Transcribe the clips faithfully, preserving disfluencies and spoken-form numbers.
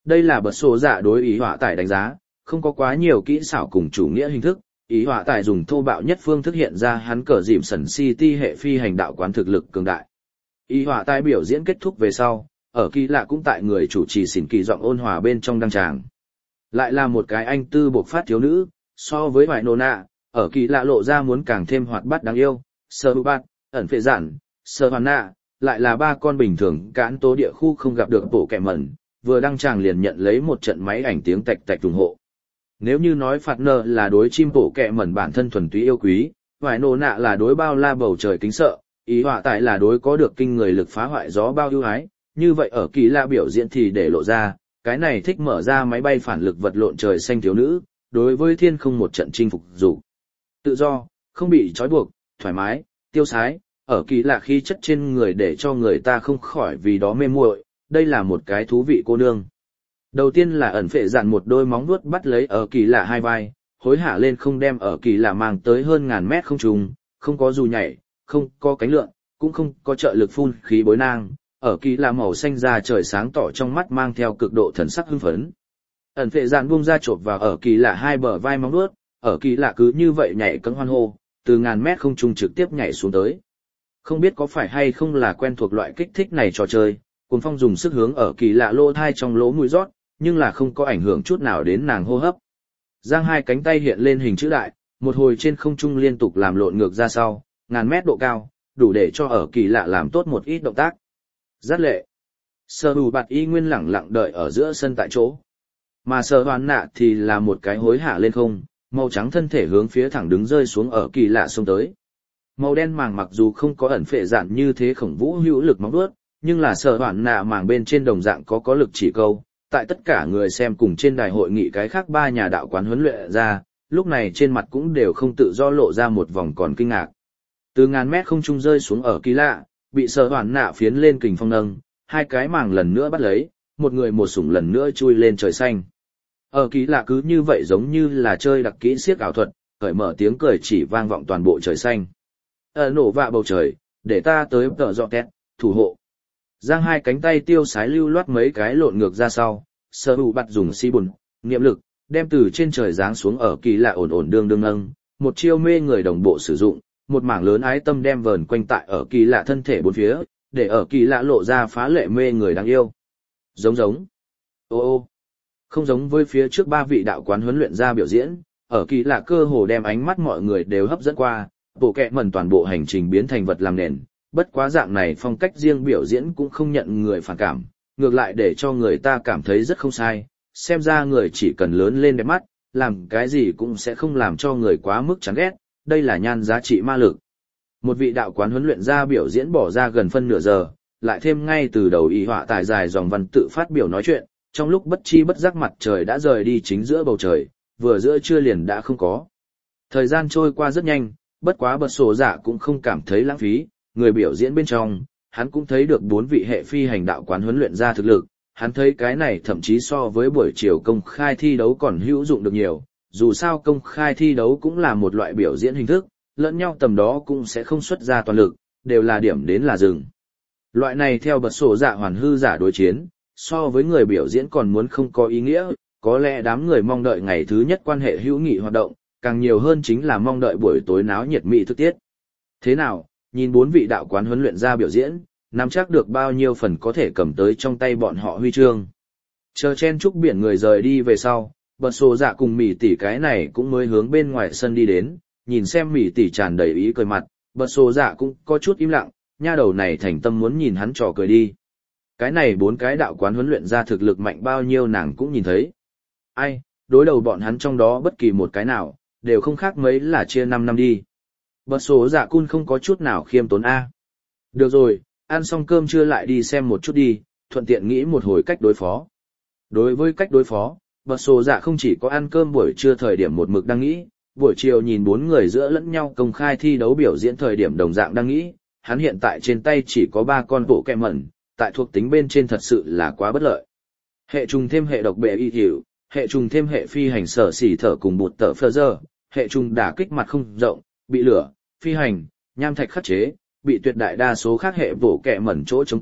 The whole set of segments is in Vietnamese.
Đây là bật sổ dạ đối ý họa tải đánh giá, không có quá nhiều kỹ xảo cùng chủ nghĩa hình thức, ý họa tải dùng thô bạo nhất phương thức hiện ra hắn cờ dìm sần city hệ phi hành đạo quán thực lực cường đại. Ý họa tải biểu diễn kết thúc về sau, ở kỳ lạ cũng tại người chủ trì xỉn kỳ giọng ôn hòa bên trong đăng tràng. Lại là một cái anh tư bộc phát thiếu nữ, so với vài nô nạ, ở kỳ lạ lộ ra muốn càng thêm hoạt bát đáng yêu, sơ bát, ẩn phệ giản, sơ hoàn nạ, lại là ba con bình thường cán tố địa khu không gặp được bộ kẻ mẩn, vừa đăng tràng liền nhận lấy một trận máy ảnh tiếng tạch tạch ủng hộ. Nếu như nói phạt nợ là đối chim bộ kẻ mẩn bản thân thuần túy yêu quý, vài nô nạ là đối bao la bầu trời kính sợ, ý họa tại là đối có được kinh người lực phá hoại gió bao ưu ái, như vậy ở kỳ lạ biểu diễn thì để lộ ra, cái này thích mở ra máy bay phản lực vật lộn trời xanh thiếu nữ, đối với thiên không một trận chinh phục dục. Tự do, không bị trói buộc, thoải mái, tiêu sái, ở kỳ lạ khí chất trên người để cho người ta không khỏi vì đó mê muội, đây là một cái thú vị cô nương. Đầu tiên là ẩn phệ dạn một đôi móng vuốt bắt lấy ở kỳ lạ hai vai, hối hả lên không đem ở kỳ lạ mang tới hơn ngàn mét không trùng, không có dù nhảy, không có cánh lượn, cũng không có trợ lực phun khí bối nang, ở kỳ lạ màu xanh da trời sáng tỏ trong mắt mang theo cực độ thần sắc hưng phấn. Ẩn phệ dạn buông ra chộp vào ở kỳ lạ hai bờ vai móng vuốt, ở kỳ lạ cứ như vậy nhảy cẫng hoan hô, từ ngàn mét không trung trực tiếp nhảy xuống tới. Không biết có phải hay không là quen thuộc loại kích thích này trò chơi, Cuồng Phong dùng sức hướng ở kỳ lạ lỗ thai trong lỗ mũi rót, nhưng là không có ảnh hưởng chút nào đến nàng hô hấp. Giang hai cánh tay hiện lên hình chữ đại, một hồi trên không trung liên tục làm lộn ngược ra sau, ngàn mét độ cao, đủ để cho ở kỳ lạ làm tốt một ít động tác. Rất lệ. Sở hữu bạt y nguyên lẳng lặng đợi ở giữa sân tại chỗ. Mà sở hoàn nạ thì là một cái hối hạ lên không, màu trắng thân thể hướng phía thẳng đứng rơi xuống ở kỳ lạ xông tới. Màu đen màng mặc dù không có ẩn phệ dạn như thế khổng vũ hữu lực móng vuốt, nhưng là sở hoàn nạ màng bên trên đồng dạng có có lực chỉ câu. Tại tất cả người xem cùng trên đài hội nghị cái khác ba nhà đạo quán huấn luyện ra, lúc này trên mặt cũng đều không tự do lộ ra một vòng còn kinh ngạc. Từ ngàn mét không trung rơi xuống ở kỳ lạ, bị sở hoàn nạ phiến lên kình phong nâng, hai cái màng lần nữa bắt lấy, một người một sủng lần nữa chui lên trời xanh. Ở kỳ lạ cứ như vậy giống như là chơi đặc kỹ siếc ảo thuật, cởi mở tiếng cười chỉ vang vọng toàn bộ trời xanh. Ở nổ vạ bầu trời, để ta tới tờ dọ tét, thủ hộ. Giang hai cánh tay tiêu sái lưu loát mấy cái lộn ngược ra sau, sở hữu bạt dùng si bùn, niệm lực, đem từ trên trời giáng xuống ở kỳ lạ ổn ổn đương đương nâng, một chiêu mê người đồng bộ sử dụng, một mảng lớn ái tâm đem vờn quanh tại ở kỳ lạ thân thể bốn phía, để ở kỳ lạ lộ ra phá lệ mê người đáng yêu. Giống giống. Ô ô. Không giống với phía trước ba vị đạo quán huấn luyện ra biểu diễn, ở kỳ lạ cơ hồ đem ánh mắt mọi người đều hấp dẫn qua, bộ kẹ mẩn toàn bộ hành trình biến thành vật làm nền. Bất quá dạng này phong cách riêng biểu diễn cũng không nhận người phản cảm, ngược lại để cho người ta cảm thấy rất không sai, xem ra người chỉ cần lớn lên đẹp mắt, làm cái gì cũng sẽ không làm cho người quá mức chán ghét, đây là nhan giá trị ma lực. Một vị đạo quán huấn luyện ra biểu diễn bỏ ra gần phân nửa giờ, lại thêm ngay từ đầu y họa tài dài dòng văn tự phát biểu nói chuyện, trong lúc bất chi bất giác mặt trời đã rời đi chính giữa bầu trời, vừa giữa trưa liền đã không có. Thời gian trôi qua rất nhanh, bất quá bật sổ giả cũng không cảm thấy lãng phí. Người biểu diễn bên trong, hắn cũng thấy được bốn vị hệ phi hành đạo quán huấn luyện ra thực lực, hắn thấy cái này thậm chí so với buổi chiều công khai thi đấu còn hữu dụng được nhiều, dù sao công khai thi đấu cũng là một loại biểu diễn hình thức, lẫn nhau tầm đó cũng sẽ không xuất ra toàn lực, đều là điểm đến là dừng. Loại này theo bật sổ giả hoàn hư giả đối chiến, so với người biểu diễn còn muốn không có ý nghĩa, có lẽ đám người mong đợi ngày thứ nhất quan hệ hữu nghị hoạt động, càng nhiều hơn chính là mong đợi buổi tối náo nhiệt mỹ thức tiết. Thế nào? Nhìn bốn vị đạo quán huấn luyện ra biểu diễn, nắm chắc được bao nhiêu phần có thể cầm tới trong tay bọn họ huy chương. Chờ chen chúc biển người rời đi về sau, bật sổ dạ cùng mỉ tỷ cái này cũng mới hướng bên ngoài sân đi đến, nhìn xem mỉ tỷ tràn đầy ý cười mặt, bật sổ dạ cũng có chút im lặng, nha đầu này thành tâm muốn nhìn hắn trò cười đi. Cái này bốn cái đạo quán huấn luyện ra thực lực mạnh bao nhiêu nàng cũng nhìn thấy. Ai, đối đầu bọn hắn trong đó bất kỳ một cái nào, đều không khác mấy là chia năm năm đi. Bật sổ dạ cun không có chút nào khiêm tốn a. Được rồi, ăn xong cơm trưa lại đi xem một chút đi, thuận tiện nghĩ một hồi cách đối phó. Đối với cách đối phó, bật sổ dạ không chỉ có ăn cơm buổi trưa thời điểm một mực đang nghĩ, buổi chiều nhìn bốn người giữa lẫn nhau công khai thi đấu biểu diễn thời điểm đồng dạng đang nghĩ, hắn hiện tại trên tay chỉ có ba con bộ kẹ mẩn, tại thuộc tính bên trên thật sự là quá bất lợi. Hệ trùng thêm hệ độc bệ y hiệu, hệ trùng thêm hệ phi hành sở xỉ thở cùng bụt tở phơ dơ, hệ trùng đả kích mặt không rộng, bị lửa, phi hành, nham thạch khắc chế, bị tuyệt đại đa số khác hệ bổ kẹ mẩn chỗ chống cự,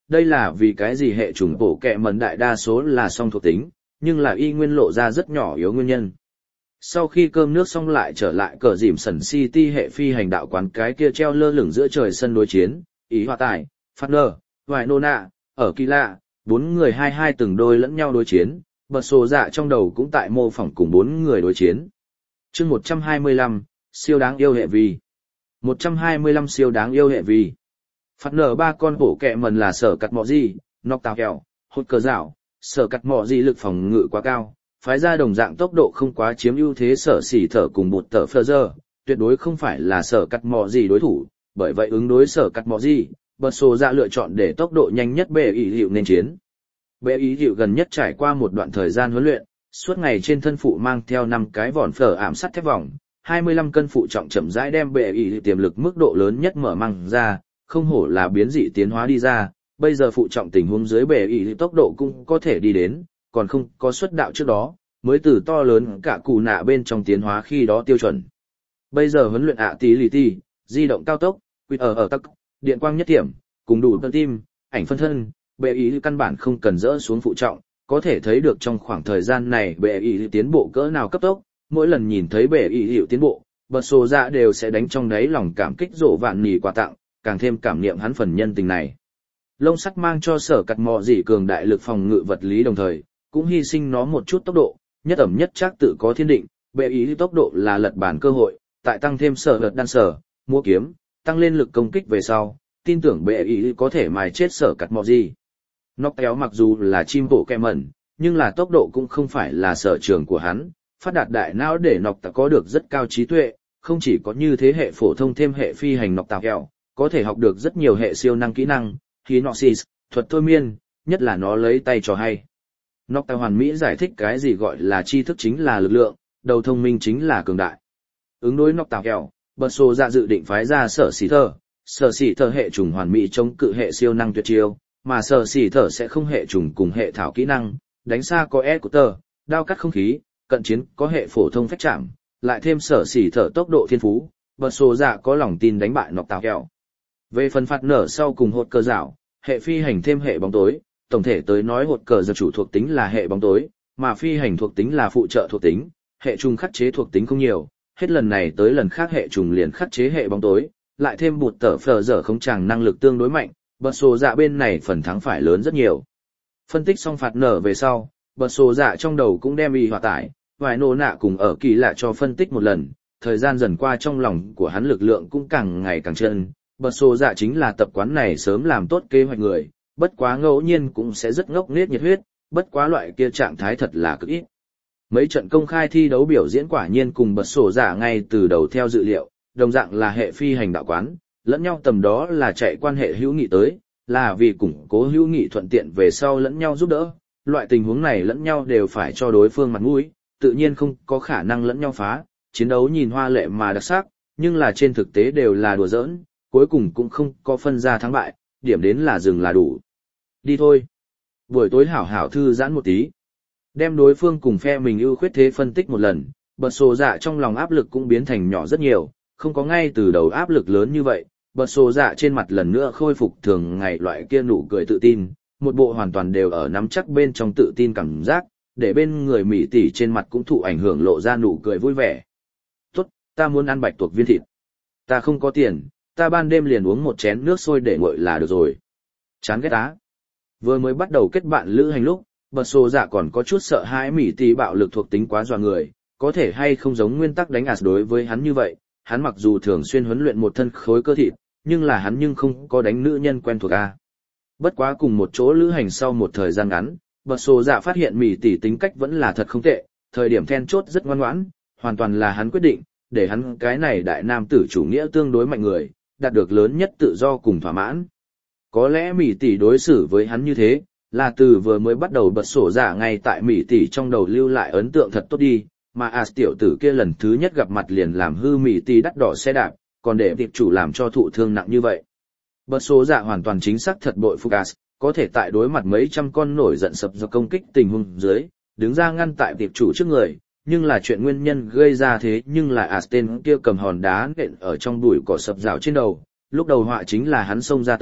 đây là vì cái gì hệ chủng bổ kẹ mẩn đại đa số là song thuộc tính, nhưng là y nguyên lộ ra rất nhỏ yếu nguyên nhân. Sau khi cơm nước xong lại trở lại cờ dìm sần City hệ phi hành đạo quán cái kia treo lơ lửng giữa trời sân đối chiến, ý hòa tài, phát nơ, hoài nô nạ, ở kỳ lạ, bốn người hai hai từng đôi lẫn nhau đối chiến, bật sổ dạ trong đầu cũng tại mô phỏng cùng bốn người đối chiến. chương một trăm hai mươi lăm, siêu đáng yêu hệ vi. một trăm hai mươi lăm siêu đáng yêu hệ vi. Phát nở ba con bổ kẹ mần là sở cặt mọ gì, nọc tào kẹo, hột cờ dạo, sở cặt mọ gì lực phòng ngự quá cao, phái ra đồng dạng tốc độ không quá chiếm ưu thế sở xỉ thở cùng bụt tở phơ giờ, tuyệt đối không phải là sở cặt mọ gì đối thủ, bởi vậy ứng đối sở cặt mọ gì, bật sổ dạ lựa chọn để tốc độ nhanh nhất bệ ý hiệu nên chiến. Bệ ý hiệu gần nhất trải qua một đoạn thời gian huấn luyện, suốt ngày trên thân phụ mang theo năm cái vòn phở ảm sắt thép vòng, hai mươi lăm cân phụ trọng chậm rãi đem bệ ý hiệu tiềm lực mức độ lớn nhất mở mang ra, không hổ là biến dị tiến hóa đi ra, bây giờ phụ trọng tình huống dưới bệ ý hiệu tốc độ cũng có thể đi đến, còn không có xuất đạo trước đó, mới từ to lớn cả cù nạ bên trong tiến hóa khi đó tiêu chuẩn. Bây giờ huấn luyện ạ tí lì ti, di động cao tốc, quýt ở ở tắc, điện quang nhất điểm, cùng đủ tân tim, ảnh phân thân, bệ ý căn bản không cần dỡ xuống phụ trọng, có thể thấy được trong khoảng thời gian này bệ ý tiến bộ cỡ nào cấp tốc, mỗi lần nhìn thấy bệ ý hiệu tiến bộ, bật sổ dạ đều sẽ đánh trong đáy lòng cảm kích rộ vạn nỉ quà tặng, càng thêm cảm niệm hắn phần nhân tình này. Lông sắt mang cho sở cặt mọ dị cường đại lực phòng ngự vật lý đồng thời, cũng hy sinh nó một chút tốc độ, nhất ẩm nhất chắc tự có thiên định, bệ ý tốc độ là lật bản cơ hội, tại tăng thêm sở lật đan sở, mua kiếm, tăng lên lực công kích về sau, tin tưởng bệ ý có thể mài chết sở cặt mọ gì. Nóc kéo mặc dù là chim bộ kẹ mẩn, nhưng là tốc độ cũng không phải là sở trường của hắn, phát đạt đại não để nọc tạ có được rất cao trí tuệ, không chỉ có như thế hệ phổ thông thêm hệ phi hành nọc tào kẹo, có thể học được rất nhiều hệ siêu năng kỹ năng, Hinoxis, thuật thôi miên, nhất là nó lấy tay cho hay. Nóc tài hoàn mỹ giải thích cái gì gọi là tri thức chính là lực lượng, đầu thông minh chính là cường đại. Ứng đối nóc tào kẹo, bật sổ dạ dự định phái ra sở xỉ thở, sở xỉ thở hệ trùng hoàn mỹ chống cự hệ siêu năng tuyệt chiêu, mà sở xỉ thở sẽ không hệ trùng cùng hệ thảo kỹ năng, đánh xa có e của tờ, đao cắt không khí, cận chiến có hệ phổ thông phách chạm, lại thêm sở xỉ thở tốc độ thiên phú, bật sổ dạ có lòng tin đánh bại nóc tào kẹo. Về phần phạt nở sau cùng hột cờ dạo, hệ phi hành thêm hệ bóng tối, tổng thể tới nói hột cờ giờ chủ thuộc tính là hệ bóng tối, mà phi hành thuộc tính là phụ trợ thuộc tính, hệ trùng khắc chế thuộc tính không nhiều, hết lần này tới lần khác hệ trùng liền khắc chế hệ bóng tối, lại thêm bụt tở phờ dở không chàng năng lực tương đối mạnh, bật sổ dạ bên này phần thắng phải lớn rất nhiều. Phân tích xong phạt nở về sau, bật sổ dạ trong đầu cũng đem y hòa tải, vài nô nạ cùng ở kỳ lạ cho phân tích một lần, thời gian dần qua trong lòng của hắn lực lượng cũng càng ngày càng chân. Bật sổ dạ chính là tập quán này sớm làm tốt kế hoạch người, bất quá ngẫu nhiên cũng sẽ rất ngốc nghếch nhiệt huyết, bất quá loại kia trạng thái thật là cực ít. Mấy trận công khai thi đấu biểu diễn quả nhiên cùng bật sổ dạ ngay từ đầu theo dự liệu, đồng dạng là hệ phi hành đạo quán, lẫn nhau tầm đó là chạy quan hệ hữu nghị tới, là vì củng cố hữu nghị thuận tiện về sau lẫn nhau giúp đỡ, loại tình huống này lẫn nhau đều phải cho đối phương mặt mũi, tự nhiên không có khả năng lẫn nhau phá, chiến đấu nhìn hoa lệ mà đặc sắc, nhưng là trên thực tế đều là đùa giỡn. Cuối cùng cũng không có phân ra thắng bại, điểm đến là dừng là đủ. Đi thôi. Buổi tối hảo hảo thư giãn một tí. Đem đối phương cùng phe mình ưu khuyết thế phân tích một lần, bật sổ dạ trong lòng áp lực cũng biến thành nhỏ rất nhiều, không có ngay từ đầu áp lực lớn như vậy, bật sổ dạ trên mặt lần nữa khôi phục thường ngày loại kia nụ cười tự tin, một bộ hoàn toàn đều ở nắm chắc bên trong tự tin cảm giác, để bên người mỹ tỷ trên mặt cũng thụ ảnh hưởng lộ ra nụ cười vui vẻ. Tốt, ta muốn ăn bạch tuộc viên thịt. Ta không có tiền. Ta ban đêm liền uống một chén nước sôi để nguội là được rồi. Chán ghét á. Vừa mới bắt đầu kết bạn lữ hành lúc, bật sổ dạ còn có chút sợ hãi mỹ tỷ bạo lực thuộc tính quá dọa người, có thể hay không giống nguyên tắc đánh ạt đối với hắn như vậy, hắn mặc dù thường xuyên huấn luyện một thân khối cơ thịt, nhưng là hắn nhưng không có đánh nữ nhân quen thuộc a. Bất quá cùng một chỗ lữ hành sau một thời gian ngắn, bật sổ dạ phát hiện mỹ tỷ tính cách vẫn là thật không tệ, thời điểm then chốt rất ngoan ngoãn, hoàn toàn là hắn quyết định, để hắn cái này đại nam tử chủ nghĩa tương đối mạnh người, đạt được lớn nhất tự do cùng thỏa mãn. Có lẽ mỹ tỷ đối xử với hắn như thế, là từ vừa mới bắt đầu bật sổ giả ngay tại mỹ tỷ trong đầu lưu lại ấn tượng thật tốt đi, mà As tiểu tử kia lần thứ nhất gặp mặt liền làm hư mỹ tỷ đắt đỏ xe đạp, còn để tiệp chủ làm cho thụ thương nặng như vậy. Bật sổ giả hoàn toàn chính xác thật bội phục As, có thể tại đối mặt mấy trăm con nổi giận sập do công kích tình huống dưới, đứng ra ngăn tại tiệp chủ trước người. Nhưng là chuyện nguyên nhân gây ra thế nhưng là As tên kia cầm hòn đá nện ở trong bụi cỏ sập rào trên đầu, lúc đầu họa chính là hắn xông ra tới,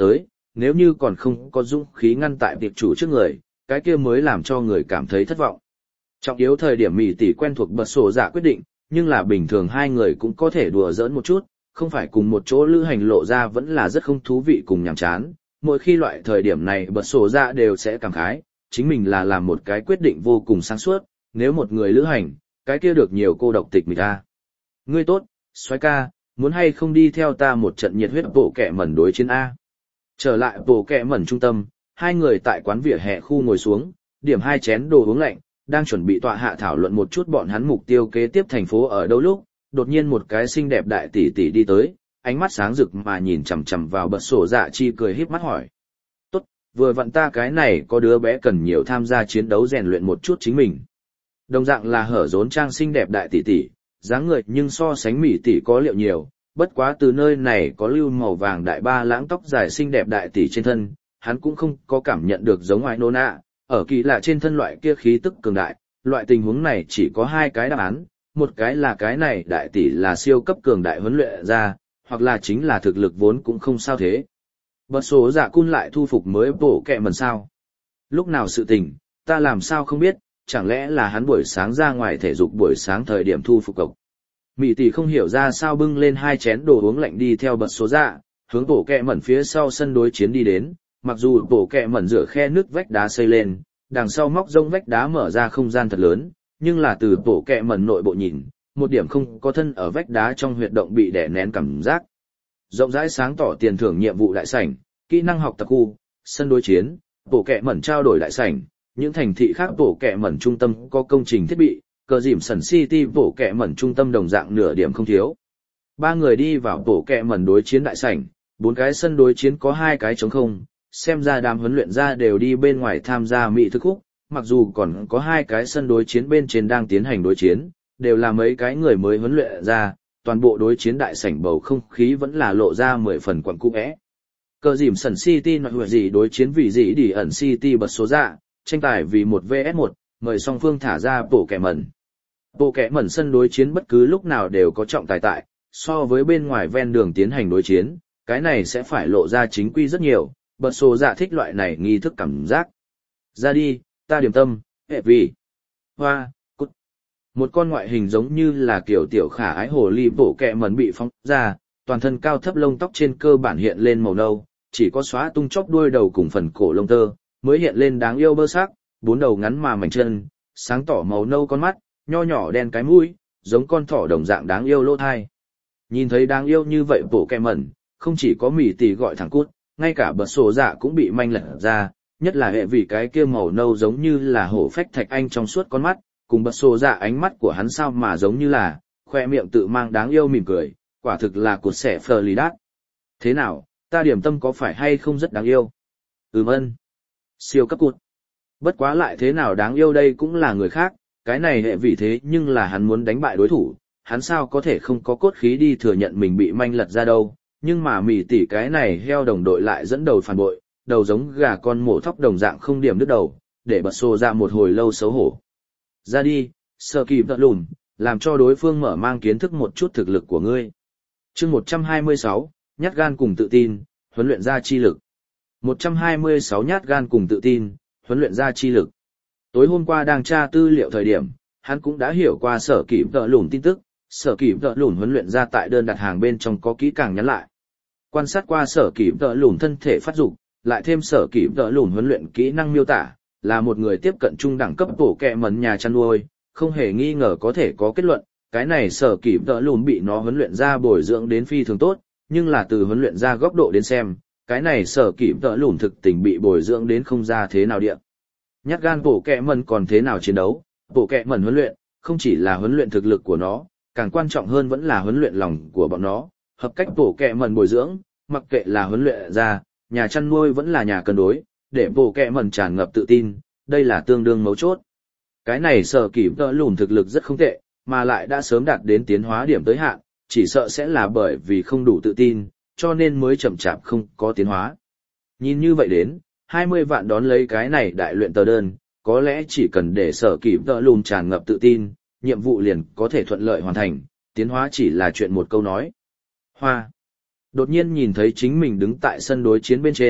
nếu như còn không có dũng khí ngăn tại tiệp chủ trước người, cái kia mới làm cho người cảm thấy thất vọng. Trọng yếu thời điểm Mỹ tỷ quen thuộc bật sổ dạ quyết định, nhưng là bình thường hai người cũng có thể đùa giỡn một chút, không phải cùng một chỗ lữ hành lộ ra vẫn là rất không thú vị cùng nhàm chán. Mỗi khi loại thời điểm này bật sổ dạ đều sẽ cảm khái, chính mình là làm một cái quyết định vô cùng sáng suốt, nếu một người lữ hành, cái kia được nhiều cô độc tịch mình ta. Ngươi tốt, soái ca, muốn hay không đi theo ta một trận nhiệt huyết bộ kẹ mẩn đối chiến A. Trở lại bộ kẹ mẩn trung tâm, hai người tại quán vỉa hè khu ngồi xuống, điểm hai chén đồ uống lạnh, đang chuẩn bị tọa hạ thảo luận một chút bọn hắn mục tiêu kế tiếp thành phố ở đâu lúc, đột nhiên một cái xinh đẹp đại tỷ tỷ đi tới, ánh mắt sáng rực mà nhìn chằm chằm vào bật sổ dạ chi cười híp mắt hỏi. Tốt, vừa vặn ta cái này có đứa bé cần nhiều tham gia chiến đấu rèn luyện một chút chính mình. Đồng dạng là hở rốn trang xinh đẹp đại tỷ tỷ, dáng người nhưng so sánh Mỹ tỷ có liệu nhiều, bất quá từ nơi này có lưu màu vàng đại ba lãng tóc dài xinh đẹp đại tỷ trên thân, hắn cũng không có cảm nhận được giống ngoài nô nạ, ở kỳ lạ trên thân loại kia khí tức cường đại, loại tình huống này chỉ có hai cái đáp án, một cái là cái này đại tỷ là siêu cấp cường đại huấn luyện ra, hoặc là chính là thực lực vốn cũng không sao thế. Bật số dạ cun lại thu phục mới bổ kẹ mần sao. Lúc nào sự tình, ta làm sao không biết, chẳng lẽ là hắn buổi sáng ra ngoài thể dục buổi sáng thời điểm thu phục cộc. Mỹ tỷ không hiểu ra sao bưng lên hai chén đồ uống lạnh đi theo bật số dạ, hướng bổ kẹ mẩn phía sau sân đối chiến đi đến, mặc dù bổ kẹ mẩn rửa khe nước vách đá xây lên, đằng sau móc rông vách đá mở ra không gian thật lớn, nhưng là từ bổ kẹ mẩn nội bộ nhìn, một điểm không có thân ở vách đá trong huyệt động bị đè nén cảm giác. Rộng rãi sáng tỏ tiền thưởng nhiệm vụ đại sảnh, kỹ năng học tập khu, sân đối chiến, bổ kẹ mẩn trao đổi đại sảnh, những thành thị khác bổ kẹ mẩn trung tâm có công trình thiết bị, cờ dìm sần city bổ kẹ mẩn trung tâm đồng dạng nửa điểm không thiếu. Ba người đi vào bổ kẹ mẩn đối chiến đại sảnh, bốn cái sân đối chiến có hai cái trống không, xem ra đám huấn luyện ra đều đi bên ngoài tham gia mỹ thức khúc, mặc dù còn có hai cái sân đối chiến bên trên đang tiến hành đối chiến, đều là mấy cái người mới huấn luyện ra, toàn bộ đối chiến đại sảnh bầu không khí vẫn là lộ ra mười phần quẩn cung ẽ. Cờ dìm sần city nói gì đối chiến vì gì đi ẩn city bật số dạ, tranh tài vì một vs một, mời song phương thả ra bộ kẻ mẩn. Bộ kẻ mẩn sân đối chiến bất cứ lúc nào đều có trọng tài tại, so với bên ngoài ven đường tiến hành đối chiến, cái này sẽ phải lộ ra chính quy rất nhiều, bật số dạ thích loại này nghi thức cảm giác. Ra đi, ta điểm tâm, hệ vì. Hoa, cút. Một con ngoại hình giống như là kiểu tiểu khả ái hồ ly bộ kẹ mẩn bị phóng ra, toàn thân cao thấp lông tóc trên cơ bản hiện lên màu nâu, chỉ có xóa tung chóp đuôi đầu cùng phần cổ lông tơ, mới hiện lên đáng yêu bơ sắc, bốn đầu ngắn mà mảnh chân, sáng tỏ màu nâu con mắt, nho nhỏ đen cái mũi, giống con thỏ đồng dạng đáng yêu lỗ thai. Nhìn thấy đáng yêu như vậy bộ kẹ mẩn, không chỉ có mỉ tỷ gọi thẳng cút, ngay cả bật sổ dạ cũng bị manh lật ra, nhất là hệ vì cái kia màu nâu giống như là hổ phách thạch anh trong suốt con mắt, cùng bật sổ dạ ánh mắt của hắn sao mà giống như là, khoe miệng tự mang đáng yêu mỉm cười, quả thực là cột xẻ phờ lì đát. Thế nào, ta điểm tâm có phải hay không rất đáng yêu? Ừm ân. Siêu cấp cụt. Bất quá lại thế nào đáng yêu đây cũng là người khác, cái này hệ vì thế nhưng là hắn muốn đánh bại đối thủ, hắn sao có thể không có cốt khí đi thừa nhận mình bị manh lật ra đâu, nhưng mà mỉ tỷ cái này heo đồng đội lại dẫn đầu phản bội, đầu giống gà con mổ thóc đồng dạng không điểm đứt đầu, để bật xô ra một hồi lâu xấu hổ. Ra đi, sơ kỳ vật lùn, làm cho đối phương mở mang kiến thức một chút thực lực của ngươi. Chương một trăm hai mươi sáu, nhát gan cùng tự tin, huấn luyện ra chi lực. một trăm hai mươi sáu nhát gan cùng tự tin, huấn luyện ra chi lực. Tối hôm qua đang tra tư liệu thời điểm, hắn cũng đã hiểu qua sở kỳ vật lùn tin tức, sở kỳ vật lùn huấn luyện ra tại đơn đặt hàng bên trong có kỹ càng nhắn lại. Quan sát qua sở kỳ vật lùn thân thể phát dục, lại thêm sở kỳ vật lùn huấn luyện kỹ năng miêu tả, là một người tiếp cận trung đẳng cấp bổ kẹ mẩn nhà chăn nuôi, không hề nghi ngờ có thể có kết luận, cái này sở kỳ vật lùn bị nó huấn luyện ra bồi dưỡng đến phi thường tốt, nhưng là từ huấn luyện ra góc độ đến xem, cái này sở kỳ vật lùn thực tình bị bồi dưỡng đến không ra thế nào địa. Nhát gan bổ kẹ mẩn còn thế nào chiến đấu, bổ kẹ mẩn huấn luyện, không chỉ là huấn luyện thực lực của nó, càng quan trọng hơn vẫn là huấn luyện lòng của bọn nó, hợp cách bổ kẹ mẩn bồi dưỡng, mặc kệ là huấn luyện ra, nhà chăn nuôi vẫn là nhà cân đối, để bổ kẹ mẩn tràn ngập tự tin, đây là tương đương mấu chốt. Cái này sở kỳ vật lùn thực lực rất không tệ, mà lại đã sớm đạt đến tiến hóa điểm tới hạn, chỉ sợ sẽ là bởi vì không đủ tự tin, cho nên mới chậm chạp không có tiến hóa. Nhìn như vậy đến, hai mươi vạn đón lấy cái này đại luyện tờ đơn, có lẽ chỉ cần để sở kỳ vật lùn tràn ngập tự tin, nhiệm vụ liền có thể thuận lợi hoàn thành, tiến hóa chỉ là chuyện một câu nói. Hoa. Đột nhiên nhìn thấy chính mình đứng tại sân đối chiến bên trên,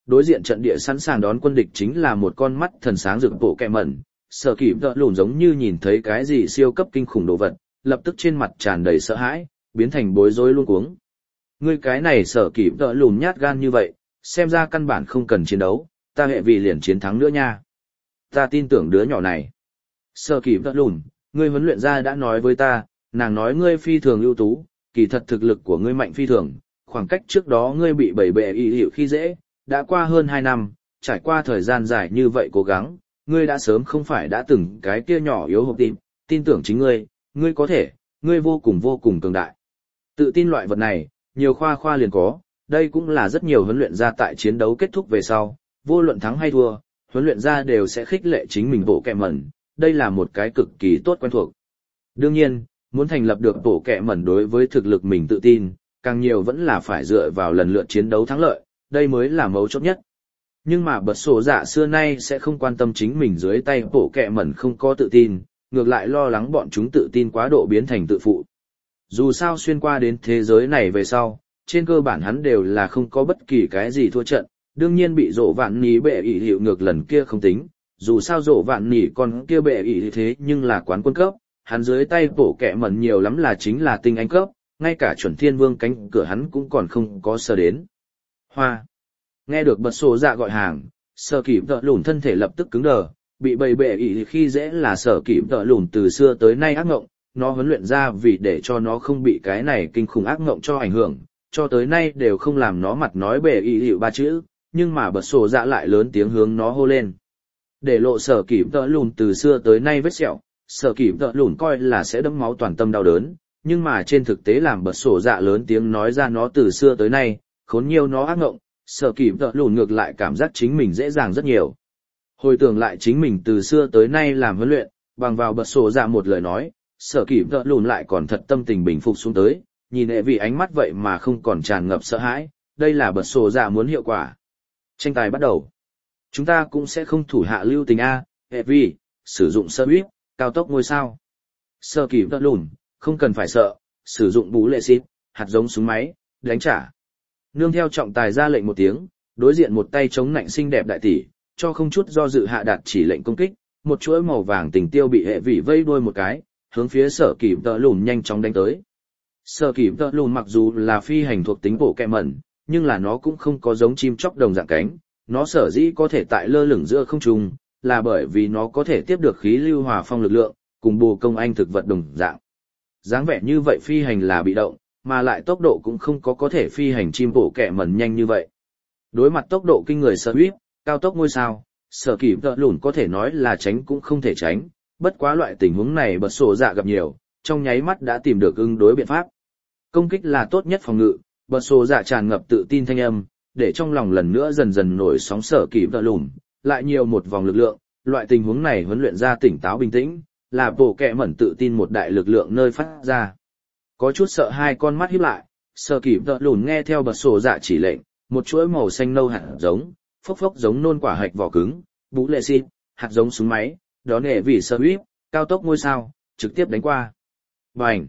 Đối diện trận địa sẵn sàng đón quân địch chính là một con mắt thần sáng rực bộ kẹ mẩn, sở kỳ tợ lùn giống như nhìn thấy cái gì siêu cấp kinh khủng đồ vật, lập tức trên mặt tràn đầy sợ hãi, biến thành bối rối luôn cuống. Ngươi cái này sở kỳ tợ lùn nhát gan như vậy, xem ra căn bản không cần chiến đấu, ta hệ vì liền chiến thắng nữa nha. Ta tin tưởng đứa nhỏ này. Sở kỳ tợ lùn, ngươi huấn luyện ra đã nói với ta, nàng nói ngươi phi thường ưu tú, kỳ thật thực lực của ngươi mạnh phi thường, khoảng cách trước đó ngươi bị bảy bệ y hiệu khi dễ, đã qua hơn hai năm, trải qua thời gian dài như vậy cố gắng, ngươi đã sớm không phải đã từng cái kia nhỏ yếu hộp tim, tin tưởng chính ngươi, ngươi có thể, ngươi vô cùng vô cùng cường đại. Tự tin loại vật này, nhiều khoa khoa liền có, đây cũng là rất nhiều huấn luyện ra tại chiến đấu kết thúc về sau, vô luận thắng hay thua, huấn luyện ra đều sẽ khích lệ chính mình bộ kẹ mẩn, đây là một cái cực kỳ tốt quen thuộc. Đương nhiên, muốn thành lập được bộ kẹ mẩn đối với thực lực mình tự tin, càng nhiều vẫn là phải dựa vào lần lượt chiến đấu thắng lợi, đây mới là mấu chốt nhất. Nhưng mà bật sổ dạ xưa nay sẽ không quan tâm chính mình dưới tay bộ kẹ mẩn không có tự tin, ngược lại lo lắng bọn chúng tự tin quá độ biến thành tự phụ. Dù sao xuyên qua đến thế giới này về sau, trên cơ bản hắn đều là không có bất kỳ cái gì thua trận, đương nhiên bị rổ vạn nỉ bệ ỷ hiệu ngược lần kia không tính, dù sao rổ vạn nỉ còn kia bệ ỷ thế nhưng là quán quân cấp, hắn dưới tay bộ kẹ mẩn nhiều lắm là chính là tinh anh cấp, ngay cả chuẩn thiên vương cánh cửa hắn cũng còn không có sơ đến. Hoa. Nghe được bật sổ dạ gọi hàng, sở kỷ tợ lùn thân thể lập tức cứng đờ, bị bầy bệ ỷ khi dễ là sở kỷ tợ lùn từ xưa tới nay ác ngộng, nó huấn luyện ra vì để cho nó không bị cái này kinh khủng ác ngộng cho ảnh hưởng, cho tới nay đều không làm nó mặt nói bệ ỷ hiệu ba chữ, nhưng mà bật sổ dạ lại lớn tiếng hướng nó hô lên. Để lộ sở kỷ tợ lùn từ xưa tới nay vết sẹo, sở kỷ tợ lùn coi là sẽ đẫm máu toàn tâm đau đớn, nhưng mà trên thực tế làm bật sổ dạ lớn tiếng nói ra nó từ xưa tới nay, khốn nhiều nó ác ngộng, sở kỷ tợ lùn ngược lại cảm giác chính mình dễ dàng rất nhiều. Hồi tưởng lại chính mình từ xưa tới nay làm huấn luyện, bằng vào bật sổ dạ một lời nói, sở kỷ tợ lùn lại còn thật tâm tình bình phục xuống tới, nhìn hệ vì ánh mắt vậy mà không còn tràn ngập sợ hãi, đây là bật sổ dạ muốn hiệu quả. Tranh tài bắt đầu. Chúng ta cũng sẽ không thủ hạ lưu tình A, hệ vì, sử dụng sơ bíp, cao tốc ngôi sao. Sở kỷ tợ lùn, không cần phải sợ, sử dụng bú lệ xịt, hạt giống súng máy, đánh trả. Nương theo trọng tài ra lệnh một tiếng, đối diện một tay chống nạnh xinh đẹp đại tỷ, cho không chút do dự hạ đạt chỉ lệnh công kích, một chuỗi màu vàng tình tiêu bị hệ vị vây đuôi một cái, hướng phía sở kỷ tợ lùn nhanh chóng đánh tới. Sở kỷ tợ lùn mặc dù là phi hành thuộc tính bộ kẹ mẩn, nhưng là nó cũng không có giống chim chóc đồng dạng cánh, nó sở dĩ có thể tại lơ lửng giữa không trung, là bởi vì nó có thể tiếp được khí lưu hòa phong lực lượng, cùng bồ công anh thực vật đồng dạng. Dáng vẻ như vậy phi hành là bị động, mà lại tốc độ cũng không có có thể phi hành chim bộ kẹ mẩn nhanh như vậy. Đối mặt tốc độ kinh người sở huyết, cao tốc ngôi sao, sở kỷ tợ lùn có thể nói là tránh cũng không thể tránh, bất quá loại tình huống này bật sổ dạ gặp nhiều, trong nháy mắt đã tìm được ứng đối biện pháp. Công kích là tốt nhất phòng ngự, bật sổ dạ tràn ngập tự tin thanh âm, để trong lòng lần nữa dần dần nổi sóng sở kỷ tợ lùn, lại nhiều một vòng lực lượng, loại tình huống này huấn luyện ra tỉnh táo bình tĩnh, là bộ kẹ mẩn tự tin một đại lực lượng nơi phát ra. Có chút sợ hai con mắt híp lại, sở kỷ tợ lùn nghe theo bật sổ dạ chỉ lệnh, một chuỗi màu xanh nâu hạt giống, phốc phốc giống nôn quả hạch vỏ cứng, bú lệ xịt, hạt giống súng máy, đón hệ vì sơ huyết, cao tốc ngôi sao, trực tiếp đánh qua. Bành!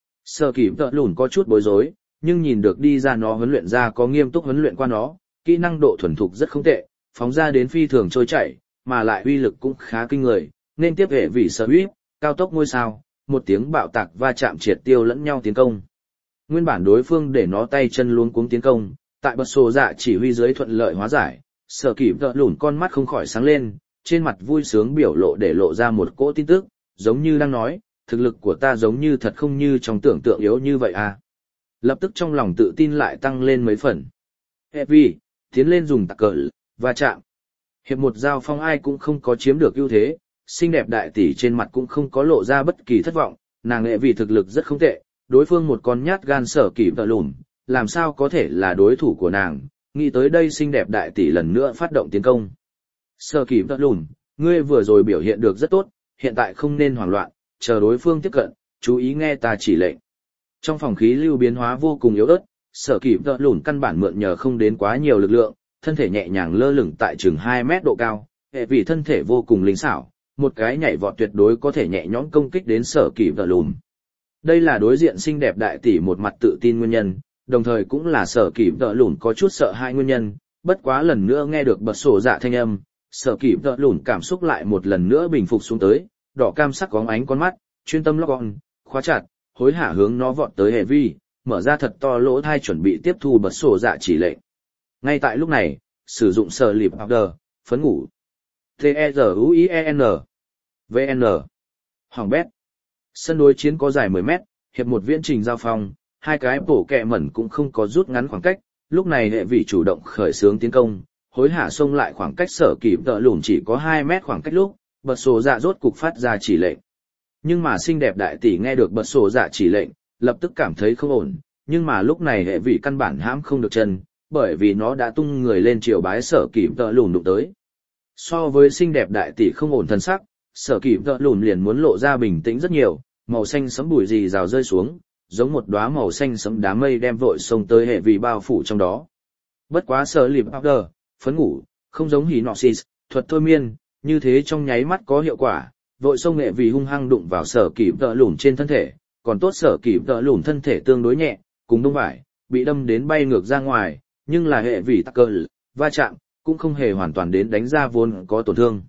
Sở kỷ tợ lùn có chút bối rối, nhưng nhìn được đi ra nó huấn luyện ra có nghiêm túc huấn luyện qua nó, kỹ năng độ thuần thục rất không tệ, phóng ra đến phi thường trôi chảy, mà lại uy lực cũng khá kinh người, nên tiếp hệ vì sơ huyết, cao tốc ngôi sao, một tiếng bạo tạc va chạm triệt tiêu lẫn nhau tiến công. Nguyên bản đối phương để nó tay chân luống cuống tiến công, tại bật sổ dạ chỉ huy dưới thuận lợi hóa giải, sở kỷ tợ lùn con mắt không khỏi sáng lên, trên mặt vui sướng biểu lộ để lộ ra một cỗ tin tức, giống như đang nói, thực lực của ta giống như thật không như trong tưởng tượng yếu như vậy à. Lập tức trong lòng tự tin lại tăng lên mấy phần. Heavy, tiến lên dùng tạc cờ, va chạm. Hiệp một giao phong ai cũng không có chiếm được ưu thế, xinh đẹp đại tỷ trên mặt cũng không có lộ ra bất kỳ thất vọng, nàng nghệ vì thực lực rất không tệ, đối phương một con nhát gan sở kỷ tợ lùn, làm sao có thể là đối thủ của nàng, nghĩ tới đây xinh đẹp đại tỷ lần nữa phát động tiến công. Sở kỷ tợ lùn, ngươi vừa rồi biểu hiện được rất tốt, hiện tại không nên hoảng loạn, chờ đối phương tiếp cận, chú ý nghe ta chỉ lệnh. Trong phòng khí lưu biến hóa vô cùng yếu ớt, sở kỷ tợ lùn căn bản mượn nhờ không đến quá nhiều lực lượng, thân thể nhẹ nhàng lơ lửng tại chừng hai mét độ cao, hệ vì thân thể vô cùng linh xảo, một cái nhảy vọt tuyệt đối có thể nhẹ nhõm công kích đến sở kỷ tợ lùn. Đây là đối diện xinh đẹp đại tỷ một mặt tự tin nguyên nhân, đồng thời cũng là sở kỷ tợ lùn có chút sợ hãi nguyên nhân, bất quá lần nữa nghe được bật sổ dạ thanh âm, sở kỳ tợ lùn cảm xúc lại một lần nữa bình phục xuống tới, đỏ cam sắc có ánh con mắt, chuyên tâm lóc gọn, khóa chặt, hối hả hướng nó vọt tới hệ vi, mở ra thật to lỗ thai chuẩn bị tiếp thu bật sổ dạ chỉ lệnh. Ngay tại lúc này, sử dụng sở lịp powder, phấn ngủ. T-E-Z-U-I-E-N. vê en. Hoàng bét. Sân đối chiến có dài mười mét, hiệp một viễn trình giao phong, hai cái bổ kẹ mẩn cũng không có rút ngắn khoảng cách, lúc này hệ vị chủ động khởi xướng tiến công, hối hả xông lại khoảng cách sở kỳ tợ lùn chỉ có hai mét khoảng cách lúc, bật sổ dạ rốt cục phát ra chỉ lệnh. Nhưng mà xinh đẹp đại tỷ nghe được bật sổ dạ chỉ lệnh, lập tức cảm thấy không ổn, nhưng mà lúc này hệ vị căn bản hãm không được chân, bởi vì nó đã tung người lên triều bái sở kỳ tợ lùn đụng tới. So với xinh đẹp đại tỷ không ổn thân sắc, sở kỳ tợ lùn liền muốn lộ ra bình tĩnh rất nhiều, màu xanh sẫm bụi gì rào rơi xuống, giống một đóa màu xanh sẫm đám mây đem vội xông tới hệ vị bao phủ trong đó. Bất quá sở lịp powder, phấn ngủ, không giống hypnosis, thuật thôi miên, như thế trong nháy mắt có hiệu quả, vội xông hệ vị hung hăng đụng vào sở kỳ tợ lùn trên thân thể, còn tốt sở kỳ tợ lùn thân thể tương đối nhẹ, cùng đông vải, bị đâm đến bay ngược ra ngoài, nhưng là hệ vị tắc cơ va chạm, cũng không hề hoàn toàn đến đánh ra vốn có tổn thương.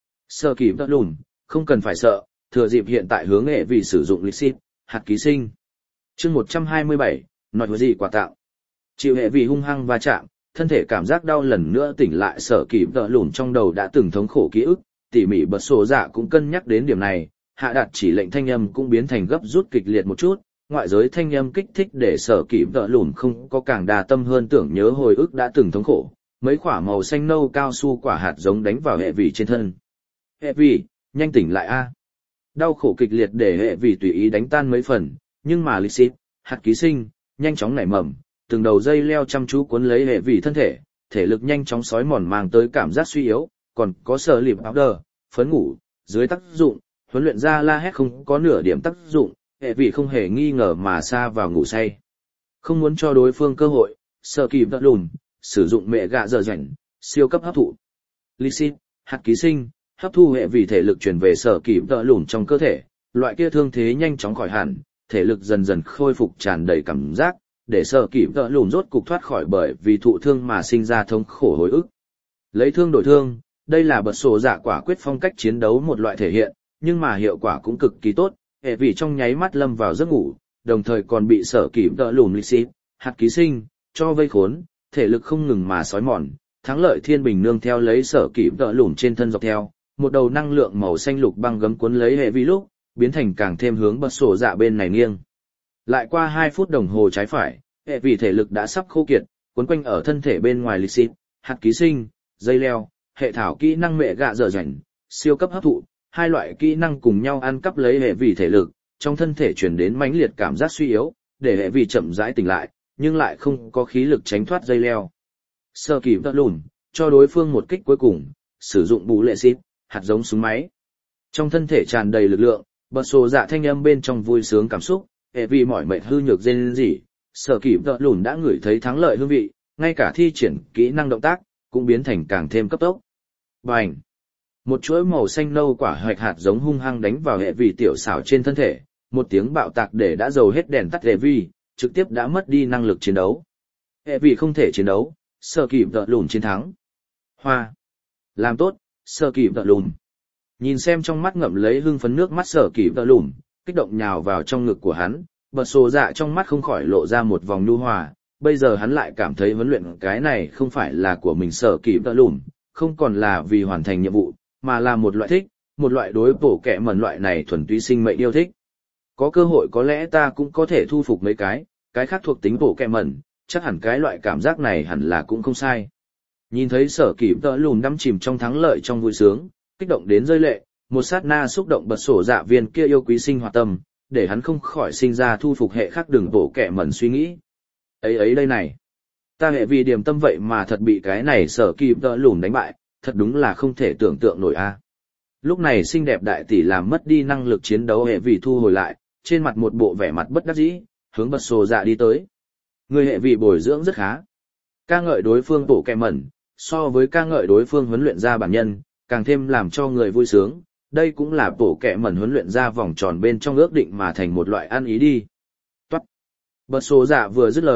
Sở kỳ tợ lùn, không cần phải sợ, thừa dịp hiện tại hướng hệ vị sử dụng lịch xít, hạt ký sinh. Chương một trăm hai mươi bảy, nói gì quà tạo. Chịu hệ vị hung hăng va chạm, thân thể cảm giác đau lần nữa tỉnh lại sở kỳ tợ lùn trong đầu đã từng thống khổ ký ức, tỉ mỉ bật sổ dạ cũng cân nhắc đến điểm này, hạ đạt chỉ lệnh thanh âm cũng biến thành gấp rút kịch liệt một chút, ngoại giới thanh âm kích thích để sở kỳ tợ lùn không có càng đa tâm hơn tưởng nhớ hồi ức đã từng thống khổ, mấy quả màu xanh nâu cao su quả hạt giống đánh vào hệ vị trên thân. Hệ vị, nhanh tỉnh lại a! Đau khổ kịch liệt để hệ vị tùy ý đánh tan mấy phần, nhưng mà lịch xít, hạt ký sinh, nhanh chóng nảy mầm, từng đầu dây leo chăm chú cuốn lấy hệ vị thân thể, thể lực nhanh chóng sói mòn mang tới cảm giác suy yếu, còn có sở lịp powder, phấn ngủ, dưới tác dụng, huấn luyện ra la hét không có nửa điểm tác dụng, hệ vị không hề nghi ngờ mà sa vào ngủ say. Không muốn cho đối phương cơ hội, sở kỳ tợ lùn, sử dụng mẹ gạ dở dành, siêu cấp hấp thụ. Lysit, hạt ký sinh, hấp thu hệ vị thể lực truyền về sở kỳ tợ lùn trong cơ thể, loại kia thương thế nhanh chóng khỏi hẳn, thể lực dần dần khôi phục tràn đầy cảm giác, để sở kỳ tợ lùn rốt cục thoát khỏi bởi vì thụ thương mà sinh ra thống khổ hồi ức. Lấy thương đổi thương, đây là bật sổ dạ quả quyết phong cách chiến đấu một loại thể hiện, nhưng mà hiệu quả cũng cực kỳ tốt, hệ vị trong nháy mắt lâm vào giấc ngủ, đồng thời còn bị sở kỳ tợ lùn lịch xít, hạt ký sinh, cho vây khốn, thể lực không ngừng mà sói mòn, thắng lợi thiên bình nương theo lấy sở kỳ tợ lùn trên thân dọc theo, một đầu năng lượng màu xanh lục băng gấm cuốn lấy hệ vị lúc, biến thành càng thêm hướng bật sổ dạ bên này nghiêng. Lại qua hai phút đồng hồ trái phải, hệ vị thể lực đã sắp khô kiệt, cuốn quanh ở thân thể bên ngoài lịch xít, hạt ký sinh, dây leo, hệ thảo kỹ năng mẹ gạ dở dành, siêu cấp hấp thụ, hai loại kỹ năng cùng nhau ăn cắp lấy hệ vị thể lực, trong thân thể truyền đến mãnh liệt cảm giác suy yếu, để hệ vị chậm rãi tỉnh lại, nhưng lại không có khí lực tránh thoát dây leo. Sơ kỳ tợ lùn, cho đối phương một kích cuối cùng, sử dụng bú lệ xít, hạt giống súng máy. Trong thân thể tràn đầy lực lượng, bật sổ dạ thanh âm bên trong vui sướng cảm xúc, hệ vị mỏi mệt hư nhược rên rỉ, sở kỳ tợ lùn đã ngửi thấy thắng lợi hương vị, ngay cả thi triển kỹ năng động tác, cũng biến thành càng thêm cấp tốc. Bành! Một chuỗi màu xanh nâu quả hạch hạt giống hung hăng đánh vào hệ vị tiểu xảo trên thân thể, một tiếng bạo tạc để đã dầu hết đèn tắt hệ vị, trực tiếp đã mất đi năng lực chiến đấu. Hệ vị không thể chiến đấu, sở kỳ tợ lùn chiến thắng. Hoa! Làm tốt, sở kỳ tợ lùn. Nhìn xem trong mắt ngậm lấy hưng phấn nước mắt sở kỳ tợ lùn, kích động nhào vào trong ngực của hắn, bật sổ dạ trong mắt không khỏi lộ ra một vòng nhu hòa. Bây giờ hắn lại cảm thấy huấn luyện cái này không phải là của mình sở kỳ tợ lùn, không còn là vì hoàn thành nhiệm vụ, mà là một loại thích, một loại đối bổ kẹ mẩn loại này thuần túy sinh mệnh yêu thích. Có cơ hội có lẽ ta cũng có thể thu phục mấy cái, cái khác thuộc tính bổ kẹ mẩn, chắc hẳn cái loại cảm giác này hẳn là cũng không sai. Nhìn thấy sở kỳ tợ lùn đắm chìm trong thắng lợi trong vui sướng, kích động đến rơi lệ, một sát na xúc động bật sổ dạ viên kia yêu quý sinh hoạt tâm, để hắn không khỏi sinh ra thu phục hệ khác đường bổ kẹ mẩn suy nghĩ. Ấy ấy đây này, ta hệ vì điểm tâm vậy mà thật bị cái này sở kỳ tợ lùn đánh bại, thật đúng là không thể tưởng tượng nổi a. Lúc này xinh đẹp đại tỷ làm mất đi năng lực chiến đấu hệ vì thu hồi lại, trên mặt một bộ vẻ mặt bất đắc dĩ, hướng bật sổ dạ đi tới. Người hệ vì bồi dưỡng rất khá. Ca ngợi đối phương bổ kẹ mẩn, so với ca ngợi đối phương huấn luyện ra bản nhân, càng thêm làm cho người vui sướng. Đây cũng là bổ kẹ mẩn huấn luyện ra vòng tròn bên trong ước định mà thành một loại ăn ý đi. Toát. Bật sổ dạ vừa dứt lời,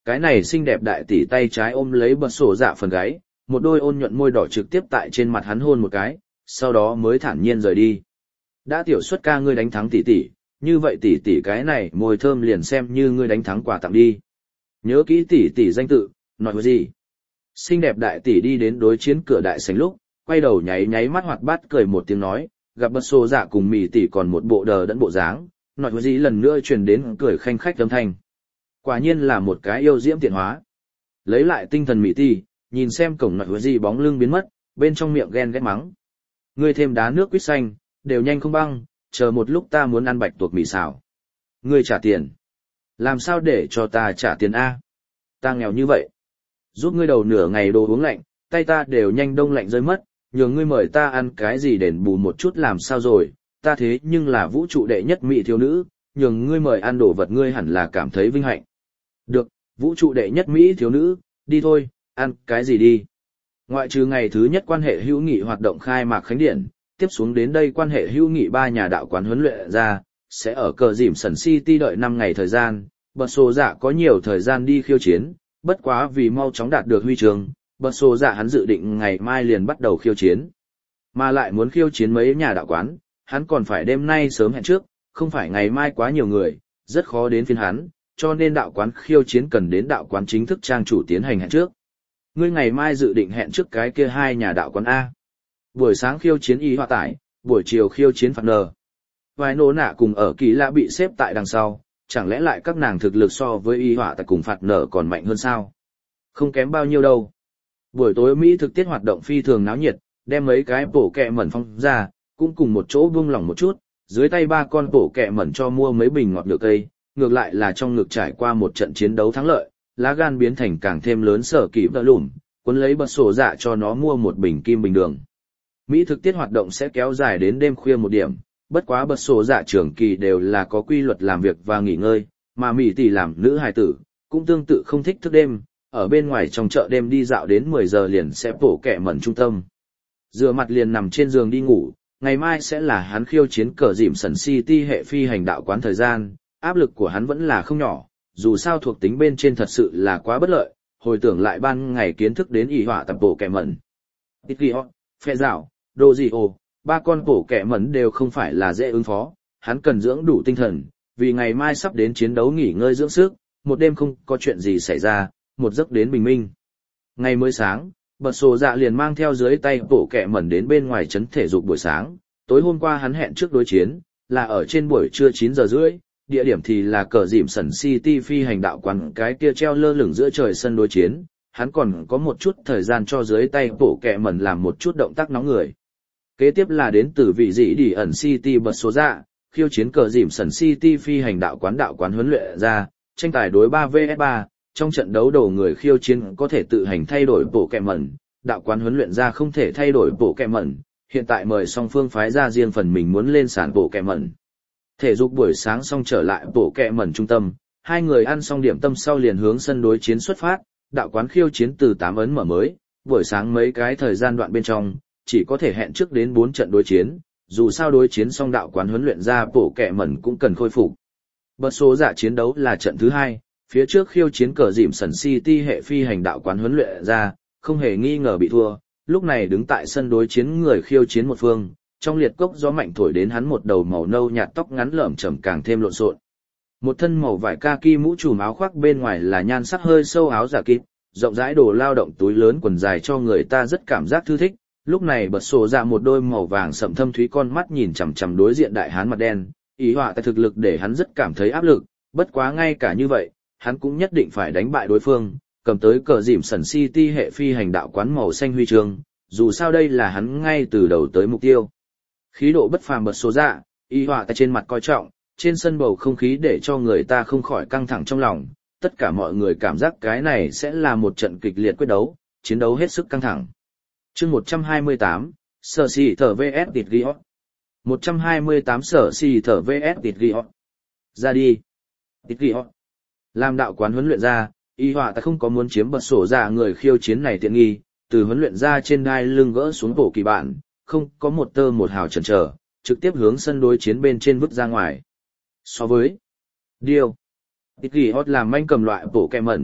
cái này xinh đẹp đại tỷ tay trái ôm lấy bật sổ dạ phần gáy, một đôi ôn nhuận môi đỏ trực tiếp tại trên mặt hắn hôn một cái, sau đó mới thản nhiên rời đi. Đã tiểu xuất ca ngươi đánh thắng tỷ tỷ, như vậy tỷ tỷ cái này môi thơm liền xem như ngươi đánh thắng quà tặng đi. Nhớ kỹ tỷ tỷ danh tự, nói gì? Xinh đẹp đại tỷ đi đến đối chiến cửa đại sảnh lúc, quay đầu nháy nháy mắt hoạt bát cười một tiếng nói, gặp bật sổ dạ cùng mì tỷ còn một bộ đờ đẫn bộ dáng, nói gì lần nữa truyền đến cười khanh khách âm thanh. Quả nhiên là một cái yêu diễm tiện hóa. Lấy lại tinh thần mì tỷ, nhìn xem cổng nói gì bóng lưng biến mất, bên trong miệng ghen ghét mắng. Ngươi thêm đá nước quýt xanh, đều nhanh không băng, chờ một lúc ta muốn ăn bạch tuộc mì xào. Ngươi trả tiền. Làm sao để cho ta trả tiền A? Ta nghèo như vậy. Giúp ngươi đầu nửa ngày đồ uống lạnh, tay ta đều nhanh đông lạnh rơi mất, nhường ngươi mời ta ăn cái gì đền bù một chút làm sao rồi, ta thế nhưng là vũ trụ đệ nhất mỹ thiếu nữ, nhường ngươi mời ăn đồ vật ngươi hẳn là cảm thấy vinh hạnh. Được, vũ trụ đệ nhất mỹ thiếu nữ, đi thôi, ăn cái gì đi. Ngoại trừ ngày thứ nhất quan hệ hữu nghị hoạt động khai mạc khánh điển, tiếp xuống đến đây quan hệ hữu nghị ba nhà đạo quán huấn luyện ra, sẽ ở cờ dìm sần City đợi năm ngày thời gian, bật sổ dạ có nhiều thời gian đi khiêu chiến, bất quá vì mau chóng đạt được huy chương, bật sổ dạ hắn dự định ngày mai liền bắt đầu khiêu chiến. Mà lại muốn khiêu chiến mấy nhà đạo quán, hắn còn phải đêm nay sớm hẹn trước, không phải ngày mai quá nhiều người, rất khó đến phiên hắn, cho nên đạo quán khiêu chiến cần đến đạo quán chính thức trang chủ tiến hành hẹn trước. Ngươi ngày mai dự định hẹn trước cái kia hai nhà đạo quán A. Buổi sáng khiêu chiến y hòa tải, buổi chiều khiêu chiến phạt nờ. Vài nô nạ cùng ở kỳ lạ bị xếp tại đằng sau, chẳng lẽ lại các nàng thực lực so với y họa tại cùng phạt nở còn mạnh hơn sao? Không kém bao nhiêu đâu. Buổi tối Mỹ thực tiết hoạt động phi thường náo nhiệt, đem mấy cái bổ kẹ mẩn phong ra, cũng cùng một chỗ buông lỏng một chút, dưới tay ba con bổ kẹ mẩn cho mua mấy bình ngọt nhựa cây, ngược lại là trong ngực trải qua một trận chiến đấu thắng lợi, lá gan biến thành càng thêm lớn sở kỳ vợ lùm, cuốn lấy bật sổ dạ cho nó mua một bình kim bình đường. Mỹ thực tiết hoạt động sẽ kéo dài đến đêm khuya một điểm. Bất quá bật sổ dạ trưởng kỳ đều là có quy luật làm việc và nghỉ ngơi, mà Mỹ tỷ làm nữ hài tử, cũng tương tự không thích thức đêm, ở bên ngoài trong chợ đêm đi dạo đến mười giờ liền sẽ bổ kẹ mẩn trung tâm. Rửa mặt liền nằm trên giường đi ngủ, ngày mai sẽ là hắn khiêu chiến cờ dìm sần City hệ phi hành đạo quán thời gian, áp lực của hắn vẫn là không nhỏ, dù sao thuộc tính bên trên thật sự là quá bất lợi, hồi tưởng lại ban ngày kiến thức đến ỷ họa tập bổ kẹ mẩn. Tít ghi họ, phe rào, đồ gì ồ. Ba con bổ kẹ mẩn đều không phải là dễ ứng phó, hắn cần dưỡng đủ tinh thần, vì ngày mai sắp đến chiến đấu nghỉ ngơi dưỡng sức, một đêm không có chuyện gì xảy ra, một giấc đến bình minh. Ngày mới sáng, bật sổ dạ liền mang theo dưới tay bổ kẹ mẩn đến bên ngoài trấn thể dục buổi sáng, tối hôm qua hắn hẹn trước đối chiến, là ở trên buổi trưa chín giờ rưỡi, địa điểm thì là cờ dìm sần City phi hành đạo quán cái kia treo lơ lửng giữa trời sân đối chiến, hắn còn có một chút thời gian cho dưới tay bổ kẹ mẩn làm một chút động tác nóng người. Kế tiếp là đến từ vị dị đi ẩn City bật số dạ, khiêu chiến cờ dìm sần City phi hành đạo quán đạo quán huấn luyện ra, tranh tài đối ba vs ba, trong trận đấu đầu người khiêu chiến có thể tự hành thay đổi bộ kẹ mẩn, đạo quán huấn luyện ra không thể thay đổi bộ kẹ mẩn, hiện tại mời song phương phái ra riêng phần mình muốn lên sàn bộ kẹ mẩn. Thể dục buổi sáng xong trở lại bộ kẹ mẩn trung tâm, hai người ăn xong điểm tâm sau liền hướng sân đối chiến xuất phát, đạo quán khiêu chiến từ tám ấn mở mới, buổi sáng mấy cái thời gian đoạn bên trong, chỉ có thể hẹn trước đến bốn trận đối chiến, dù sao đối chiến xong đạo quán huấn luyện ra bổ kẹ mẩn cũng cần khôi phục. Bật số dạ chiến đấu là trận thứ hai, phía trước khiêu chiến cờ dìm sần City hệ phi hành đạo quán huấn luyện ra, không hề nghi ngờ bị thua, lúc này đứng tại sân đối chiến người khiêu chiến một phương, trong liệt cốc gió mạnh thổi đến hắn một đầu màu nâu nhạt tóc ngắn lởm chởm càng thêm lộn xộn. Một thân màu vải kaki mũ trùm áo khoác bên ngoài là nhan sắc hơi sâu áo giả kịp, rộng rãi đồ lao động túi lớn quần dài cho người ta rất cảm giác thư thích. Lúc này bật sổ ra một đôi màu vàng sậm thâm thúy con mắt nhìn chằm chằm đối diện đại hán mặt đen, ý họa tại thực lực để hắn rất cảm thấy áp lực, bất quá ngay cả như vậy, hắn cũng nhất định phải đánh bại đối phương, cầm tới cờ dìm sần City hệ phi hành đạo quán màu xanh huy chương, dù sao đây là hắn ngay từ đầu tới mục tiêu. Khí độ bất phàm bật sổ ra, ý họa tại trên mặt coi trọng, trên sân bầu không khí để cho người ta không khỏi căng thẳng trong lòng, tất cả mọi người cảm giác cái này sẽ là một trận kịch liệt quyết đấu, chiến đấu hết sức căng thẳng. Chương một trăm hai mươi tám, sở xì thở vs tịt ghi hót. một trăm hai mươi tám sở xì thở vs tịt ghi hót. Ra đi. Tịt ghi hót. Làm đạo quán huấn luyện ra, y họa ta không có muốn chiếm bật sổ ra người khiêu chiến này tiện nghi, từ huấn luyện ra trên đai lưng gỡ xuống bộ kỳ bản, không có một tơ một hào chần chờ, trực tiếp hướng sân đối chiến bên trên vứt ra ngoài. So với Điêu, tịt ghi hót làm manh cầm loại bộ kẹ mẩn,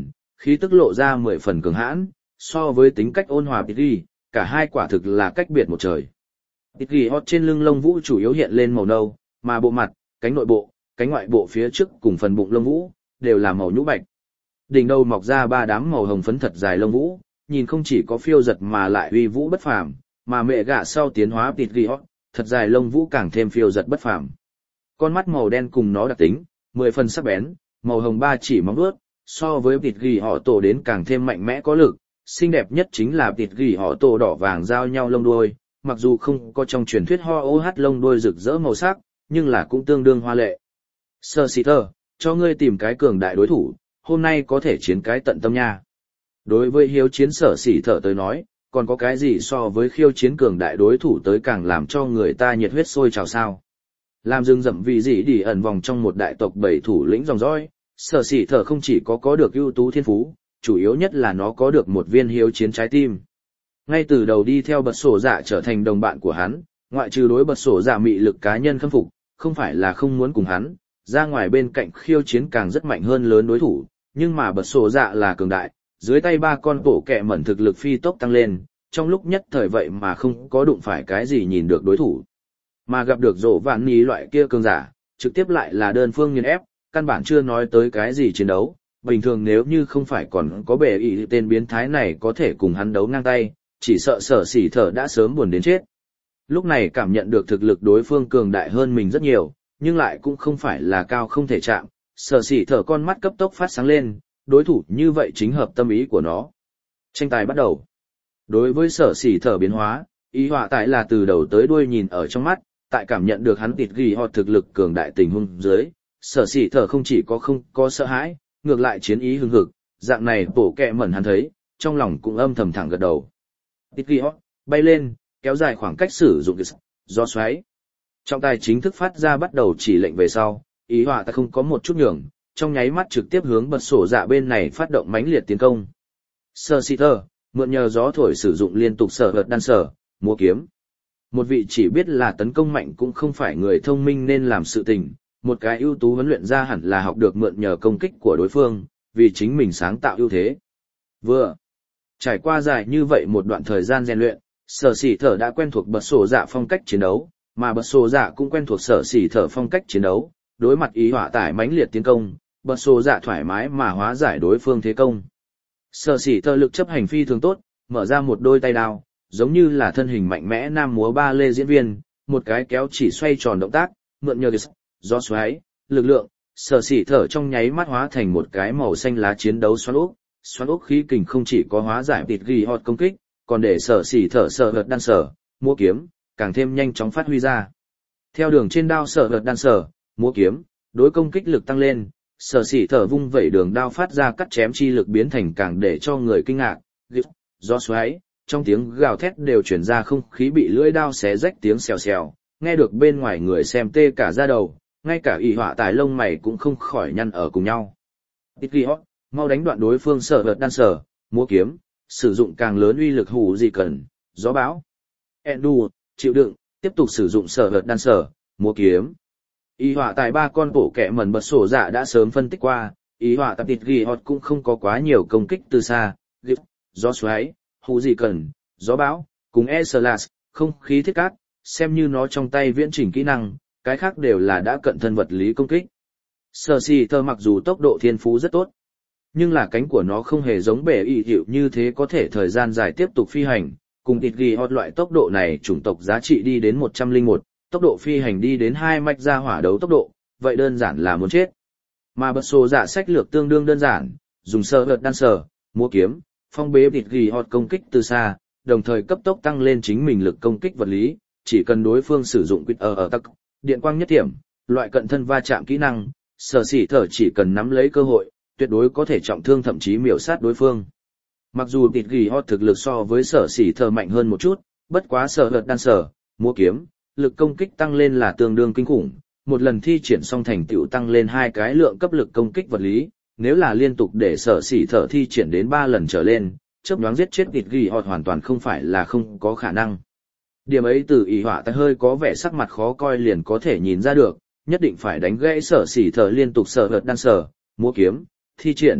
Khí tức lộ ra mười phần cường hãn, so với tính cách ôn hòa Pidgey, cả hai quả thực là cách biệt một trời. Pidgey hót trên lưng lông vũ chủ yếu hiện lên màu nâu, mà bộ mặt, cánh nội bộ, cánh ngoại bộ phía trước cùng phần bụng lông vũ, đều là màu nhũ bạch. Đỉnh đầu mọc ra ba đám màu hồng phấn thật dài lông vũ, nhìn không chỉ có phiêu giật mà lại uy vũ bất phàm, mà mẹ gạ sau tiến hóa Pidgey hót, thật dài lông vũ càng thêm phiêu giật bất phàm. Con mắt màu đen cùng nó đặc tính, mười phần sắc bén, màu hồng ba chỉ móng vuốt, so với Pidgey họ tổ đến càng thêm mạnh mẽ có lực. Xinh đẹp nhất chính là Pidgey họ tổ đỏ vàng giao nhau lông đuôi, mặc dù không có trong truyền thuyết ho ô hát lông đuôi rực rỡ màu sắc, nhưng là cũng tương đương hoa lệ. Sơ xì thơ, cho ngươi tìm cái cường đại đối thủ, hôm nay có thể chiến cái tận tâm nha. Đối với hiếu chiến sở xỉ thở tới nói, còn có cái gì so với khiêu chiến cường đại đối thủ tới càng làm cho người ta nhiệt huyết sôi trào sao. Làm rừng rậm vì gì đi ẩn vòng trong một đại tộc bảy thủ lĩnh dòng dõi, sở xỉ thở không chỉ có có được ưu tú thiên phú, chủ yếu nhất là nó có được một viên hiếu chiến trái tim. Ngay từ đầu đi theo bật sổ dạ trở thành đồng bạn của hắn, ngoại trừ đối bật sổ dạ mị lực cá nhân khâm phục, không phải là không muốn cùng hắn, ra ngoài bên cạnh khiêu chiến càng rất mạnh hơn lớn đối thủ, nhưng mà bật sổ dạ là cường đại, dưới tay ba con bổ kẹ mẩn thực lực phi tốc tăng lên, trong lúc nhất thời vậy mà không có đụng phải cái gì nhìn được đối thủ. Mà gặp được rổ vạn ní loại kia cường giả, trực tiếp lại là đơn phương nghiền ép, căn bản chưa nói tới cái gì chiến đấu. Bình thường nếu như không phải còn có bệ ý tên biến thái này có thể cùng hắn đấu ngang tay, chỉ sợ sở xỉ thở đã sớm buồn đến chết. Lúc này cảm nhận được thực lực đối phương cường đại hơn mình rất nhiều, nhưng lại cũng không phải là cao không thể chạm, sở xỉ thở con mắt cấp tốc phát sáng lên, đối thủ như vậy chính hợp tâm ý của nó. Tranh tài bắt đầu. Đối với sở xỉ thở biến hóa, ý họa tại là từ đầu tới đuôi nhìn ở trong mắt, tại cảm nhận được hắn tịt ghi họ thực lực cường đại tình huống dưới, sở xỉ thở không chỉ có không có sợ hãi, ngược lại chiến ý hưng hực, dạng này bổ kẹ mẩn hắn thấy, trong lòng cũng âm thầm thẳng gật đầu. Pidgey hót, bay lên, kéo dài khoảng cách sử dụng gió xoáy. Trọng tài chính thức phát ra bắt đầu chỉ lệnh về sau, ý họa ta không có một chút nhường, trong nháy mắt trực tiếp hướng bật sổ dạ bên này phát động mãnh liệt tiến công. Sơ xì thơ, mượn nhờ gió thổi sử dụng liên tục sở hợt đan sở, múa kiếm. Một vị chỉ biết là tấn công mạnh cũng không phải người thông minh nên làm sự tình, một cái ưu tú huấn luyện ra hẳn là học được mượn nhờ công kích của đối phương, vì chính mình sáng tạo ưu thế. Vừa trải qua dài như vậy một đoạn thời gian rèn luyện, sở xỉ thở đã quen thuộc bật sổ dạ phong cách chiến đấu, mà bật sổ dạ cũng quen thuộc sở xỉ thở phong cách chiến đấu. Đối mặt ý họa tải mãnh liệt tiến công, bật sổ dạ thoải mái mà hóa giải đối phương thế công. Sở xỉ thở lực chấp hành phi thường tốt, mở ra một đôi tay đao, giống như là thân hình mạnh mẽ nam múa ba lê diễn viên, một cái kéo chỉ xoay tròn động tác, mượn nhờ gió xoáy, lực lượng, sở xỉ thở trong nháy mắt hóa thành một cái màu xanh lá chiến đấu xoắn ốc. Xoắn ốc khí kình không chỉ có hóa giải tịt ghi hot công kích, còn để sở xỉ thở sở hợt đan sở, múa kiếm, càng thêm nhanh chóng phát huy ra. Theo đường trên đao sở hợt đan sở, múa kiếm, đối công kích lực tăng lên, sở xỉ thở vung vẩy đường đao phát ra cắt chém chi lực biến thành càng để cho người kinh ngạc, gió xoáy, trong tiếng gào thét đều chuyển ra không khí bị lưỡi đao xé rách tiếng xèo xèo, nghe được bên ngoài người xem tê cả da đầu, ngay cả ỷ họa tài lông mày cũng không khỏi nhăn ở cùng nhau. Tịt ghi hot, mau đánh đoạn đối phương sở hợt đan sở, múa kiếm, sử dụng càng lớn uy lực hủ gì cần, gió bão. Endu, chịu đựng, tiếp tục sử dụng sở hợt đan sở, múa kiếm. Ý họa tại ba con bổ kẹ mẩn bật sổ dạ đã sớm phân tích qua, ý họa tập tịt ghi hot cũng không có quá nhiều công kích từ xa, gió xoáy, hủ gì cần, gió bão, cùng E-Slash, không khí thiết cát, xem như nó trong tay viễn chỉnh kỹ năng, cái khác đều là đã cận thân vật lý công kích. Sở xỉ thơ mặc dù tốc độ thiên phú rất tốt, nhưng là cánh của nó không hề giống bể y hiệu như thế có thể thời gian dài tiếp tục phi hành, cùng tịt ghi hot loại tốc độ này chủng tộc giá trị đi đến một trăm lẻ một, tốc độ phi hành đi đến hai mạch ra hỏa đấu tốc độ, vậy đơn giản là muốn chết. Mà bật sổ dạ sách lược tương đương đơn giản, dùng sơ hợt đan sở, múa kiếm, phong bế tịt ghi hot công kích từ xa, đồng thời cấp tốc tăng lên chính mình lực công kích vật lý, chỉ cần đối phương sử dụng quýt ở ở tắc, điện quang nhất điểm, loại cận thân va chạm kỹ năng, sở xỉ thở chỉ cần nắm lấy cơ hội, tuyệt đối có thể trọng thương thậm chí miểu sát đối phương. Mặc dù tịt ghi hot thực lực so với sở xỉ thở mạnh hơn một chút, bất quá sở hợt đan sở, múa kiếm, lực công kích tăng lên là tương đương kinh khủng, một lần thi triển xong thành tựu tăng lên hai cái lượng cấp lực công kích vật lý, nếu là liên tục để sở xỉ thở thi triển đến ba lần trở lên, chớp nhoáng giết chết tịt ghi hot hoàn toàn không phải là không có khả năng. Điểm ấy từ ý họa ta hơi có vẻ sắc mặt khó coi liền có thể nhìn ra được, nhất định phải đánh gãy sở xỉ thở liên tục sở hợt đan sở, múa kiếm, thi triển,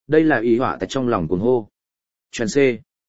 Đây là ý họa tại trong lòng cuồng hô. Chuyện C.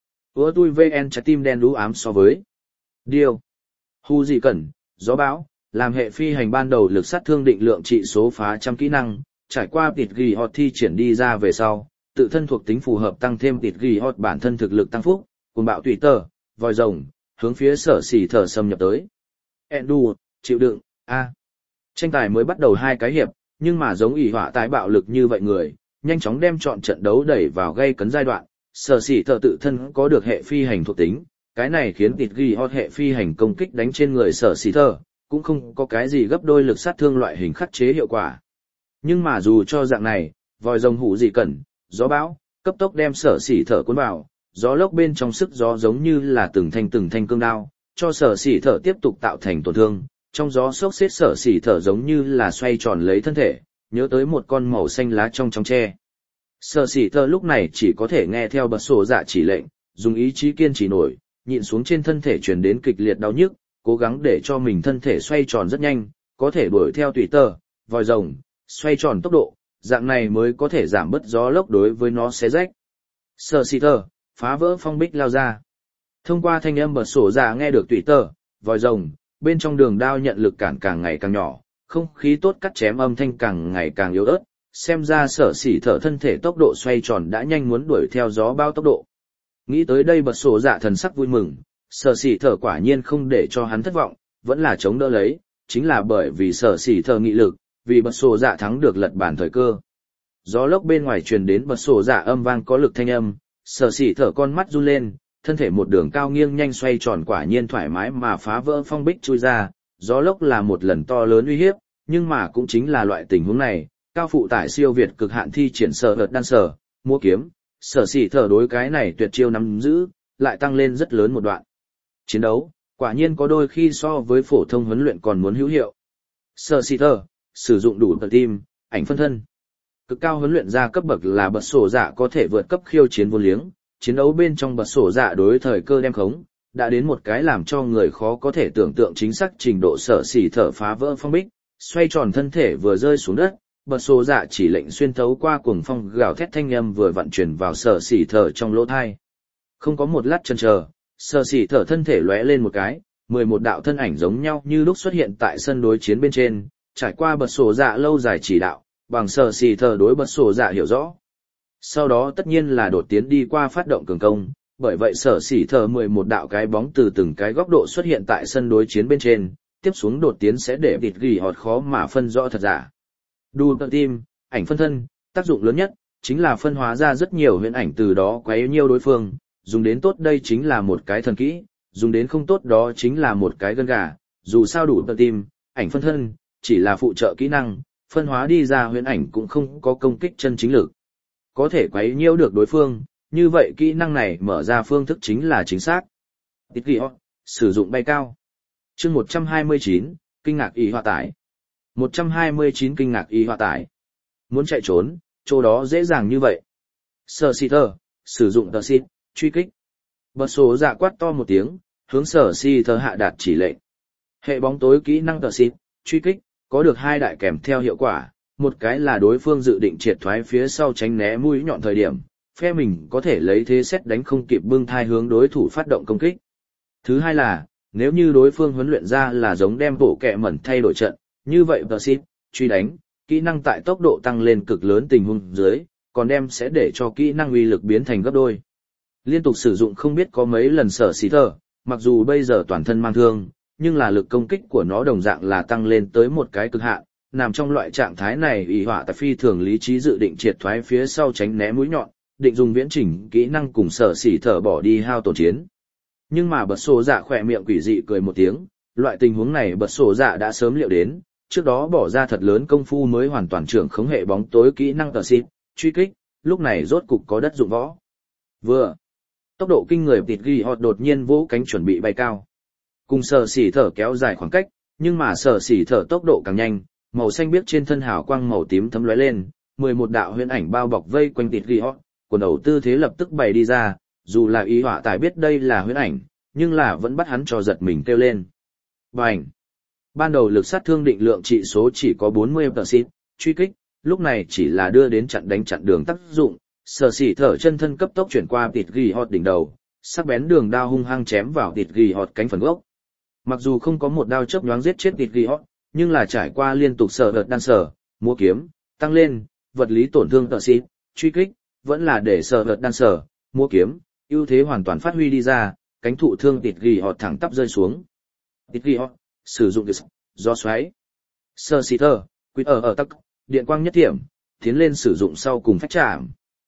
Ủa tôi vê en trái tim đen đú ám so với. Điều. Hu gì cần, gió bão, làm hệ phi hành ban đầu lực sát thương định lượng trị số phá trăm kỹ năng, trải qua tịt ghi hot thi triển đi ra về sau, tự thân thuộc tính phù hợp tăng thêm tịt ghi hot bản thân thực lực tăng phúc, cùng bạo tùy tờ, vòi rồng, hướng phía sở xỉ thở xâm nhập tới. Endu, chịu đựng, a. Tranh tài mới bắt đầu hai cái hiệp, nhưng mà giống ỷ họa tái bạo lực như vậy người, nhanh chóng đem chọn trận đấu đẩy vào gây cấn giai đoạn, sở xỉ thở tự thân có được hệ phi hành thuộc tính, cái này khiến tịt ghi hot hệ phi hành công kích đánh trên người sở xỉ thở, cũng không có cái gì gấp đôi lực sát thương loại hình khắc chế hiệu quả. Nhưng mà dù cho dạng này, vòi rồng hủ gì cần, gió bão, cấp tốc đem sở xỉ thở cuốn vào, gió lốc bên trong sức gió giống như là từng thanh từng thanh cương đao, cho sở xỉ thở tiếp tục tạo thành tổn thương, trong gió sốc xếp sở xỉ thở giống như là xoay tròn lấy thân thể, nhớ tới một con màu xanh lá trong trong tre. Sở xỉ thở lúc này chỉ có thể nghe theo bật sổ dạ chỉ lệnh, dùng ý chí kiên trì nổi, nhịn xuống trên thân thể truyền đến kịch liệt đau nhức, cố gắng để cho mình thân thể xoay tròn rất nhanh, có thể đuổi theo tùy tờ, vòi rồng, xoay tròn tốc độ, dạng này mới có thể giảm bớt gió lốc đối với nó xé rách. Sở xỉ thở, phá vỡ phong bích lao ra. Thông qua thanh âm bật sổ ra nghe được tùy tờ, vòi rồng, bên trong đường đao nhận lực cản càng ngày càng nhỏ, không khí tốt cắt chém âm thanh càng ngày càng yếu ớt, xem ra sở xỉ thở thân thể tốc độ xoay tròn đã nhanh muốn đuổi theo gió bao tốc độ. Nghĩ tới đây bật sổ dạ thần sắc vui mừng, sở xỉ thở quả nhiên không để cho hắn thất vọng, vẫn là chống đỡ lấy, chính là bởi vì sở xỉ thở nghị lực, vì bật sổ dạ thắng được lật bản thời cơ. Gió lốc bên ngoài truyền đến bật sổ dạ âm vang có lực thanh âm, sở xỉ thở con mắt run lên, thân thể một đường cao nghiêng nhanh xoay tròn quả nhiên thoải mái mà phá vỡ phong bích chui ra, gió lốc là một lần to lớn uy hiếp, nhưng mà cũng chính là loại tình huống này, cao phụ tải siêu việt cực hạn thi triển sở hợt đan sở, mua kiếm, sở xỉ thở đối cái này tuyệt chiêu nắm giữ, lại tăng lên rất lớn một đoạn. Chiến đấu, quả nhiên có đôi khi so với phổ thông huấn luyện còn muốn hữu hiệu. Sở xỉ thở, sử dụng đủ tờ tim, ảnh phân thân. Cực cao huấn luyện ra cấp bậc là bật sổ dạ có thể vượt cấp khiêu chiến vô liếng, chiến đấu bên trong bật sổ dạ đối thời cơ đem khống, đã đến một cái làm cho người khó có thể tưởng tượng chính xác trình độ sở xỉ thở phá vỡ phong bích, xoay tròn thân thể vừa rơi xuống đất, bật sổ dạ chỉ lệnh xuyên thấu qua cuồng phong gào thét thanh âm vừa vận chuyển vào sở xỉ thở trong lỗ thai. Không có một lát chần chờ, sở xỉ thở thân thể lóe lên một cái, mười một đạo thân ảnh giống nhau như lúc xuất hiện tại sân đối chiến bên trên, trải qua bật sổ dạ lâu dài chỉ đạo, bằng sở xỉ thở đối bật sổ dạ hiểu rõ. Sau đó tất nhiên là đột tiến đi qua phát động cường công, bởi vậy sở xỉ thở mười một đạo cái bóng từ từng cái góc độ xuất hiện tại sân đối chiến bên trên, tiếp xuống đột tiến sẽ để địt gỉ họt khó mà phân rõ thật giả. Đu tận tim, ảnh phân thân, tác dụng lớn nhất, chính là phân hóa ra rất nhiều huyễn ảnh từ đó quấy nhiêu đối phương, dùng đến tốt đây chính là một cái thần kỹ, dùng đến không tốt đó chính là một cái gân gà, dù sao đủ tận tim, ảnh phân thân, chỉ là phụ trợ kỹ năng, phân hóa đi ra huyễn ảnh cũng không có công kích chân chính lực. Có thể quấy nhiễu được đối phương, như vậy kỹ năng này mở ra phương thức chính là chính xác. Tít ghi hot, sử dụng bay cao. Chương một trăm hai mươi chín, kinh ngạc y hòa tải. một trăm hai mươi chín kinh ngạc y hòa tải. Muốn chạy trốn, chỗ đó dễ dàng như vậy. Sở xỉ thở, sử dụng tờ xịt, truy kích. Bật sổ dạ quát to một tiếng, hướng sở xỉ thở hạ đạt chỉ lệnh. Hệ bóng tối kỹ năng tờ xịt, truy kích, có được hai đại kèm theo hiệu quả. Một cái là đối phương dự định triệt thoái phía sau tránh né mũi nhọn thời điểm, phe mình có thể lấy thế xét đánh không kịp bưng thai hướng đối thủ phát động công kích. Thứ hai là, nếu như đối phương huấn luyện ra là giống đem bộ kẹ mẩn thay đổi trận, như vậy tờ xịt, truy đánh, kỹ năng tại tốc độ tăng lên cực lớn tình huống dưới, còn đem sẽ để cho kỹ năng uy lực biến thành gấp đôi. Liên tục sử dụng không biết có mấy lần sở xỉ thở, mặc dù bây giờ toàn thân mang thương, nhưng là lực công kích của nó đồng dạng là tăng lên tới một cái cực hạn. Nằm trong loại trạng thái này ỷ họa tại phi thường lý trí dự định triệt thoái phía sau tránh né mũi nhọn, định dùng viễn chỉnh kỹ năng cùng sở xỉ thở bỏ đi hao tổn chiến. Nhưng mà bật sổ dạ khỏe miệng quỷ dị cười một tiếng, loại tình huống này bật sổ dạ đã sớm liệu đến, trước đó bỏ ra thật lớn công phu mới hoàn toàn trưởng khống hệ bóng tối kỹ năng tờ xịt, truy kích, lúc này rốt cục có đất dụng võ. Vừa, tốc độ kinh người tịt ghi họt đột nhiên vỗ cánh chuẩn bị bay cao. Cùng sở xỉ thở kéo dài khoảng cách, nhưng mà sở xỉ thở tốc độ càng nhanh. Màu xanh biếc trên thân hào quang màu tím thấm lóe lên, mười một đạo huyễn ảnh bao bọc vây quanh tịt ghi hot, quần ẩu tư thế lập tức bày đi ra, dù là ý họa tài biết đây là huyễn ảnh, nhưng là vẫn bắt hắn cho giật mình kêu lên. Bành! Ban đầu lực sát thương định lượng trị số chỉ có bốn mươi phần trăm, truy kích, lúc này chỉ là đưa đến chặn đánh chặn đường tác dụng, Sở xỉ thở chân thân cấp tốc chuyển qua tịt ghi họt đỉnh đầu, sắc bén đường đao hung hăng chém vào tịt ghi họt cánh phần gốc. Mặc dù không có một đao chớp nhoáng giết chết tịt ghi họt, nhưng là trải qua liên tục sở đợt đan sở, múa kiếm, tăng lên, vật lý tổn thương tợ xịt, truy kích, vẫn là để sở đợt đan sở, múa kiếm, ưu thế hoàn toàn phát huy đi ra, cánh thụ thương tịt ghi họt thẳng tắp rơi xuống. Tịt ghi họt, sử dụng gió xoáy. Sở xỉ thở, quýt ở ở tắc, điện quang nhất điểm, tiến lên sử dụng sau cùng phách chạm.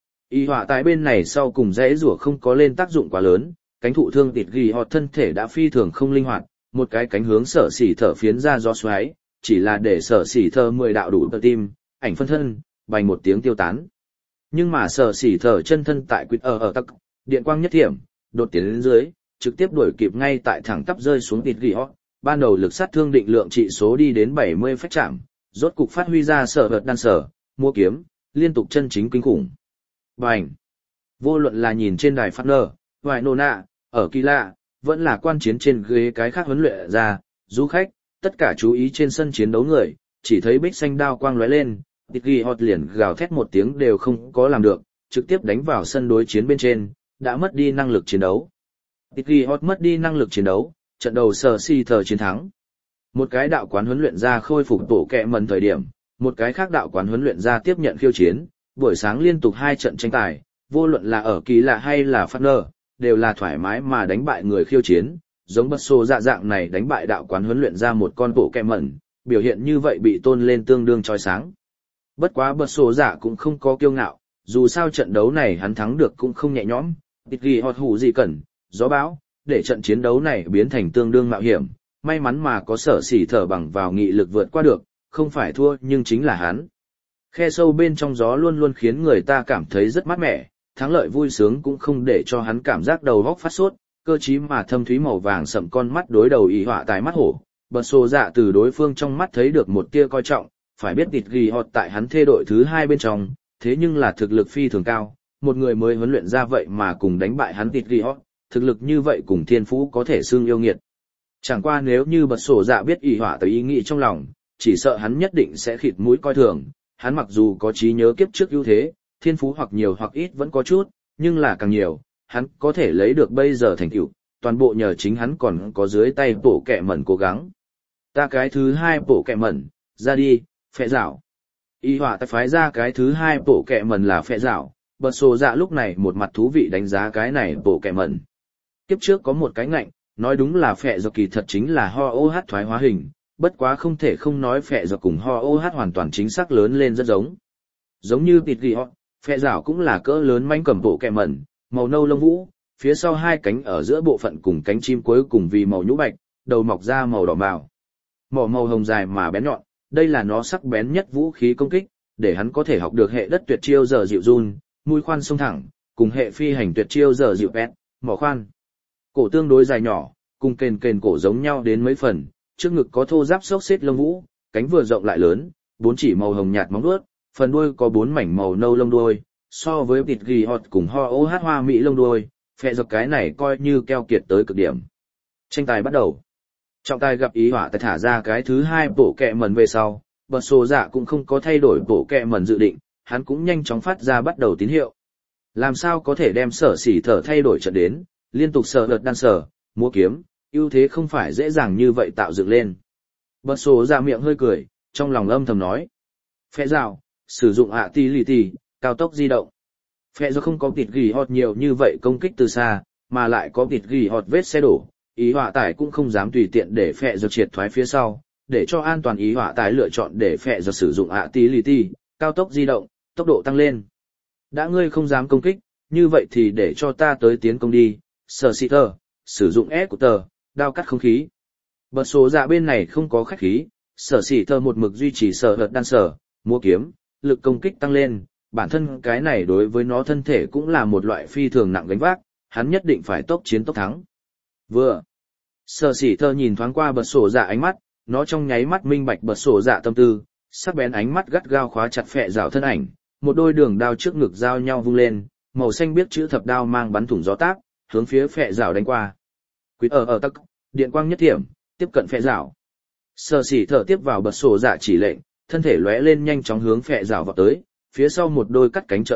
Y họa tại bên này sau cùng dãy rủa không có lên tác dụng quá lớn, cánh thụ thương tịt ghi họt thân thể đã phi thường không linh hoạt, một cái cánh hướng sở xỉ thở phiến ra gió xoáy, chỉ là để sở xỉ thở mười đạo đủ tơ tim, ảnh phân thân, bành một tiếng tiêu tán. Nhưng mà sở xỉ thở chân thân tại quýt ở ở tắc, điện quang nhất điểm, đột tiến lên dưới, trực tiếp đuổi kịp ngay tại thẳng tắp rơi xuống tịt ghi họt, ban đầu lực sát thương định lượng trị số đi đến bảy mươi phách chạm, rốt cục phát huy ra sở vật đan sở, mua kiếm, liên tục chân chính kinh khủng. Bành! Vô luận là nhìn trên đài phát nơ, ngoài nô nạ, ở kỳ lạ, vẫn là quan chiến trên ghế cái khác huấn luyện ra, du khách, tất cả chú ý trên sân chiến đấu người, chỉ thấy bích xanh đao quang lóe lên, tịt ghi họt liền gào thét một tiếng đều không có làm được, trực tiếp đánh vào sân đối chiến bên trên, đã mất đi năng lực chiến đấu. Tịt ghi họt mất đi năng lực chiến đấu, trận đầu sở si thờ chiến thắng. Một cái đạo quán huấn luyện ra khôi phục tổ kẹ mần thời điểm, một cái khác đạo quán huấn luyện ra tiếp nhận khiêu chiến, buổi sáng liên tục hai trận tranh tài, vô luận là ở kỳ lạ hay là phát nơ, đều là thoải mái mà đánh bại người khiêu chiến, giống bất xô dạ dạng này đánh bại đạo quán huấn luyện ra một con bộ kẹ mẩn, biểu hiện như vậy bị tôn lên tương đương chói sáng. Bất quá bất xô dạ cũng không có kiêu ngạo, dù sao trận đấu này hắn thắng được cũng không nhẹ nhõm, tịt ghi họt hủ gì cần, gió bão, để trận chiến đấu này biến thành tương đương mạo hiểm, may mắn mà có sở xỉ thở bằng vào nghị lực vượt qua được, không phải thua nhưng chính là hắn. Khe sâu bên trong gió luôn luôn khiến người ta cảm thấy rất mát mẻ, thắng lợi vui sướng cũng không để cho hắn cảm giác đầu óc phát sốt, cơ trí mà thâm thúy màu vàng sậm con mắt đối đầu ý họa tại mắt hổ. Bật sổ dạ từ đối phương trong mắt thấy được một tia coi trọng, phải biết tịt ghi họt tại hắn thê đội thứ hai bên trong, thế nhưng là thực lực phi thường cao, một người mới huấn luyện ra vậy mà cùng đánh bại hắn tịt ghi họt, thực lực như vậy cùng thiên phú có thể xương yêu nghiệt. Chẳng qua nếu như bật sổ dạ biết ý họa tới ý nghĩ trong lòng, chỉ sợ hắn nhất định sẽ khịt mũi coi thường. Hắn mặc dù có trí nhớ kiếp trước ưu thế, thiên phú hoặc nhiều hoặc ít vẫn có chút, nhưng là càng nhiều, hắn có thể lấy được bây giờ thành tựu, toàn bộ nhờ chính hắn còn có dưới tay bổ kẹ mẩn cố gắng. Ta cái thứ hai bổ kẹ mẩn, ra đi, phệ rảo. Y họa ta phái ra cái thứ hai bổ kẹ mẩn là phệ rảo, bật sổ dạ lúc này một mặt thú vị đánh giá cái này bổ kẹ mẩn. Kiếp trước có một cái ngạnh, nói đúng là phệ do kỳ thật chính là ho ô hát thoái hóa hình. Bất quá không thể không nói phệ dọc cùng ho ô hát hoàn toàn chính xác lớn lên rất giống. Giống như tịt ghi họt, phệ rảo cũng là cỡ lớn manh cầm bộ kẹ mẩn, màu nâu lông vũ, phía sau hai cánh ở giữa bộ phận cùng cánh chim cuối cùng vì màu nhũ bạch, đầu mọc ra màu đỏ màu. Mỏ màu hồng dài mà bén nhọn, đây là nó sắc bén nhất vũ khí công kích, để hắn có thể học được hệ đất tuyệt chiêu giờ dịu run, mũi khoan sông thẳng, cùng hệ phi hành tuyệt chiêu giờ dịu pét, mỏ khoan. Cổ tương đối dài nhỏ, cùng kền kền cổ giống nhau đến mấy phần. Trước ngực có thô giáp xốc xếp lông vũ, cánh vừa rộng lại lớn, bốn chỉ màu hồng nhạt móng vuốt, phần đuôi có bốn mảnh màu nâu lông đuôi, so với tịt ghi họt cùng ho ô hát hoa mỹ lông đuôi, phệ dọc cái này coi như keo kiệt tới cực điểm. Tranh tài bắt đầu. Trọng tài gặp ý họa tại thả ra cái thứ hai bổ kẹ mẩn về sau, bật sổ dạ cũng không có thay đổi bổ kẹ mẩn dự định, hắn cũng nhanh chóng phát ra bắt đầu tín hiệu. Làm sao có thể đem sở xỉ thở thay đổi trận đến, liên tục sở đợt đan sở, múa kiếm. Ưu thế không phải dễ dàng như vậy tạo dựng lên. Bật sổ ra miệng hơi cười, trong lòng âm thầm nói. Phệ rào, sử dụng ạ ti lì tì, cao tốc di động. Phệ do không có tịt ghi họt nhiều như vậy công kích từ xa, mà lại có tịt ghi họt vết xe đổ. Ý họa tải cũng không dám tùy tiện để phệ do triệt thoái phía sau, để cho an toàn ý họa tải lựa chọn để phệ do sử dụng ạ ti lì tì, cao tốc di động, tốc độ tăng lên. Đã ngươi không dám công kích, như vậy thì để cho ta tới tiến công đi, sở xì tờ, sử dụng ép của tờ. Đao cắt không khí. Bật số dạ bên này không có khách khí, sở xỉ thơ một mực duy trì sở hợt đan sở, múa kiếm, lực công kích tăng lên, bản thân cái này đối với nó thân thể cũng là một loại phi thường nặng gánh vác, hắn nhất định phải tốc chiến tốc thắng. Vừa, sở xỉ thơ nhìn thoáng qua bật sổ dạ ánh mắt, nó trong nháy mắt minh bạch bật sổ dạ tâm tư, sắc bén ánh mắt gắt gao khóa chặt phệ rào thân ảnh, một đôi đường đao trước ngực giao nhau vung lên, màu xanh biết chữ thập đao mang bắn thủng gió táp, hướng phía phệ rào đánh qua. Quýt ở ở tắc, điện quang nhất thiểm, tiếp cận phệ rào. Sở xỉ thở tiếp vào bật sổ dạ chỉ lệnh, thân thể lóe lên nhanh chóng hướng phệ rào vào tới, phía sau một đôi cắt cánh trợ lực,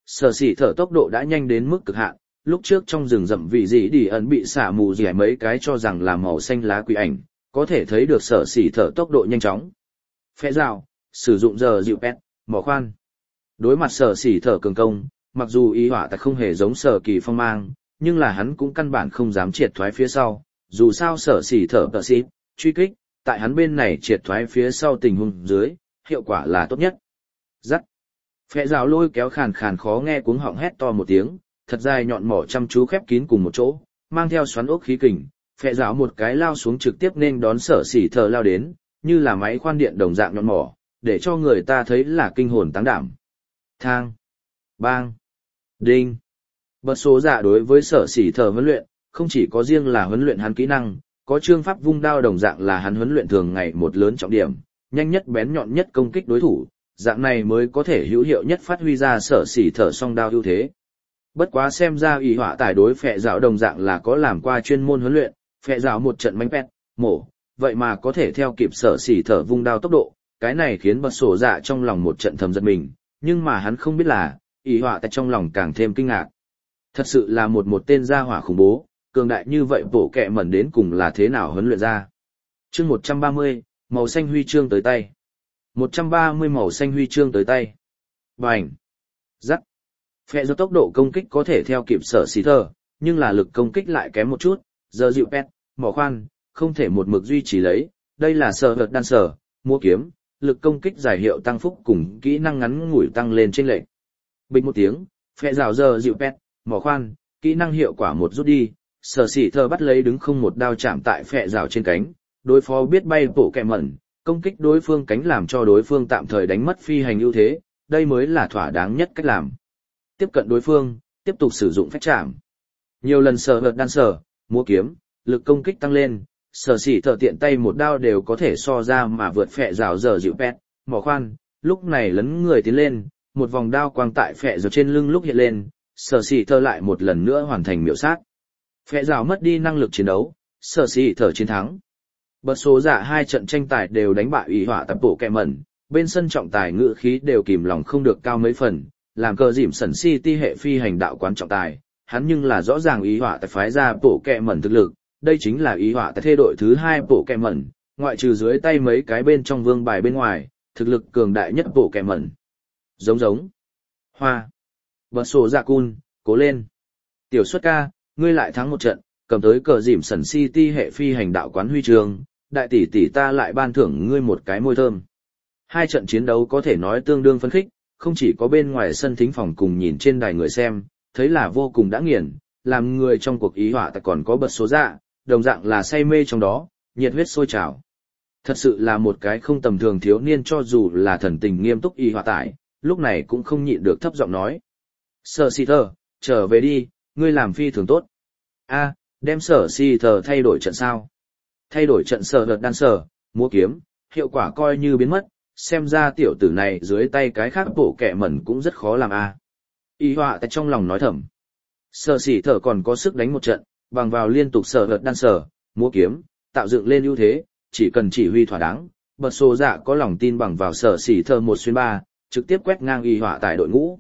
Sở xỉ thở tốc độ đã nhanh đến mức cực hạn, lúc trước trong rừng rậm vị dị đi ẩn bị xả mù dẻ mấy cái cho rằng là màu xanh lá quỷ ảnh, có thể thấy được sở xỉ thở tốc độ nhanh chóng. Phẽ rào, sử dụng giờ dịu pet, mỏ khoan. Đối mặt sở xỉ thở cường công, mặc dù ý họa tặc không hề giống sở kỳ phong mang, nhưng là hắn cũng căn bản không dám triệt thoái phía sau, dù sao sở xỉ thở tờ xịp, truy kích, tại hắn bên này triệt thoái phía sau tình huống dưới, hiệu quả là tốt nhất. Dắt. Phẽ rào lôi kéo khàn khàn khó nghe cuống họng hét to một tiếng, thật dài nhọn mỏ chăm chú khép kín cùng một chỗ, mang theo xoắn ốc khí kình, phẽ rào một cái lao xuống trực tiếp nên đón sở xỉ thở lao đến, như là máy khoan điện đồng dạng nhọn mỏ, để cho người ta thấy là kinh hồn táng đảm. Thang. Bang. Đinh. Bật số dạ đối với sở xỉ thở huấn luyện, không chỉ có riêng là huấn luyện hắn kỹ năng, có chương pháp vung đao đồng dạng là hắn huấn luyện thường ngày một lớn trọng điểm, nhanh nhất bén nhọn nhất công kích đối thủ, dạng này mới có thể hữu hiệu nhất phát huy ra sở xỉ thở song đao ưu thế. Bất quá xem ra ý họa tải đối phệ rào đồng dạng là có làm qua chuyên môn huấn luyện, phệ rào một trận mánh pet, mổ, vậy mà có thể theo kịp sở xỉ thở vung đao tốc độ, cái này khiến bật sổ dạ trong lòng một trận thầm giật mình, nhưng mà hắn không biết là, ý họa tại trong lòng càng thêm kinh ngạc. Thật sự là một một tên gia hỏa khủng bố, cường đại như vậy bổ kẹ mẩn đến cùng là thế nào huấn luyện ra. Chương một trăm ba mươi, màu xanh huy chương tới tay. một trăm ba mươi màu xanh huy chương tới tay. Bành. Dắt. Phệ do tốc độ công kích có thể theo kịp sở xỉ thở, nhưng là lực công kích lại kém một chút, giờ dịu pet, mỏ khoan, không thể một mực duy trì lấy, đây là sở hợt đan sở, mua kiếm, lực công kích giải hiệu tăng phúc cùng kỹ năng ngắn ngủi tăng lên trên lệnh. Bình một tiếng, phệ rào giờ dịu pet, mỏ khoan, kỹ năng hiệu quả một rút đi, sở xỉ thở bắt lấy đứng không một đao chạm tại phệ rào trên cánh, đối phó biết bay bộ kẹ mẩn, công kích đối phương cánh làm cho đối phương tạm thời đánh mất phi hành ưu thế, đây mới là thỏa đáng nhất cách làm. Tiếp cận đối phương, tiếp tục sử dụng phách chạm. Nhiều lần sở hợt đan sở, múa kiếm, lực công kích tăng lên, sở xỉ thở tiện tay một đao đều có thể so ra mà vượt phệ rào giờ dịu pet, mỏ khoan, lúc này lấn người tiến lên, một vòng đao quang tại phệ rào trên lưng lúc hiện lên, sở xỉ thở lại một lần nữa hoàn thành miểu sát. Phệ rào mất đi năng lực chiến đấu, sở xỉ thở chiến thắng. Bật số giả hai trận tranh tài đều đánh bại ý họa tập bộ kẹ mẩn, bên sân trọng tài ngữ khí đều kìm lòng không được cao mấy phần, làm cờ dìm sẩn City hệ phi hành đạo quán trọng tài, hắn nhưng là rõ ràng ý họa tại phái ra bộ kẹ mẩn thực lực, đây chính là ý họa tại thê đội thứ hai bộ kẹ mẩn, ngoại trừ dưới tay mấy cái bên trong vương bài bên ngoài, thực lực cường đại nhất bộ kẹ mẩn. Giống giống. Hoa. Bật sổ dạ cun, cố lên. Tiểu xuất ca, ngươi lại thắng một trận, cầm tới cờ dìm sẩn City hệ phi hành đạo quán huy chương, đại tỷ tỷ ta lại ban thưởng ngươi một cái môi thơm. Hai trận chiến đấu có thể nói tương đương phấn khích, không chỉ có bên ngoài sân thính phòng cùng nhìn trên đài người xem, thấy là vô cùng đã nghiền, làm người trong cuộc ý họa tại còn có bật số dạ, đồng dạng là say mê trong đó, nhiệt huyết sôi trào. Thật sự là một cái không tầm thường thiếu niên cho dù là thần tình nghiêm túc y họa tải, lúc này cũng không nhịn được thấp giọng nói. Sở xỉ thở, trở về đi, ngươi làm phi thường tốt. A, đem sở xỉ thở thay đổi trận sao? Thay đổi trận sở đợt đan sở, múa kiếm, hiệu quả coi như biến mất, xem ra tiểu tử này dưới tay cái khác bổ kẹ mẩn cũng rất khó làm a. Y họa tại trong lòng nói thầm. Sở xỉ thở còn có sức đánh một trận, bằng vào liên tục sở đợt đan sở, múa kiếm, tạo dựng lên ưu thế, chỉ cần chỉ huy thỏa đáng, bật số dạ có lòng tin bằng vào sở xỉ thở một xuyên ba, trực tiếp quét ngang y họa tại đội ngũ.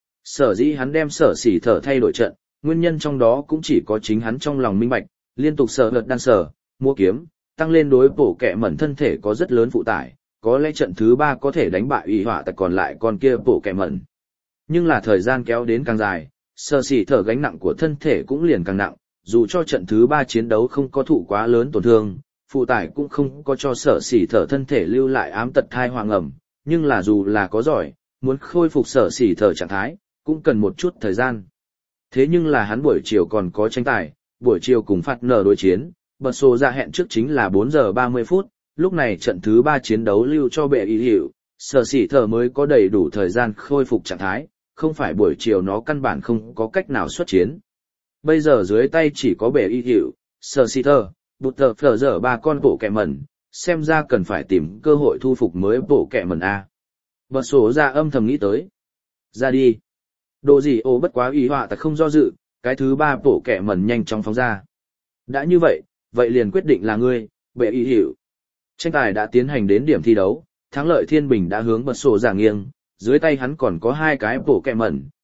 Sở dĩ hắn đem sở xỉ thở thay đổi trận, nguyên nhân trong đó cũng chỉ có chính hắn trong lòng minh bạch, liên tục sở đợt đan sở, múa kiếm, tăng lên đối bổ kẹ mẩn thân thể có rất lớn phụ tải, có lẽ trận thứ ba có thể đánh bại y họa tại còn lại con kia bổ kẹ mẩn. Nhưng là thời gian kéo đến càng dài, sở xỉ thở gánh nặng của thân thể cũng liền càng nặng, dù cho trận thứ ba chiến đấu không có thụ quá lớn tổn thương, phụ tải cũng không có cho sở xỉ thở thân thể lưu lại ám tật thai hoàng ẩm, nhưng là dù là có giỏi, muốn khôi phục sở xỉ thở trạng thái, cũng cần một chút thời gian. Thế nhưng là hắn buổi chiều còn có tranh tài, buổi chiều cùng phạt nở đối chiến, bật số ra hẹn trước chính là bốn giờ ba mươi phút, lúc này trận thứ ba chiến đấu lưu cho bệ ý hiệu, sở xỉ thở mới có đầy đủ thời gian khôi phục trạng thái, không phải buổi chiều nó căn bản không có cách nào xuất chiến. Bây giờ dưới tay chỉ có bệ ý hiệu, sở xỉ thở, bụt tờ phở dở ba con bộ kẹ mẩn, xem ra cần phải tìm cơ hội thu phục mới bộ kẹ mẩn A. Bật số ra âm thầm nghĩ tới. Ra đi. Độ gì ô bất quá ý họa tại không do dự, cái thứ ba bộ kẹ mẩn nhanh chóng phóng ra. Đã như vậy, vậy liền quyết định là ngươi, bệ ý hiệu. Tranh tài đã tiến hành đến điểm thi đấu, thắng lợi thiên bình đã hướng bật sổ giả nghiêng, dưới tay hắn còn có hai cái bộ kẹ mẩn,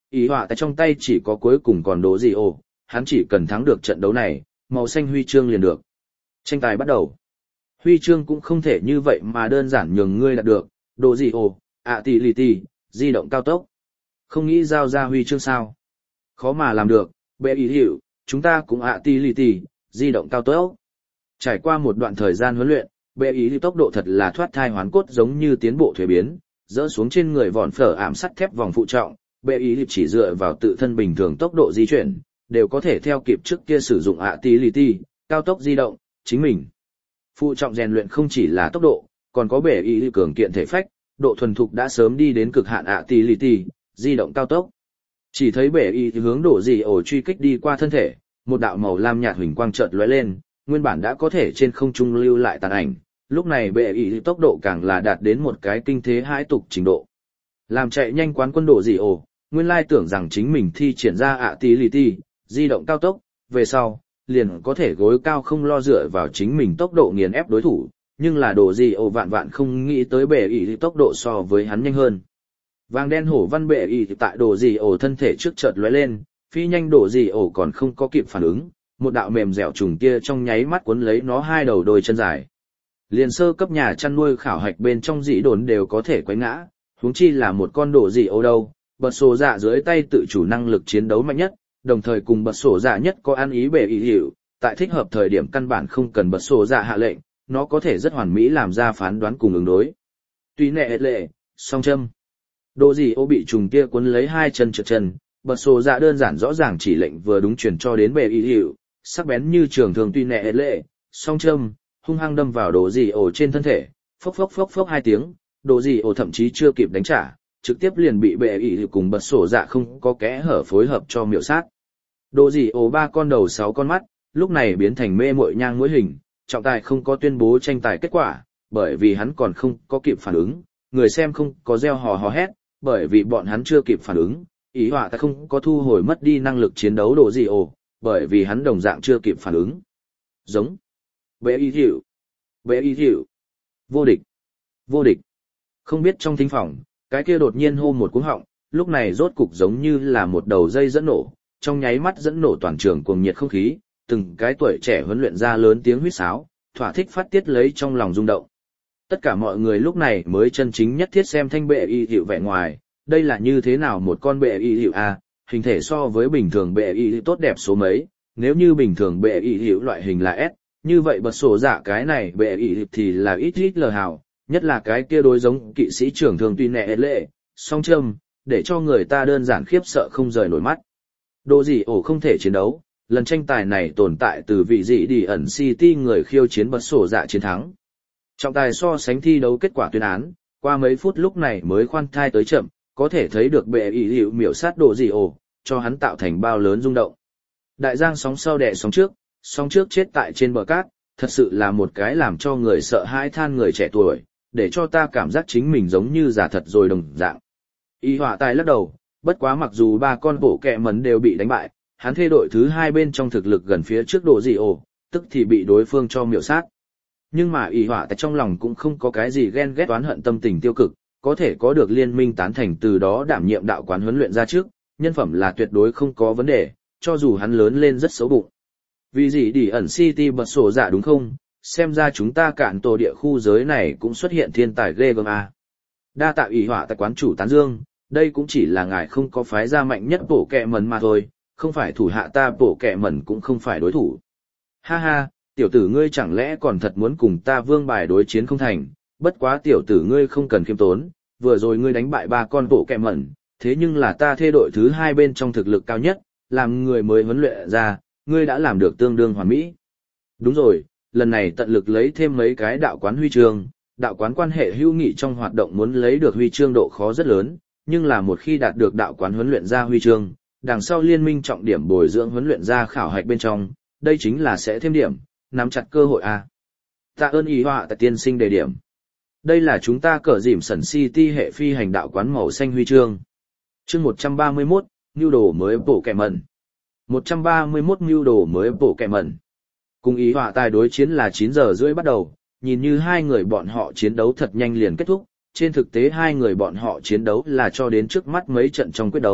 Ý họa tại trong tay chỉ có cuối cùng còn đố gì ồ, hắn chỉ cần thắng được trận đấu này, màu xanh huy chương liền được. Tranh tài bắt đầu. Huy chương cũng không thể như vậy mà đơn giản nhường ngươi đạt được, đồ gì ồ, ạ tỷ lì tỷ, di động cao tốc. Không nghĩ giao ra huy chương sao? Khó mà làm được, bệ ý hiệu, chúng ta cũng ạ tỷ lì tỷ, di động cao tốc. Trải qua một đoạn thời gian huấn luyện, bệ ý tốc độ thật là thoát thai hoán cốt giống như tiến bộ thuế biến, dỡ xuống trên người vòn phở ảm sắt thép vòng phụ trọng, bệ ý chỉ dựa vào tự thân bình thường tốc độ di chuyển, đều có thể theo kịp trước kia sử dụng ạ tỷ lì tỷ, cao tốc di động, chính mình. Phụ trọng rèn luyện không chỉ là tốc độ, còn có bệ ý cường kiện thể phách, độ thuần thục đã sớm đi đến cực hạn ạ tỷ lì tỷ, di động cao tốc. Chỉ thấy bệ ý hướng đổ gì ổ truy kích đi qua thân thể, một đạo màu lam nhạt huỳnh quang chợt lóe lên, nguyên bản đã có thể trên không trung lưu lại tàn ảnh, lúc này bệ ý tốc độ càng là đạt đến một cái kinh thế hãi tục trình độ. Làm chạy nhanh quán quân đổ gì ổ, nguyên lai tưởng rằng chính mình thi triển ra ạ tỷ lì tỷ, di động cao tốc, về sau, liền có thể gối cao không lo dựa vào chính mình tốc độ nghiền ép đối thủ, nhưng là đồ gì ổ vạn vạn không nghĩ tới bệ ý tốc độ so với hắn nhanh hơn. Vàng đen hổ văn bệ ý tại đồ gì ổ thân thể trước chợt lóe lên, phi nhanh đồ gì ổ còn không có kịp phản ứng, một đạo mềm dẻo trùng kia trong nháy mắt cuốn lấy nó hai đầu đôi chân dài. Liền sơ cấp nhà chăn nuôi khảo hạch bên trong dĩ đồn đều có thể quấy ngã, huống chi là một con đồ gì ổ đâu, bật sổ dạ dưới tay tự chủ năng lực chiến đấu mạnh nhất, đồng thời cùng bật sổ dạ nhất có ăn ý bệ ý hiệu, tại thích hợp thời điểm căn bản không cần bật sổ dạ hạ lệnh, nó có thể rất hoàn mỹ làm ra phán đoán cùng ứng đối. Tuy nệ lệ, song châm. Đồ gì ô bị trùng kia cuốn lấy hai chân trượt chân, bật sổ dạ đơn giản rõ ràng chỉ lệnh vừa đúng truyền cho đến bệ ý hiệu, sắc bén như trường thường tuy nệ lệ, song châm, hung hăng đâm vào đồ gì ổ trên thân thể, phốc phốc phốc phốc hai tiếng, đồ gì ổ thậm chí chưa kịp đánh trả, trực tiếp liền bị bệ ý hiệu cùng bật sổ dạ không có kẽ hở phối hợp cho miểu sát. Đồ gì ổ ba con đầu sáu con mắt, lúc này biến thành mê muội nhang mũi hình, trọng tài không có tuyên bố tranh tài kết quả, bởi vì hắn còn không có kịp phản ứng, người xem không có reo hò hò hét, bởi vì bọn hắn chưa kịp phản ứng, ý họa ta không có thu hồi mất đi năng lực chiến đấu đồ gì ổ, bởi vì hắn đồng dạng chưa kịp phản ứng. Giống. Bệ y hiệu. Bệ y hiệu. Vô địch. Vô địch. Không biết trong thính phòng, cái kia đột nhiên hô một cú họng, lúc này rốt cục giống như là một đầu dây dẫn nổ, trong nháy mắt dẫn nổ toàn trường cuồng nhiệt không khí, từng cái tuổi trẻ huấn luyện ra lớn tiếng huýt sáo, thỏa thích phát tiết lấy trong lòng rung động. Tất cả mọi người lúc này mới chân chính nhất thiết xem thanh bệ y hiệu vẻ ngoài, đây là như thế nào một con bệ y hiệu a, hình thể so với bình thường bệ y hiệu tốt đẹp số mấy, nếu như bình thường bệ y hiệu loại hình là S, như vậy bật sổ dạ cái này bệ y hiệu thì là ít ít lờ hào, nhất là cái kia đối giống kỵ sĩ trưởng thường tuy nệ lệ, song châm, để cho người ta đơn giản khiếp sợ không rời nổi mắt. Đồ gì ổ không thể chiến đấu, lần tranh tài này tồn tại từ vị dị đi ẩn City người khiêu chiến bật sổ dạ chiến thắng. Trọng tài so sánh thi đấu kết quả tuyên án, qua mấy phút lúc này mới khoan thai tới chậm, có thể thấy được bệ ý hiệu miểu sát đồ gì ổ, cho hắn tạo thành bao lớn rung động. Đại giang sóng sau đẻ sóng trước, sóng trước chết tại trên bờ cát, thật sự là một cái làm cho người sợ hãi than người trẻ tuổi, để cho ta cảm giác chính mình giống như già thật rồi đồng dạng. Y họa tài lắc đầu, bất quá mặc dù ba con bộ kẹ mẩn đều bị đánh bại, hắn thê đội thứ hai bên trong thực lực gần phía trước đồ gì ổ, tức thì bị đối phương cho miểu sát. Nhưng mà y họa tại trong lòng cũng không có cái gì ghen ghét oán hận tâm tình tiêu cực, có thể có được liên minh tán thành từ đó đảm nhiệm đạo quán huấn luyện ra trước, nhân phẩm là tuyệt đối không có vấn đề, cho dù hắn lớn lên rất xấu bụng. Vì gì đi ẩn City bật sổ dạ đúng không, xem ra chúng ta cạn tổ địa khu giới này cũng xuất hiện thiên tài ghê gớm a. Đa tạ y họa tại quán chủ tán dương, đây cũng chỉ là ngài không có phái ra mạnh nhất bổ kẹ mẩn mà thôi, không phải thủ hạ ta bổ kẹ mẩn cũng không phải đối thủ. Ha ha, tiểu tử ngươi chẳng lẽ còn thật muốn cùng ta vương bài đối chiến không thành, bất quá tiểu tử ngươi không cần khiêm tốn, vừa rồi ngươi đánh bại ba con bộ kẹ mẩn, thế nhưng là ta thê đội thứ hai bên trong thực lực cao nhất, làm người mới huấn luyện ra, ngươi đã làm được tương đương hoàn mỹ. Đúng rồi, lần này tận lực lấy thêm mấy cái đạo quán huy chương, đạo quán quan hệ hữu nghị trong hoạt động muốn lấy được huy chương độ khó rất lớn, nhưng là một khi đạt được đạo quán huấn luyện ra huy chương, đằng sau liên minh trọng điểm bồi dưỡng huấn luyện ra khảo hạch bên trong, đây chính là sẽ thêm điểm, nắm chặt cơ hội a. Tạ ơn ý họa tại tiên sinh đề điểm. Đây là chúng ta cờ dìm sẩn City hệ phi hành đạo quán màu xanh huy chương. Chương một trăm ba mươi mốt, nưu đồ mới bổ kẹ mẩn. một trăm ba mươi mốt nưu đồ mới bổ kẹ mẩn. Cùng ý họa tài đối chiến là chín giờ rưỡi bắt đầu, nhìn như hai người bọn họ chiến đấu thật nhanh liền kết thúc, trên thực tế hai người bọn họ chiến đấu là cho đến trước mắt mấy trận trong quyết đấu,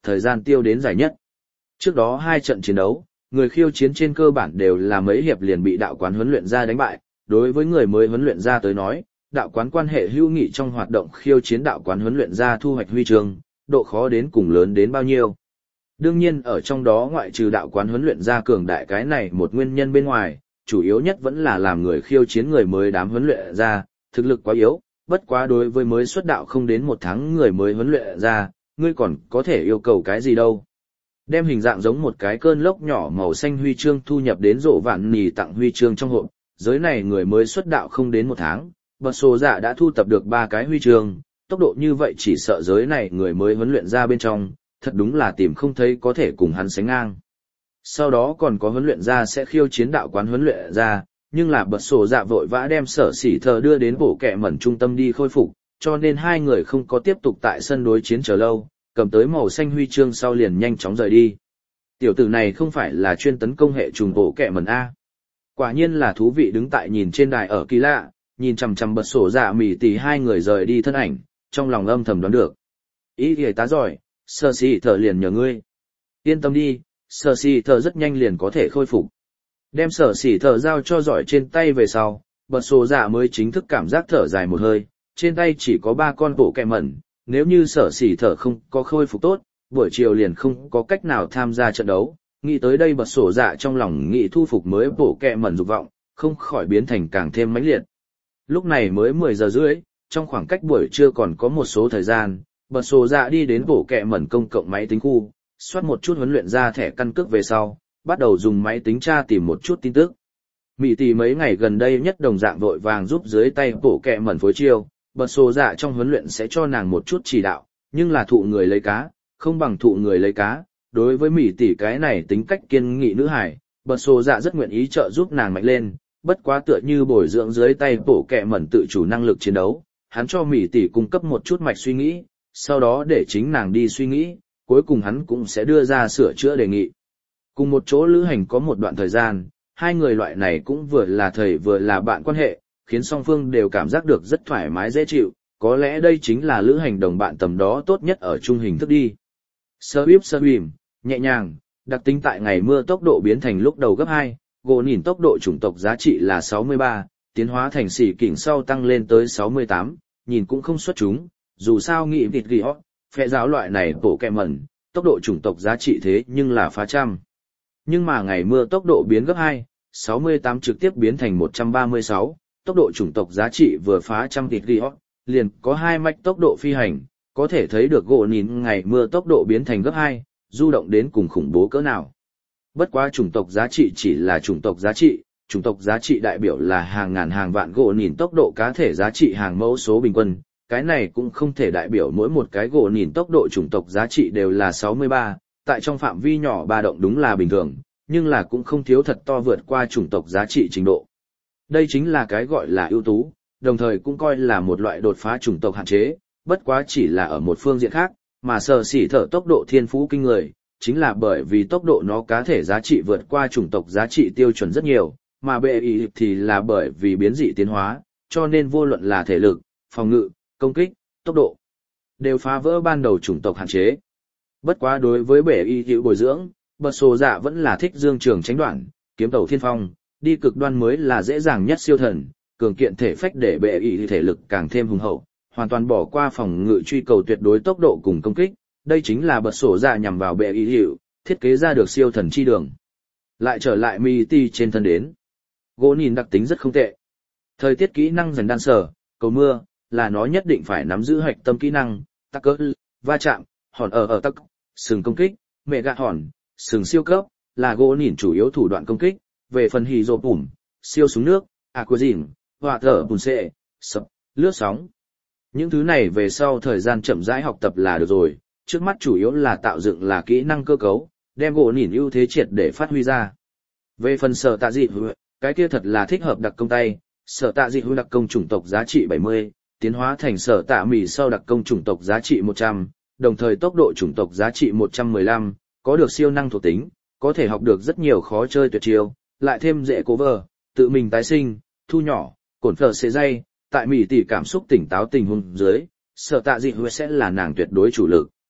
thời gian tiêu đến dài nhất. Trước đó hai trận chiến đấu, người khiêu chiến trên cơ bản đều là mấy hiệp liền bị đạo quán huấn luyện ra đánh bại, đối với người mới huấn luyện ra tới nói, đạo quán quan hệ hữu nghị trong hoạt động khiêu chiến đạo quán huấn luyện ra thu hoạch huy chương, độ khó đến cùng lớn đến bao nhiêu. Đương nhiên ở trong đó ngoại trừ đạo quán huấn luyện ra cường đại cái này một nguyên nhân bên ngoài, chủ yếu nhất vẫn là làm người khiêu chiến người mới đám huấn luyện ra, thực lực quá yếu, bất quá đối với mới xuất đạo không đến một tháng người mới huấn luyện ra, ngươi còn có thể yêu cầu cái gì đâu. Đem hình dạng giống một cái cơn lốc nhỏ màu xanh huy chương thu nhập đến rổ vạn nì tặng huy chương trong hộp, giới này người mới xuất đạo không đến một tháng, bật sổ dạ đã thu tập được ba cái huy chương, tốc độ như vậy chỉ sợ giới này người mới huấn luyện ra bên trong, thật đúng là tìm không thấy có thể cùng hắn sánh ngang. Sau đó còn có huấn luyện ra sẽ khiêu chiến đạo quán huấn luyện ra, nhưng là bật sổ dạ vội vã đem sở sỉ thờ đưa đến bổ kẹ mẩn trung tâm đi khôi phục, cho nên hai người không có tiếp tục tại sân đối chiến chờ lâu, cầm tới màu xanh huy chương sau liền nhanh chóng rời đi. Tiểu tử này không phải là chuyên tấn công hệ trùng bổ kẹ mẩn A. Quả nhiên là thú vị đứng tại nhìn trên đài ở kỳ lạ, nhìn chằm chằm bật sổ dạ mỉ tỉ hai người rời đi thân ảnh, trong lòng âm thầm đoán được. Ý thì tá giỏi, sở sỉ thờ liền nhờ ngươi. Yên tâm đi, sở sỉ thờ rất nhanh liền có thể khôi phục. Đem sở sỉ thờ giao cho giỏi trên tay về sau, bật sổ dạ mới chính thức cảm giác thở dài một hơi, trên tay chỉ có ba con bộ kẹ mẩn, nếu như sở sỉ thờ không có khôi phục tốt, buổi chiều liền không có cách nào tham gia trận đấu. Nghĩ tới đây bật sổ dạ trong lòng nghĩ thu phục mới bộ kẹ mẩn dục vọng, không khỏi biến thành càng thêm mãnh liệt. Lúc này mới mười giờ rưỡi, trong khoảng cách buổi trưa còn có một số thời gian, bật sổ dạ đi đến bộ kẹ mẩn công cộng máy tính khu, soát một chút huấn luyện ra thẻ căn cước về sau, bắt đầu dùng máy tính tra tìm một chút tin tức. Mỹ tỷ mấy ngày gần đây nhất đồng dạng vội vàng giúp dưới tay bộ kẹ mẩn phối chiêu, bật sổ dạ trong huấn luyện sẽ cho nàng một chút chỉ đạo, nhưng là thụ người lấy cá, không bằng thụ người lấy cá. Đối với Mỹ tỷ cái này tính cách kiên nghị nữ hải, bật sổ dạ rất nguyện ý trợ giúp nàng mạnh lên, bất quá tựa như bồi dưỡng dưới tay bộ kẹ mẩn tự chủ năng lực chiến đấu, hắn cho Mỹ tỷ cung cấp một chút mạch suy nghĩ, sau đó để chính nàng đi suy nghĩ, cuối cùng hắn cũng sẽ đưa ra sửa chữa đề nghị. Cùng một chỗ lữ hành có một đoạn thời gian, hai người loại này cũng vừa là thầy vừa là bạn quan hệ, khiến song phương đều cảm giác được rất thoải mái dễ chịu, có lẽ đây chính là lữ hành đồng bạn tầm đó tốt nhất ở chung hình thức đi. Sơ bíp sơ bìm, nhẹ nhàng, đặc tính tại ngày mưa tốc độ biến thành lúc đầu gấp hai, gỗ nhìn tốc độ chủng tộc giá trị là sáu mươi ba, tiến hóa thành xỉ kỉnh sau tăng lên tới sáu mươi tám, nhìn cũng không xuất chúng, dù sao nghị vịt ghi hót, phe giáo loại này bổ kẹ mẩn, tốc độ chủng tộc giá trị thế nhưng là phá trăm. Nhưng mà ngày mưa tốc độ biến gấp hai, sáu mươi tám trực tiếp biến thành một trăm ba mươi sáu, tốc độ chủng tộc giá trị vừa phá trăm vịt ghi hót, liền có hai mạch tốc độ phi hành, có thể thấy được gỗ nhìn ngày mưa tốc độ biến thành gấp hai, du động đến cùng khủng bố cỡ nào. Bất quá chủng tộc giá trị chỉ là chủng tộc giá trị, chủng tộc giá trị đại biểu là hàng ngàn hàng vạn gỗ nhìn tốc độ cá thể giá trị hàng mẫu số bình quân, cái này cũng không thể đại biểu mỗi một cái gỗ nhìn tốc độ chủng tộc giá trị đều là sáu mươi ba, tại trong phạm vi nhỏ ba động đúng là bình thường, nhưng là cũng không thiếu thật to vượt qua chủng tộc giá trị trình độ. Đây chính là cái gọi là ưu tú, đồng thời cũng coi là một loại đột phá chủng tộc hạn chế, bất quá chỉ là ở một phương diện khác, mà sở sỉ thở tốc độ thiên phú kinh người, chính là bởi vì tốc độ nó cá thể giá trị vượt qua chủng tộc giá trị tiêu chuẩn rất nhiều, mà bệ ý thì là bởi vì biến dị tiến hóa, cho nên vô luận là thể lực, phòng ngự, công kích, tốc độ, đều phá vỡ ban đầu chủng tộc hạn chế. Bất quá đối với bệ y hữu bồi dưỡng, bật sổ dạ vẫn là thích dương trường tránh đoạn, kiếm tàu thiên phong, đi cực đoan mới là dễ dàng nhất siêu thần, cường kiện thể phách để bệ y thể lực càng thêm hùng hậu, hoàn toàn bỏ qua phòng ngự truy cầu tuyệt đối tốc độ cùng công kích, đây chính là bật sổ dạ nhằm vào bệ y hữu, thiết kế ra được siêu thần chi đường. Lại trở lại mi ti trên thân đến. Gỗ nhìn đặc tính rất không tệ. Thời tiết kỹ năng dành đan sở, cầu mưa, là nó nhất định phải nắm giữ hạch tâm kỹ năng, tắc cỡ, va chạm, hòn ở ở tắc, sừng công kích, mẹ gạ hòn, sừng siêu cấp, là gỗ nhìn chủ yếu thủ đoạn công kích, về phần hì rô bùm, siêu súng nước, aquazine, hỏa thở bùn xệ, sập, lướt sóng. Những thứ này về sau thời gian chậm rãi học tập là được rồi, trước mắt chủ yếu là tạo dựng là kỹ năng cơ cấu, đem gỗ nhìn ưu thế triệt để phát huy ra. Về phần sở tạ dị hữu, cái kia thật là thích hợp đặc công tay, sở tạ dị hữu đặc công chủng tộc giá trị bảy mươi, tiến hóa thành sở tạ mì sau đặc công chủng tộc giá trị một trăm, đồng thời tốc độ chủng tộc giá trị một trăm mười lăm, có được siêu năng thuộc tính, có thể học được rất nhiều khó chơi tuyệt chiêu, lại thêm dễ cố vờ, tự mình tái sinh, thu nhỏ, cổn phở xế dây, tại mỉ tỷ cảm xúc tỉnh táo tình huống dưới, sở tạ dị hữu sẽ là nàng tuyệt đối chủ lực.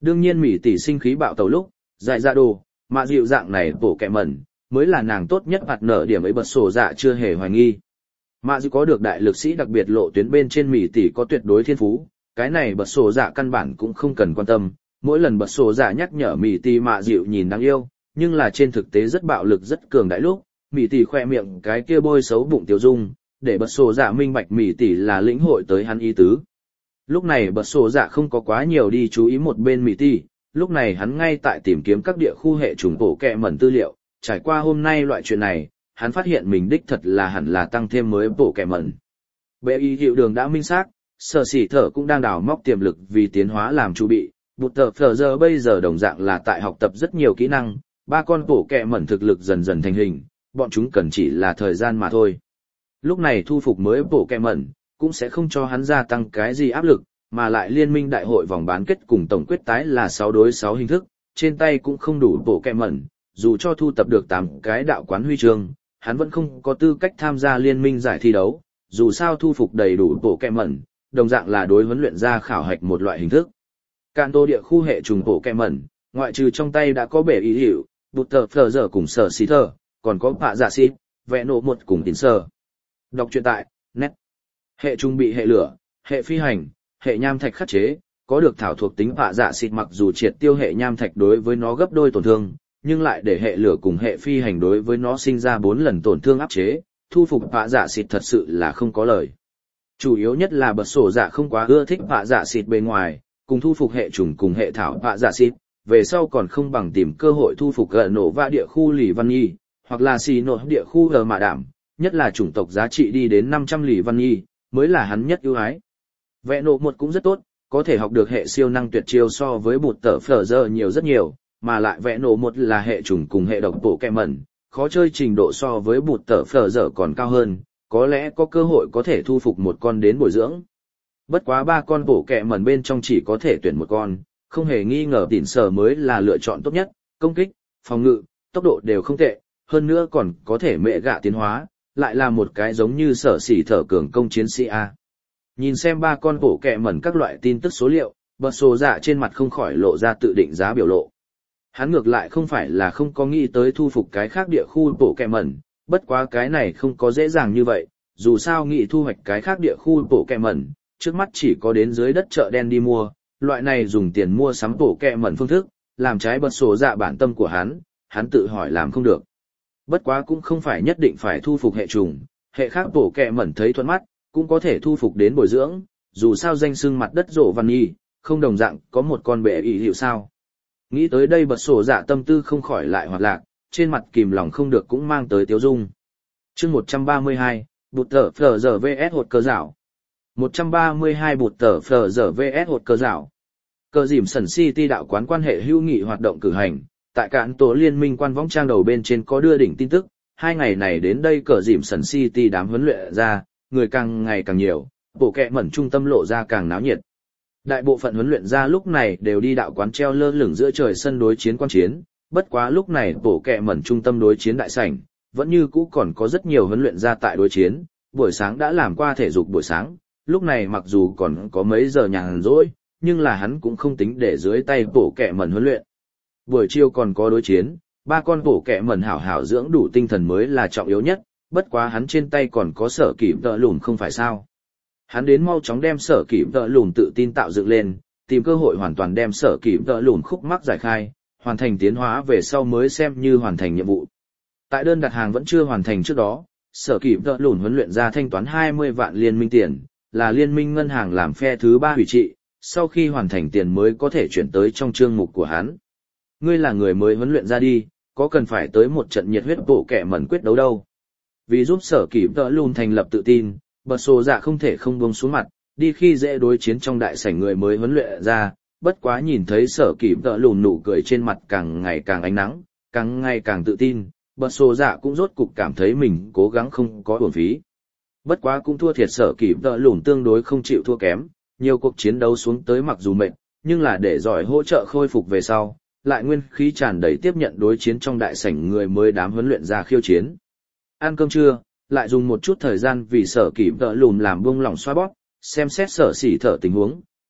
Đương nhiên Mỹ tỷ sinh khí bạo tẩu lúc, dại dạ đồ, mà dịu dạng này bổ kẹ mẩn, mới là nàng tốt nhất hoạt nở điểm ấy bật sổ dạ chưa hề hoài nghi. Mạ dịu có được đại lực sĩ đặc biệt lộ tuyến bên trên Mỹ tỷ có tuyệt đối thiên phú, cái này bật sổ dạ căn bản cũng không cần quan tâm, mỗi lần bật sổ dạ nhắc nhở Mỹ tỷ mạ dịu nhìn đáng yêu, nhưng là trên thực tế rất bạo lực rất cường đại lúc, Mỹ tỷ khoe miệng cái kia bôi xấu bụng tiêu dung, để bật sổ dạ minh bạch Mỹ tỷ là lĩnh hội tới hắn ý tứ. Lúc này bật sổ dạ không có quá nhiều đi chú ý một bên Mỹ tỷ, lúc này hắn ngay tại tìm kiếm các địa khu hệ trùng bổ kẹ mẩn tư liệu, trải qua hôm nay loại chuyện này, hắn phát hiện mình đích thật là hẳn là tăng thêm mới bổ kẹ mẩn. Bệ y hiệu đường đã minh xác, sở xỉ thở cũng đang đào móc tiềm lực vì tiến hóa làm chu bị, bụt tờ phờ giờ bây giờ đồng dạng là tại học tập rất nhiều kỹ năng, ba con bổ kẹ mẩn thực lực dần dần thành hình, bọn chúng cần chỉ là thời gian mà thôi. Lúc này thu phục mới bổ kẹ mẩn, cũng sẽ không cho hắn gia tăng cái gì áp lực, mà lại liên minh đại hội vòng bán kết cùng tổng quyết tái là sáu đối sáu hình thức, trên tay cũng không đủ bổ kẹ mẩn, dù cho thu tập được tám cái đạo quán huy chương, hắn vẫn không có tư cách tham gia liên minh giải thi đấu, dù sao thu phục đầy đủ bổ kẹ mẩn, đồng dạng là đối huấn luyện ra khảo hạch một loại hình thức. Cạn tô địa khu hệ trùng bổ kẹ mẩn, ngoại trừ trong tay đã có bể ý hiệu, bụt tờ phờ giờ cùng sở xí thờ, còn có bạ giả xít, vẽ nổ một cùng tín sơ. Đọc truyện tại, net. Hệ trùng bị hệ lửa, hệ phi hành, hệ nham thạch khắc chế, có được thảo thuộc tính bạ giả xít mặc dù triệt tiêu hệ nham thạch đối với nó gấp đôi tổn thương, nhưng lại để hệ lửa cùng hệ phi hành đối với nó sinh ra bốn lần tổn thương áp chế, thu phục bạ giả xít thật sự là không có lời. Chủ yếu nhất là bật sổ dạ không quá ưa thích bạ giả xít bên ngoài, cùng thu phục hệ trùng cùng hệ thảo bạ giả xít, về sau còn không bằng tìm cơ hội thu phục gỡ nổ và địa khu lì văn nhi, hoặc là xì nổ địa khu gờ mạ đảm, nhất là chủng tộc giá trị đi đến năm trăm lì văn nhi, mới là hắn nhất ưu ái. Vẽ nổ một cũng rất tốt, có thể học được hệ siêu năng tuyệt chiêu so với bụt tờ phở giờ nhiều rất nhiều, mà lại vẽ nổ một là hệ trùng cùng hệ độc bộ kẹ mẩn, khó chơi trình độ so với bụt tờ phở giờ còn cao hơn, có lẽ có cơ hội có thể thu phục một con đến bồi dưỡng. Bất quá ba con bổ kẹ mẩn bên trong chỉ có thể tuyển một con, không hề nghi ngờ tỉn sở mới là lựa chọn tốt nhất, công kích, phòng ngự, tốc độ đều không tệ, hơn nữa còn có thể mẹ gạ tiến hóa, lại là một cái giống như sở xỉ thở cường công chiến sĩ A. Nhìn xem ba con bổ kẹ mẩn các loại tin tức số liệu, bật sổ dạ trên mặt không khỏi lộ ra tự định giá biểu lộ. Hắn ngược lại không phải là không có nghĩ tới thu phục cái khác địa khu bổ kẹ mẩn, bất quá cái này không có dễ dàng như vậy, dù sao nghĩ thu hoạch cái khác địa khu bổ kẹ mẩn, trước mắt chỉ có đến dưới đất chợ đen đi mua, loại này dùng tiền mua sắm bổ kẹ mẩn phương thức, làm trái bật sổ dạ bản tâm của hắn, hắn tự hỏi làm không được. Bất quá cũng không phải nhất định phải thu phục hệ trùng, hệ khác bổ kẹ mẩn thấy thuận mắt, cũng có thể thu phục đến bồi dưỡng, dù sao danh xưng mặt đất rộ văn nhi, không đồng dạng có một con bệ ý hiệu sao. Nghĩ tới đây bật sổ dạ tâm tư không khỏi lại hoạt lạc, trên mặt kìm lòng không được cũng mang tới tiếu dung. Chương một trăm ba mươi hai, bụt tờ phờ giờ vs hột cơ rảo. một trăm ba mươi hai bụt tờ phờ giờ vs hột cơ rảo. Cờ dìm sần City đạo quán quan hệ hữu nghị hoạt động cử hành, tại cạn tổ liên minh quan võng trang đầu bên trên có đưa đỉnh tin tức, hai ngày này đến đây cờ dìm sần City đám huấn luyện ra, người càng ngày càng nhiều, bộ kẹ mẩn trung tâm lộ ra càng náo nhiệt. Đại bộ phận huấn luyện ra lúc này đều đi đạo quán treo lơ lửng giữa trời sân đối chiến quan chiến, bất quá lúc này bộ kẹ mẩn trung tâm đối chiến đại sảnh, vẫn như cũ còn có rất nhiều huấn luyện ra tại đối chiến, buổi sáng đã làm qua thể dục buổi sáng, lúc này mặc dù còn có mấy giờ nhàn rỗi, nhưng là hắn cũng không tính để dưới tay bộ kẹ mẩn huấn luyện. Buổi chiều còn có đối chiến, ba con bộ kẹ mẩn hảo hảo dưỡng đủ tinh thần mới là trọng yếu nhất, bất quá hắn trên tay còn có sở kỷ tợ lùm không phải sao. Hắn đến mau chóng đem sở kỷ tợ lùm tự tin tạo dựng lên, tìm cơ hội hoàn toàn đem sở kỷ tợ lùm khúc mắc giải khai, hoàn thành tiến hóa về sau mới xem như hoàn thành nhiệm vụ. Tại đơn đặt hàng vẫn chưa hoàn thành trước đó, sở kỷ tợ lùm huấn luyện ra thanh toán hai mươi vạn liên minh tiền, là liên minh ngân hàng làm phe thứ ba hủy trị, sau khi hoàn thành tiền mới có thể chuyển tới trong chương mục của hắn. Ngươi là người mới huấn luyện ra đi, có cần phải tới một trận nhiệt huyết bộ kẻ mẩn quyết đấu đâu. Vì giúp sở kỷ tợ lùm thành lập tự tin, bật sổ dạ không thể không buông xuống mặt, đi khi dễ đối chiến trong đại sảnh người mới huấn luyện ra, bất quá nhìn thấy sở kỷ tợ lùm nụ cười trên mặt càng ngày càng ánh nắng, càng ngày càng tự tin, bật sổ dạ cũng rốt cục cảm thấy mình cố gắng không có uổng phí. Bất quá cũng thua thiệt sở kỷ tợ lùm tương đối không chịu thua kém, nhiều cuộc chiến đấu xuống tới mặc dù mệt, nhưng là để giỏi hỗ trợ khôi phục về sau, lại nguyên khí tràn đầy tiếp nhận đối chiến trong đại sảnh người mới đám huấn luyện ra khiêu chiến. Ăn cơm trưa, lại dùng một chút thời gian vì sở kỷ tợ lùm làm buông lỏng xoa bóp, xem xét sở xỉ thở tình huống,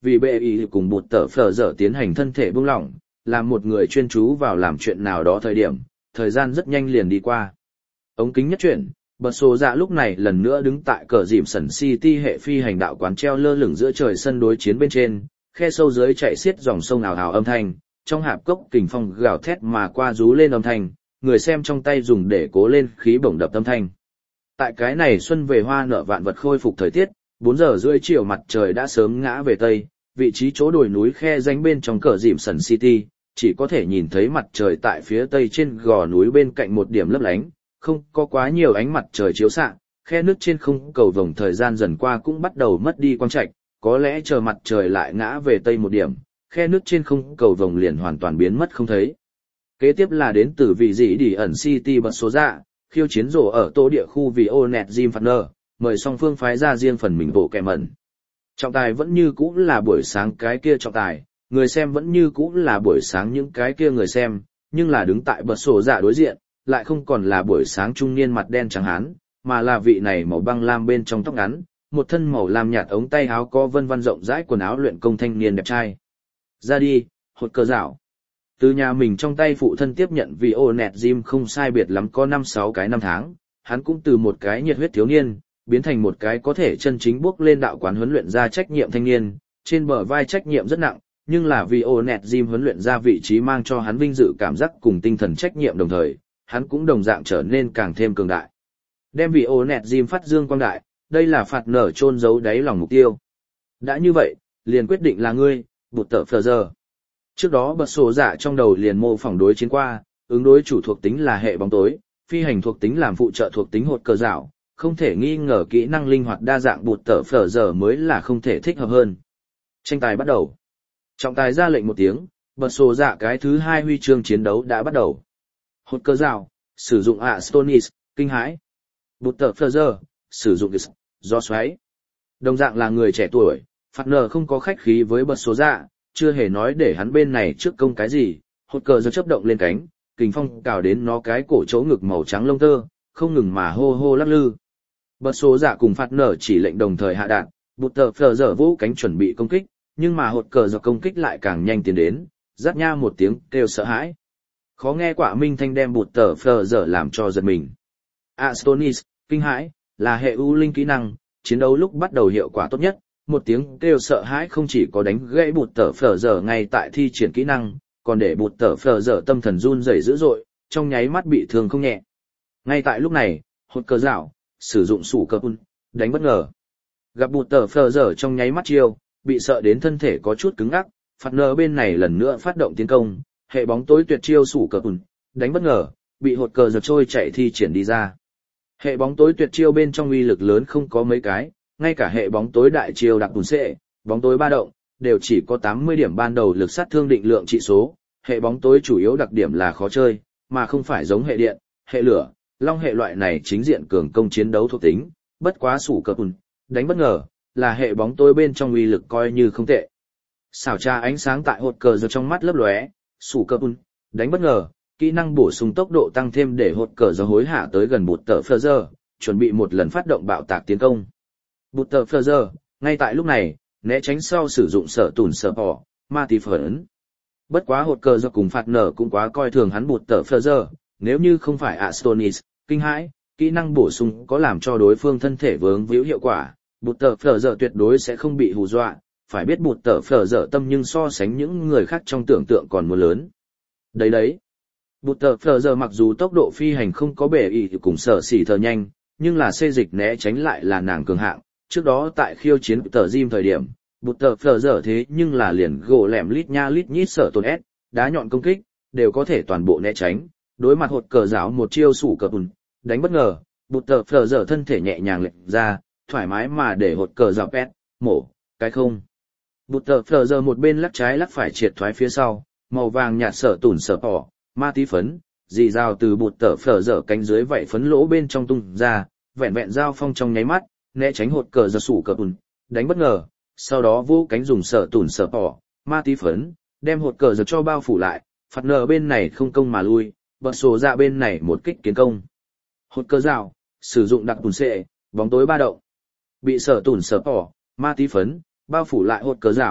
vì bệ ý cùng bụt tờ phở dở tiến hành thân thể buông lỏng, làm một người chuyên chú vào làm chuyện nào đó thời điểm, thời gian rất nhanh liền đi qua. Ống kính nhất chuyển, bật sổ dạ lúc này lần nữa đứng tại cờ dìm sần City hệ phi hành đạo quán treo lơ lửng giữa trời sân đối chiến bên trên, khe sâu dưới chạy xiết dòng sông ào ào âm thanh, trong hạp cốc kình phong gào thét mà qua rú lên âm thanh, người xem trong tay dùng để cố lên khí bổng đập âm thanh. Tại cái này xuân về hoa nở vạn vật khôi phục thời tiết, bốn giờ rưỡi chiều mặt trời đã sớm ngã về tây, vị trí chỗ đồi núi khe danh bên trong cờ dìm sần City, chỉ có thể nhìn thấy mặt trời tại phía tây trên gò núi bên cạnh một điểm lấp lánh, không có quá nhiều ánh mặt trời chiếu xạ, khe nước trên không cầu vồng thời gian dần qua cũng bắt đầu mất đi quang trạch, có lẽ chờ mặt trời lại ngã về tây một điểm, khe nước trên không cầu vồng liền hoàn toàn biến mất không thấy. Kế tiếp là đến từ vị dĩ đi ẩn City bật số dạ, khiêu chiến rổ ở tô địa khu vì Onet Jim Partner, mời song phương phái ra riêng phần mình bộ kẻ mẩn. Trọng tài vẫn như cũ là buổi sáng cái kia trọng tài, người xem vẫn như cũ là buổi sáng những cái kia người xem, nhưng là đứng tại bật sổ dạ đối diện, lại không còn là buổi sáng trung niên mặt đen trắng hán, mà là vị này màu băng lam bên trong tóc ngắn, một thân màu lam nhạt ống tay áo có vân vân rộng rãi quần áo luyện công thanh niên đẹp trai. Ra đi, hột cờ dạo. Từ nhà mình trong tay phụ thân tiếp nhận vì Onet Jim không sai biệt lắm có năm sáu cái năm tháng, hắn cũng từ một cái nhiệt huyết thiếu niên, biến thành một cái có thể chân chính bước lên đạo quán huấn luyện ra trách nhiệm thanh niên, trên bờ vai trách nhiệm rất nặng, nhưng là vì Onet Jim huấn luyện ra vị trí mang cho hắn vinh dự cảm giác cùng tinh thần trách nhiệm đồng thời, hắn cũng đồng dạng trở nên càng thêm cường đại. Đem vì Onet Jim phát dương quang đại, đây là phạt nở chôn giấu đáy lòng mục tiêu. Đã như vậy, liền quyết định là ngươi, bụt tờ phờ giờ. Trước đó bật sổ dạ trong đầu liền mô phỏng đối chiến qua, ứng đối chủ thuộc tính là hệ bóng tối, phi hành thuộc tính làm phụ trợ thuộc tính hột cờ dạo, không thể nghi ngờ kỹ năng linh hoạt đa dạng bụt tờ phờ giờ mới là không thể thích hợp hơn. Tranh tài bắt đầu. Trọng tài ra lệnh một tiếng, bật sổ dạ cái thứ hai huy chương chiến đấu đã bắt đầu. Hột cờ dạo, sử dụng Astonis, kinh hãi. Bụt tờ phờ giờ, sử dụng Gis, gió xoáy. Đồng dạng là người trẻ tuổi, phạt nở không có khách khí với bật số dạ, chưa hề nói để hắn bên này trước công cái gì, hột cờ giờ chấp động lên cánh, kình phong cào đến nó cái cổ chỗ ngực màu trắng lông tơ, không ngừng mà hô hô lắc lư. Bật số dạ cùng phạt nở chỉ lệnh đồng thời hạ đạn, bụt tờ phờ giờ vũ cánh chuẩn bị công kích, nhưng mà hột cờ giờ công kích lại càng nhanh tiến đến, rát nha một tiếng kêu sợ hãi. Khó nghe quả minh thanh đem bụt tờ phờ giờ làm cho giật mình. Astonis, kinh hãi, là hệ ưu linh kỹ năng, chiến đấu lúc bắt đầu hiệu quả tốt nhất, một tiếng kêu sợ hãi không chỉ có đánh gãy bụt tờ phở giờ ngay tại thi triển kỹ năng, còn để bụt tờ phở giờ tâm thần run rẩy dữ dội, trong nháy mắt bị thương không nhẹ. Ngay tại lúc này, hột cờ dạo, sử dụng sủ cờ un, đánh bất ngờ. Gặp bụt tờ phở giờ trong nháy mắt chiêu, bị sợ đến thân thể có chút cứng ngắc, phạt nở bên này lần nữa phát động tiến công, hệ bóng tối tuyệt chiêu sủ cờ un, đánh bất ngờ, bị hột cờ giờ trôi chạy thi triển đi ra. Hệ bóng tối tuyệt chiêu bên trong uy lực lớn không có mấy cái, ngay cả hệ bóng tối đại chiêu đặc bùn xệ, bóng tối ba động, đều chỉ có tám mươi điểm ban đầu lực sát thương định lượng trị số. Hệ bóng tối chủ yếu đặc điểm là khó chơi, mà không phải giống hệ điện, hệ lửa, long hệ loại này chính diện cường công chiến đấu thuộc tính, bất quá sủ cờ bùn, đánh bất ngờ, là hệ bóng tối bên trong uy lực coi như không tệ. Xảo tra ánh sáng tại hột cờ giờ trong mắt lấp lóe, sủ cờ bùn, đánh bất ngờ. Kỹ năng bổ sung tốc độ tăng thêm để hột cờ giờ hối hạ tới gần bụt tờ phờ giờ, chuẩn bị một lần phát động bạo tạc tiến công. Bụt tờ phờ giờ, ngay tại lúc này, né tránh sau sử dụng sở tùn sở bỏ, ma tí phấn. Bất quá hột cờ giờ cùng phạt nở cũng quá coi thường hắn bụt tờ phờ giờ, nếu như không phải Astonis, kinh hãi, kỹ năng bổ sung có làm cho đối phương thân thể vướng víu hiệu quả, bụt tờ phờ giờ tuyệt đối sẽ không bị hù dọa, phải biết bụt tờ phờ giờ tâm nhưng so sánh những người khác trong tưởng tượng còn muốn lớn. Đấy đấy. Bụt tờ phờ giờ mặc dù tốc độ phi hành không có bể ý cùng sở xỉ thờ nhanh, nhưng là xê dịch né tránh lại là nàng cường hạng. Trước đó tại khiêu chiến tờ Jim thời điểm, bụt tờ phờ giờ thế nhưng là liền gỗ lẻm lít nha lít nhít sở tồn ép, đá nhọn công kích, đều có thể toàn bộ né tránh. Đối mặt hột cờ giáo một chiêu sủ cờ bùn, đánh bất ngờ, bụt tờ phờ giờ thân thể nhẹ nhàng lệch ra, thoải mái mà để hột cờ giáo pet, mổ, cái không. Bụt tờ phờ giờ một bên lắc trái lắc phải triệt thoái phía sau, màu vàng nhạt sở tủn sở bỏ. Ma tí phấn, dì rào từ bụt tờ phở dở cánh dưới vậy phấn lỗ bên trong tung ra, vẹn vẹn giao phong trong nháy mắt, né tránh hột cờ giờ sủ cờ bùn, đánh bất ngờ, sau đó vô cánh dùng sở tủn sở bỏ, ma tí phấn, đem hột cờ giờ cho bao phủ lại, phạt nở bên này không công mà lui, bật sổ ra bên này một kích kiến công. Hột cờ rào, sử dụng đặc bùn xệ, bóng tối ba động, bị sở tủn sở bỏ, ma tí phấn, bao phủ lại hột cờ rào,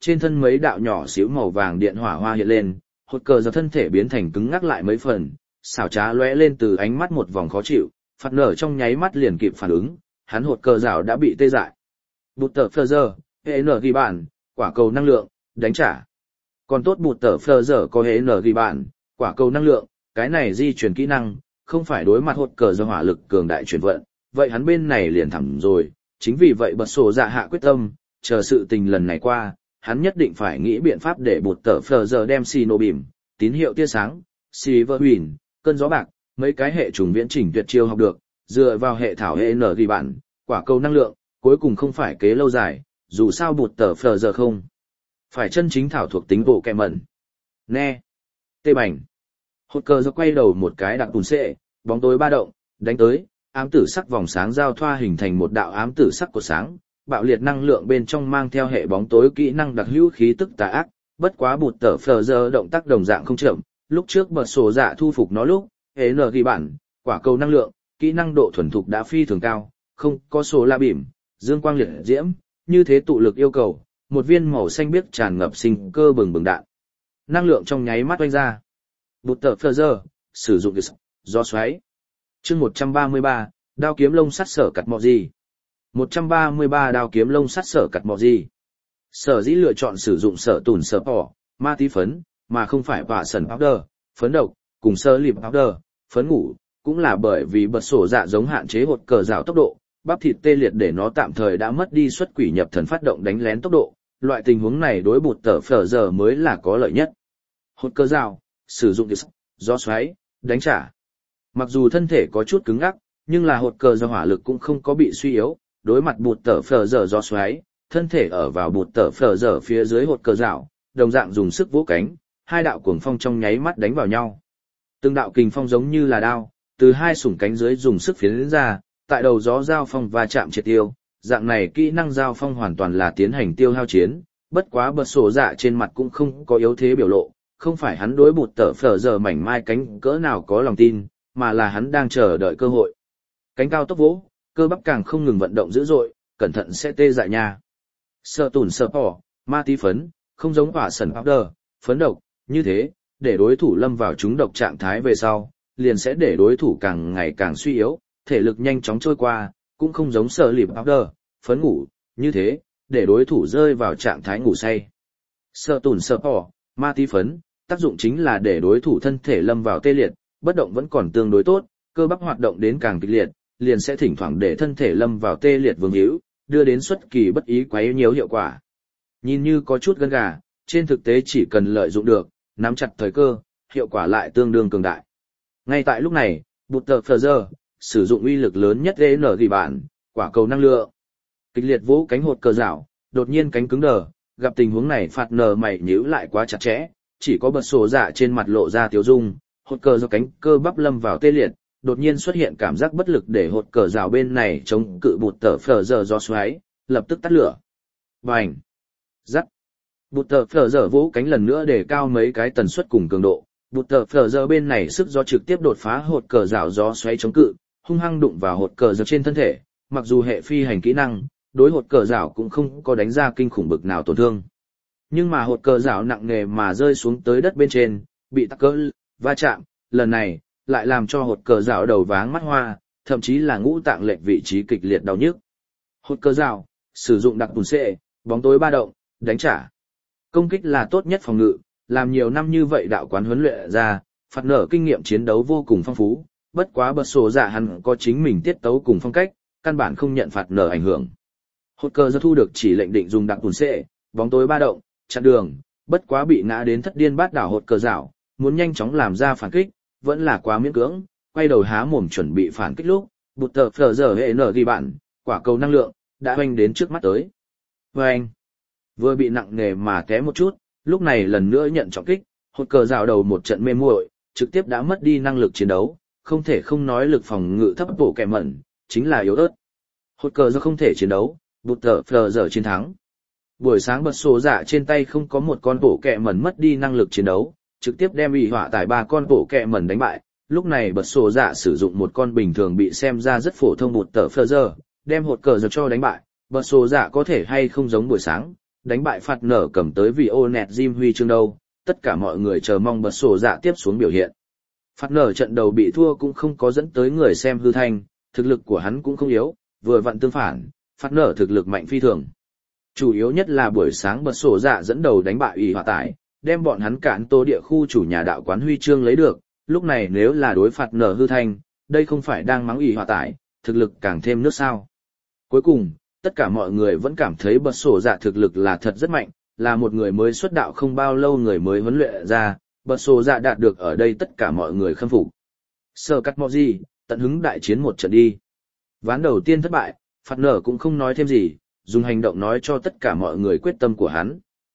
trên thân mấy đạo nhỏ xíu màu vàng điện hỏa hoa hiện lên, hột cờ do thân thể biến thành cứng ngắc lại mấy phần, xảo trá lóe lên từ ánh mắt một vòng khó chịu, phạt nở trong nháy mắt liền kịp phản ứng, hắn hột cờ rào đã bị tê dại. Bụt tờ phơ giờ, hệ nở ghi bản, quả cầu năng lượng, đánh trả. Còn tốt bụt tờ phơ giờ có hệ nở ghi bản, quả cầu năng lượng, cái này di chuyển kỹ năng, không phải đối mặt hột cờ do hỏa lực cường đại chuyển vận, vậy hắn bên này liền thẳng rồi, chính vì vậy bật sổ dạ hạ quyết tâm, chờ sự tình lần này qua, hắn nhất định phải nghĩ biện pháp để bụt tờ phờ giờ đem xì nổ bìm, tín hiệu tia sáng, xì vơ huyền, cơn gió bạc, mấy cái hệ trùng viễn chỉnh tuyệt chiêu học được, dựa vào hệ thảo hệ nở ghi bản, quả cầu năng lượng, cuối cùng không phải kế lâu dài, dù sao bụt tờ phờ giờ không. Phải chân chính thảo thuộc tính bộ kẹ mẩn. Nè. Tê bành. Hột cờ do quay đầu một cái đặc tùn xệ, bóng tối ba động, đánh tới, ám tử sắc vòng sáng giao thoa hình thành một đạo ám tử sắc của sáng, bạo liệt năng lượng bên trong mang theo hệ bóng tối kỹ năng đặc hữu khí tức tà ác, bất quá bụt tờ phờ giờ động tác đồng dạng không chậm, lúc trước bật sổ dạ thu phục nó lúc, hệ nở ghi bản, quả cầu năng lượng, kỹ năng độ thuần thục đã phi thường cao, không có sổ la bìm, dương quang liệt diễm, như thế tụ lực yêu cầu, một viên màu xanh biếc tràn ngập sinh cơ bừng bừng đạn. Năng lượng trong nháy mắt oanh ra. Bụt tờ phờ giờ, sử dụng gió xoáy. Chương một trăm ba mươi ba, đao kiếm lông sắt sở cặt mọ gì. một trăm ba mươi ba đao kiếm lông sắt sở cặt mọ gì. Sở dĩ lựa chọn sử dụng sở tùn sở bỏ, ma tí phấn, mà không phải hỏa sần powder, phấn độc, cùng sơ lịp powder, phấn ngủ, cũng là bởi vì bật sổ dạ giống hạn chế hột cờ rào tốc độ, bắp thịt tê liệt để nó tạm thời đã mất đi xuất quỷ nhập thần phát động đánh lén tốc độ, loại tình huống này đối bụt tờ phở giờ mới là có lợi nhất. Hột cờ rào, sử dụng gió xoáy, đánh trả. Mặc dù thân thể có chút cứng ngắc, nhưng là hột cờ do hỏa lực cũng không có bị suy yếu, đối mặt bụt tờ phở giờ gió xoáy, thân thể ở vào bụt tờ phở giờ phía dưới hột cờ rào, đồng dạng dùng sức vỗ cánh, hai đạo cuồng phong trong nháy mắt đánh vào nhau. Từng đạo kình phong giống như là đao, từ hai sủng cánh dưới dùng sức phiến ra, tại đầu gió giao phong và chạm triệt tiêu, dạng này kỹ năng giao phong hoàn toàn là tiến hành tiêu hao chiến, bất quá bật sổ dạ trên mặt cũng không có yếu thế biểu lộ, không phải hắn đối bụt tờ phở giờ mảnh mai cánh cỡ nào có lòng tin, mà là hắn đang chờ đợi cơ hội. Cánh cao tốc vỗ, cơ bắp càng không ngừng vận động dữ dội, cẩn thận sẽ tê dại nha. Sợ tủn sợ bỏ, ma tí phấn, không giống hỏa sần powder, phấn độc, như thế, để đối thủ lâm vào trúng độc trạng thái về sau, liền sẽ để đối thủ càng ngày càng suy yếu, thể lực nhanh chóng trôi qua, cũng không giống sợ lịp powder, phấn ngủ, như thế, để đối thủ rơi vào trạng thái ngủ say. Sợ tủn sợ bỏ, ma tí phấn, tác dụng chính là để đối thủ thân thể lâm vào tê liệt, bất động vẫn còn tương đối tốt, cơ bắp hoạt động đến càng kịch liệt, liền sẽ thỉnh thoảng để thân thể lâm vào tê liệt vương hữu, đưa đến xuất kỳ bất ý quấy nhiễu hiệu quả. Nhìn như có chút gân gà, trên thực tế chỉ cần lợi dụng được, nắm chặt thời cơ, hiệu quả lại tương đương cường đại. Ngay tại lúc này, bụt tờ phờ giờ, sử dụng uy lực lớn nhất e en ghi bản, quả cầu năng lượng. Kịch liệt vỗ cánh hột cờ rảo, đột nhiên cánh cứng đờ, gặp tình huống này phạt nờ mày nhíu lại quá chặt chẽ, chỉ có bật sổ dạ trên mặt lộ ra tiếu dung, hột cờ do cánh cơ bắp lâm vào tê liệt, đột nhiên xuất hiện cảm giác bất lực để hột cờ rào bên này chống cự bụt tờ phờ giờ do xoáy, lập tức tắt lửa. Bành! Rắc! Bụt tờ phờ giờ vỗ cánh lần nữa để cao mấy cái tần suất cùng cường độ, bụt tờ phờ giờ bên này sức gió trực tiếp đột phá hột cờ rào gió xoáy chống cự, hung hăng đụng vào hột cờ rào trên thân thể, mặc dù hệ phi hành kỹ năng, đối hột cờ rào cũng không có đánh ra kinh khủng bực nào tổn thương. Nhưng mà hột cờ rào nặng nề mà rơi xuống tới đất bên trên, bị tắc cỡ, va chạm, lần này, lại làm cho hột cờ rào đầu váng mắt hoa, thậm chí là ngũ tạng lệch vị trí kịch liệt đau nhức. Hột cờ rào, sử dụng đặc bùn xệ, bóng tối ba động, đánh trả. Công kích là tốt nhất phòng ngự, làm nhiều năm như vậy đạo quán huấn luyện ra, phạt nở kinh nghiệm chiến đấu vô cùng phong phú, bất quá bật sổ dạ hắn có chính mình tiết tấu cùng phong cách, căn bản không nhận phạt nở ảnh hưởng. Hột cờ rào thu được chỉ lệnh định dùng đặc bùn xệ, bóng tối ba động, chặn đường, bất quá bị ngã đến thất điên bát đảo hột cờ rào, muốn nhanh chóng làm ra phản kích, vẫn là quá miễn cưỡng, quay đầu há mồm chuẩn bị phản kích lúc, bụt tờ phờ giờ hệ nở ghi bản, quả cầu năng lượng, đã hoành đến trước mắt tới. Hoành! Vừa bị nặng nề mà té một chút, lúc này lần nữa nhận trọng kích, hột cờ rào đầu một trận mê muội, trực tiếp đã mất đi năng lực chiến đấu, không thể không nói lực phòng ngự thấp bổ kẹ mẩn, chính là yếu ớt. Hột cờ rào không thể chiến đấu, bụt tờ phờ giờ chiến thắng. Buổi sáng bật sổ dạ trên tay không có một con bổ kẹ mẩn mất đi năng lực chiến đấu, trực tiếp đem ủy họa tải ba con bổ kẹ mẩn đánh bại. Lúc này bật sổ dạ sử dụng một con bình thường bị xem ra rất phổ thông bụt tờ phờ giờ, đem hột cờ rào cho đánh bại. Bật sổ dạ có thể hay không giống buổi sáng, đánh bại phạt nở cầm tới vì ô nẹt Jim huy chương đâu, tất cả mọi người chờ mong bật sổ dạ tiếp xuống biểu hiện. Phạt nở trận đầu bị thua cũng không có dẫn tới người xem hư thanh, thực lực của hắn cũng không yếu, vừa vặn tương phản, phạt nở thực lực mạnh phi thường. Chủ yếu nhất là buổi sáng bật sổ dạ dẫn đầu đánh bại ủy họa tải, đem bọn hắn cản tô địa khu chủ nhà đạo quán huy chương lấy được, lúc này nếu là đối phạt nở hư thanh, đây không phải đang mắng ủy họa tải, thực lực càng thêm nước sao. Cuối cùng, tất cả mọi người vẫn cảm thấy bật sổ dạ thực lực là thật rất mạnh, là một người mới xuất đạo không bao lâu người mới huấn luyện ra, bật sổ dạ đạt được ở đây tất cả mọi người khâm phục. Sở cắt mọ gì, tận hứng đại chiến một trận đi. Ván đầu tiên thất bại, phạt nở cũng không nói thêm gì, dùng hành động nói cho tất cả mọi người quyết tâm của hắn.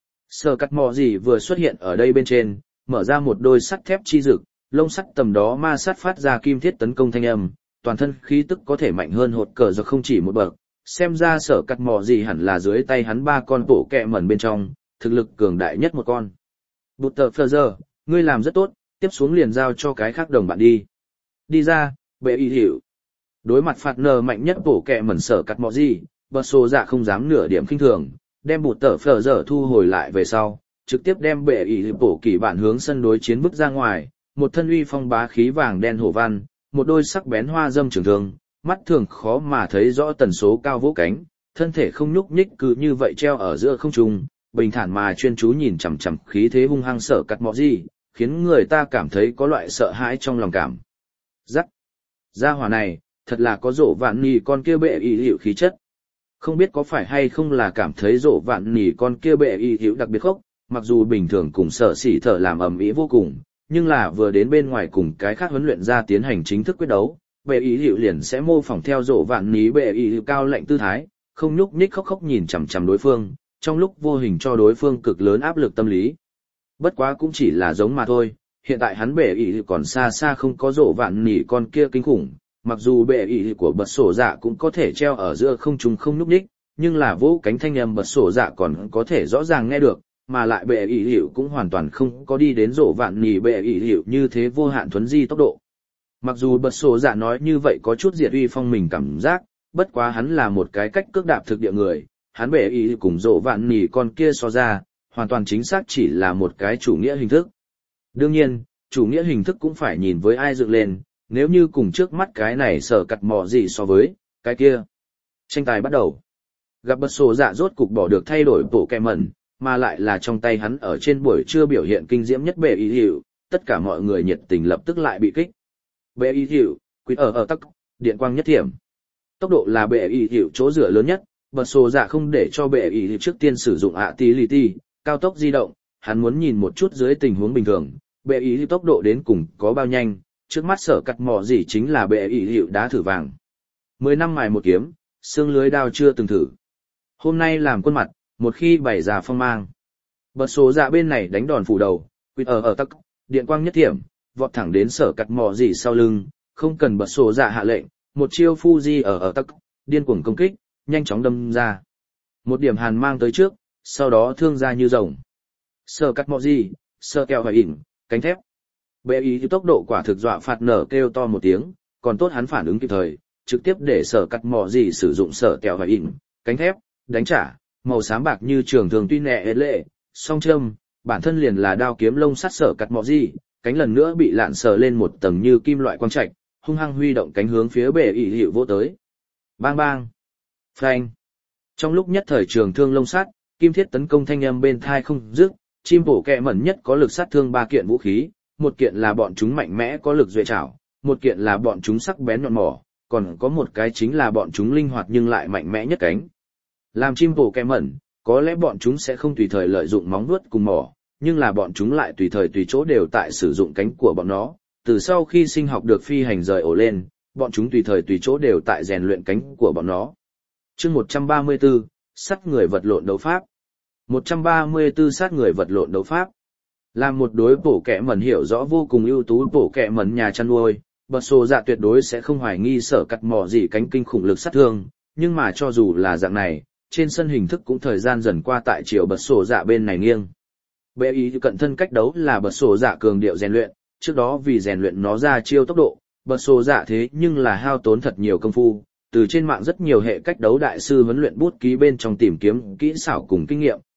Sở cắt mọ gì vừa xuất hiện ở đây bên trên, mở ra một đôi sắt thép chi rực, lông sắt tầm đó ma sát phát ra kim thiết tấn công thanh âm, toàn thân khí tức có thể mạnh hơn hột cờ do không chỉ một bậc. Xem ra sở cắt mò gì hẳn là dưới tay hắn ba con bộ kẹ mẩn bên trong, thực lực cường đại nhất một con. Bụt tờ phơ giờ, ngươi làm rất tốt, tiếp xuống liền giao cho cái khác đồng bạn đi. Đi ra, bệ y hiểu. Đối mặt phạt nờ mạnh nhất bộ kẹ mẩn sở cắt mò gì, bật sổ dạ không dám nửa điểm khinh thường, đem bụt tờ phơ giờ thu hồi lại về sau, trực tiếp đem bệ y bổ kỳ bản hướng sân đối chiến bước ra ngoài, một thân uy phong bá khí vàng đen hổ văn, một đôi sắc bén hoa dâm trường thương. Mắt thường khó mà thấy rõ tần số cao vỗ cánh, thân thể không nhúc nhích cứ như vậy treo ở giữa không trung, bình thản mà chuyên chú nhìn chằm chằm khí thế hung hăng sở cắt mọ gì, khiến người ta cảm thấy có loại sợ hãi trong lòng cảm. Rắc. Gia hỏa này, thật là có rộ vạn nì con kia bệ y hiệu khí chất. Không biết có phải hay không là cảm thấy rộ vạn nì con kia bệ y hiệu đặc biệt khốc, mặc dù bình thường cùng sở sỉ thở làm ầm ĩ vô cùng, nhưng là vừa đến bên ngoài cùng cái khác huấn luyện ra tiến hành chính thức quyết đấu. Bệ ý hiệu liền sẽ mô phỏng theo rộ vạn ní bệ ý hiệu cao lệnh tư thái, không nhúc nhích khóc khóc nhìn chằm chằm đối phương, trong lúc vô hình cho đối phương cực lớn áp lực tâm lý. Bất quá cũng chỉ là giống mà thôi, hiện tại hắn bệ ý hiệu còn xa xa không có rộ vạn nỉ con kia kinh khủng, mặc dù bệ ý hiệu của bật sổ dạ cũng có thể treo ở giữa không trung không nhúc nhích, nhưng là vỗ cánh thanh âm bật sổ dạ còn có thể rõ ràng nghe được, mà lại bệ ý hiệu cũng hoàn toàn không có đi đến rộ vạn nỉ bệ ý hiệu như thế vô hạn thuấn di tốc độ. Mặc dù bật sổ dạ nói như vậy có chút diệt uy phong mình cảm giác, bất quá hắn là một cái cách cước đạp thực địa người, hắn bệ ý cùng rộ vạn nỉ con kia so ra, hoàn toàn chính xác chỉ là một cái chủ nghĩa hình thức. Đương nhiên, chủ nghĩa hình thức cũng phải nhìn với ai dựng lên, nếu như cùng trước mắt cái này sở cặt mò gì so với, cái kia. Tranh tài bắt đầu. Gặp bật sổ dạ rốt cục bỏ được thay đổi bộ kẹ mẩn, mà lại là trong tay hắn ở trên buổi trưa biểu hiện kinh diễm nhất bệ ý hiệu, tất cả mọi người nhiệt tình lập tức lại bị kích. Bệ y hiệu, quýt ở ở tắc, điện quang nhất thiểm. Tốc độ là bệ y hiệu chỗ dựa lớn nhất, bật sổ dạ không để cho bệ y hiệu trước tiên sử dụng ạ tí lì ti, cao tốc di động, hắn muốn nhìn một chút dưới tình huống bình thường, bệ y hiệu tốc độ đến cùng có bao nhanh, trước mắt sở cắt mò gì chính là bệ y hiệu đá thử vàng. Mười năm mài một kiếm, xương lưới đao chưa từng thử. Hôm nay làm quân mặt, một khi bày ra phong mang. Bật sổ dạ bên này đánh đòn phủ đầu, quýt ở ở tắc, điện quang nhất thiểm. Vọt thẳng đến sở cắt mò gì sau lưng, không cần bật sổ dạ hạ lệnh, một chiêu Fuji ở ở tắc, điên cuồng công kích, nhanh chóng đâm ra. Một điểm hàn mang tới trước, sau đó thương ra như rồng. Sở cắt mò gì, sơ kẹo và ỉn, cánh thép. Bệ ý tốc độ quả thực dọa phạt nở kêu to một tiếng, còn tốt hắn phản ứng kịp thời, trực tiếp để sở cắt mò gì sử dụng sở kẹo và ỉn, cánh thép, đánh trả, màu xám bạc như trường thường tuy nhẹ lệ, song châm, bản thân liền là đao kiếm lông sắt sở cắt mò gì. Cánh lần nữa bị lạn sờ lên một tầng như kim loại quang trạch, hung hăng huy động cánh hướng phía bệ ỷ hiệu vô tới. Bang bang, phanh. Trong lúc nhất thời trường thương lông sắt, kim thiết tấn công thanh âm bên thai không dứt, chim bổ kẹ mẩn nhất có lực sát thương ba kiện vũ khí, một kiện là bọn chúng mạnh mẽ có lực duệ chảo, một kiện là bọn chúng sắc bén nhọn mỏ, còn có một cái chính là bọn chúng linh hoạt nhưng lại mạnh mẽ nhất cánh. Làm chim bổ kẹ mẩn, có lẽ bọn chúng sẽ không tùy thời lợi dụng móng vuốt cùng mỏ, nhưng là bọn chúng lại tùy thời tùy chỗ đều tại sử dụng cánh của bọn nó. Từ sau khi sinh học được phi hành rời ổ lên, bọn chúng tùy thời tùy chỗ đều tại rèn luyện cánh của bọn nó. Chương một trăm ba mươi tư, sát người vật lộn đấu pháp. một trăm ba mươi tư sát người vật lộn đấu pháp. Làm một đối bổ kẹ mẩn hiểu rõ vô cùng ưu tú bổ kẹ mẩn nhà chăn nuôi, bật sổ dạ tuyệt đối sẽ không hoài nghi sở cắt mỏ gì cánh kinh khủng lực sát thương, nhưng mà cho dù là dạng này, trên sân hình thức cũng thời gian dần qua tại chiều bật sổ dạ bên này nghiêng. Bệ ý cận thân cách đấu là bật sổ dạ cường điệu rèn luyện, trước đó vì rèn luyện nó ra chiêu tốc độ, bật sổ dạ thế nhưng là hao tốn thật nhiều công phu, từ trên mạng rất nhiều hệ cách đấu đại sư huấn luyện bút ký bên trong tìm kiếm kỹ xảo cùng kinh nghiệm,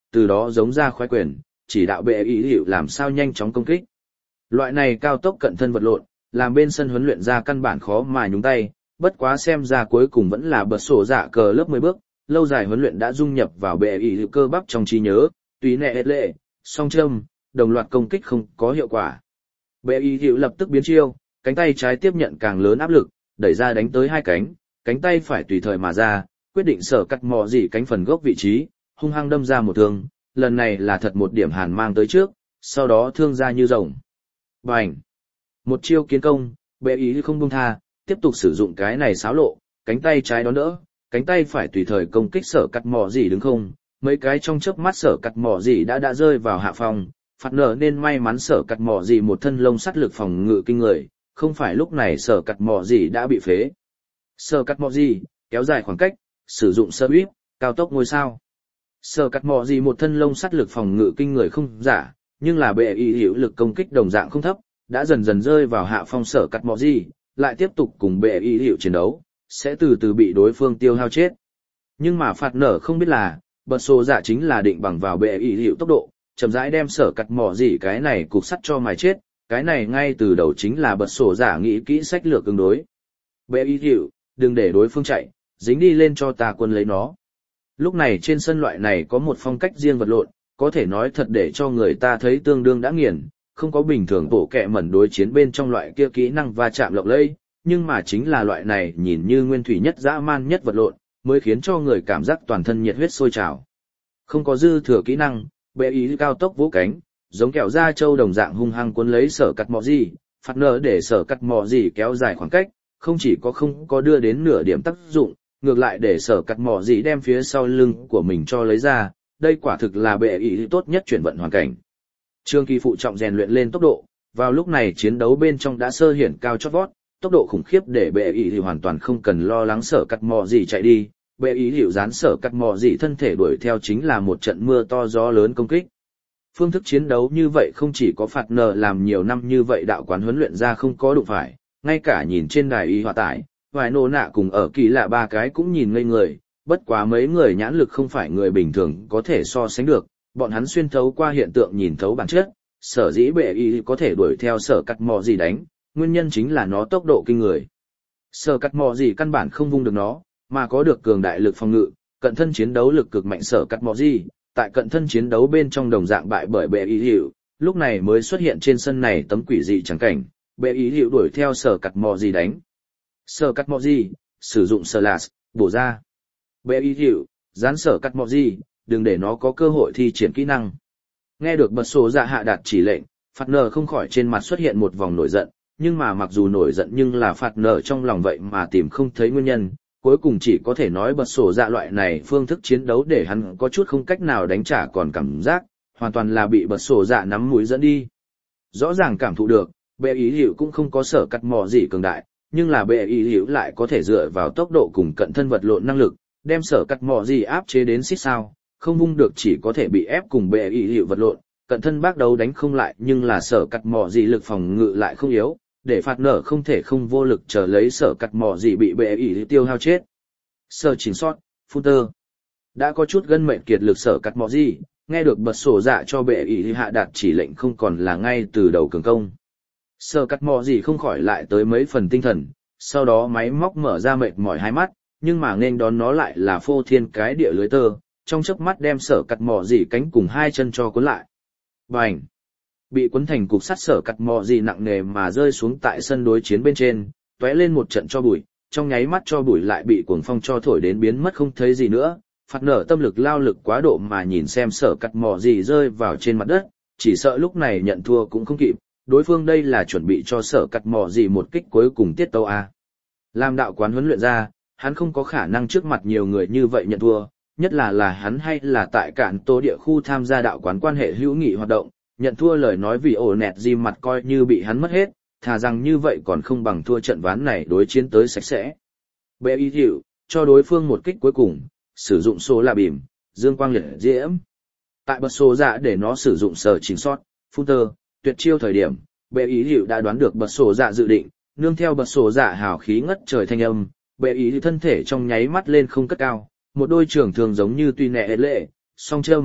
từ đó giống ra khoái quyền, chỉ đạo bệ ý hiệu làm sao nhanh chóng công kích. Loại này cao tốc cận thân vật lộn, làm bên sân huấn luyện ra căn bản khó mà nhúng tay, bất quá xem ra cuối cùng vẫn là bật sổ dạ cờ lớp mười bước, lâu dài huấn luyện đã dung nhập vào bệ ý hiệu cơ bắp trong trí nhớ, tùy nệ hết lệ, song châm, đồng loạt công kích không có hiệu quả. Bệ ý hiệu lập tức biến chiêu, cánh tay trái tiếp nhận càng lớn áp lực, đẩy ra đánh tới hai cánh, cánh tay phải tùy thời mà ra, quyết định sở cắt mò gì cánh phần gốc vị trí, hung hăng đâm ra một thương, lần này là thật một điểm hàn mang tới trước, sau đó thương ra như rồng. Bành! Một chiêu kiến công, bệ ý không buông tha, tiếp tục sử dụng cái này xáo lộ, cánh tay trái đón đỡ, cánh tay phải tùy thời công kích sở cắt mò gì đứng không, mấy cái trong chớp mắt sở cắt mò gì đã đã rơi vào hạ phòng, phạt nở nên may mắn sở cắt mò gì một thân lông sắt lực phòng ngự kinh người, không phải lúc này sở cắt mò gì đã bị phế. Sở cắt mò gì, kéo dài khoảng cách, sử dụng sơ bíp, cao tốc ngôi sao. Sở cắt mò gì một thân lông sắt lực phòng ngự kinh người không giả, nhưng là bệ ý hiệu lực công kích đồng dạng không thấp, đã dần dần rơi vào hạ phong sở cắt mò gì, lại tiếp tục cùng bệ ý hiệu chiến đấu, sẽ từ từ bị đối phương tiêu hao chết. Nhưng mà phạt nở không biết là, bật sổ dạ chính là định bằng vào bệ ý hiệu tốc độ, chậm rãi đem sở cắt mò gì cái này cục sắt cho mài chết, cái này ngay từ đầu chính là bật sổ dạ nghĩ kỹ sách lược ứng đối. Bệ ý hiệu, đừng để đối phương chạy, dính đi lên cho ta quân lấy nó. Lúc này trên sân loại này có một phong cách riêng vật lộn, có thể nói thật để cho người ta thấy tương đương đã nghiền, không có bình thường bộ kẹ mẩn đối chiến bên trong loại kia kỹ năng va chạm lộng lẫy, nhưng mà chính là loại này nhìn như nguyên thủy nhất dã man nhất vật lộn, mới khiến cho người cảm giác toàn thân nhiệt huyết sôi trào. Không có dư thừa kỹ năng, bệ ý cao tốc vỗ cánh, giống kẹo da trâu đồng dạng hung hăng cuốn lấy sở cắt mò gì, phạt nở để sở cắt mò gì kéo dài khoảng cách, không chỉ có không có đưa đến nửa điểm tác dụng, ngược lại để sở cắt mò gì đem phía sau lưng của mình cho lấy ra, đây quả thực là bệ ý tốt nhất chuyển vận hoàn cảnh. Trương Kỳ phụ trọng rèn luyện lên tốc độ, vào lúc này chiến đấu bên trong đã sơ hiển cao chót vót, tốc độ khủng khiếp để bệ ý thì hoàn toàn không cần lo lắng sở cắt mò gì chạy đi, bệ ý hiệu dán sở cắt mò gì thân thể đuổi theo chính là một trận mưa to gió lớn công kích. Phương thức chiến đấu như vậy không chỉ có phạt nở làm nhiều năm như vậy đạo quán huấn luyện ra không có đụng phải, ngay cả nhìn trên đài y hòa tải, vài nô nạ cùng ở kỳ lạ ba cái cũng nhìn ngây người, bất quá mấy người nhãn lực không phải người bình thường có thể so sánh được, bọn hắn xuyên thấu qua hiện tượng nhìn thấu bản chất, sở dĩ bệ y có thể đuổi theo sở cắt mò gì đánh, nguyên nhân chính là nó tốc độ kinh người. Sở cắt mò gì căn bản không vung được nó, mà có được cường đại lực phòng ngự, cận thân chiến đấu lực cực mạnh sở cắt mò gì, tại cận thân chiến đấu bên trong đồng dạng bại bởi bệ y hiệu, lúc này mới xuất hiện trên sân này tấm quỷ dị trắng cảnh, bệ y hiệu đuổi theo sở cắt mò gì đánh. Sở cắt mò gì, sử dụng slash, bổ ra. Bệ y hiệu, dán sở cắt mò gì, đừng để nó có cơ hội thi triển kỹ năng. Nghe được bật sổ dạ hạ đạt chỉ lệnh, phạt nở không khỏi trên mặt xuất hiện một vòng nổi giận, nhưng mà mặc dù nổi giận nhưng là phạt nở trong lòng vậy mà tìm không thấy nguyên nhân, cuối cùng chỉ có thể nói bật sổ dạ loại này phương thức chiến đấu để hắn có chút không cách nào đánh trả còn cảm giác, hoàn toàn là bị bật sổ dạ nắm mũi dẫn đi. Rõ ràng cảm thụ được, bệ ý hiệu cũng không có sở cắt mò gì cường đại, nhưng là bệ ý hiệu lại có thể dựa vào tốc độ cùng cận thân vật lộn năng lực, đem sở cắt mò gì áp chế đến xít sao, không vung được chỉ có thể bị ép cùng bệ ý hiệu vật lộn, cận thân bác đấu đánh không lại nhưng là sở cắt mò gì lực phòng ngự lại không yếu, để phạt nở không thể không vô lực chờ lấy sở cắt mò gì bị bệ ý tiêu hao chết. Sở chỉnh sót, phun tơ. Đã có chút gân mệnh kiệt lực sở cắt mò gì, nghe được bật sổ dạ cho bệ ý hạ đạt chỉ lệnh không còn là ngay từ đầu cường công. Sở cắt mò gì không khỏi lại tới mấy phần tinh thần, sau đó máy móc mở ra mệt mỏi hai mắt, nhưng mà nên đón nó lại là phô thiên cái địa lưới tơ, trong chớp mắt đem sở cắt mò gì cánh cùng hai chân cho cuốn lại. Bành! Bị cuốn thành cục sắt sở cắt mò gì nặng nề mà rơi xuống tại sân đối chiến bên trên, tóe lên một trận cho bụi, trong nháy mắt cho bụi lại bị cuồng phong cho thổi đến biến mất không thấy gì nữa, phạt nở tâm lực lao lực quá độ mà nhìn xem sở cắt mò gì rơi vào trên mặt đất, chỉ sợ lúc này nhận thua cũng không kịp, đối phương đây là chuẩn bị cho sở cắt mò gì một kích cuối cùng tiết tấu a. Làm đạo quán huấn luyện ra, hắn không có khả năng trước mặt nhiều người như vậy nhận thua, nhất là là hắn hay là tại cản tô địa khu tham gia đạo quán quan hệ hữu nghị hoạt động, nhận thua lời nói vì ổ nẹt gì mặt coi như bị hắn mất hết, thà rằng như vậy còn không bằng thua trận ván này đối chiến tới sạch sẽ. Bệ y hiệu, cho đối phương một kích cuối cùng, sử dụng số là bìm, dương quang liệt diễm. Tại bật số dạ để nó sử dụng sở chính sót, phun tơ, tuyệt chiêu thời điểm, bệ y hiệu đã đoán được bật số dạ dự định, nương theo bật số dạ hào khí ngất trời thanh âm, bệ y hiệu thân thể trong nháy mắt lên không cất cao, một đôi trường thường giống như tuy nẹ lệ, song châm,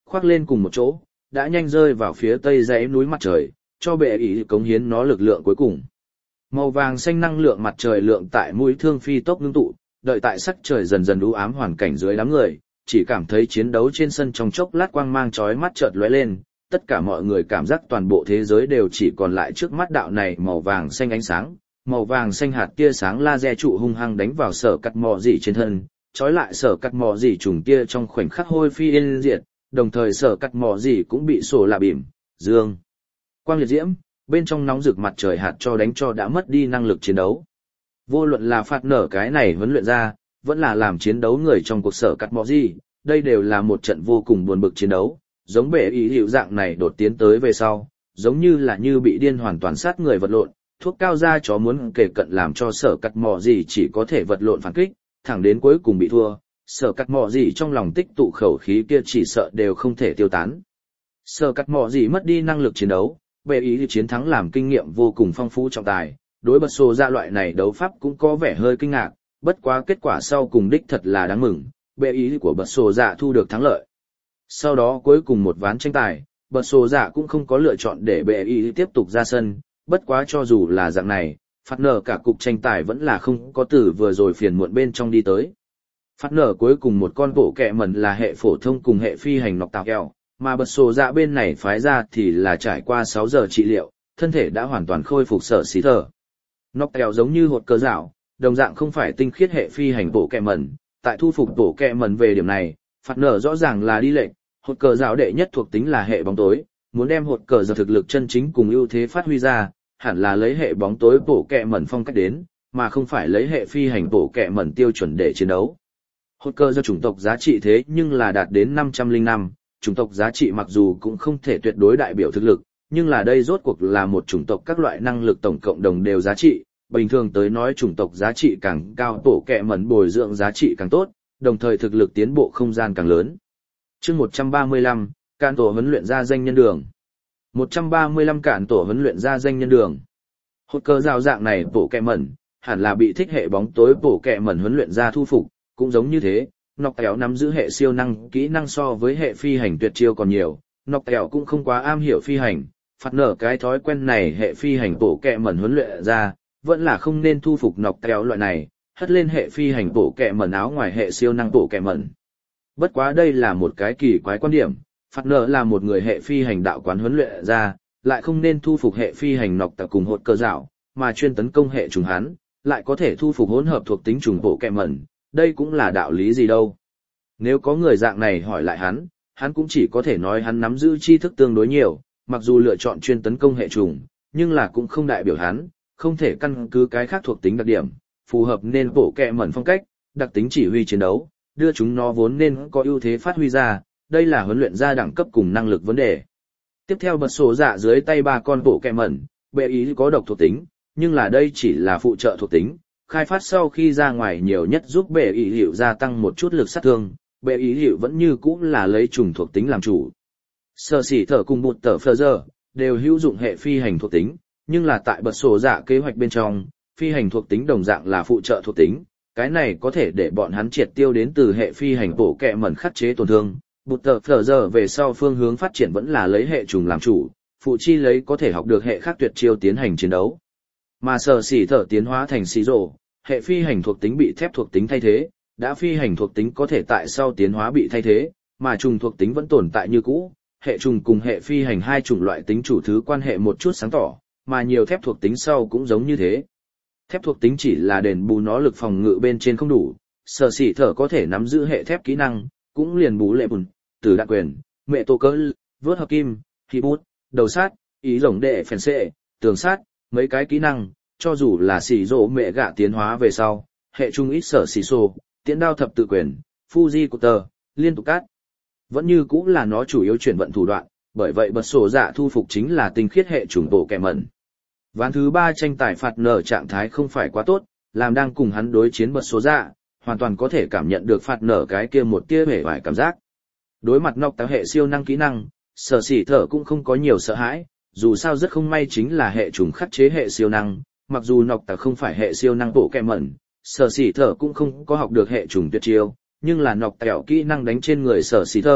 khoác lên cùng một chỗ, đã nhanh rơi vào phía tây dãy núi mặt trời, cho bệ ý cống hiến nó lực lượng cuối cùng. Màu vàng xanh năng lượng mặt trời lượng tại mũi thương phi tốc ngưng tụ, đợi tại sắc trời dần dần u ám hoàn cảnh dưới đám người, chỉ cảm thấy chiến đấu trên sân trong chốc lát quang mang chói mắt chợt lóe lên, tất cả mọi người cảm giác toàn bộ thế giới đều chỉ còn lại trước mắt đạo này màu vàng xanh ánh sáng, màu vàng xanh hạt tia sáng laser trụ hung hăng đánh vào sở cắt mò dị trên thân, chói lại sở cắt mò dị trùng tia trong khoảnh khắc hôi phi yên diệt, đồng thời sở cắt mò dị cũng bị sổ là bìm, dương. Quang liệt diễm, bên trong nóng rực mặt trời hạt cho đánh cho đã mất đi năng lực chiến đấu. Vô luận là phạt nở cái này huấn luyện ra, vẫn là làm chiến đấu người trong cuộc sở cắt mò dị, đây đều là một trận vô cùng buồn bực chiến đấu, giống bệ ý hiệu dạng này đột tiến tới về sau, giống như là như bị điên hoàn toàn sát người vật lộn, thuốc cao ra chó muốn kề cận làm cho sở cắt mò gì chỉ có thể vật lộn phản kích, thẳng đến cuối cùng bị thua, sở cắt mò gì trong lòng tích tụ khẩu khí kia chỉ sợ đều không thể tiêu tán. Sở cắt mò gì mất đi năng lực chiến đấu, bệ ý chiến thắng làm kinh nghiệm vô cùng phong phú trọng tài, đối bật sổ dạ loại này đấu pháp cũng có vẻ hơi kinh ngạc, bất quá kết quả sau cùng đích thật là đáng mừng, bệ ý của bật sổ dạ thu được thắng lợi. Sau đó cuối cùng một ván tranh tài, bật sổ dạ cũng không có lựa chọn để bệ ý tiếp tục ra sân, bất quá cho dù là dạng này, phạt nở cả cục tranh tài vẫn là không có từ vừa rồi phiền muộn bên trong đi tới. Phạt nở cuối cùng một con bộ kẹ mẩn là hệ phổ thông cùng hệ phi hành nọc tào kẹo, mà bật sổ dạ bên này phái ra thì là trải qua sáu giờ trị liệu, thân thể đã hoàn toàn khôi phục sở xí thở. Nọc tào giống như hột cờ dạo, đồng dạng không phải tinh khiết hệ phi hành bộ kẹ mẩn, tại thu phục bộ kẹ mẩn về điểm này, phạt nở rõ ràng là đi lệch. Hột cờ rào đệ nhất thuộc tính là hệ bóng tối, muốn đem hột cờ rào thực lực chân chính cùng ưu thế phát huy ra, hẳn là lấy hệ bóng tối bổ kẹ mẩn phong cách đến, mà không phải lấy hệ phi hành bổ kẹ mẩn tiêu chuẩn để chiến đấu. Hột cờ rào chủng tộc giá trị thế nhưng là đạt đến năm trăm lẻ năm, chủng tộc giá trị mặc dù cũng không thể tuyệt đối đại biểu thực lực, nhưng là đây rốt cuộc là một chủng tộc các loại năng lực tổng cộng đồng đều giá trị, bình thường tới nói chủng tộc giá trị càng cao bổ kẹ mẩn bồi dưỡng giá trị càng tốt, đồng thời thực lực tiến bộ không gian càng lớn. Chương một trăm ba mươi lăm, cản tổ huấn luyện ra danh nhân đường. một trăm ba mươi lăm cản tổ huấn luyện ra danh nhân đường. Hột cờ rào dạng này bổ kẹ mẩn, hẳn là bị thích hệ bóng tối bổ kẹ mẩn huấn luyện ra thu phục, cũng giống như thế, nọc tèo nắm giữ hệ siêu năng kỹ năng so với hệ phi hành tuyệt chiêu còn nhiều, nọc tèo cũng không quá am hiểu phi hành, phạt nở cái thói quen này hệ phi hành bổ kẹ mẩn huấn luyện ra, vẫn là không nên thu phục nọc tèo loại này, hất lên hệ phi hành bổ kẹ mẩn áo ngoài hệ siêu năng bổ kẹ mẩn. Bất quá đây là một cái kỳ quái quan điểm, phạt nở là một người hệ phi hành đạo quán huấn luyện ra, lại không nên thu phục hệ phi hành nọc tạc cùng hột cơ dạo, mà chuyên tấn công hệ trùng hắn, lại có thể thu phục hỗn hợp thuộc tính trùng bộ kẹ mẩn, đây cũng là đạo lý gì đâu. Nếu có người dạng này hỏi lại hắn, hắn cũng chỉ có thể nói hắn nắm giữ tri thức tương đối nhiều, mặc dù lựa chọn chuyên tấn công hệ trùng, nhưng là cũng không đại biểu hắn, không thể căn cứ cái khác thuộc tính đặc điểm, phù hợp nên bộ kẹ mẩn phong cách, đặc tính chỉ huy chiến đấu, đưa chúng nó vốn nên có ưu thế phát huy ra, đây là huấn luyện ra đẳng cấp cùng năng lực vấn đề. Tiếp theo bật sổ dạ dưới tay ba con bộ kẹ mẩn, bệ ý có độc thuộc tính, nhưng là đây chỉ là phụ trợ thuộc tính, khai phát sau khi ra ngoài nhiều nhất giúp bệ ý hiệu gia tăng một chút lực sát thương, bệ ý hiệu vẫn như cũ là lấy trùng thuộc tính làm chủ. Sở xỉ thở cùng bụt tở phơ giờ, đều hữu dụng hệ phi hành thuộc tính, nhưng là tại bật sổ dạ kế hoạch bên trong, phi hành thuộc tính đồng dạng là phụ trợ thuộc tính. Cái này có thể để bọn hắn triệt tiêu đến từ hệ phi hành bổ kẹ mẩn khắc chế tổn thương. Bụt tờ phở giờ về sau phương hướng phát triển vẫn là lấy hệ trùng làm chủ, phụ chi lấy có thể học được hệ khác tuyệt chiêu tiến hành chiến đấu. Mà sở xỉ thở tiến hóa thành xì rổ, hệ phi hành thuộc tính bị thép thuộc tính thay thế, đã phi hành thuộc tính có thể tại sau tiến hóa bị thay thế, mà trùng thuộc tính vẫn tồn tại như cũ. Hệ trùng cùng hệ phi hành hai chủng loại tính chủ thứ quan hệ một chút sáng tỏ, mà nhiều thép thuộc tính sau cũng giống như thế. Thép thuộc tính chỉ là đền bù nó lực phòng ngự bên trên không đủ, sở xỉ thở có thể nắm giữ hệ thép kỹ năng, cũng liền bù lệ bùn, từ đạn quyền, mẹ tô cơ, vớt hợp kim, khí bút, đầu sát, ý rồng đệ phèn xệ, tường sát, mấy cái kỹ năng, cho dù là xỉ rộ mẹ gạ tiến hóa về sau, hệ trung ít sở xỉ xô, tiễn đao thập tự quyền, Fuji của tờ, liên tục cát. Vẫn như cũng là nó chủ yếu chuyển vận thủ đoạn, bởi vậy bật sổ dạ thu phục chính là tinh khiết hệ chủng bộ kẻ mẩn. Ván thứ ba tranh tài phạt nở trạng thái không phải quá tốt, làm đang cùng hắn đối chiến bật số dạ, hoàn toàn có thể cảm nhận được phạt nở cái kia một tia vẻ vải cảm giác. Đối mặt nọc táo hệ siêu năng kỹ năng, sở xỉ thở cũng không có nhiều sợ hãi, dù sao rất không may chính là hệ trùng khắc chế hệ siêu năng, mặc dù nọc táo không phải hệ siêu năng bộ kẻ mẩn, sở xỉ thở cũng không có học được hệ trùng tuyệt chiêu, nhưng là nọc táo kỹ năng đánh trên người sở xỉ thở,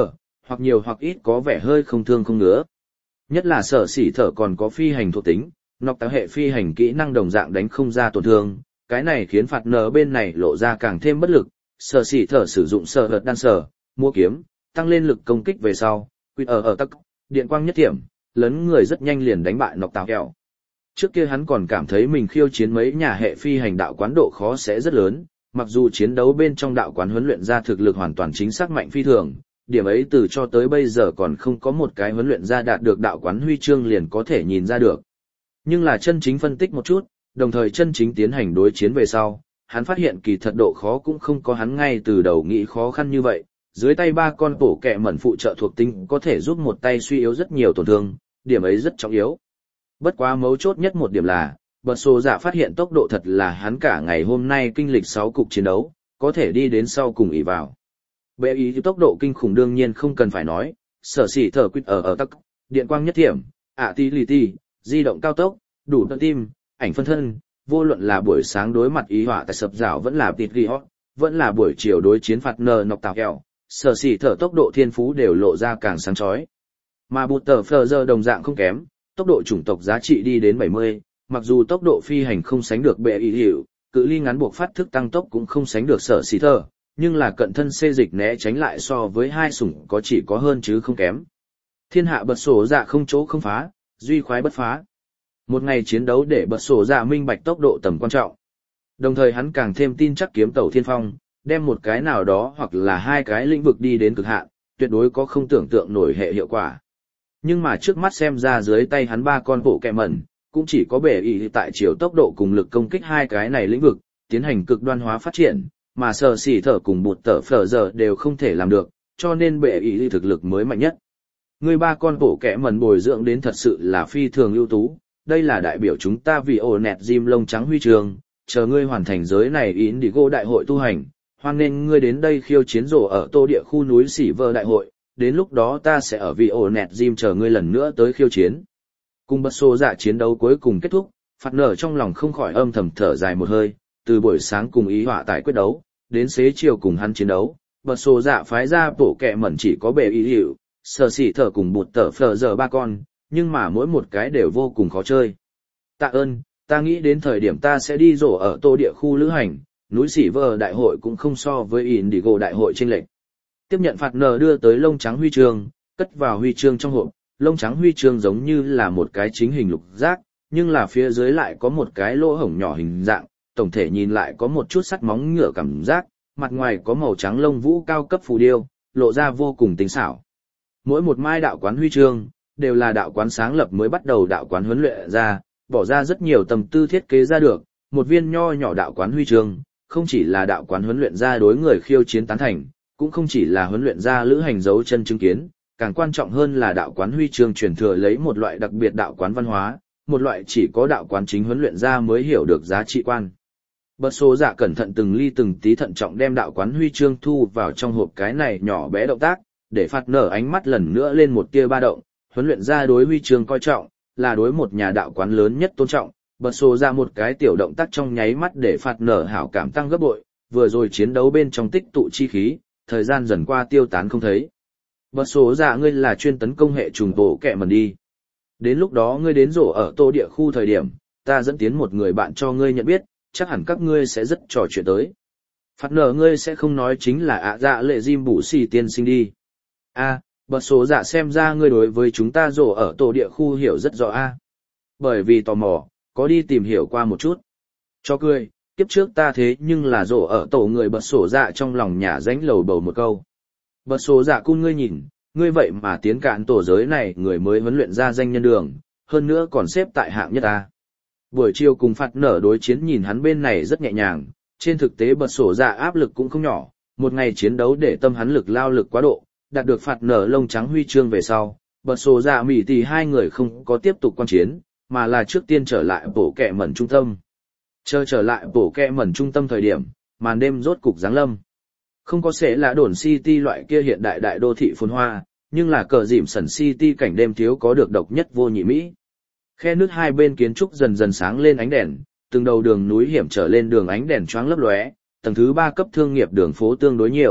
hoặc nhiều hoặc ít có vẻ hơi không thương không ngứa. Nhất là sở xỉ thở còn có phi hành thuộc tính, nọc tạo hệ phi hành kỹ năng đồng dạng đánh không ra tổn thương, cái này khiến phạt nở bên này lộ ra càng thêm bất lực. Sở xỉ thở sử dụng sở hợt đan sở, mua kiếm, tăng lên lực công kích về sau, quỵt ở ở tắc, điện quang nhất thiểm, lấn người rất nhanh liền đánh bại nọc tạo kẹo. Trước kia hắn còn cảm thấy mình khiêu chiến mấy nhà hệ phi hành đạo quán độ khó sẽ rất lớn, mặc dù chiến đấu bên trong đạo quán huấn luyện ra thực lực hoàn toàn chính xác mạnh phi thường, điểm ấy từ cho tới bây giờ còn không có một cái huấn luyện ra đạt được đạo quán huy chương liền có thể nhìn ra được. Nhưng là chân chính phân tích một chút, đồng thời chân chính tiến hành đối chiến về sau, hắn phát hiện kỳ thật độ khó cũng không có hắn ngay từ đầu nghĩ khó khăn như vậy, dưới tay ba con bổ kẹ mẩn phụ trợ thuộc tính có thể giúp một tay suy yếu rất nhiều tổn thương, điểm ấy rất trọng yếu. Bất quá mấu chốt nhất một điểm là, bật sổ dạ phát hiện tốc độ thật là hắn cả ngày hôm nay kinh lịch sáu cục chiến đấu, có thể đi đến sau cùng ỷ vào. Bệ ý tốc độ kinh khủng đương nhiên không cần phải nói, sở xỉ thở quýt ở ở tắc, điện quang nhất thiểm, ạ tí lì ti, di động cao tốc, đủ tận tim, ảnh phân thân, vô luận là buổi sáng đối mặt ý họa tại sập rào vẫn là tịt ghi hót, vẫn là buổi chiều đối chiến phạt nờ nọc tào kẹo, sở xỉ thở tốc độ thiên phú đều lộ ra càng sáng chói. Mà bụt tờ phờ giờ đồng dạng không kém, tốc độ chủng tộc giá trị đi đến bảy mươi, mặc dù tốc độ phi hành không sánh được bệ ý hiệu, cự ly ngắn buộc phát thức tăng tốc cũng không sánh được sở xỉ thở, nhưng là cận thân xê dịch né tránh lại so với hai sủng có chỉ có hơn chứ không kém. Thiên hạ bật sổ dạ không chỗ không phá, duy khoái bất phá. Một ngày chiến đấu để bật sổ dạ minh bạch tốc độ tầm quan trọng. Đồng thời hắn càng thêm tin chắc kiếm tẩu thiên phong, đem một cái nào đó hoặc là hai cái lĩnh vực đi đến cực hạn, tuyệt đối có không tưởng tượng nổi hệ hiệu quả. Nhưng mà trước mắt xem ra dưới tay hắn ba con bộ kẹ mẩn, cũng chỉ có bể ý tại chiều tốc độ cùng lực công kích hai cái này lĩnh vực, tiến hành cực đoan hóa phát triển, mà sở xỉ thở cùng bụt tở phở giờ đều không thể làm được, cho nên bệ ý thực lực mới mạnh nhất. Người ba con bộ kẹ mẩn bồi dưỡng đến thật sự là phi thường ưu tú, đây là đại biểu chúng ta vì ổ nẹt Jim lông trắng huy trường, chờ ngươi hoàn thành giới này Indigo đại hội tu hành, hoan nên ngươi đến đây khiêu chiến rổ ở tô địa khu núi Sỉ Vơ đại hội, đến lúc đó ta sẽ ở vì ổ nẹt Jim chờ ngươi lần nữa tới khiêu chiến. Cùng bật xô dạ chiến đấu cuối cùng kết thúc, phạt nở trong lòng không khỏi âm thầm thở dài một hơi, từ buổi sáng cùng ý họa tại quyết đấu, đến xế chiều cùng hắn chiến đấu, bật xô dạ phái ra bổ kẹ mẩn chỉ có bề ý hiệu, sở xỉ thở cùng bụt tở phở giờ ba con, nhưng mà mỗi một cái đều vô cùng khó chơi. Tạ ơn, ta nghĩ đến thời điểm ta sẽ đi rổ ở tô địa khu lữ hành, núi Sỉ Vơ đại hội cũng không so với Indigo đại hội chênh lệch. Tiếp nhận phạt nở đưa tới lông trắng huy chương, cất vào huy chương trong hộp, lông trắng huy chương giống như là một cái chính hình lục giác, nhưng là phía dưới lại có một cái lỗ hổng nhỏ hình dạng, tổng thể nhìn lại có một chút sắt móng ngựa cảm giác, mặt ngoài có màu trắng lông vũ cao cấp phù điêu, lộ ra vô cùng tinh xảo. Mỗi một mai đạo quán huy chương, đều là đạo quán sáng lập mới bắt đầu đạo quán huấn luyện ra, bỏ ra rất nhiều tâm tư thiết kế ra được, một viên nho nhỏ đạo quán huy chương, không chỉ là đạo quán huấn luyện ra đối người khiêu chiến tán thành, cũng không chỉ là huấn luyện ra lữ hành dấu chân chứng kiến, càng quan trọng hơn là đạo quán huy chương truyền thừa lấy một loại đặc biệt đạo quán văn hóa, một loại chỉ có đạo quán chính huấn luyện ra mới hiểu được giá trị quan. Bật số dạ cẩn thận từng ly từng tí thận trọng đem đạo quán huy chương thu vào trong hộp cái này nhỏ bé động tác, để phạt nở ánh mắt lần nữa lên một tia ba động, huấn luyện ra đối huy chương coi trọng, là đối một nhà đạo quán lớn nhất tôn trọng. Bật số ra một cái tiểu động tác trong nháy mắt để phạt nở hảo cảm tăng gấp bội, vừa rồi chiến đấu bên trong tích tụ chi khí, thời gian dần qua tiêu tán không thấy. Bật số ra ngươi là chuyên tấn công hệ trùng tổ kẹ mần đi. Đến lúc đó ngươi đến rổ ở tô địa khu thời điểm, ta dẫn tiến một người bạn cho ngươi nhận biết, chắc hẳn các ngươi sẽ rất trò chuyện tới. Phạt nở ngươi sẽ không nói chính là ạ dạ lệ Jim bù xì tiên sinh đi. A, bật số dạ xem ra ngươi đối với chúng ta rổ ở tô địa khu hiểu rất rõ a. Bởi vì tò mò, có đi tìm hiểu qua một chút. Cho cười, kiếp trước ta thế nhưng là rổ ở tổ người bật sổ dạ trong lòng nhà ránh lầu bầu một câu. Bật sổ dạ cung ngươi nhìn, ngươi vậy mà tiến cạn tổ giới này người mới huấn luyện ra danh nhân đường, hơn nữa còn xếp tại hạng nhất ta. Buổi chiều cùng phạt nở đối chiến nhìn hắn bên này rất nhẹ nhàng, trên thực tế bật sổ dạ áp lực cũng không nhỏ, một ngày chiến đấu để tâm hắn lực lao lực quá độ, đạt được phạt nở lông trắng huy chương về sau, bật sổ dạ mỉ thì hai người không có tiếp tục quan chiến, mà là trước tiên trở lại bổ kẹ mẩn trung tâm. Chờ trở lại bổ kẹ mẩn trung tâm thời điểm, màn đêm rốt cục giáng lâm. Không có sẽ là đồn City loại kia hiện đại đại đô thị phồn hoa, nhưng là cờ dìm sẩn City cảnh đêm thiếu có được độc nhất vô nhị Mỹ. Khe nước hai bên kiến trúc dần dần sáng lên ánh đèn, từng đầu đường núi hiểm trở lên đường ánh đèn choáng lấp lóe, tầng thứ ba cấp thương nghiệp đường phố tương đối nhiều,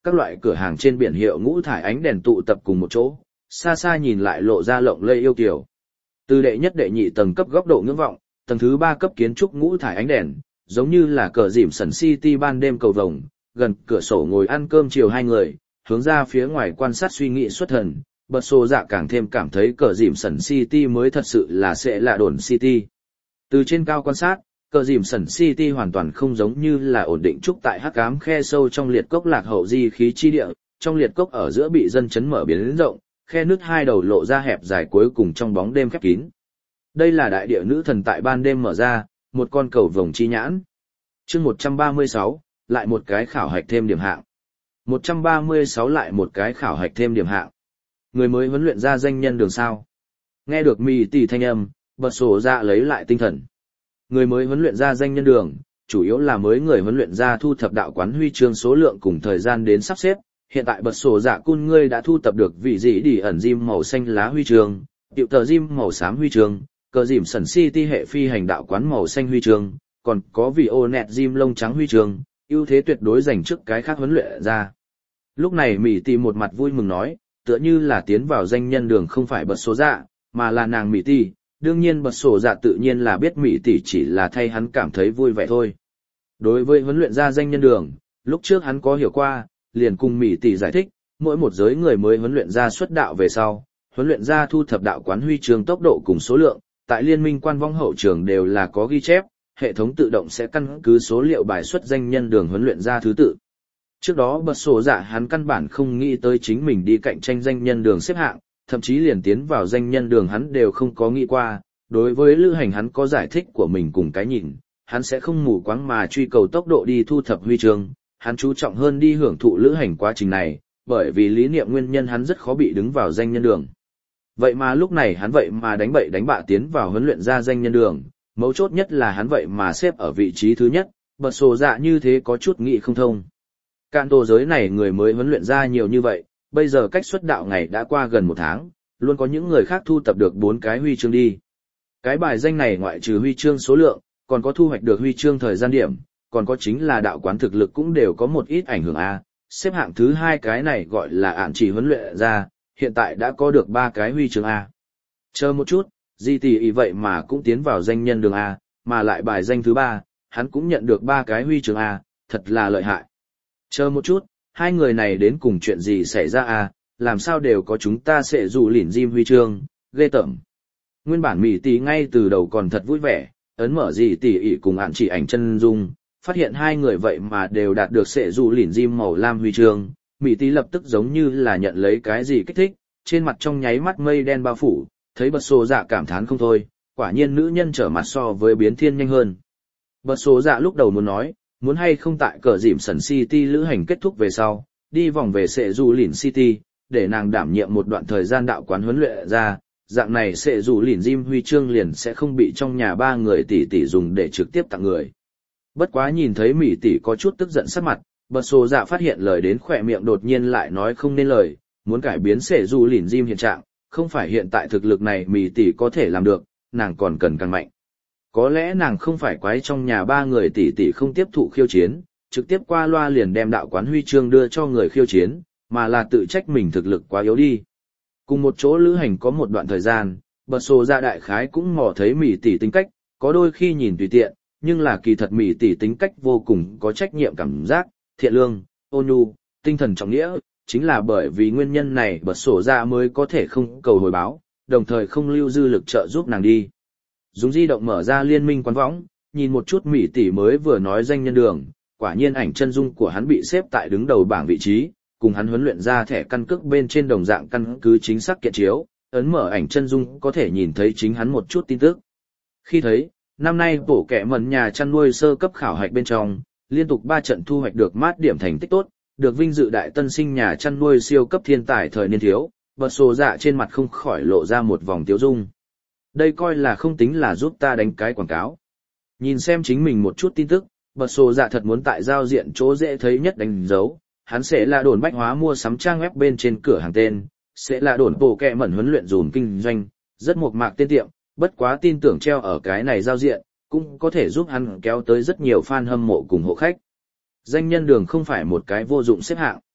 các loại cửa hàng trên biển hiệu ngũ thải ánh đèn tụ tập cùng một chỗ, xa xa nhìn lại lộ ra lộng lẫy yêu kiều. Từ đệ nhất đệ nhị tầng cấp góc độ ngưỡng vọng, tầng thứ ba cấp kiến trúc ngũ thải ánh đèn, giống như là cờ dìm sần City ban đêm cầu vồng, gần cửa sổ ngồi ăn cơm chiều hai người, hướng ra phía ngoài quan sát suy nghĩ xuất thần, bật sổ dạ càng thêm cảm thấy cờ dìm sần City mới thật sự là sẽ là đồn City. Từ trên cao quan sát, cờ dìm sần City hoàn toàn không giống như là ổn định trúc tại hắc ám khe sâu trong liệt cốc lạc hậu di khí chi địa, trong liệt cốc ở giữa bị dân chấn mở biến rộng, khe nứt hai đầu lộ ra hẹp dài cuối cùng trong bóng đêm khép kín. Đây là đại địa nữ thần tại ban đêm mở ra, một con cầu vồng chi nhãn. Chương một trăm ba mươi sáu, lại một cái khảo hạch thêm điểm hạng. một trăm ba mươi sáu lại một cái khảo hạch thêm điểm hạng. Người mới huấn luyện ra danh nhân đường sao. Nghe được mì tỉ thanh âm, bật sổ dạ lấy lại tinh thần. Người mới huấn luyện ra danh nhân đường, chủ yếu là mới người huấn luyện ra thu thập đạo quán huy chương số lượng cùng thời gian đến sắp xếp. Hiện tại bật sổ dạ cun ngươi đã thu tập được vị dị đi ẩn diêm màu xanh lá huy chương, tiệu tờ diêm màu xám huy chương, cờ dìm sần City hệ phi hành đạo quán màu xanh huy chương, còn có vị ô nẹt diêm lông trắng huy chương, ưu thế tuyệt đối dành trước cái khác huấn luyện ra. Lúc này Mỹ Tỷ một mặt vui mừng nói, tựa như là tiến vào danh nhân đường không phải bật số dạ, mà là nàng Mỹ Tỷ. Đương nhiên bật sổ dạ tự nhiên là biết Mỹ Tỷ chỉ là thay hắn cảm thấy vui vẻ thôi. Đối với huấn luyện ra danh nhân đường, lúc trước hắn có hiểu qua, liền cùng Mỹ Tỷ giải thích, mỗi một giới người mới huấn luyện ra xuất đạo về sau, huấn luyện ra thu thập đạo quán huy chương tốc độ cùng số lượng, tại liên minh quan vong hậu trường đều là có ghi chép, hệ thống tự động sẽ căn cứ số liệu bài xuất danh nhân đường huấn luyện ra thứ tự. Trước đó bật sổ dạ hắn căn bản không nghĩ tới chính mình đi cạnh tranh danh nhân đường xếp hạng, thậm chí liền tiến vào danh nhân đường hắn đều không có nghĩ qua, đối với lữ hành hắn có giải thích của mình cùng cái nhìn, hắn sẽ không mù quáng mà truy cầu tốc độ đi thu thập huy chương, hắn chú trọng hơn đi hưởng thụ lữ hành quá trình này, bởi vì lý niệm nguyên nhân hắn rất khó bị đứng vào danh nhân đường. Vậy mà lúc này hắn vậy mà đánh bậy đánh bạ tiến vào huấn luyện ra danh nhân đường, mấu chốt nhất là hắn vậy mà xếp ở vị trí thứ nhất, bật sổ dạ như thế có chút nghĩ không thông. Cạn tổ giới này người mới huấn luyện ra nhiều như vậy, bây giờ cách xuất đạo ngày đã qua gần một tháng, luôn có những người khác thu tập được bốn cái huy chương đi. Cái bài danh này ngoại trừ huy chương số lượng, còn có thu hoạch được huy chương thời gian điểm, còn có chính là đạo quán thực lực cũng đều có một ít ảnh hưởng a. Xếp hạng thứ hai cái này gọi là ạn chỉ huấn luyện ra, hiện tại đã có được ba cái huy chương a. Chờ một chút, Di tỷ ý vậy mà cũng tiến vào danh nhân đường a, mà lại bài danh thứ ba, hắn cũng nhận được ba cái huy chương a, thật là lợi hại. Chờ một chút, hai người này đến cùng chuyện gì xảy ra a, làm sao đều có chúng ta sẽ dù lỉn diêm huy chương, ghê tởm. Nguyên bản Mỹ tỷ ngay từ đầu còn thật vui vẻ, ấn mở Di tỷ ý cùng ạn chỉ ảnh chân dung, phát hiện hai người vậy mà đều đạt được sẽ dù lỉn diêm màu lam huy chương, Mỹ tỷ lập tức giống như là nhận lấy cái gì kích thích, trên mặt trong nháy mắt mây đen bao phủ, thấy bật sổ dạ cảm thán không thôi, quả nhiên nữ nhân trở mặt so với biến thiên nhanh hơn. Bật sổ dạ lúc đầu muốn nói, muốn hay không tại cờ dìm sần City lữ hành kết thúc về sau, đi vòng về sẽ dù lỉn City, để nàng đảm nhiệm một đoạn thời gian đạo quán huấn luyện ra, dạng này sẽ dù lỉn diêm huy chương liền sẽ không bị trong nhà ba người tỷ tỷ dùng để trực tiếp tặng người. Bất quá nhìn thấy Mỹ tỷ có chút tức giận sắc mặt, bật sổ dạ phát hiện lời đến khỏe miệng đột nhiên lại nói không nên lời, muốn cải biến sẽ dù lỉn diêm hiện trạng, không phải hiện tại thực lực này Mỹ tỷ có thể làm được, nàng còn cần càng mạnh. Có lẽ nàng không phải quái trong nhà ba người tỷ tỷ không tiếp thụ khiêu chiến, trực tiếp qua loa liền đem đạo quán huy chương đưa cho người khiêu chiến, mà là tự trách mình thực lực quá yếu đi. Cùng một chỗ lữ hành có một đoạn thời gian, bật sổ dạ đại khái cũng mò thấy Mỹ tỷ tính cách, có đôi khi nhìn tùy tiện, nhưng là kỳ thật Mỹ tỷ tính cách vô cùng có trách nhiệm cảm giác, thiện lương, ôn nhu, tinh thần trọng nghĩa, chính là bởi vì nguyên nhân này bật sổ dạ mới có thể không cầu hồi báo, đồng thời không lưu dư lực trợ giúp nàng đi. Dùng di động mở ra liên minh quán võng, nhìn một chút Mỹ tỷ mới vừa nói danh nhân đường, quả nhiên ảnh chân dung của hắn bị xếp tại đứng đầu bảng vị trí, cùng hắn huấn luyện ra thẻ căn cước bên trên đồng dạng căn cứ chính xác kiện chiếu, ấn mở ảnh chân dung có thể nhìn thấy chính hắn một chút tin tức. Khi thấy, năm nay bổ kẻ mẩn nhà chăn nuôi sơ cấp khảo hạch bên trong, liên tục ba trận thu hoạch được mát điểm thành tích tốt, được vinh dự đại tân sinh nhà chăn nuôi siêu cấp thiên tài thời niên thiếu, bật sổ dạ trên mặt không khỏi lộ ra một vòng tiếu dung. Đây coi là không tính là giúp ta đánh cái quảng cáo. Nhìn xem chính mình một chút tin tức, bật sổ dạ thật muốn tại giao diện chỗ dễ thấy nhất đánh dấu, hắn sẽ là đồn bách hóa mua sắm trang web bên trên cửa hàng tên, sẽ là đồn bổ kẹ mẩn huấn luyện dùm kinh doanh, rất mộc mạc tên tiệm, bất quá tin tưởng treo ở cái này giao diện, cũng có thể giúp hắn kéo tới rất nhiều fan hâm mộ cùng hộ khách. Danh nhân đường không phải một cái vô dụng xếp hạng.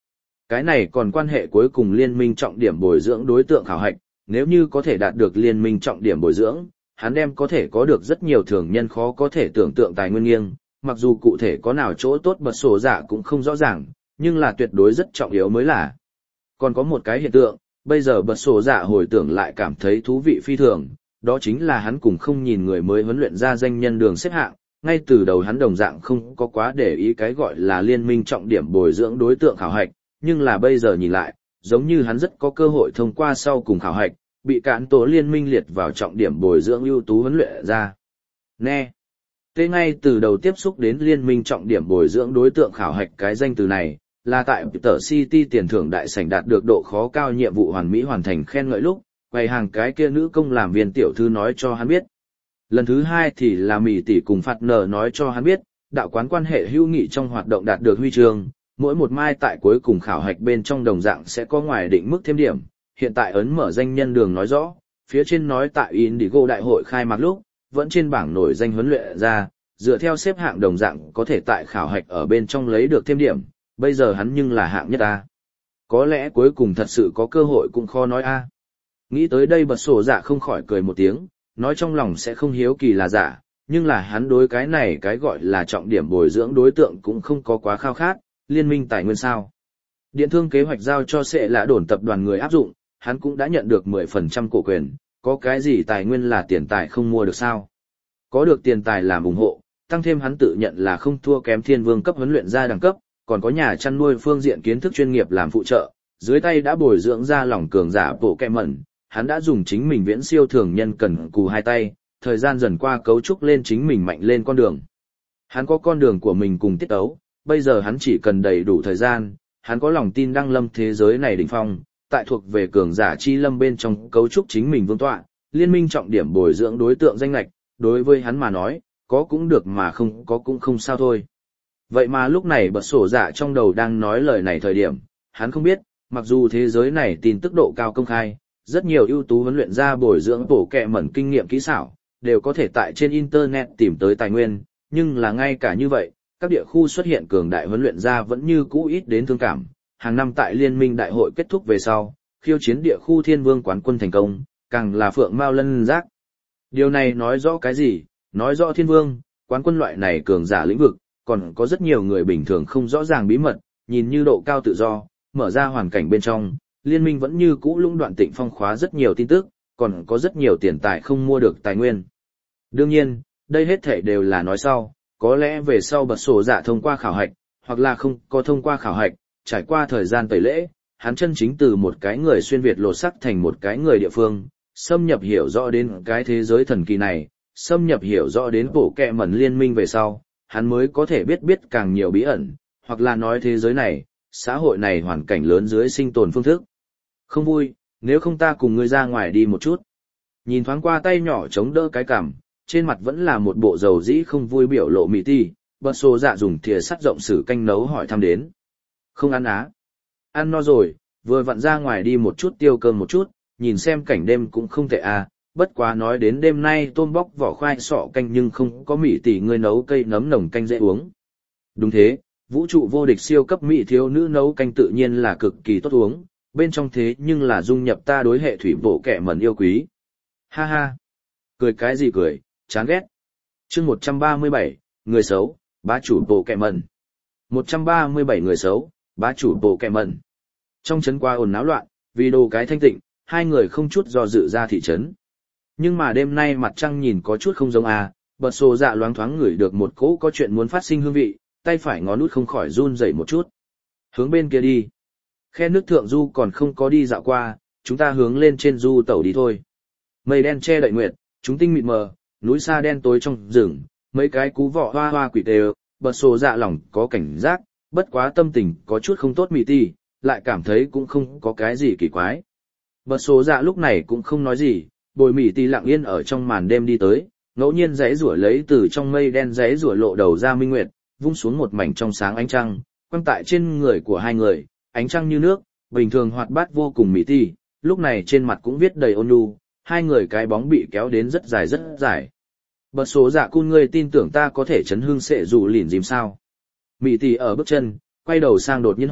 Cái này còn quan hệ cuối cùng liên minh trọng điểm bồi dưỡng đối tượng khảo hạch, nếu như có thể đạt được liên minh trọng điểm bồi dưỡng, hắn đem có thể có được rất nhiều thường nhân khó có thể tưởng tượng tài nguyên nghiêng, mặc dù cụ thể có nào chỗ tốt bật sổ dạ cũng không rõ ràng, nhưng là tuyệt đối rất trọng yếu mới là. Còn có một cái hiện tượng, bây giờ bật sổ dạ hồi tưởng lại cảm thấy thú vị phi thường, đó chính là hắn cùng không nhìn người mới huấn luyện ra danh nhân đường xếp hạng, ngay từ đầu hắn đồng dạng không có quá để ý cái gọi là liên minh trọng điểm bồi dưỡng đối tượng khảo hạch, nhưng là bây giờ nhìn lại, giống như hắn rất có cơ hội thông qua sau cùng khảo hạch, bị cản tổ liên minh liệt vào trọng điểm bồi dưỡng ưu tú huấn luyện ra. Nè! Thế ngay từ đầu tiếp xúc đến liên minh trọng điểm bồi dưỡng đối tượng khảo hạch cái danh từ này, là tại Peter City tiền thưởng đại sảnh đạt được độ khó cao nhiệm vụ hoàn mỹ hoàn thành khen ngợi lúc, quầy hàng cái kia nữ công làm viên tiểu thư nói cho hắn biết. Lần thứ hai thì là Mị tỷ cùng Phạt Nở nói cho hắn biết, đạo quán quan hệ hữu nghị trong hoạt động đạt được huy chương, mỗi một mai tại cuối cùng khảo hạch bên trong đồng dạng sẽ có ngoài định mức thêm điểm. Hiện tại ấn mở danh nhân đường nói rõ, phía trên nói tại Indigo đại hội khai mạc lúc, vẫn trên bảng nổi danh huấn luyện ra, dựa theo xếp hạng đồng dạng có thể tại khảo hạch ở bên trong lấy được thêm điểm, bây giờ hắn nhưng là hạng nhất A. Có lẽ cuối cùng thật sự có cơ hội cũng khó nói A. Nghĩ tới đây bật sổ dạ không khỏi cười một tiếng, nói trong lòng sẽ không hiếu kỳ là giả, nhưng là hắn đối cái này cái gọi là trọng điểm bồi dưỡng đối tượng cũng không có quá khao khát, liên minh tài nguyên sao. Điện thương kế hoạch giao cho sẽ là đồn tập đoàn người áp dụng, hắn cũng đã nhận được mười phần trăm cổ quyền, có cái gì tài nguyên là tiền tài không mua được sao. Có được tiền tài làm ủng hộ, tăng thêm hắn tự nhận là không thua kém thiên vương cấp huấn luyện ra đẳng cấp, còn có nhà chăn nuôi phương diện kiến thức chuyên nghiệp làm phụ trợ, dưới tay đã bồi dưỡng ra lòng cường giả bộ kẹ mẩn, hắn đã dùng chính mình viễn siêu thường nhân cần cù hai tay, thời gian dần qua cấu trúc lên chính mình mạnh lên con đường. Hắn có con đường của mình cùng tiết ấu, bây giờ hắn chỉ cần đầy đủ thời gian, hắn có lòng tin đăng lâm thế giới này đỉnh phong, tại thuộc về cường giả chi lâm bên trong cấu trúc chính mình vương tọa, liên minh trọng điểm bồi dưỡng đối tượng danh lệch, đối với hắn mà nói, có cũng được mà không có cũng không sao thôi. Vậy mà lúc này bật sổ dạ trong đầu đang nói lời này thời điểm, hắn không biết, mặc dù thế giới này tin tức độ cao công khai, rất nhiều ưu tú huấn luyện ra bồi dưỡng bổ kẹ mẩn kinh nghiệm kỹ xảo, đều có thể tại trên internet tìm tới tài nguyên, nhưng là ngay cả như vậy, các địa khu xuất hiện cường đại huấn luyện ra vẫn như cũ ít đến thương cảm. Hàng năm tại liên minh đại hội kết thúc về sau, khiêu chiến địa khu thiên vương quán quân thành công, càng là phượng mao lân giác. Điều này nói rõ cái gì? Nói rõ thiên vương, quán quân loại này cường giả lĩnh vực, còn có rất nhiều người bình thường không rõ ràng bí mật, nhìn như độ cao tự do, mở ra hoàn cảnh bên trong, liên minh vẫn như cũ lũng đoạn tịnh phong khóa rất nhiều tin tức, còn có rất nhiều tiền tài không mua được tài nguyên. Đương nhiên, đây hết thể đều là nói sau, có lẽ về sau bật sổ dạ thông qua khảo hạch, hoặc là không có thông qua khảo hạch, trải qua thời gian tẩy lễ, hắn chân chính từ một cái người xuyên Việt lột sắc thành một cái người địa phương, xâm nhập hiểu rõ đến cái thế giới thần kỳ này, xâm nhập hiểu rõ đến bộ kẹ mẩn liên minh về sau, hắn mới có thể biết biết càng nhiều bí ẩn, hoặc là nói thế giới này, xã hội này hoàn cảnh lớn dưới sinh tồn phương thức. Không vui, nếu không ta cùng ngươi ra ngoài đi một chút. Nhìn thoáng qua tay nhỏ chống đỡ cái cằm, trên mặt vẫn là một bộ dầu dĩ không vui biểu lộ mị ti, bật sổ dạ dùng thìa sắt rộng sử canh nấu hỏi thăm đến. Không ăn á. Ăn no rồi, vừa vặn ra ngoài đi một chút tiêu cơm một chút, nhìn xem cảnh đêm cũng không tệ à, bất quá nói đến đêm nay tôm bóc vỏ khoai sọ canh nhưng không có mị tỷ ngươi nấu cây nấm nồng canh dễ uống. Đúng thế, vũ trụ vô địch siêu cấp mỹ thiếu nữ nấu canh tự nhiên là cực kỳ tốt uống, bên trong thế nhưng là dung nhập ta đối hệ thủy bộ kẻ mẩn yêu quý. Ha ha. Cười cái gì cười, chán ghét. Chương một trăm ba mươi bảy, người xấu, bá chủ bộ kẻ mẩn. một trăm ba mươi bảy người xấu, bá chủ bộ kẻ mẩn. Trong trấn qua ồn náo loạn, vì đồ cái thanh tịnh, hai người không chút do dự ra thị trấn. Nhưng mà đêm nay mặt trăng nhìn có chút không giống à, bật sổ dạ loáng thoáng ngửi được một cỗ có chuyện muốn phát sinh hương vị, tay phải ngón út không khỏi run rẩy một chút. Hướng bên kia đi. Khe nước thượng du còn không có đi dạo qua, chúng ta hướng lên trên du tẩu đi thôi. Mây đen che đậy nguyệt, chúng tinh mịt mờ, núi xa đen tối trong rừng, mấy cái cú vọ hoa hoa quỷ đều, bật sổ dạ lòng có cảnh giác, bất quá tâm tình có chút không tốt mị ti, lại cảm thấy cũng không có cái gì kỳ quái. Bật sổ dạ lúc này cũng không nói gì, bồi mị ti lặng yên ở trong màn đêm đi tới, ngẫu nhiên giấy rủa lấy từ trong mây đen giấy rủa lộ đầu ra minh nguyệt, vung xuống một mảnh trong sáng ánh trăng, quăng tại trên người của hai người, ánh trăng như nước, bình thường hoạt bát vô cùng mị ti, lúc này trên mặt cũng viết đầy ôn nhu, hai người cái bóng bị kéo đến rất dài rất dài. Bật số dạ cun ngươi tin tưởng ta có thể chấn hương sệ dù lỉn dìm sao? Mị tỷ ở bước chân, quay đầu sang đột nhiên hỏi,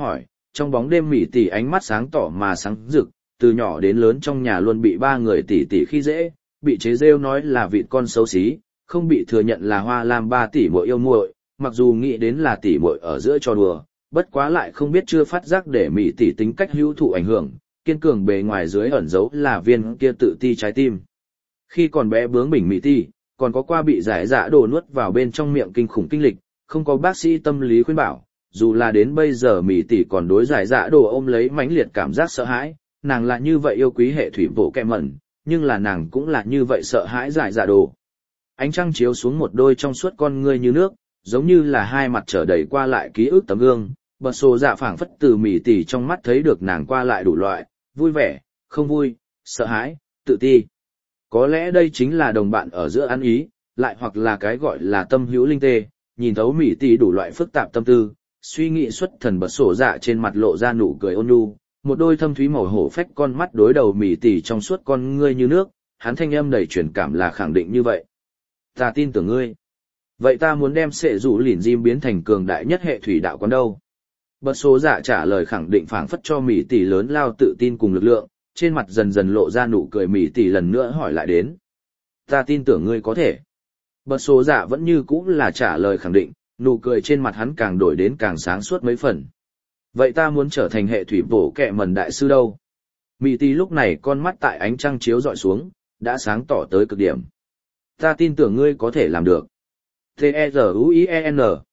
trong bóng đêm Mỹ tỷ ánh mắt sáng tỏ mà sáng rực, từ nhỏ đến lớn trong nhà luôn bị ba người tỷ tỷ khi dễ, bị chế rêu nói là vị con xấu xí, không bị thừa nhận là Hoa Lam ba tỷ muội yêu muội, mặc dù nghĩ đến là tỷ muội ở giữa trò đùa, bất quá lại không biết chưa phát giác để Mỹ tỷ tính cách hữu thụ ảnh hưởng, kiên cường bề ngoài dưới ẩn giấu là viên kia tự ti trái tim. Khi còn bé bướng bỉnh Mỹ tỷ, còn có qua bị giải dạ đồ nuốt vào bên trong miệng kinh khủng kinh lịch, không có bác sĩ tâm lý khuyên bảo, dù là đến bây giờ Mỹ tỷ còn đối giải dạ đồ ôm lấy mãnh liệt cảm giác sợ hãi, nàng là như vậy yêu quý hệ thủy bộ kẹ mẩn, nhưng là nàng cũng là như vậy sợ hãi giải dạ đồ. Ánh trăng chiếu xuống một đôi trong suốt con ngươi như nước, giống như là hai mặt trở đầy qua lại ký ức tấm gương, bật sổ dạ phảng phất từ Mỹ tỷ trong mắt thấy được nàng qua lại đủ loại, vui vẻ, không vui, sợ hãi, tự ti. Có lẽ đây chính là đồng bạn ở giữa ăn ý, lại hoặc là cái gọi là tâm hữu linh tê, nhìn thấu Mỹ tỷ đủ loại phức tạp tâm tư, suy nghĩ xuất thần bật sổ dạ trên mặt lộ ra nụ cười ôn nhu, một đôi thâm thúy màu hổ phách con mắt đối đầu Mỹ tỷ trong suốt con ngươi như nước, hắn thanh âm đầy truyền cảm là khẳng định như vậy. Ta tin tưởng ngươi. Vậy ta muốn đem sệ rủ lìn diêm biến thành cường đại nhất hệ thủy đạo quán đâu? Bật số dạ trả lời khẳng định phảng phất cho Mỹ tỷ lớn lao tự tin cùng lực lượng, trên mặt dần dần lộ ra nụ cười Mỹ tỷ lần nữa hỏi lại đến. Ta tin tưởng ngươi có thể. Bật số dạ vẫn như cũ là trả lời khẳng định, nụ cười trên mặt hắn càng đổi đến càng sáng suốt mấy phần. Vậy ta muốn trở thành hệ thủy bổ kẹ mần đại sư đâu? Mỹ tỷ lúc này con mắt tại ánh trăng chiếu dọi xuống, đã sáng tỏ tới cực điểm. Ta tin tưởng ngươi có thể làm được. T-E-Z-U-I-E-N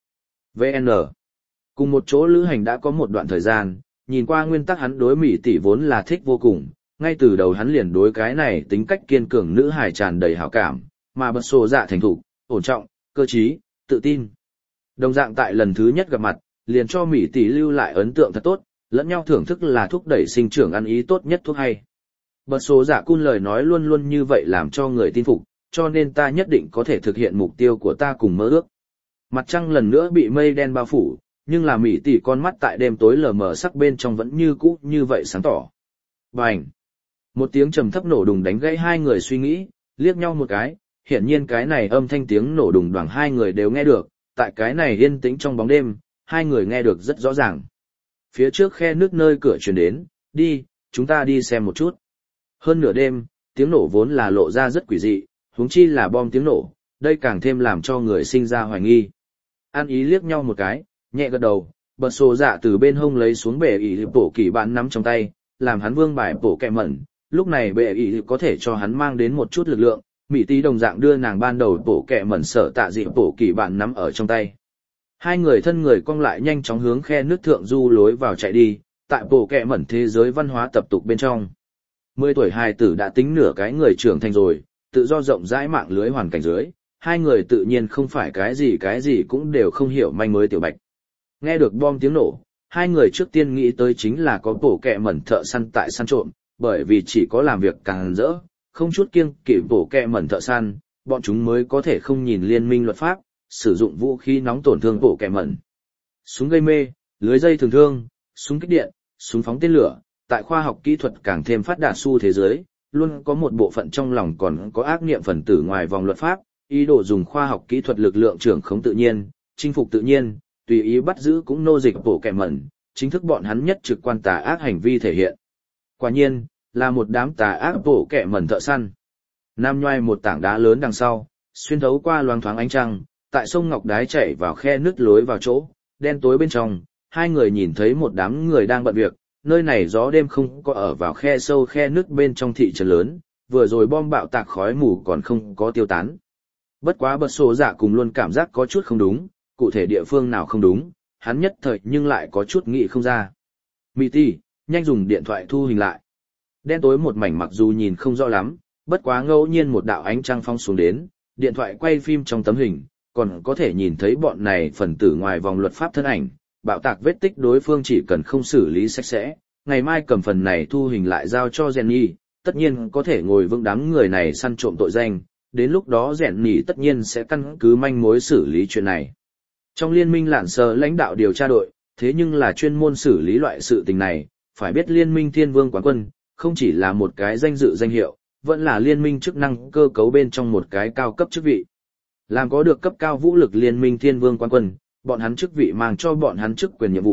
vê en Cùng một chỗ lữ hành đã có một đoạn thời gian, nhìn qua nguyên tắc hắn đối Mỹ tỷ vốn là thích vô cùng, ngay từ đầu hắn liền đối cái này tính cách kiên cường nữ hài tràn đầy hảo cảm, mà bật sổ dạ thành thục, ổn trọng, cơ trí, tự tin. Đồng dạng tại lần thứ nhất gặp mặt, liền cho Mỹ tỷ lưu lại ấn tượng thật tốt, lẫn nhau thưởng thức là thúc đẩy sinh trưởng ăn ý tốt nhất thuốc hay. Bật sổ dạ cun lời nói luôn luôn như vậy làm cho người tin phục, cho nên ta nhất định có thể thực hiện mục tiêu của ta cùng mơ ước. Mặt trăng lần nữa bị mây đen bao phủ, nhưng là Mỹ tỷ con mắt tại đêm tối lờ mờ sắc bên trong vẫn như cũ như vậy sáng tỏ. Bành! Một tiếng trầm thấp nổ đùng đánh gãy hai người suy nghĩ, liếc nhau một cái, hiển nhiên cái này âm thanh tiếng nổ đùng đoàng hai người đều nghe được, tại cái này yên tĩnh trong bóng đêm, hai người nghe được rất rõ ràng. Phía trước khe nước nơi cửa truyền đến, đi, chúng ta đi xem một chút. Hơn nửa đêm, tiếng nổ vốn là lộ ra rất quỷ dị, huống chi là bom tiếng nổ, đây càng thêm làm cho người sinh ra hoài nghi. An ý liếc nhau một cái, nhẹ gật đầu, bật sổ dạ từ bên hông lấy xuống bệ ỷ bổ kỳ bạn nắm trong tay, làm hắn vương bài bổ kẹ mẩn, lúc này bệ ỷ có thể cho hắn mang đến một chút lực lượng, Mỹ tí đồng dạng đưa nàng ban đầu bổ kẹ mẩn sở tạ dị bổ kỳ bạn nắm ở trong tay. Hai người thân người cong lại nhanh chóng hướng khe nước thượng du lối vào chạy đi, tại bổ kẹ mẩn thế giới văn hóa tập tục bên trong. Mười tuổi hài tử đã tính nửa cái người trưởng thành rồi, tự do rộng rãi mạng lưới hoàn cảnh dưới, hai người tự nhiên không phải cái gì cái gì cũng đều không hiểu manh mới tiểu bạch. Nghe được bom tiếng nổ, hai người trước tiên nghĩ tới chính là có bổ kẹ mẩn thợ săn tại săn trộm, bởi vì chỉ có làm việc càng rỡ, không chút kiêng kỵ bổ kẹ mẩn thợ săn, bọn chúng mới có thể không nhìn liên minh luật pháp, sử dụng vũ khí nóng tổn thương bổ kẹ mẩn. Súng gây mê, lưới dây thường thương, súng kích điện, súng phóng tên lửa, tại khoa học kỹ thuật càng thêm phát đạt xu thế giới, luôn có một bộ phận trong lòng còn có ác niệm phần tử ngoài vòng luật pháp, ý đồ dùng khoa học kỹ thuật lực lượng trưởng khống tự nhiên, chinh phục tự nhiên, tùy ý bắt giữ cũng nô dịch bổ kẹ mẩn, chính thức bọn hắn nhất trực quan tà ác hành vi thể hiện. Quả nhiên, là một đám tà ác bổ kẹ mẩn thợ săn. Nam nhoai một tảng đá lớn đằng sau, xuyên thấu qua loáng thoáng ánh trăng, tại sông Ngọc Đái chảy vào khe nứt lối vào chỗ, đen tối bên trong, hai người nhìn thấy một đám người đang bận việc, nơi này gió đêm không có ở vào khe sâu khe nứt bên trong thị trấn lớn, vừa rồi bom bạo tạc khói mù còn không có tiêu tán. Bất quá bật sổ dạ cùng luôn cảm giác có chút không đúng, cụ thể địa phương nào không đúng, hắn nhất thời nhưng lại có chút nghĩ không ra. Mỹ tỷ, nhanh dùng điện thoại thu hình lại. Đen tối một mảnh mặc dù nhìn không rõ lắm, bất quá ngẫu nhiên một đạo ánh trăng phong xuống đến, điện thoại quay phim trong tấm hình, còn có thể nhìn thấy bọn này phần tử ngoài vòng luật pháp thân ảnh, bạo tạc vết tích đối phương chỉ cần không xử lý sạch sẽ, ngày mai cầm phần này thu hình lại giao cho Jenny, tất nhiên có thể ngồi vững đám người này săn trộm tội danh, đến lúc đó Jenny tất nhiên sẽ căn cứ manh mối xử lý chuyện này. Trong liên minh lạn sờ lãnh đạo điều tra đội, thế nhưng là chuyên môn xử lý loại sự tình này, phải biết liên minh thiên vương quán quân, không chỉ là một cái danh dự danh hiệu, vẫn là liên minh chức năng cơ cấu bên trong một cái cao cấp chức vị. Làm có được cấp cao vũ lực liên minh thiên vương quán quân, bọn hắn chức vị mang cho bọn hắn chức quyền nhiệm vụ,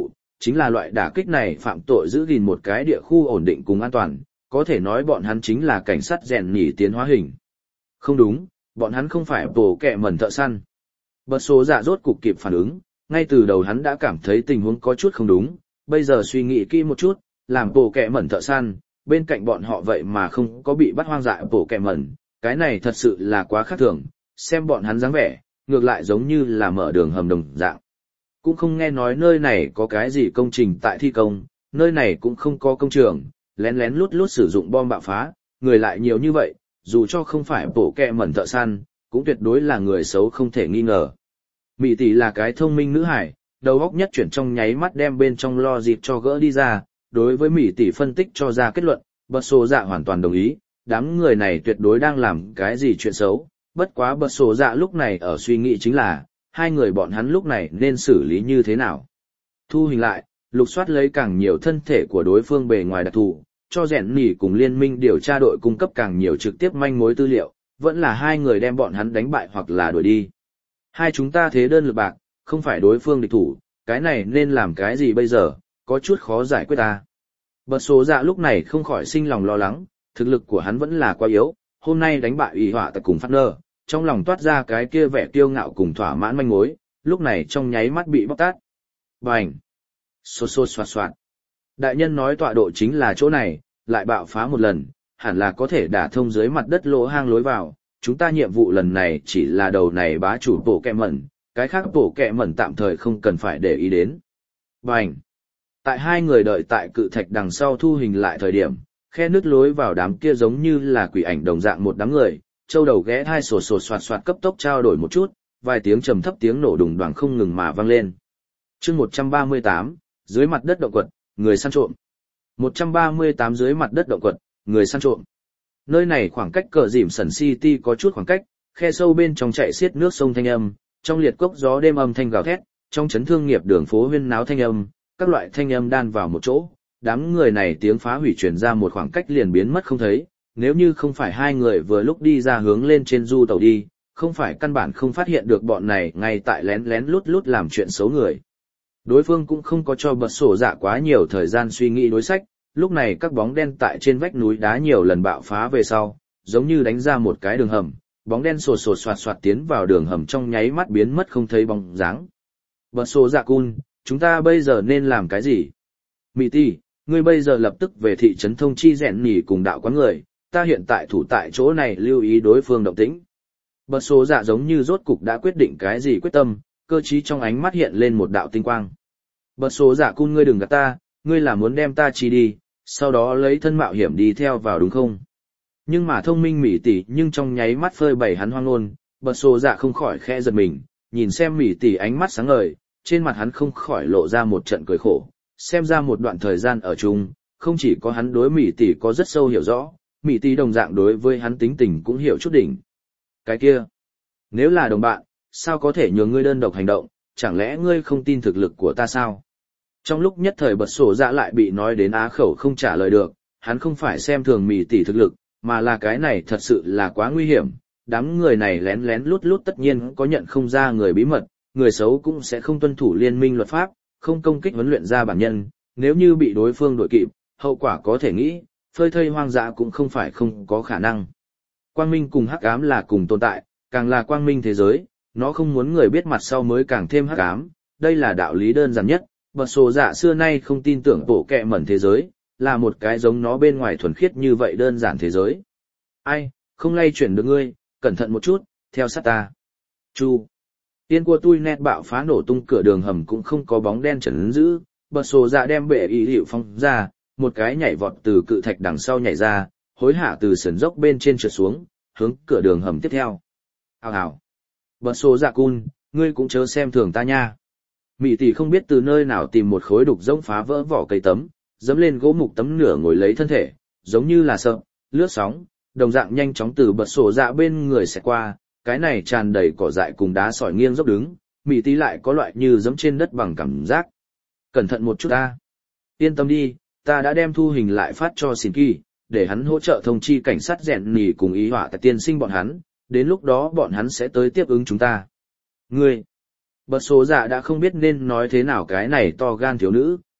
chính là loại đả kích này phạm tội giữ gìn một cái địa khu ổn định cùng an toàn, có thể nói bọn hắn chính là cảnh sát rèn nhỉ tiến hóa hình. Không đúng, bọn hắn không phải bộ kẹ mẩn thợ săn. Bật số dạ rốt cục kịp phản ứng, ngay từ đầu hắn đã cảm thấy tình huống có chút không đúng, bây giờ suy nghĩ kỹ một chút, làm bộ kẹ mẩn thợ săn, bên cạnh bọn họ vậy mà không có bị bắt hoang dại bộ kẹ mẩn, cái này thật sự là quá khác thường, xem bọn hắn dáng vẻ, ngược lại giống như là mở đường hầm đồng dạng. Cũng không nghe nói nơi này có cái gì công trình tại thi công, nơi này cũng không có công trường, lén lén lút lút sử dụng bom bạo phá, người lại nhiều như vậy, dù cho không phải bộ kẹ mẩn thợ săn, cũng tuyệt đối là người xấu không thể nghi ngờ. Mỹ tỷ là cái thông minh nữ hải, đầu óc nhất chuyển trong nháy mắt đem bên trong lo dịp cho gỡ đi ra, đối với Mỹ tỷ phân tích cho ra kết luận, bật sổ dạ hoàn toàn đồng ý, đám người này tuyệt đối đang làm cái gì chuyện xấu, bất quá bật sổ dạ lúc này ở suy nghĩ chính là, hai người bọn hắn lúc này nên xử lý như thế nào. Thu hình lại, lục soát lấy càng nhiều thân thể của đối phương bề ngoài đặc thù, cho rèn nỉ cùng liên minh điều tra đội cung cấp càng nhiều trực tiếp manh mối tư liệu, vẫn là hai người đem bọn hắn đánh bại hoặc là đuổi đi. Hai chúng ta thế đơn lực bạc, không phải đối phương địch thủ, cái này nên làm cái gì bây giờ, có chút khó giải quyết ta. Bật số dạ lúc này không khỏi sinh lòng lo lắng, thực lực của hắn vẫn là quá yếu, hôm nay đánh bại ủy họa tại cùng phát nơ, trong lòng toát ra cái kia vẻ kiêu ngạo cùng thỏa mãn manh mối, lúc này trong nháy mắt bị bóc tát. Bành! Xô xô xoạt xoạt. Đại nhân nói tọa độ chính là chỗ này, lại bạo phá một lần, hẳn là có thể đả thông dưới mặt đất lỗ hang lối vào. Chúng ta nhiệm vụ lần này chỉ là đầu này bá chủ bộ kẹ mẩn, cái khác bộ kẹ mẩn tạm thời không cần phải để ý đến. Bành! Tại hai người đợi tại cự thạch đằng sau thu hình lại thời điểm, khe nứt lối vào đám kia giống như là quỷ ảnh đồng dạng một đám người, châu đầu ghé hai sổ sổ soạt soạt cấp tốc trao đổi một chút, vài tiếng trầm thấp tiếng nổ đùng đoàng không ngừng mà vang lên. Chương một trăm ba mươi tám, dưới mặt đất động quật, người săn trộm. một trăm ba mươi tám dưới mặt đất động quật, người săn trộm. Nơi này khoảng cách cờ dìm sần City có chút khoảng cách, khe sâu bên trong chạy xiết nước sông thanh âm, trong liệt cốc gió đêm âm thanh gào thét, trong chấn thương nghiệp đường phố huyên náo thanh âm, các loại thanh âm đan vào một chỗ, đám người này tiếng phá hủy truyền ra một khoảng cách liền biến mất không thấy, nếu như không phải hai người vừa lúc đi ra hướng lên trên du tàu đi, không phải căn bản không phát hiện được bọn này ngay tại lén lén lút lút làm chuyện xấu người. Đối phương cũng không có cho bật sổ dạ quá nhiều thời gian suy nghĩ đối sách, lúc này các bóng đen tại trên vách núi đá nhiều lần bạo phá về sau, giống như đánh ra một cái đường hầm, bóng đen sột sột soạt soạt tiến vào đường hầm trong nháy mắt biến mất không thấy bóng dáng. Bật sổ dạ cun, chúng ta bây giờ nên làm cái gì? Mỹ tỷ, ngươi bây giờ lập tức về thị trấn thông chi rèn nỉ cùng đạo quán người, ta hiện tại thủ tại chỗ này lưu ý đối phương động tĩnh. Bật số dạ giống như rốt cục đã quyết định cái gì quyết tâm, cơ trí trong ánh mắt hiện lên một đạo tinh quang. Bật số dạ cun, ngươi đừng gạt ta, ngươi là muốn đem ta chi đi, sau đó lấy thân mạo hiểm đi theo vào đúng không? Nhưng mà thông minh Mỹ tỷ nhưng trong nháy mắt phơi bày hắn hoang ngôn, bật số dạ không khỏi khẽ giật mình, nhìn xem Mỹ tỷ ánh mắt sáng ngời, trên mặt hắn không khỏi lộ ra một trận cười khổ, xem ra một đoạn thời gian ở chung, không chỉ có hắn đối Mỹ tỷ có rất sâu hiểu rõ, Mỹ tỷ đồng dạng đối với hắn tính tình cũng hiểu chút đỉnh. Cái kia, nếu là đồng bạn, sao có thể nhường ngươi đơn độc hành động, chẳng lẽ ngươi không tin thực lực của ta sao? Trong lúc nhất thời bật sổ dạ lại bị nói đến á khẩu không trả lời được, hắn không phải xem thường Mỹ tỷ thực lực, mà là cái này thật sự là quá nguy hiểm, đám người này lén lén lút lút tất nhiên có nhận không ra người bí mật, người xấu cũng sẽ không tuân thủ liên minh luật pháp, không công kích huấn luyện ra bản nhân, nếu như bị đối phương đuổi kịp, hậu quả có thể nghĩ, phơi thây hoang dã cũng không phải không có khả năng. Quang minh cùng hắc ám là cùng tồn tại, càng là quang minh thế giới, nó không muốn người biết mặt sau mới càng thêm hắc ám, đây là đạo lý đơn giản nhất, bật sổ dạ xưa nay không tin tưởng bộ kẹ mẩn thế giới, là một cái giống nó bên ngoài thuần khiết như vậy đơn giản thế giới. Ai, không lay chuyển được ngươi, cẩn thận một chút, theo sát ta. Chu. Tiên của tui nét bạo phá nổ tung cửa đường hầm cũng không có bóng đen chấn giữ, bật sổ dạ đem bệ ý hiệu phong ra, một cái nhảy vọt từ cự thạch đằng sau nhảy ra, hối hả từ sườn dốc bên trên trượt xuống, hướng cửa đường hầm tiếp theo. Hào hào. Bật sổ dạ cun, ngươi cũng chớ xem thường ta nha. Mỹ tỷ không biết từ nơi nào tìm một khối đục rỗng phá vỡ vỏ cây tấm, dẫm lên gỗ mục tấm nửa ngồi lấy thân thể, giống như là sợ, lướt sóng, đồng dạng nhanh chóng từ bật sổ dạ bên người sẽ qua. Cái này tràn đầy cỏ dại cùng đá sỏi nghiêng dốc đứng, Mỹ tỷ lại có loại như giẫm trên đất bằng cảm giác. Cẩn thận một chút ta. Yên tâm đi, ta đã đem thu hình lại phát cho Xin Kỳ, để hắn hỗ trợ thông chi cảnh sát rèn nỉ cùng ý họa tại tiên sinh bọn hắn, đến lúc đó bọn hắn sẽ tới tiếp ứng chúng ta. Ngươi, bật số dạ đã không biết nên nói thế nào cái này to gan thiếu nữ,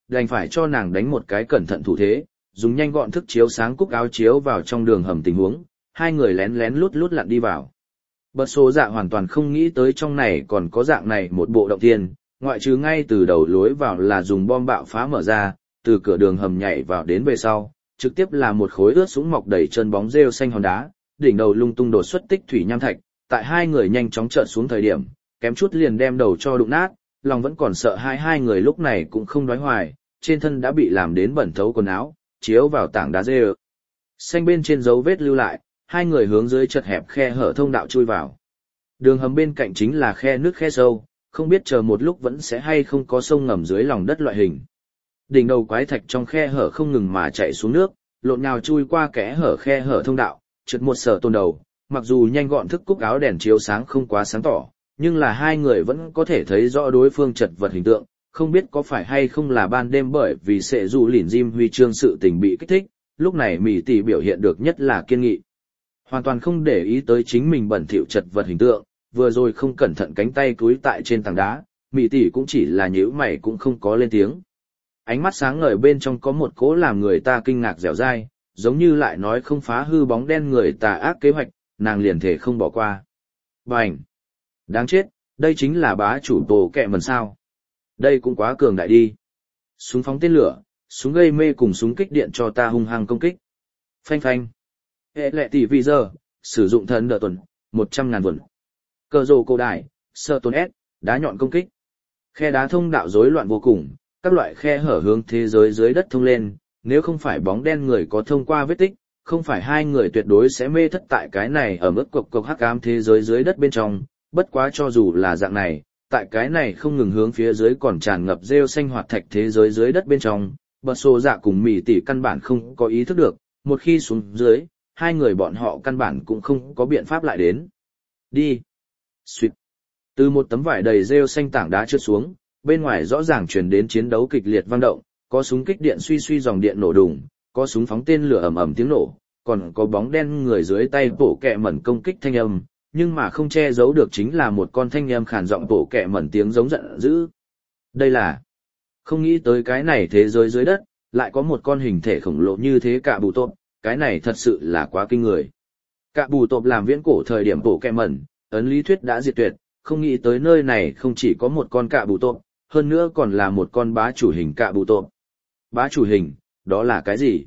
đành phải cho nàng đánh một cái cẩn thận thủ thế, dùng nhanh gọn thức chiếu sáng cúc áo chiếu vào trong đường hầm tình huống, hai người lén lén lút lút lặn đi vào. Bật số dạ hoàn toàn không nghĩ tới trong này còn có dạng này một bộ động thiên, ngoại trừ ngay từ đầu lối vào là dùng bom bạo phá mở ra, từ cửa đường hầm nhảy vào đến về sau, trực tiếp là một khối ướt sũng mọc đầy chân bóng rêu xanh hòn đá, đỉnh đầu lung tung đột xuất tích thủy nham thạch, tại hai người nhanh chóng trợn xuống thời điểm, kém chút liền đem đầu cho đụng nát, lòng vẫn còn sợ hai hai người lúc này cũng không nói hoài, trên thân đã bị làm đến bẩn thấu quần áo, chiếu vào tảng đá rêu xanh bên trên dấu vết lưu lại, hai người hướng dưới chật hẹp khe hở thông đạo chui vào. Đường hầm bên cạnh chính là khe nước khe sâu, không biết chờ một lúc vẫn sẽ hay không có sông ngầm dưới lòng đất loại hình. Đỉnh đầu quái thạch trong khe hở không ngừng mà chạy xuống nước, lộn nhào chui qua kẽ hở khe hở thông đạo, trượt một sở tôn đầu, mặc dù nhanh gọn thức cúc áo đèn chiếu sáng không quá sáng tỏ, nhưng là hai người vẫn có thể thấy rõ đối phương chật vật hình tượng, không biết có phải hay không là ban đêm bởi vì sẽ dù lỉn Jim huy chương sự tình bị kích thích, lúc này Mỹ tỷ biểu hiện được nhất là kiên nghị. Hoàn toàn không để ý tới chính mình bẩn thỉu chật vật hình tượng, vừa rồi không cẩn thận cánh tay cúi tại trên tảng đá, Mỹ tỷ cũng chỉ là nhíu mày cũng không có lên tiếng. Ánh mắt sáng ngời bên trong có một cỗ làm người ta kinh ngạc dẻo dai, giống như lại nói không phá hư bóng đen người tà ác kế hoạch, nàng liền thể không bỏ qua. Bành! Đáng chết, đây chính là bá chủ tổ kẹ mần sao. Đây cũng quá cường đại đi. Súng phóng tên lửa, súng gây mê cùng súng kích điện cho ta hung hăng công kích. Phanh phanh. Hệ lệ tỷ vì giờ, sử dụng thần đỡ tuần, một trăm ngàn vườn. Cờ rồ cổ đại, sơ tôn S, đá nhọn công kích. Khe đá thông đạo rối loạn vô cùng, các loại khe hở hướng thế giới dưới đất thông lên, nếu không phải bóng đen người có thông qua vết tích, không phải hai người tuyệt đối sẽ mê thất tại cái này ở mức cục cục hắc ám thế giới dưới đất bên trong, bất quá cho dù là dạng này, tại cái này không ngừng hướng phía dưới còn tràn ngập rêu xanh hoạt thạch thế giới dưới đất bên trong, bật sổ dạ cùng Mỹ tỷ căn bản không có ý thức được, một khi xuống dưới, hai người bọn họ căn bản cũng không có biện pháp lại đến. Đi! Xuyệt! Từ một tấm vải đầy rêu xanh tảng đá trượt xuống, bên ngoài rõ ràng truyền đến chiến đấu kịch liệt vang động, có súng kích điện suy suy dòng điện nổ đùng, có súng phóng tên lửa ầm ầm tiếng nổ, còn có bóng đen người dưới tay bổ kẹ mẩn công kích thanh âm, nhưng mà không che giấu được chính là một con thanh âm khàn giọng bổ kẹ mẩn tiếng giống giận dữ. Đây là không nghĩ tới cái này thế giới dưới đất, lại có một con hình thể khổng lồ như thế cả bù tộp, cái này thật sự là quá kinh người. Cả bù tộp làm viễn cổ thời điểm bổ kẹ mẩn, ấn lý thuyết đã diệt tuyệt, không nghĩ tới nơi này không chỉ có một con cạ bù tộp, hơn nữa còn là một con bá chủ hình cạ bù tộp. Bá chủ hình, đó là cái gì?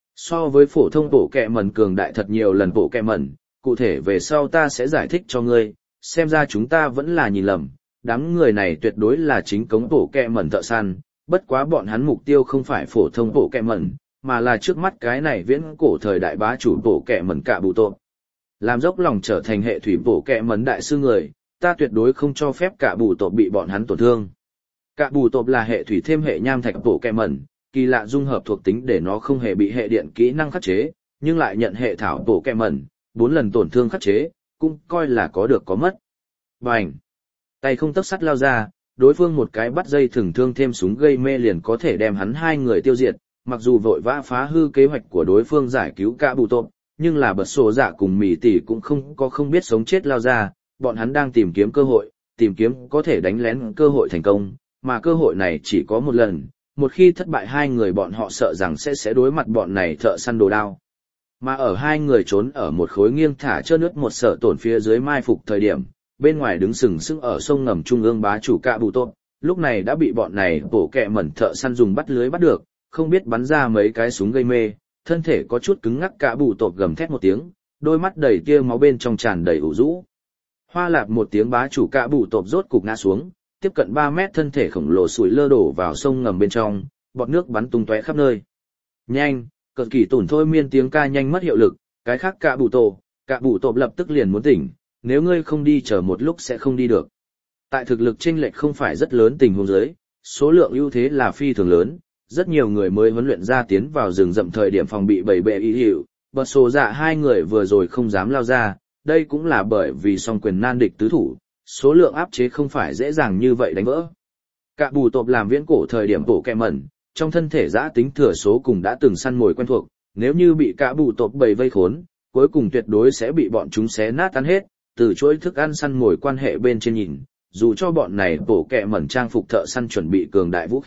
So với phổ thông bộ kẹ mẩn cường đại thật nhiều lần bộ kẹ mẩn, cụ thể về sau ta sẽ giải thích cho ngươi, xem ra chúng ta vẫn là nhìn lầm, đám người này tuyệt đối là chính cống bộ kẹ mẩn thợ săn, bất quá bọn hắn mục tiêu không phải phổ thông bộ kẹ mẩn, mà là trước mắt cái này viễn cổ thời đại bá chủ bộ kẹ mẩn cạ bù tộp. Làm dốc lòng trở thành hệ thủy bộ kẹ mẩn đại sư người, ta tuyệt đối không cho phép cạ bù tộp bị bọn hắn tổn thương. Cạ bù tộp là hệ thủy thêm hệ nham thạch bộ kẹ mẩn, kỳ lạ dung hợp thuộc tính để nó không hề bị hệ điện kỹ năng khắc chế, nhưng lại nhận hệ thảo bộ kẹ mẩn, bốn lần tổn thương khắc chế, cũng coi là có được có mất. Bành! Tay không tấc sắt lao ra, đối phương một cái bắt dây thừng thương thêm súng gây mê liền có thể đem hắn hai người tiêu diệt, mặc dù vội vã phá hư kế hoạch của đối phương giải cứu cạ bù tộp, nhưng là bật sổ dạ cùng Mỹ tỷ cũng không có không biết sống chết lao ra, bọn hắn đang tìm kiếm cơ hội, tìm kiếm có thể đánh lén cơ hội thành công, mà cơ hội này chỉ có một lần, một khi thất bại hai người bọn họ sợ rằng sẽ sẽ đối mặt bọn này thợ săn đồ đao. Mà ở hai người trốn ở một khối nghiêng thả trơn nước một sở tổn phía dưới mai phục thời điểm, bên ngoài đứng sừng sững ở sông ngầm trung ương bá chủ cạ bù tộp, lúc này đã bị bọn này bổ kẹ mẩn thợ săn dùng bắt lưới bắt được, không biết bắn ra mấy cái súng gây mê, thân thể có chút cứng ngắc cạ bù tộp gầm thét một tiếng, đôi mắt đầy tia máu bên trong tràn đầy ủ rũ. Hoa lạp một tiếng bá chủ cạ bù tộp rốt cục ngã xuống, tiếp cận ba mét thân thể khổng lồ sủi lơ đổ vào sông ngầm bên trong, bọt nước bắn tung tóe khắp nơi. Nhanh, cực kỳ tổn thôi miên tiếng ca nhanh mất hiệu lực, cái khác cạ bù tổ, cạ bù tộp lập tức liền muốn tỉnh, nếu ngươi không đi chờ một lúc sẽ không đi được. Tại thực lực chênh lệch không phải rất lớn tình huống dưới, số lượng ưu thế là phi thường lớn, rất nhiều người mới huấn luyện ra tiến vào rừng rậm thời điểm phòng bị bầy bệ ý hiệu, bật sổ dạ hai người vừa rồi không dám lao ra, đây cũng là bởi vì song quyền nan địch tứ thủ, số lượng áp chế không phải dễ dàng như vậy đánh vỡ. Cạ bù tộp làm viễn cổ thời điểm bổ kẹ mẩn, trong thân thể giã tính thừa số cùng đã từng săn mồi quen thuộc, nếu như bị cạ bù tộp bầy vây khốn, cuối cùng tuyệt đối sẽ bị bọn chúng xé nát tan hết, từ chuỗi thức ăn săn mồi quan hệ bên trên nhìn, dù cho bọn này bổ kẹ mẩn trang phục thợ săn chuẩn bị cường đại vũ khí,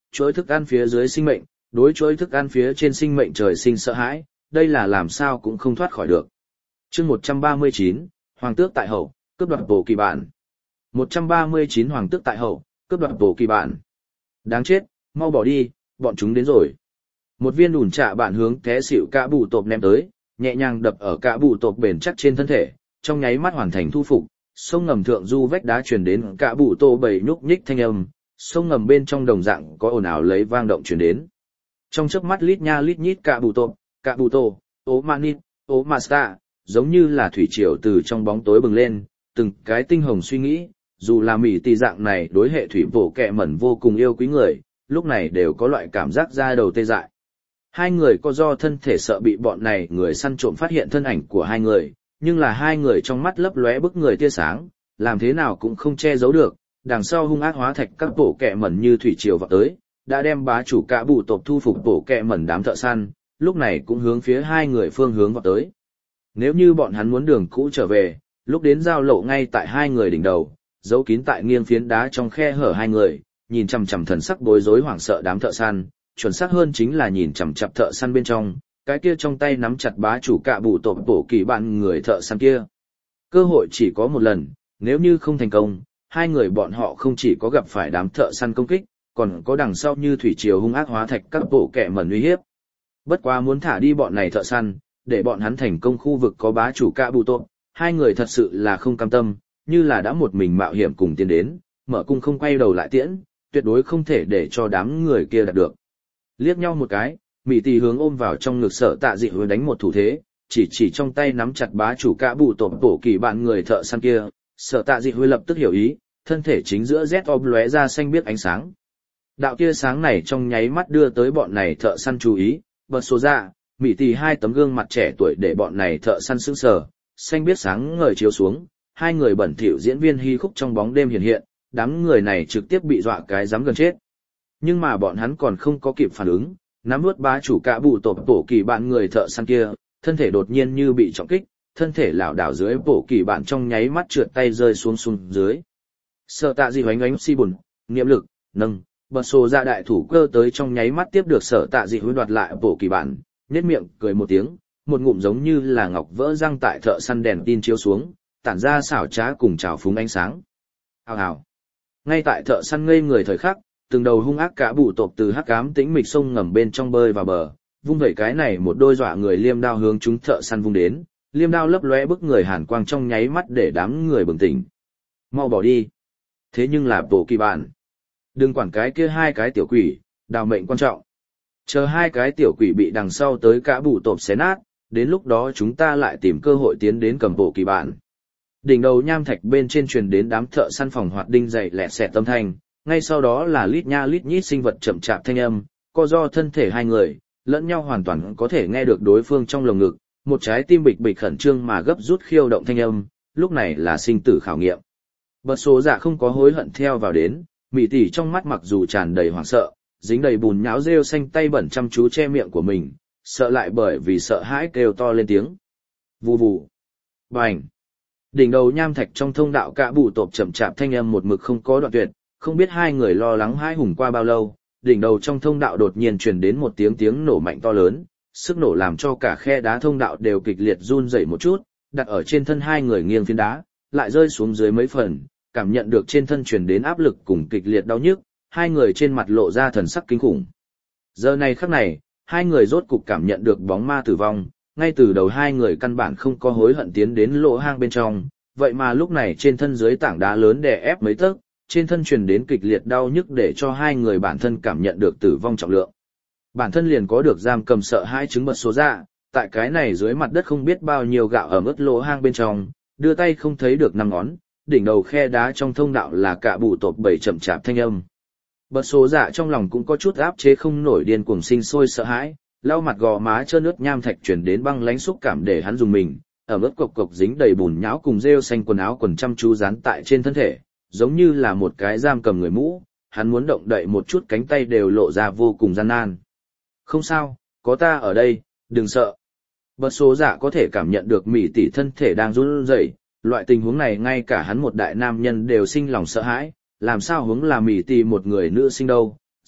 chuỗi thức ăn phía dưới sinh mệnh, đối chuỗi thức ăn phía trên sinh mệnh trời sinh sợ hãi, đây là làm sao cũng không thoát khỏi được. Chương một trăm ba mươi chín, Hoàng tước tại hậu, cướp đoạt bổ kỳ bản. một trăm ba mươi chín Hoàng tước tại hậu, cướp đoạt bổ kỳ bản. Đáng chết, mau bỏ đi, bọn chúng đến rồi. Một viên ủn trạ bạn hướng té xỉu cả bụ tộp ném tới, nhẹ nhàng đập ở cả bụ tộp bền chắc trên thân thể, trong nháy mắt hoàn thành thu phục, sông ngầm thượng du vách đá truyền đến cả bụ tô bầy nhúc nhích thanh âm, sông ngầm bên trong đồng dạng có ồn ào lấy vang động truyền đến. Trong chớp mắt lít nha lít nhít cả bụ tộp, cả bụ tô, ố manit, ố masta, giống như là thủy triều từ trong bóng tối bừng lên, từng cái tinh hồng suy nghĩ, dù là mỉ tì dạng này đối hệ thủy bổ kẹ mẩn vô cùng yêu quý người, lúc này đều có loại cảm giác da đầu tê dại. Hai người có do thân thể sợ bị bọn này người săn trộm phát hiện thân ảnh của hai người, nhưng là hai người trong mắt lấp lóe bức người tia sáng, làm thế nào cũng không che giấu được, đằng sau hung ác hóa thạch các bổ kẹ mẩn như thủy triều vào tới, đã đem bá chủ cả bụ tộc thu phục bổ kẹ mẩn đám thợ săn, lúc này cũng hướng phía hai người phương hướng vào tới. Nếu như bọn hắn muốn đường cũ trở về, lúc đến giao lộ ngay tại hai người đỉnh đầu, giấu kín tại nghiêng phiến đá trong khe hở hai người, nhìn chằm chằm thần sắc bối rối hoảng sợ đám thợ săn, chuẩn xác hơn chính là nhìn chằm chằm thợ săn bên trong, cái kia trong tay nắm chặt bá chủ cạ bụ tộc bổ kỳ bạn người thợ săn kia. Cơ hội chỉ có một lần, nếu như không thành công, hai người bọn họ không chỉ có gặp phải đám thợ săn công kích, còn có đằng sau như thủy triều hung ác hóa thạch các bộ kẻ mẩn uy hiếp. Bất quá muốn thả đi bọn này thợ săn, để bọn hắn thành công khu vực có bá chủ cạ bụ tộc, hai người thật sự là không cam tâm, như là đã một mình mạo hiểm cùng tiến đến, mở cung không quay đầu lại tiễn, tuyệt đối không thể để cho đám người kia đạt được. Liếc nhau một cái, Mỹ Tỷ hướng ôm vào trong ngực Sở Tạ Dị Huệ đánh một thủ thế, chỉ chỉ trong tay nắm chặt bá chủ cả bụ tộc bổ kỳ bạn người thợ săn kia, Sở Tạ Dị Huệ lập tức hiểu ý, thân thể chính giữa Z om lóe ra xanh biếc ánh sáng. Đạo tia sáng này trong nháy mắt đưa tới bọn này thợ săn chú ý, bật số ra, Mỹ Tỷ hai tấm gương mặt trẻ tuổi để bọn này thợ săn sững sờ, xanh biếc sáng ngời chiếu xuống, hai người bẩn thỉu diễn viên hy khúc trong bóng đêm hiện hiện, đám người này trực tiếp bị dọa cái dám gần chết. Nhưng mà bọn hắn còn không có kịp phản ứng, nắm nuốt bá chủ cả bụ tộc bổ kỳ bạn người thợ săn kia, thân thể đột nhiên như bị trọng kích, thân thể lảo đảo dưới bổ kỳ bạn trong nháy mắt trượt tay rơi xuống xuống dưới. Sở Tạ Dị hoánh ánh si bùn, niệm lực, nâng, bật sổ ra đại thủ cơ tới trong nháy mắt tiếp được Sở Tạ Dị huấn đoạt lại bổ kỳ bạn, nhếch miệng cười một tiếng, một ngụm giống như là ngọc vỡ răng tại thợ săn đèn tin chiếu xuống, tản ra xảo trá cùng trào phúng ánh sáng. Hào hào. Ngay tại thợ săn ngây người thời khắc, từng đầu hung ác cả bụ tộc từ hắc ám tĩnh mịch sông ngầm bên trong bơi vào bờ, vung vẩy cái này một đôi dọa người liêm đao hướng chúng thợ săn vung đến, liêm đao lấp lóe bức người hàn quang trong nháy mắt để đám người bừng tỉnh. Mau bỏ đi. Thế nhưng là bổ kỳ bạn. Đừng quản cái kia hai cái tiểu quỷ, đào mệnh quan trọng. Chờ hai cái tiểu quỷ bị đằng sau tới cả bụ tộc xé nát, đến lúc đó chúng ta lại tìm cơ hội tiến đến cầm bổ kỳ bạn. Đỉnh đầu nham thạch bên trên truyền đến đám thợ săn phòng hoạt đinh dày lẹ xẹt tâm thanh, ngay sau đó là lít nha lít nhít sinh vật chậm chạp thanh âm, co do thân thể hai người, lẫn nhau hoàn toàn có thể nghe được đối phương trong lồng ngực, một trái tim bịch bịch khẩn trương mà gấp rút khiêu động thanh âm, lúc này là sinh tử khảo nghiệm. Bật số dạ không có hối hận theo vào đến, Mỹ Tỷ trong mắt mặc dù tràn đầy hoảng sợ, dính đầy bùn nhão rêu xanh tay bẩn chăm chú che miệng của mình, sợ lại bởi vì sợ hãi kêu to lên tiếng. Vù vù. Bành. Đỉnh đầu nham thạch trong thông đạo cả bụ tộc chậm chạp thanh âm một mực không có đoạn tuyệt, không biết hai người lo lắng hãi hùng qua bao lâu, đỉnh đầu trong thông đạo đột nhiên truyền đến một tiếng tiếng nổ mạnh to lớn, sức nổ làm cho cả khe đá thông đạo đều kịch liệt run rẩy một chút, đặt ở trên thân hai người nghiêng phiến đá, lại rơi xuống dưới mấy phần, cảm nhận được trên thân truyền đến áp lực cùng kịch liệt đau nhức, hai người trên mặt lộ ra thần sắc kinh khủng. Giờ này khắc này, hai người rốt cục cảm nhận được bóng ma tử vong, ngay từ đầu hai người căn bản không có hối hận tiến đến lỗ hang bên trong, vậy mà lúc này trên thân dưới tảng đá lớn đè ép mấy tấc, trên thân truyền đến kịch liệt đau nhức để cho hai người bản thân cảm nhận được tử vong trọng lượng. Bản thân liền có được giam cầm sợ hai chứng bật số dạ, tại cái này dưới mặt đất không biết bao nhiêu gạo ẩm ướt lỗ hang bên trong, đưa tay không thấy được năm ngón, đỉnh đầu khe đá trong thông đạo là cả bụ tộc bảy chậm chạp thanh âm. Bật số dạ trong lòng cũng có chút áp chế không nổi điên cuồng sinh sôi sợ hãi, lau mặt gò má trơn ướt nham thạch chuyển đến băng lánh xúc cảm để hắn dùng mình, ở mức cộc cộc dính đầy bùn nhão cùng rêu xanh quần áo quần chăm chú dán tại trên thân thể, giống như là một cái giam cầm người mũ, hắn muốn động đậy một chút cánh tay đều lộ ra vô cùng gian nan. Không sao, có ta ở đây, đừng sợ. Bật số dạ có thể cảm nhận được Mỹ tỷ thân thể đang run rẩy, loại tình huống này ngay cả hắn một đại nam nhân đều sinh lòng sợ hãi, làm sao hướng là Mỹ tỷ một người nữ sinh đâu,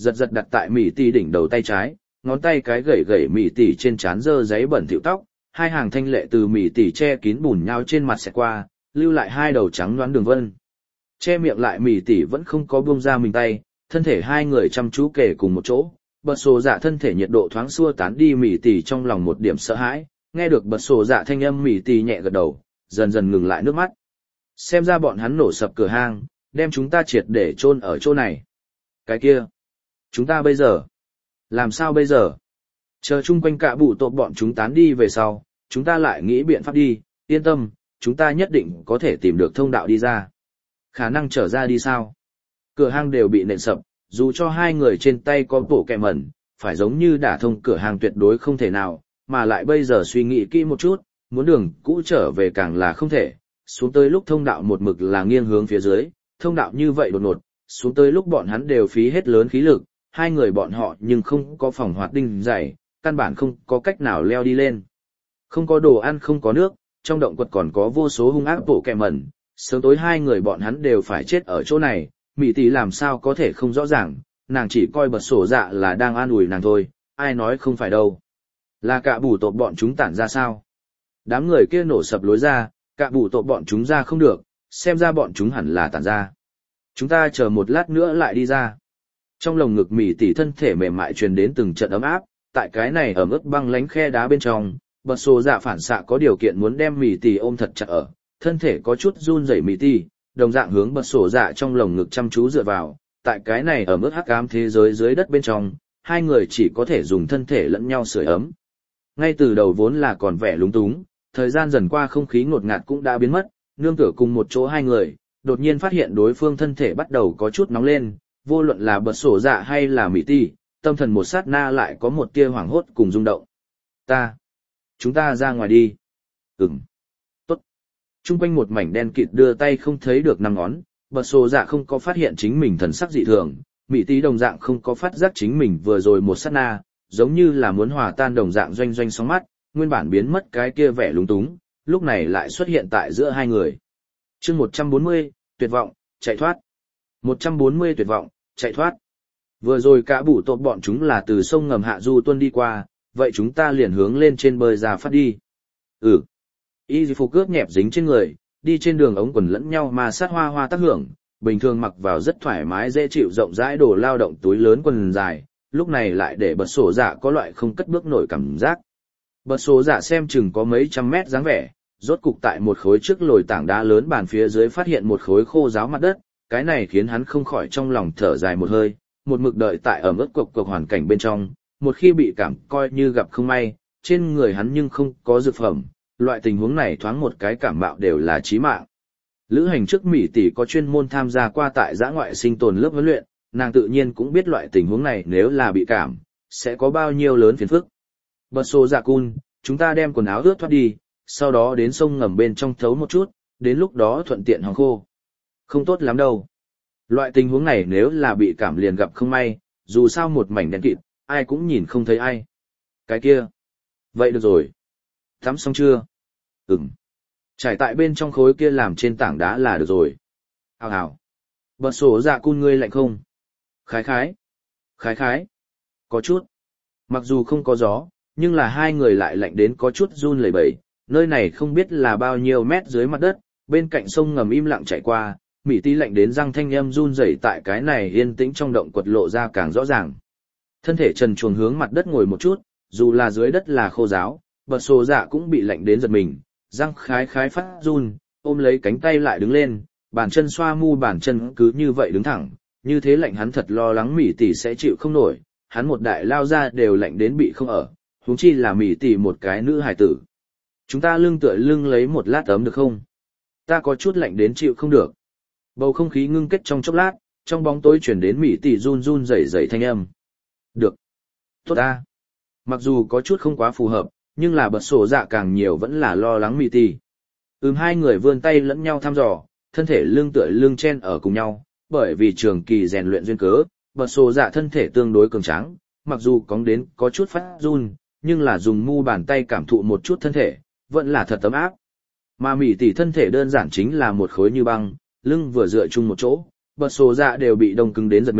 giật giật đặt tại Mỹ tỷ đỉnh đầu tay trái, ngón tay cái gẩy gẩy Mỹ tỷ trên trán dơ giấy bẩn thỉu tóc, hai hàng thanh lệ từ Mỹ tỷ che kín bùn nhão trên mặt xẹt qua, lưu lại hai đầu trắng đoán đường vân. Che miệng lại Mỹ tỷ vẫn không có buông ra mình tay, thân thể hai người chăm chú kề cùng một chỗ, bật sổ dạ thân thể nhiệt độ thoáng xua tán đi Mỹ tỷ trong lòng một điểm sợ hãi, nghe được bật sổ dạ thanh âm Mỹ tỷ nhẹ gật đầu, dần dần ngừng lại nước mắt. Xem ra bọn hắn nổ sập cửa hang, đem chúng ta triệt để chôn ở chỗ này. Cái kia, chúng ta bây giờ, làm sao bây giờ? Chờ chung quanh cả bụ tộp bọn chúng tán đi về sau, chúng ta lại nghĩ biện pháp đi, yên tâm, chúng ta nhất định có thể tìm được thông đạo đi ra. Khả năng trở ra đi sao? Cửa hang đều bị nện sập, dù cho hai người trên tay có bộ kẹ mẩn, phải giống như đả thông cửa hang tuyệt đối không thể nào, mà lại bây giờ suy nghĩ kỹ một chút, muốn đường cũ trở về càng là không thể, xuống tới lúc thông đạo một mực là nghiêng hướng phía dưới, thông đạo như vậy đột ngột, xuống tới lúc bọn hắn đều phí hết lớn khí lực, hai người bọn họ nhưng không có phòng hoạt đinh dày, căn bản không có cách nào leo đi lên. Không có đồ ăn không có nước, trong động quật còn có vô số hung ác bộ kẹ mẩn, sớm tối hai người bọn hắn đều phải chết ở chỗ này, Mỹ tỷ làm sao có thể không rõ ràng, nàng chỉ coi bật sổ dạ là đang an ủi nàng thôi, ai nói không phải đâu. Là cả bù tộp bọn chúng tản ra sao? Đám người kia nổ sập lối ra, cả bù tộp bọn chúng ra không được, xem ra bọn chúng hẳn là tản ra. Chúng ta chờ một lát nữa lại đi ra. Trong lồng ngực Mỹ tỷ thân thể mềm mại truyền đến từng trận ấm áp, tại cái này ẩm ướt băng lánh khe đá bên trong, bật sổ dạ phản xạ có điều kiện muốn đem Mỹ tỷ ôm thật chặt ở, thân thể có chút run rẩy Mỹ tỷ, đồng dạng hướng bật sổ dạ trong lồng ngực chăm chú dựa vào, tại cái này ẩm ướt hắc ám thế giới dưới đất bên trong, hai người chỉ có thể dùng thân thể lẫn nhau sưởi ấm. Ngay từ đầu vốn là còn vẻ lúng túng, thời gian dần qua không khí ngột ngạt cũng đã biến mất, nương tựa cùng một chỗ hai người, đột nhiên phát hiện đối phương thân thể bắt đầu có chút nóng lên, vô luận là bật sổ dạ hay là Mỹ tỷ, tâm thần một sát na lại có một tia hoảng hốt cùng rung động. Ta, chúng ta ra ngoài đi. Ừm, tốt. Trung quanh một mảnh đen kịt đưa tay không thấy được năm ngón, bật sổ dạ không có phát hiện chính mình thần sắc dị thường, Mỹ tỷ đồng dạng không có phát giác chính mình vừa rồi một sát na, giống như là muốn hòa tan đồng dạng doanh doanh sóng mắt, nguyên bản biến mất cái kia vẻ lúng túng, lúc này lại xuất hiện tại giữa hai người. Chương một trăm bốn mươi, tuyệt vọng, chạy thoát. một trăm bốn mươi tuyệt vọng, chạy thoát. Vừa rồi cả bủ tộp bọn chúng là từ sông ngầm hạ du tuân đi qua, vậy chúng ta liền hướng lên trên bơi ra phát đi. Ừ. Y phục cướp nhẹp dính trên người, đi trên đường ống quần lẫn nhau mà sát hoa hoa tác hưởng, bình thường mặc vào rất thoải mái dễ chịu rộng rãi đồ lao động túi lớn quần dài, lúc này lại để bật sổ dạ có loại không cất bước nổi cảm giác. Bật sổ dạ xem chừng có mấy trăm mét dáng vẻ, rốt cục tại một khối trước lồi tảng đá lớn bàn phía dưới phát hiện một khối khô ráo mặt đất, cái này khiến hắn không khỏi trong lòng thở dài một hơi, một mực đợi tại ở mức cộc cộc hoàn cảnh bên trong, một khi bị cảm coi như gặp không may, trên người hắn nhưng không có dược phẩm, loại tình huống này thoáng một cái cảm mạo đều là chí mạng. Lữ hành trước Mỹ tỷ có chuyên môn tham gia qua tại giã ngoại sinh tồn lớp huấn luyện, nàng tự nhiên cũng biết loại tình huống này nếu là bị cảm, sẽ có bao nhiêu lớn phiền phức. Bật sổ dạ cun, chúng ta đem quần áo ướt thoát đi, sau đó đến sông ngầm bên trong thấu một chút, đến lúc đó thuận tiện hòng khô. Không tốt lắm đâu. Loại tình huống này nếu là bị cảm liền gặp không may, dù sao một mảnh đen kịt, ai cũng nhìn không thấy ai. Cái kia. Vậy được rồi. Tắm xong chưa? Ừm. Trải tại bên trong khối kia làm trên tảng đá là được rồi. Hào hào. Bật sổ dạ cun ngươi lạnh không? Khái khái. Khái khái. Có chút. Mặc dù không có gió, nhưng là hai người lại lạnh đến có chút run lẩy bẩy. Nơi này không biết là bao nhiêu mét dưới mặt đất, bên cạnh sông ngầm im lặng chảy qua, Mỹ tỷ lạnh đến răng thanh âm run rẩy tại cái này yên tĩnh trong động quật lộ ra càng rõ ràng. Thân thể trần truồng hướng mặt đất ngồi một chút, dù là dưới đất là khô ráo, bật sổ dạ cũng bị lạnh đến giật mình, răng khái khái phát run, ôm lấy cánh tay lại đứng lên, bàn chân xoa mu bàn chân cứ như vậy đứng thẳng, như thế lạnh hắn thật lo lắng Mỹ tỷ sẽ chịu không nổi, hắn một đại lao ra đều lạnh đến bị không ở, huống chi là Mỹ tỷ một cái nữ hài tử. Chúng ta lưng tựa lưng lấy một lát ấm được không? Ta có chút lạnh đến chịu không được. Bầu không khí ngưng kết trong chốc lát, trong bóng tối chuyển đến Mỹ tỷ run run rẩy rẩy thanh âm. Được. Tốt ta. Mặc dù có chút không quá phù hợp, nhưng là bật sổ dạ càng nhiều vẫn là lo lắng Mỹ tỷ. Ừm hai người vươn tay lẫn nhau thăm dò, thân thể lưng tựa lưng chen ở cùng nhau, bởi vì trường kỳ rèn luyện duyên cớ, bật sổ dạ thân thể tương đối cường tráng, mặc dù cóng đến có chút phát run, nhưng là dùng mu bàn tay cảm thụ một chút thân thể, vẫn là thật ấm áp. Mà Mỹ tỷ thân thể đơn giản chính là một khối như băng, lưng vừa dựa chung một chỗ, bật sổ dạ đều bị đông cứng đến giật mình,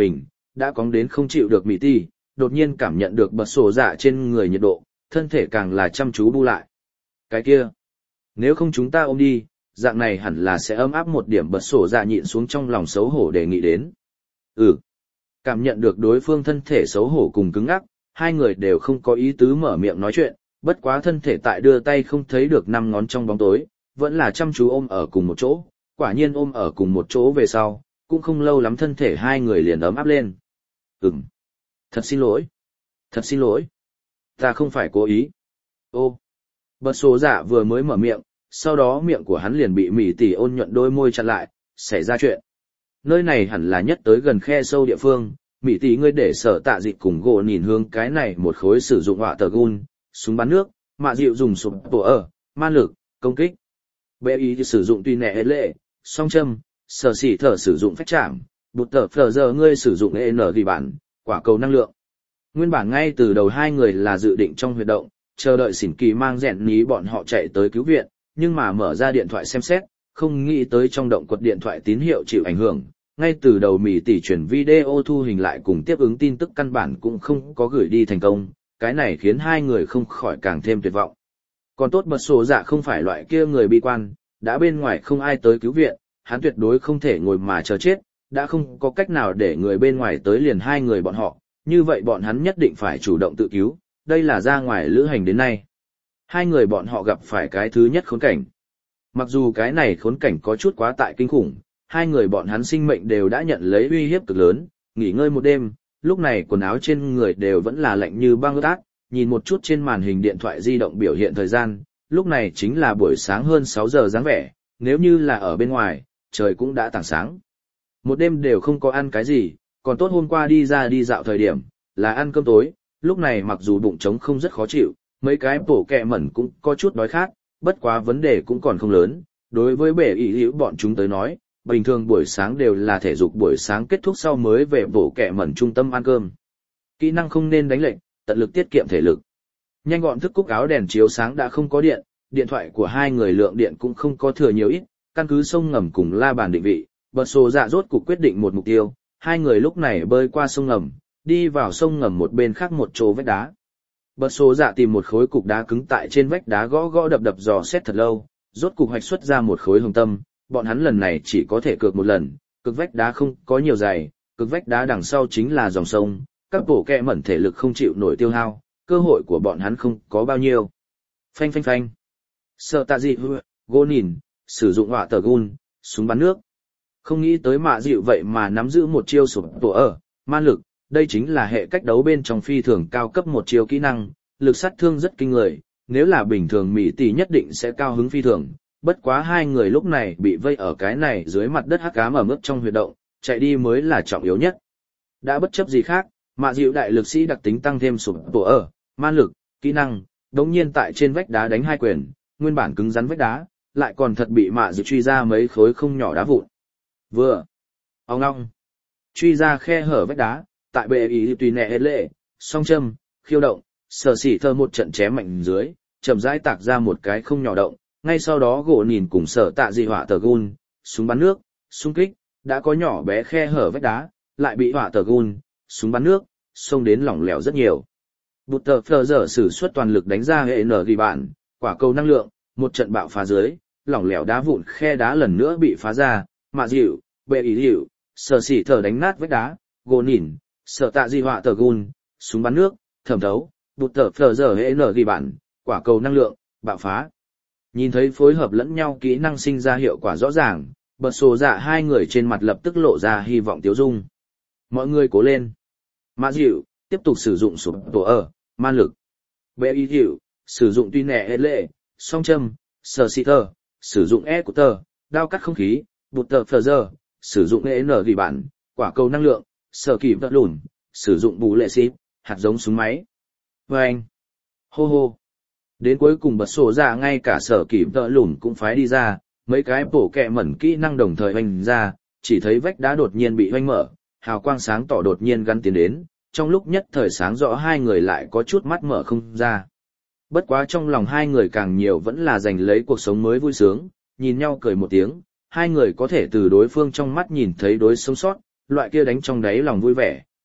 đã cóng đến không chịu được mỹ tỷ, đột nhiên cảm nhận được bật sổ dạ trên người nhiệt độ, thân thể càng là chăm chú bu lại. Cái kia, nếu không chúng ta ôm đi, dạng này hẳn là sẽ ấm áp một điểm. Bật sổ dạ nhịn xuống trong lòng xấu hổ đề nghị đến. Ừ, cảm nhận được đối phương thân thể xấu hổ cùng cứng ngắc, hai người đều không có ý tứ mở miệng nói chuyện, bất quá thân thể tại đưa tay không thấy được năm ngón trong bóng tối, vẫn là chăm chú ôm ở cùng một chỗ, quả nhiên ôm ở cùng một chỗ về sau, cũng không lâu lắm thân thể hai người liền ấm áp lên. Ừm, thật xin lỗi, thật xin lỗi, ta không phải cố ý. Ô, bật sổ dạ vừa mới mở miệng, sau đó miệng của hắn liền bị mỹ tỷ ôn nhuận đôi môi chặn lại, xảy ra chuyện. Nơi này hẳn là nhất tới gần khe sâu địa phương, mỹ tỷ ngươi để sở tạ dịch cùng gỗ nhìn hướng cái này một khối sử dụng họa tờ gun, súng bắn nước, mạ dịu dùng sụp tổ ở, man lực, công kích. Bệ ý sử dụng tùy nẹ lệ, song châm, sở xỉ thở sử dụng phách chạm, bụt tờ phở giờ ngươi sử dụng e en ghi bản, quả cầu năng lượng. Nguyên bản ngay từ đầu hai người là dự định trong huyệt động, chờ đợi xỉn kỳ mang rèn ní bọn họ chạy tới cứu viện, nhưng mà mở ra điện thoại xem xét, không nghĩ tới trong động quật điện thoại tín hiệu chịu ảnh hưởng. Ngay từ đầu mỹ tỷ chuyển video thu hình lại cùng tiếp ứng tin tức căn bản cũng không có gửi đi thành công, cái này khiến hai người không khỏi càng thêm tuyệt vọng. Còn tốt bật sổ dạ không phải loại kia người bi quan, đã bên ngoài không ai tới cứu viện, hắn tuyệt đối không thể ngồi mà chờ chết, đã không có cách nào để người bên ngoài tới liền hai người bọn họ, như vậy bọn hắn nhất định phải chủ động tự cứu, đây là ra ngoài lữ hành đến nay. Hai người bọn họ gặp phải cái thứ nhất khốn cảnh. Mặc dù cái này khốn cảnh có chút quá tại kinh khủng, hai người bọn hắn sinh mệnh đều đã nhận lấy uy hiếp cực lớn, nghỉ ngơi một đêm, lúc này quần áo trên người đều vẫn là lạnh như băng ướt át, nhìn một chút trên màn hình điện thoại di động biểu hiện thời gian, lúc này chính là buổi sáng hơn sáu giờ dáng vẻ, nếu như là ở bên ngoài, trời cũng đã tảng sáng. Một đêm đều không có ăn cái gì, còn tốt hôm qua đi ra đi dạo thời điểm, là ăn cơm tối, lúc này mặc dù bụng trống không rất khó chịu, mấy cái bổ kẹ mẩn cũng có chút đói khát, bất quá vấn đề cũng còn không lớn, đối với bể ý hữu bọn chúng tới nói, bình thường buổi sáng đều là thể dục buổi sáng kết thúc sau mới về bổ kẹ mẩn trung tâm ăn cơm. Kỹ năng không nên đánh lệnh, tận lực tiết kiệm thể lực. Nhanh gọn thức cúc áo đèn chiếu sáng đã không có điện, điện thoại của hai người lượng điện cũng không có thừa nhiều ít, căn cứ sông ngầm cùng la bàn định vị, bật sổ dạ rốt cục quyết định một mục tiêu, hai người lúc này bơi qua sông ngầm, đi vào sông ngầm một bên khác một chỗ vách đá. Bật sổ dạ tìm một khối cục đá cứng tại trên vách đá gõ gõ đập đập dò xét thật lâu, rốt cục hoạch xuất ra một khối hồng tâm, bọn hắn lần này chỉ có thể cược một lần, cực vách đá không có nhiều dày, cực vách đá đằng sau chính là dòng sông, các bổ kẹ mẩn thể lực không chịu nổi tiêu hao, cơ hội của bọn hắn không có bao nhiêu. Phanh phanh phanh. Sợ tạ dị hư, gô nhìn, sử dụng họa tờ gun, súng bắn nước. Không nghĩ tới mạ dịu vậy mà nắm giữ một chiêu sụp tổ ở, man lực, đây chính là hệ cách đấu bên trong phi thường cao cấp một chiêu kỹ năng, lực sát thương rất kinh người, nếu là bình thường mỹ tỷ nhất định sẽ cao hứng phi thường. Bất quá hai người lúc này bị vây ở cái này dưới mặt đất hắc ám ở mức trong huyệt động, chạy đi mới là trọng yếu nhất. Đã bất chấp gì khác, mạ dịu đại lực sĩ đặc tính tăng thêm sụp tổ ở, man lực, kỹ năng, đống nhiên tại trên vách đá đánh hai quyền, nguyên bản cứng rắn vách đá, lại còn thật bị mạ dịu truy ra mấy khối không nhỏ đá vụn. Vừa, ong ong, truy ra khe hở vách đá, tại bệ ý tùy nẹ lệ, song châm, khiêu động, sở xỉ thơ một trận chém mạnh dưới, chậm rãi tạc ra một cái không nhỏ động, ngay sau đó gỗ nhìn cùng sở tạ dị họa tờ gun, súng bắn nước, xung kích, đã có nhỏ bé khe hở vách đá, lại bị họa tờ gun, súng bắn nước, xông đến lỏng lẻo rất nhiều. Bụt tờ phờ giờ sử xuất toàn lực đánh ra hệ nở ghi bản, quả cầu năng lượng, một trận bạo phá dưới, lỏng lẻo đá vụn khe đá lần nữa bị phá ra, mạ dịu, bệ ý dịu, sở xỉ thở đánh nát vách đá, gỗ nhìn, sở tạ di họa tờ gun, súng bắn nước, thẩm thấu, bụt tờ phờ giờ hệ nở ghi bản, quả cầu năng lượng, bạo phá. Nhìn thấy phối hợp lẫn nhau kỹ năng sinh ra hiệu quả rõ ràng, bật sổ dạ hai người trên mặt lập tức lộ ra hy vọng tiếu dung. Mọi người cố lên. Mạ dịu, tiếp tục sử dụng sụp tổ ở, man lực. Bệ y dịu, sử dụng tuy nẹ hết lệ, song châm, sở xì tờ, sử dụng e của tờ, đao cắt không khí, bụt tờ phờ giờ, sử dụng e en ghi bản, quả cầu năng lượng, sở kỳ vật lùn, sử dụng bù lệ xíp, hạt giống súng máy. Vâng! Hô hô! Đến cuối cùng bật sổ ra ngay cả sở kỳ vật lùn cũng phái đi ra, mấy cái bổ kẹ mẩn kỹ năng đồng thời hoành ra, chỉ thấy vách đá đột nhiên bị hoành mở, hào quang sáng tỏ đột nhiên gắn tiến đến, trong lúc nhất thời sáng rõ hai người lại có chút mắt mở không ra. Bất quá trong lòng hai người càng nhiều vẫn là giành lấy cuộc sống mới vui sướng, nhìn nhau cười một tiếng, hai người có thể từ đối phương trong mắt nhìn thấy đối sống sót, loại kia đánh trong đáy lòng vui vẻ,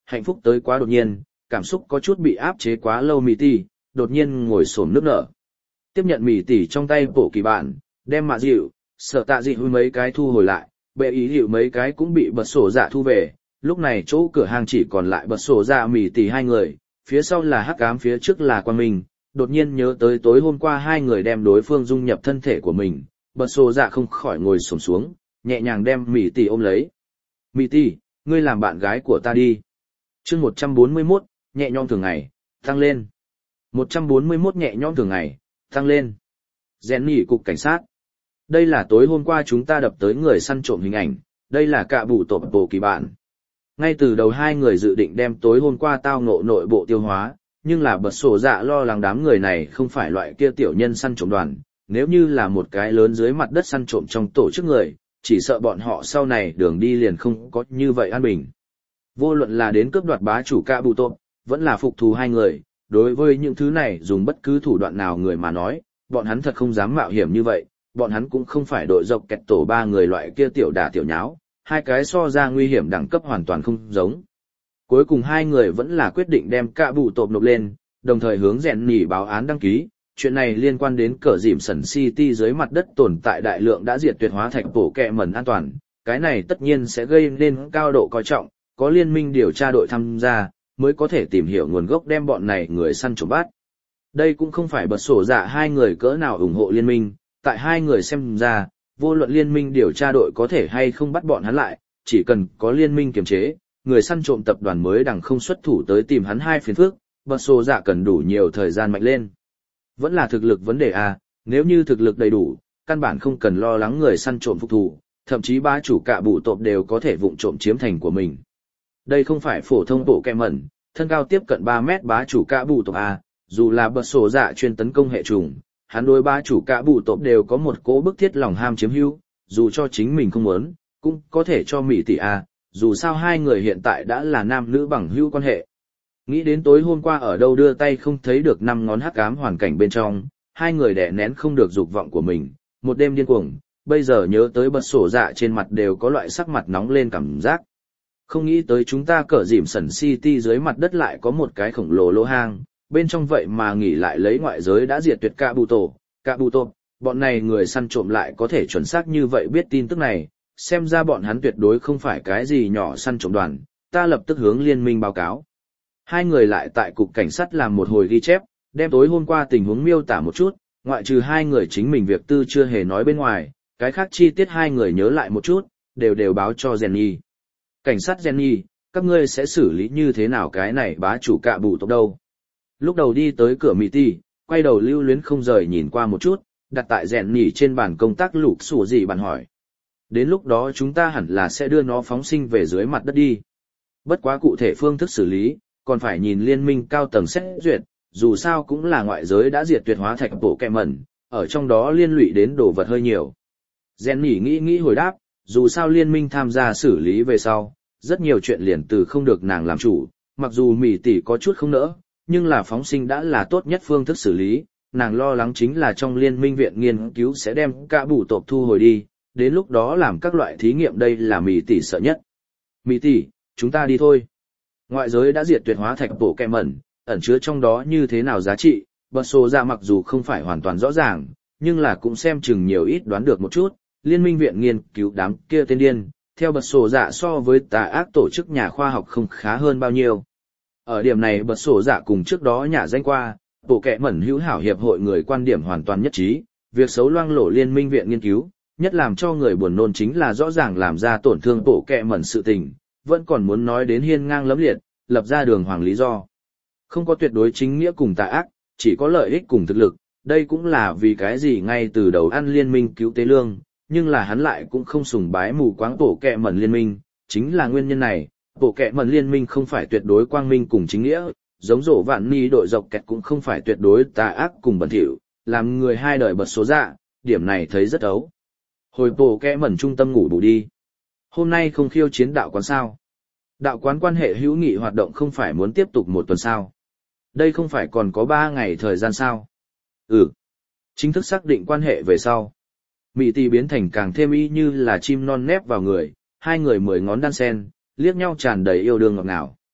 hạnh phúc tới quá đột nhiên, cảm xúc có chút bị áp chế quá lâu mì tỷ, đột nhiên ngồi xổm nước nở. Tiếp nhận mì tỷ trong tay bộ kỳ bạn, đem mạ dịu, sợ tạ dị hôi mấy cái thu hồi lại, bệ ý hiệu mấy cái cũng bị bật sổ dạ thu về, lúc này chỗ cửa hàng chỉ còn lại bật sổ dạ mì tỷ hai người, phía sau là hắc ám, phía trước là quang minh. Đột nhiên nhớ tới tối hôm qua hai người đem đối phương dung nhập thân thể của mình, bật sổ dạ không khỏi ngồi xổm xuống, nhẹ nhàng đem mì tỷ ôm lấy. Mì tỷ, ngươi làm bạn gái của ta đi. Chương một trăm bốn mươi mốt, nhẹ nhõm thường ngày, tăng lên. một trăm bốn mươi mốt nhẹ nhõm thường ngày, tăng lên. Rèn nhỉ cục cảnh sát. Đây là tối hôm qua chúng ta đập tới người săn trộm hình ảnh, đây là cạ bụ tộp bộ kỳ bạn. Ngay từ đầu hai người dự định đem tối hôm qua tao ngộ nội bộ tiêu hóa, nhưng là bật sổ dạ lo lắng đám người này không phải loại kia tiểu nhân săn trộm đoàn, nếu như là một cái lớn dưới mặt đất săn trộm trong tổ chức người, chỉ sợ bọn họ sau này đường đi liền không có như vậy an bình. Vô luận là đến cướp đoạt bá chủ cạ bụ tộp, vẫn là phục thù hai người, đối với những thứ này dùng bất cứ thủ đoạn nào người mà nói, bọn hắn thật không dám mạo hiểm như vậy, bọn hắn cũng không phải đội dọc kẹt tổ ba người loại kia tiểu đả tiểu nháo, hai cái so ra nguy hiểm đẳng cấp hoàn toàn không giống. Cuối cùng hai người vẫn là quyết định đem cạ bụ tộp nộp lên, đồng thời hướng rèn nhỉ báo án đăng ký. Chuyện này liên quan đến cờ dìm sần City dưới mặt đất tồn tại đại lượng đã diệt tuyệt hóa thạch bổ kẹ mẩn an toàn, cái này tất nhiên sẽ gây nên cao độ coi trọng, có liên minh điều tra đội tham gia, mới có thể tìm hiểu nguồn gốc đem bọn này người săn trộm bắt. Đây cũng không phải bật sổ dạ hai người cỡ nào ủng hộ liên minh, tại hai người xem ra, vô luận liên minh điều tra đội có thể hay không bắt bọn hắn lại, chỉ cần có liên minh kiềm chế, người săn trộm tập đoàn mới đằng không xuất thủ tới tìm hắn hai phiền phức, bật sổ dạ cần đủ nhiều thời gian mạnh lên. Vẫn là thực lực vấn đề à, nếu như thực lực đầy đủ, căn bản không cần lo lắng người săn trộm phục thù, thậm chí ba chủ cạ bụ tộp đều có thể vụng trộm chiếm thành của mình. Đây không phải phổ thông bộ kẹ mẩn, thân cao tiếp cận ba mét bá chủ cạ bụ tộp à, dù là bật sổ dạ chuyên tấn công hệ trùng, hắn đối ba chủ cạ bụ tộp đều có một cố bức thiết lòng ham chiếm hữu, dù cho chính mình không muốn, cũng có thể cho mỹ tỷ à, dù sao hai người hiện tại đã là nam nữ bằng hữu quan hệ. Nghĩ đến tối hôm qua ở đâu đưa tay không thấy được năm ngón hắc ám hoàn cảnh bên trong, hai người đè nén không được dục vọng của mình, một đêm điên cuồng, bây giờ nhớ tới bật sổ dạ trên mặt đều có loại sắc mặt nóng lên cảm giác. Không nghĩ tới chúng ta cỡ dìm sần City dưới mặt đất lại có một cái khổng lồ lỗ hang, bên trong vậy mà nghỉ lại lấy ngoại giới đã diệt tuyệt cạ bụ tổ, cạ bụ tộp, bọn này người săn trộm lại có thể chuẩn xác như vậy biết tin tức này, xem ra bọn hắn tuyệt đối không phải cái gì nhỏ săn trộm đoàn, ta lập tức hướng liên minh báo cáo. Hai người lại tại cục cảnh sát làm một hồi ghi chép, đem tối hôm qua tình huống miêu tả một chút, ngoại trừ hai người chính mình việc tư chưa hề nói bên ngoài, cái khác chi tiết hai người nhớ lại một chút, đều đều báo cho Jenny. Cảnh sát Jenny, các ngươi sẽ xử lý như thế nào cái này bá chủ cạ bụ tộc đâu? Lúc đầu đi tới cửa mỹ ti, quay đầu lưu luyến không rời nhìn qua một chút, đặt tại Jenny trên bàn công tác lục sủ gì bạn hỏi. Đến lúc đó chúng ta hẳn là sẽ đưa nó phóng sinh về dưới mặt đất đi. Bất quá cụ thể phương thức xử lý, còn phải nhìn liên minh cao tầng xét duyệt, dù sao cũng là ngoại giới đã diệt tuyệt hóa thạch bộ kẹ mẩn, ở trong đó liên lụy đến đồ vật hơi nhiều. Jenny nghĩ nghĩ hồi đáp, dù sao liên minh tham gia xử lý về sau, rất nhiều chuyện liền từ không được nàng làm chủ, mặc dù mỉ tỷ có chút không nỡ, nhưng là phóng sinh đã là tốt nhất phương thức xử lý, nàng lo lắng chính là trong liên minh viện nghiên cứu sẽ đem cạ bụ tộp thu hồi đi, đến lúc đó làm các loại thí nghiệm đây là mỉ tỷ sợ nhất. Mỉ tỷ, chúng ta đi thôi. Ngoại giới đã diệt tuyệt hóa thạch bộ kẹ mẩn, ẩn chứa trong đó như thế nào giá trị, bật sổ dạ mặc dù không phải hoàn toàn rõ ràng, nhưng là cũng xem chừng nhiều ít đoán được một chút, liên minh viện nghiên cứu đám kia tên điên, theo bật sổ dạ so với tà ác tổ chức nhà khoa học không khá hơn bao nhiêu. Ở điểm này bật sổ dạ cùng trước đó nhà danh qua, bộ kẹ mẩn hữu hảo hiệp hội người quan điểm hoàn toàn nhất trí, việc xấu loang lổ liên minh viện nghiên cứu, nhất làm cho người buồn nôn chính là rõ ràng làm ra tổn thương bộ kẹ mẩn sự tình, vẫn còn muốn nói đến hiên ngang lẫm liệt, lập ra đường hoàng lý do. Không có tuyệt đối chính nghĩa cùng tà ác, chỉ có lợi ích cùng thực lực, đây cũng là vì cái gì ngay từ đầu ăn liên minh cứu tế lương, nhưng là hắn lại cũng không sùng bái mù quáng bộ kẹ mẩn liên minh, chính là nguyên nhân này, bộ kẹ mẩn liên minh không phải tuyệt đối quang minh cùng chính nghĩa, giống rổ vạn ni đội dọc kẹt cũng không phải tuyệt đối tà ác cùng bẩn thỉu, làm người hai đời bật số dạ, điểm này thấy rất ấu. Hồi bộ kẹ mẩn trung tâm ngủ bù đi. Hôm nay không khiêu chiến đạo quán sao? Đạo quán quan hệ hữu nghị hoạt động không phải muốn tiếp tục một tuần sao? Đây không phải còn có ba ngày thời gian sao? Ừ. Chính thức xác định quan hệ về sau. Mị tỷ biến thành càng thêm y như là chim non nép vào người, hai người mười ngón đan sen, liếc nhau tràn đầy yêu đương ngọt ngào.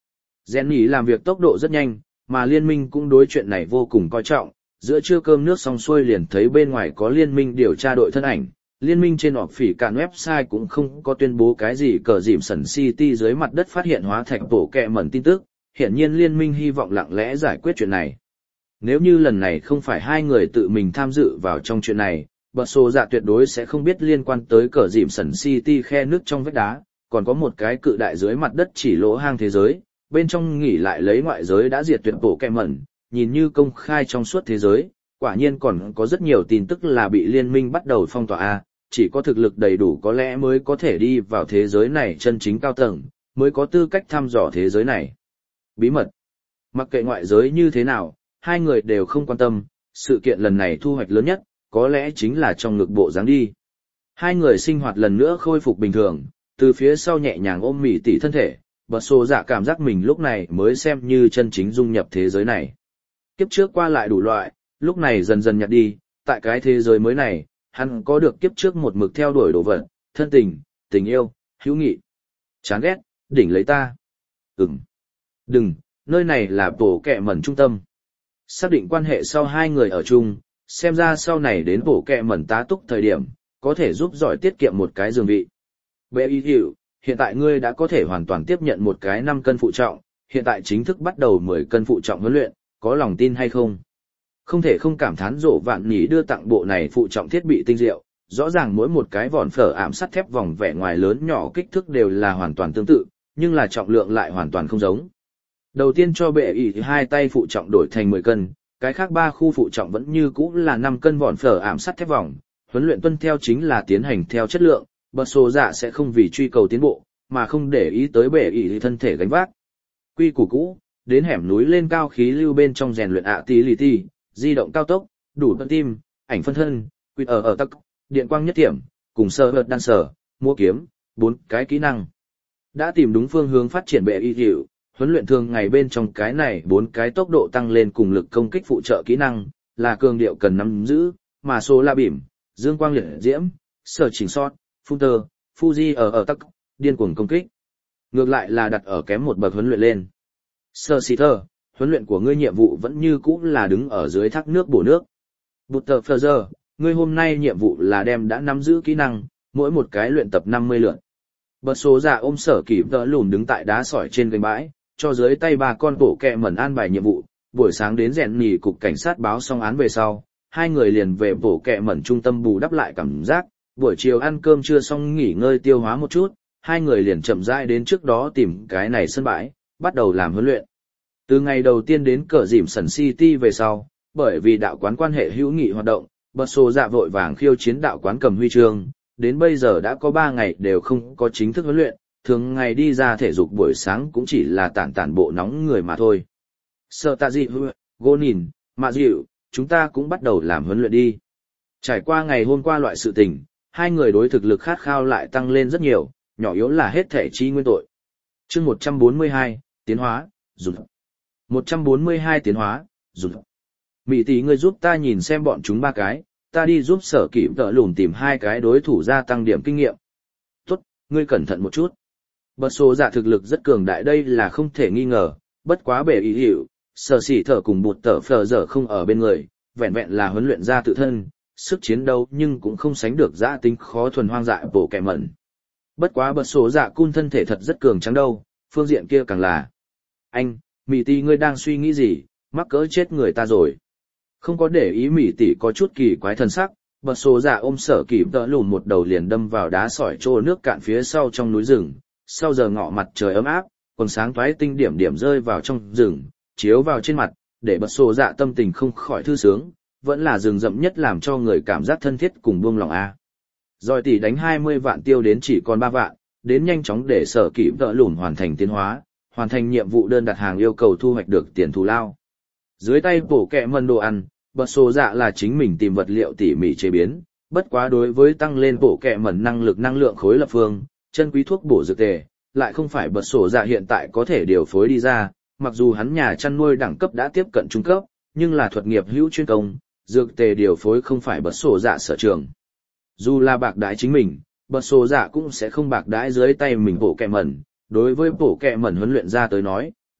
Jenny làm việc tốc độ rất nhanh, mà liên minh cũng đối chuyện này vô cùng coi trọng, giữa trưa cơm nước xong xuôi liền thấy bên ngoài có liên minh điều tra đội thân ảnh. Liên minh trên họp phỉ cạn website cũng không có tuyên bố cái gì cờ dìm sần City dưới mặt đất phát hiện hóa thạch bổ kẹ mẩn tin tức, hiển nhiên liên minh hy vọng lặng lẽ giải quyết chuyện này. Nếu như lần này không phải hai người tự mình tham dự vào trong chuyện này, bật sổ dạ tuyệt đối sẽ không biết liên quan tới cờ dìm sần City khe nước trong vách đá, còn có một cái cự đại dưới mặt đất chỉ lỗ hang thế giới, bên trong nghỉ lại lấy ngoại giới đã diệt tuyệt bổ kẹ mẩn, nhìn như công khai trong suốt thế giới, quả nhiên còn có rất nhiều tin tức là bị liên minh bắt đầu phong tỏa a. Chỉ có thực lực đầy đủ có lẽ mới có thể đi vào thế giới này chân chính cao tầng, mới có tư cách thăm dò thế giới này. Bí mật. Mặc kệ ngoại giới như thế nào, hai người đều không quan tâm, sự kiện lần này thu hoạch lớn nhất, có lẽ chính là trong ngực bộ dáng đi. Hai người sinh hoạt lần nữa khôi phục bình thường, từ phía sau nhẹ nhàng ôm mỉ tỉ thân thể, bật sổ dạ cảm giác mình lúc này mới xem như chân chính dung nhập thế giới này. Kiếp trước qua lại đủ loại, lúc này dần dần nhạt đi, tại cái thế giới mới này, hắn có được kiếp trước một mực theo đuổi đồ vật, thân tình, tình yêu, hữu nghị. Chán ghét, đỉnh lấy ta. Ừm. Đừng, nơi này là bổ kẹ mẩn trung tâm. Xác định quan hệ sau hai người ở chung, xem ra sau này đến bổ kẹ mẩn tá túc thời điểm, có thể giúp giỏi tiết kiệm một cái giường vị. Bệ y hiệu, hiện tại ngươi đã có thể hoàn toàn tiếp nhận một cái năm cân phụ trọng, hiện tại chính thức bắt đầu mười cân phụ trọng huấn luyện, có lòng tin hay không? Không thể không cảm thán rộ vạn nhỉ đưa tặng bộ này phụ trọng thiết bị tinh diệu, rõ ràng mỗi một cái vòn phở ảm sắt thép vòng vẻ ngoài lớn nhỏ kích thước đều là hoàn toàn tương tự, nhưng là trọng lượng lại hoàn toàn không giống. Đầu tiên cho bệ ỉ hai tay phụ trọng đổi thành mười cân, cái khác ba khu phụ trọng vẫn như cũ là năm cân vòn phở ảm sắt thép vòng, huấn luyện tuân theo chính là tiến hành theo chất lượng, bật sổ dạ sẽ không vì truy cầu tiến bộ, mà không để ý tới bệ ỉ thân thể gánh vác. Quy củ cũ, đến hẻm núi lên cao khí lưu bên trong rèn luyện ạ tí lì ti, di động cao tốc, đủ tận tim, ảnh phân thân, quỵt ở ở tắc, điện quang nhất điểm, cùng sơ hợt đan sở, mua kiếm, bốn cái kỹ năng. Đã tìm đúng phương hướng phát triển bệ y hiệu, huấn luyện thường ngày bên trong cái này bốn cái tốc độ tăng lên cùng lực công kích phụ trợ kỹ năng, là cường điệu cần nắm giữ, mà số la bìm, dương quang liệt diễm, sở chỉnh sót, phun tơ, Fuji ở ở tắc, điên cuồng công kích. Ngược lại là đặt ở kém một bậc huấn luyện lên. Sơ xì thơ, huấn luyện của ngươi nhiệm vụ vẫn như cũ là đứng ở dưới thác nước bổ nước. Butterfly, ngươi hôm nay nhiệm vụ là đem đã nắm giữ kỹ năng, mỗi một cái luyện tập năm mươi lượt. Bật số giả ôm sở kỷ vợ lùn đứng tại đá sỏi trên gành bãi, cho dưới tay ba con bổ kẹ mẩn an bài nhiệm vụ, buổi sáng đến rèn nhì cục cảnh sát báo xong án về sau, hai người liền về bổ kẹ mẩn trung tâm bù đắp lại cảm giác, buổi chiều ăn cơm trưa xong nghỉ ngơi tiêu hóa một chút, hai người liền chậm rãi đến trước đó tìm cái này sân bãi, bắt đầu làm huấn luyện. Từ ngày đầu tiên đến cờ dìm sần City về sau, bởi vì đạo quán quan hệ hữu nghị hoạt động, bật sổ dạ vội vàng khiêu chiến đạo quán cầm huy chương, đến bây giờ đã có ba ngày đều không có chính thức huấn luyện, thường ngày đi ra thể dục buổi sáng cũng chỉ là tản tản bộ nóng người mà thôi. Sợ tạ dị hư, gô nhìn, mạ dịu, chúng ta cũng bắt đầu làm huấn luyện đi. Trải qua ngày hôm qua loại sự tình, hai người đối thực lực khát khao lại tăng lên rất nhiều, nhỏ yếu là hết thể chi nguyên tội. Chương một trăm bốn mươi hai, tiến hóa, dùng. một trăm bốn mươi hai tiến hóa, dùng. Mỹ tỷ ngươi giúp ta nhìn xem bọn chúng ba cái, ta đi giúp sở kỷ tợ lùn tìm hai cái đối thủ gia tăng điểm kinh nghiệm. Tốt, ngươi cẩn thận một chút. Bật số giả thực lực rất cường đại đây là không thể nghi ngờ, bất quá bể ý hiệu, sở xỉ thở cùng bụt tở phờ dở không ở bên người, vẹn vẹn là huấn luyện ra tự thân, sức chiến đấu nhưng cũng không sánh được giã tính khó thuần hoang dại bổ kẻ mẩn. Bất quá bật số giả cun thân thể thật rất cường trắng đâu, phương diện kia càng là. Anh, Mỹ tỷ ngươi đang suy nghĩ gì, mắc cỡ chết người ta rồi. Không có để ý Mỹ tỷ có chút kỳ quái thần sắc, bật số giả ôm sở kỷ tợ lùn một đầu liền đâm vào đá sỏi trô nước cạn phía sau trong núi rừng. Sau giờ ngọ mặt trời ấm áp, quần sáng toái tinh điểm điểm rơi vào trong rừng, chiếu vào trên mặt, để bật sổ dạ tâm tình không khỏi thư sướng, vẫn là rừng rậm nhất làm cho người cảm giác thân thiết cùng buông lòng a. Rồi tỷ đánh hai mươi vạn tiêu đến chỉ còn ba vạn, đến nhanh chóng để sở kỷ tợ lùn hoàn thành tiến hóa, hoàn thành nhiệm vụ đơn đặt hàng yêu cầu thu hoạch được tiền thù lao. Dưới tay bổ kẹ mần đồ ăn, bật sổ dạ là chính mình tìm vật liệu tỉ mỉ chế biến, bất quá đối với tăng lên bổ kẹ mần năng lực năng lượng khối lập phương, chân quý thuốc bổ dược tề, lại không phải bật sổ dạ hiện tại có thể điều phối đi ra, mặc dù hắn nhà chăn nuôi đẳng cấp đã tiếp cận trung cấp, nhưng là thuật nghiệp hữu chuyên công, dược tề điều phối không phải bật sổ dạ sở trường. Dù là bạc đái chính mình, bật sổ dạ cũng sẽ không bạc đái dưới tay mình bổ kẹ mẩn, đối với bổ kẹ mẩn huấn luyện ra tới nói,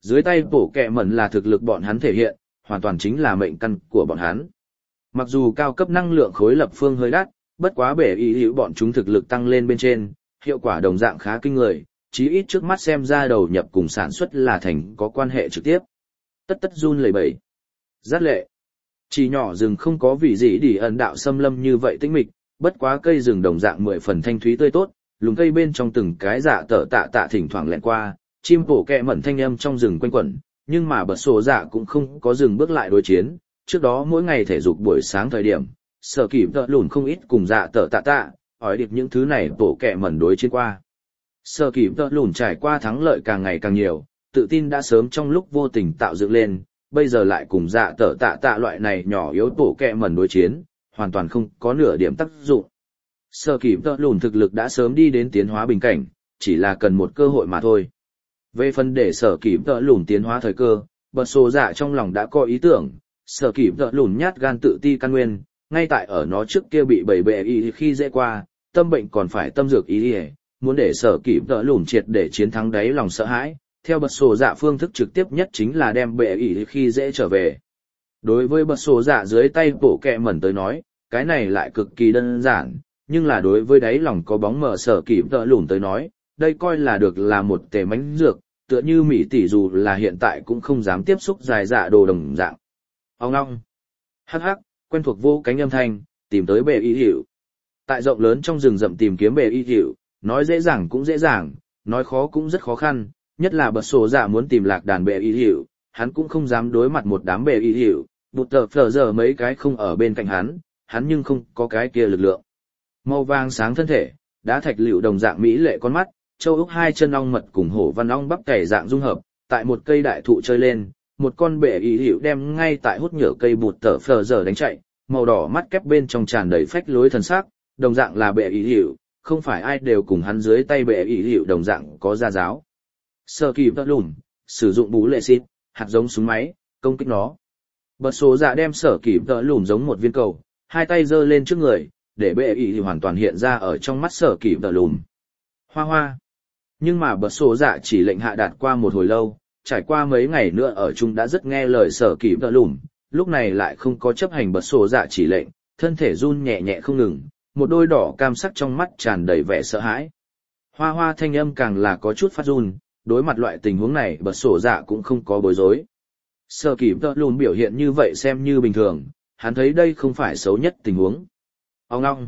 Dưới tay bổ kẹ mẩn là thực lực bọn hắn thể hiện, hoàn toàn chính là mệnh căn của bọn hắn. Mặc dù cao cấp năng lượng khối lập phương hơi đắt, bất quá bệ ý hữu bọn chúng thực lực tăng lên bên trên, hiệu quả đồng dạng khá kinh người, chí ít trước mắt xem ra đầu nhập cùng sản xuất là thành có quan hệ trực tiếp. Tất tất run lẩy bẩy. Giác lệ. Chỉ nhỏ rừng không có vị gì để ẩn đạo xâm lâm như vậy tĩnh mịch, bất quá cây rừng đồng dạng mười phần thanh thúy tươi tốt, lùm cây bên trong từng cái dạ tở tạ tạ thỉnh thoảng lẹn qua, chim bổ kẹ mẩn thanh âm trong rừng quanh quẩn, nhưng mà bật sổ dạ cũng không có dừng bước lại đối chiến. Trước đó mỗi ngày thể dục buổi sáng thời điểm, sở kỷ tợ lùn không ít cùng dạ tở tạ tạ, hỏi điệp những thứ này bổ kẹ mẩn đối chiến qua. Sở kỷ tợ lùn trải qua thắng lợi càng ngày càng nhiều, tự tin đã sớm trong lúc vô tình tạo dựng lên, bây giờ lại cùng dạ tở tạ tạ loại này nhỏ yếu bổ kẹ mẩn đối chiến, hoàn toàn không có nửa điểm tác dụng. Sở kỷ tợ lùn thực lực đã sớm đi đến tiến hóa bình cảnh, chỉ là cần một cơ hội mà thôi. Về phần để sở kỷ tợ lùn tiến hóa thời cơ, bật sổ dạ trong lòng đã có ý tưởng. Sở kỷ tợ lùn nhát gan tự ti căn nguyên, ngay tại ở nó trước kia bị bảy bệ y khi dễ qua, tâm bệnh còn phải tâm dược ý ỉa, muốn để sở kỷ tợ lùn triệt để chiến thắng đáy lòng sợ hãi, theo bật sổ dạ phương thức trực tiếp nhất chính là đem bệ y khi dễ trở về. Đối với bật sổ dạ dưới tay bổ kẹ mẩn tới nói, cái này lại cực kỳ đơn giản, nhưng là đối với đáy lòng có bóng mờ sở kỷ tợ lùn tới nói, đây coi là được là một tề mánh dược, tựa như mỹ tỷ dù là hiện tại cũng không dám tiếp xúc dài dạ đồ đồng dạng. Ông ngong. Hắc hắc, quen thuộc vô cánh âm thanh, tìm tới bệ y hiệu. Tại rộng lớn trong rừng rậm tìm kiếm bệ y hiệu, nói dễ dàng cũng dễ dàng, nói khó cũng rất khó khăn, nhất là bật sổ dạ muốn tìm lạc đàn bệ y hiệu, hắn cũng không dám đối mặt một đám bệ y hiệu, bụt tờ phở giờ mấy cái không ở bên cạnh hắn, hắn nhưng không có cái kia lực lượng. Màu vàng sáng thân thể, đá thạch liệu đồng dạng mỹ lệ con mắt, châu úc hai chân ong mật cùng hổ văn ong bắp cày dạng dung hợp, tại một cây đại thụ chơi lên. Một con bệ y hiệu đem ngay tại hút nhựa cây bụt tờ phờ giờ đánh chạy, màu đỏ mắt kép bên trong tràn đầy phách lối thần sắc, đồng dạng là bệ y hiệu, không phải ai đều cùng hắn dưới tay bệ y hiệu đồng dạng có gia giáo. Sơ kỳ tợ lùn, sử dụng bú lệ xịt, hạt giống súng máy, công kích nó. Bật số dạ đem sở kỳ tợ lùn giống một viên cầu, hai tay giơ lên trước người, để bệ y hiệu hoàn toàn hiện ra ở trong mắt sở kỳ tợ lùn. Hoa hoa. Nhưng mà bật số dạ chỉ lệnh hạ đạt qua một hồi lâu. Trải qua mấy ngày nữa ở chung đã rất nghe lời sở kỷ tợ lùn, lúc này lại không có chấp hành bật sổ dạ chỉ lệnh, thân thể run nhẹ nhẹ không ngừng, một đôi đỏ cam sắc trong mắt tràn đầy vẻ sợ hãi. Hoa hoa thanh âm càng là có chút phát run, đối mặt loại tình huống này bật sổ dạ cũng không có bối rối. Sở kỷ tợ lùn biểu hiện như vậy xem như bình thường, hắn thấy đây không phải xấu nhất tình huống. Ông ngong.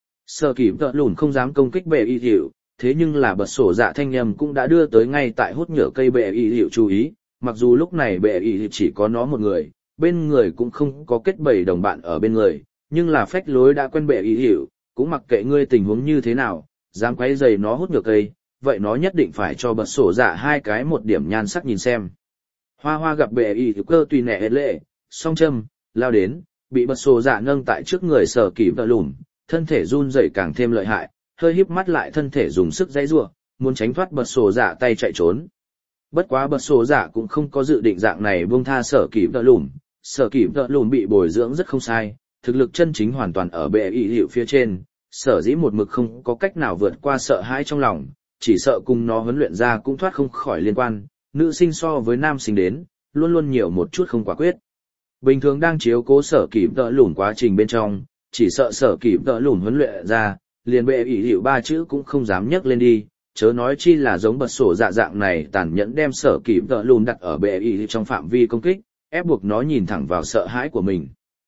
Sở kỷ tợ lùn không dám công kích bệ y hiệu, thế nhưng là bật sổ dạ thanh âm cũng đã đưa tới ngay tại hút nhựa cây bệ y hiệu chú ý, mặc dù lúc này bệ y chỉ có nó một người, bên người cũng không có kết bầy đồng bạn ở bên người, nhưng là phách lối đã quen bệ y hiệu, cũng mặc kệ ngươi tình huống như thế nào, dám quấy rầy nó hút nhựa cây, vậy nó nhất định phải cho bật sổ dạ hai cái một điểm nhan sắc nhìn xem. Hoa hoa gặp bệ y hiệu cơ tùy nẻ hết lệ, song châm, lao đến, bị bật sổ dạ nâng tại trước người sở kỷ tợ lùn, thân thể run rẩy càng thêm lợi hại. Hơi híp mắt lại thân thể dùng sức dãy giụa, muốn tránh thoát bật sổ dạ tay chạy trốn. Bất quá bật sổ dạ cũng không có dự định dạng này buông tha sở kỷ tợ lùn, sở kỷ tợ lùn bị bồi dưỡng rất không sai, thực lực chân chính hoàn toàn ở bệ y hiệu phía trên, sở dĩ một mực không có cách nào vượt qua sợ hãi trong lòng, chỉ sợ cùng nó huấn luyện ra cũng thoát không khỏi liên quan, nữ sinh so với nam sinh đến, luôn luôn nhiều một chút không quả quyết. Bình thường đang chiếu cố sở kỷ tợ lùn quá trình bên trong, chỉ sợ sở kỷ tợ lùn huấn luyện ra, liền bệ ỷ hiệu ba chữ cũng không dám nhấc lên đi, chớ nói chi là giống bật sổ dạ dạng này tàn nhẫn đem sở kỷ tợ lùn đặt ở bệ ỷ trong phạm vi công kích, ép buộc nó nhìn thẳng vào sợ hãi của mình.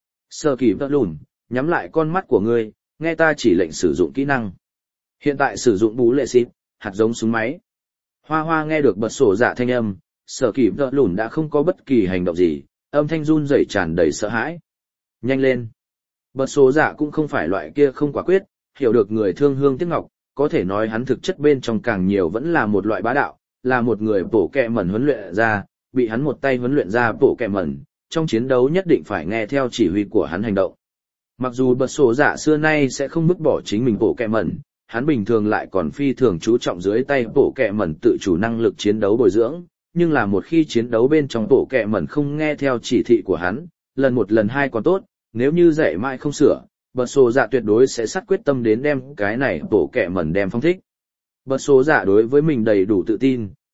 Sở kỷ tợ lùn, nhắm lại con mắt của ngươi, nghe ta chỉ lệnh sử dụng kỹ năng. Hiện tại sử dụng bú lệ xịt, hạt giống súng máy. Hoa hoa nghe được bật sổ dạ thanh âm, sở kỷ tợ lùn đã không có bất kỳ hành động gì, âm thanh run rẩy tràn đầy sợ hãi. Nhanh lên. Bật sổ dạ cũng không phải loại kia không quả quyết, hiểu được người thương hương tiếc ngọc, có thể nói hắn thực chất bên trong càng nhiều vẫn là một loại bá đạo, là một người bổ kẹ mẩn huấn luyện ra, bị hắn một tay huấn luyện ra bổ kẹ mẩn, trong chiến đấu nhất định phải nghe theo chỉ huy của hắn hành động. Mặc dù bật sổ dạ xưa nay sẽ không vứt bỏ chính mình bổ kẹ mẩn, hắn bình thường lại còn phi thường chú trọng dưới tay bổ kẹ mẩn tự chủ năng lực chiến đấu bồi dưỡng, nhưng là một khi chiến đấu bên trong bổ kẹ mẩn không nghe theo chỉ thị của hắn, lần một lần hai còn tốt, nếu như dạy mãi không sửa, bật sổ dạ tuyệt đối sẽ sắt quyết tâm đến đem cái này bổ kẹ mẩn đem phong thích. Bật sổ dạ đối với mình đầy đủ tự tin,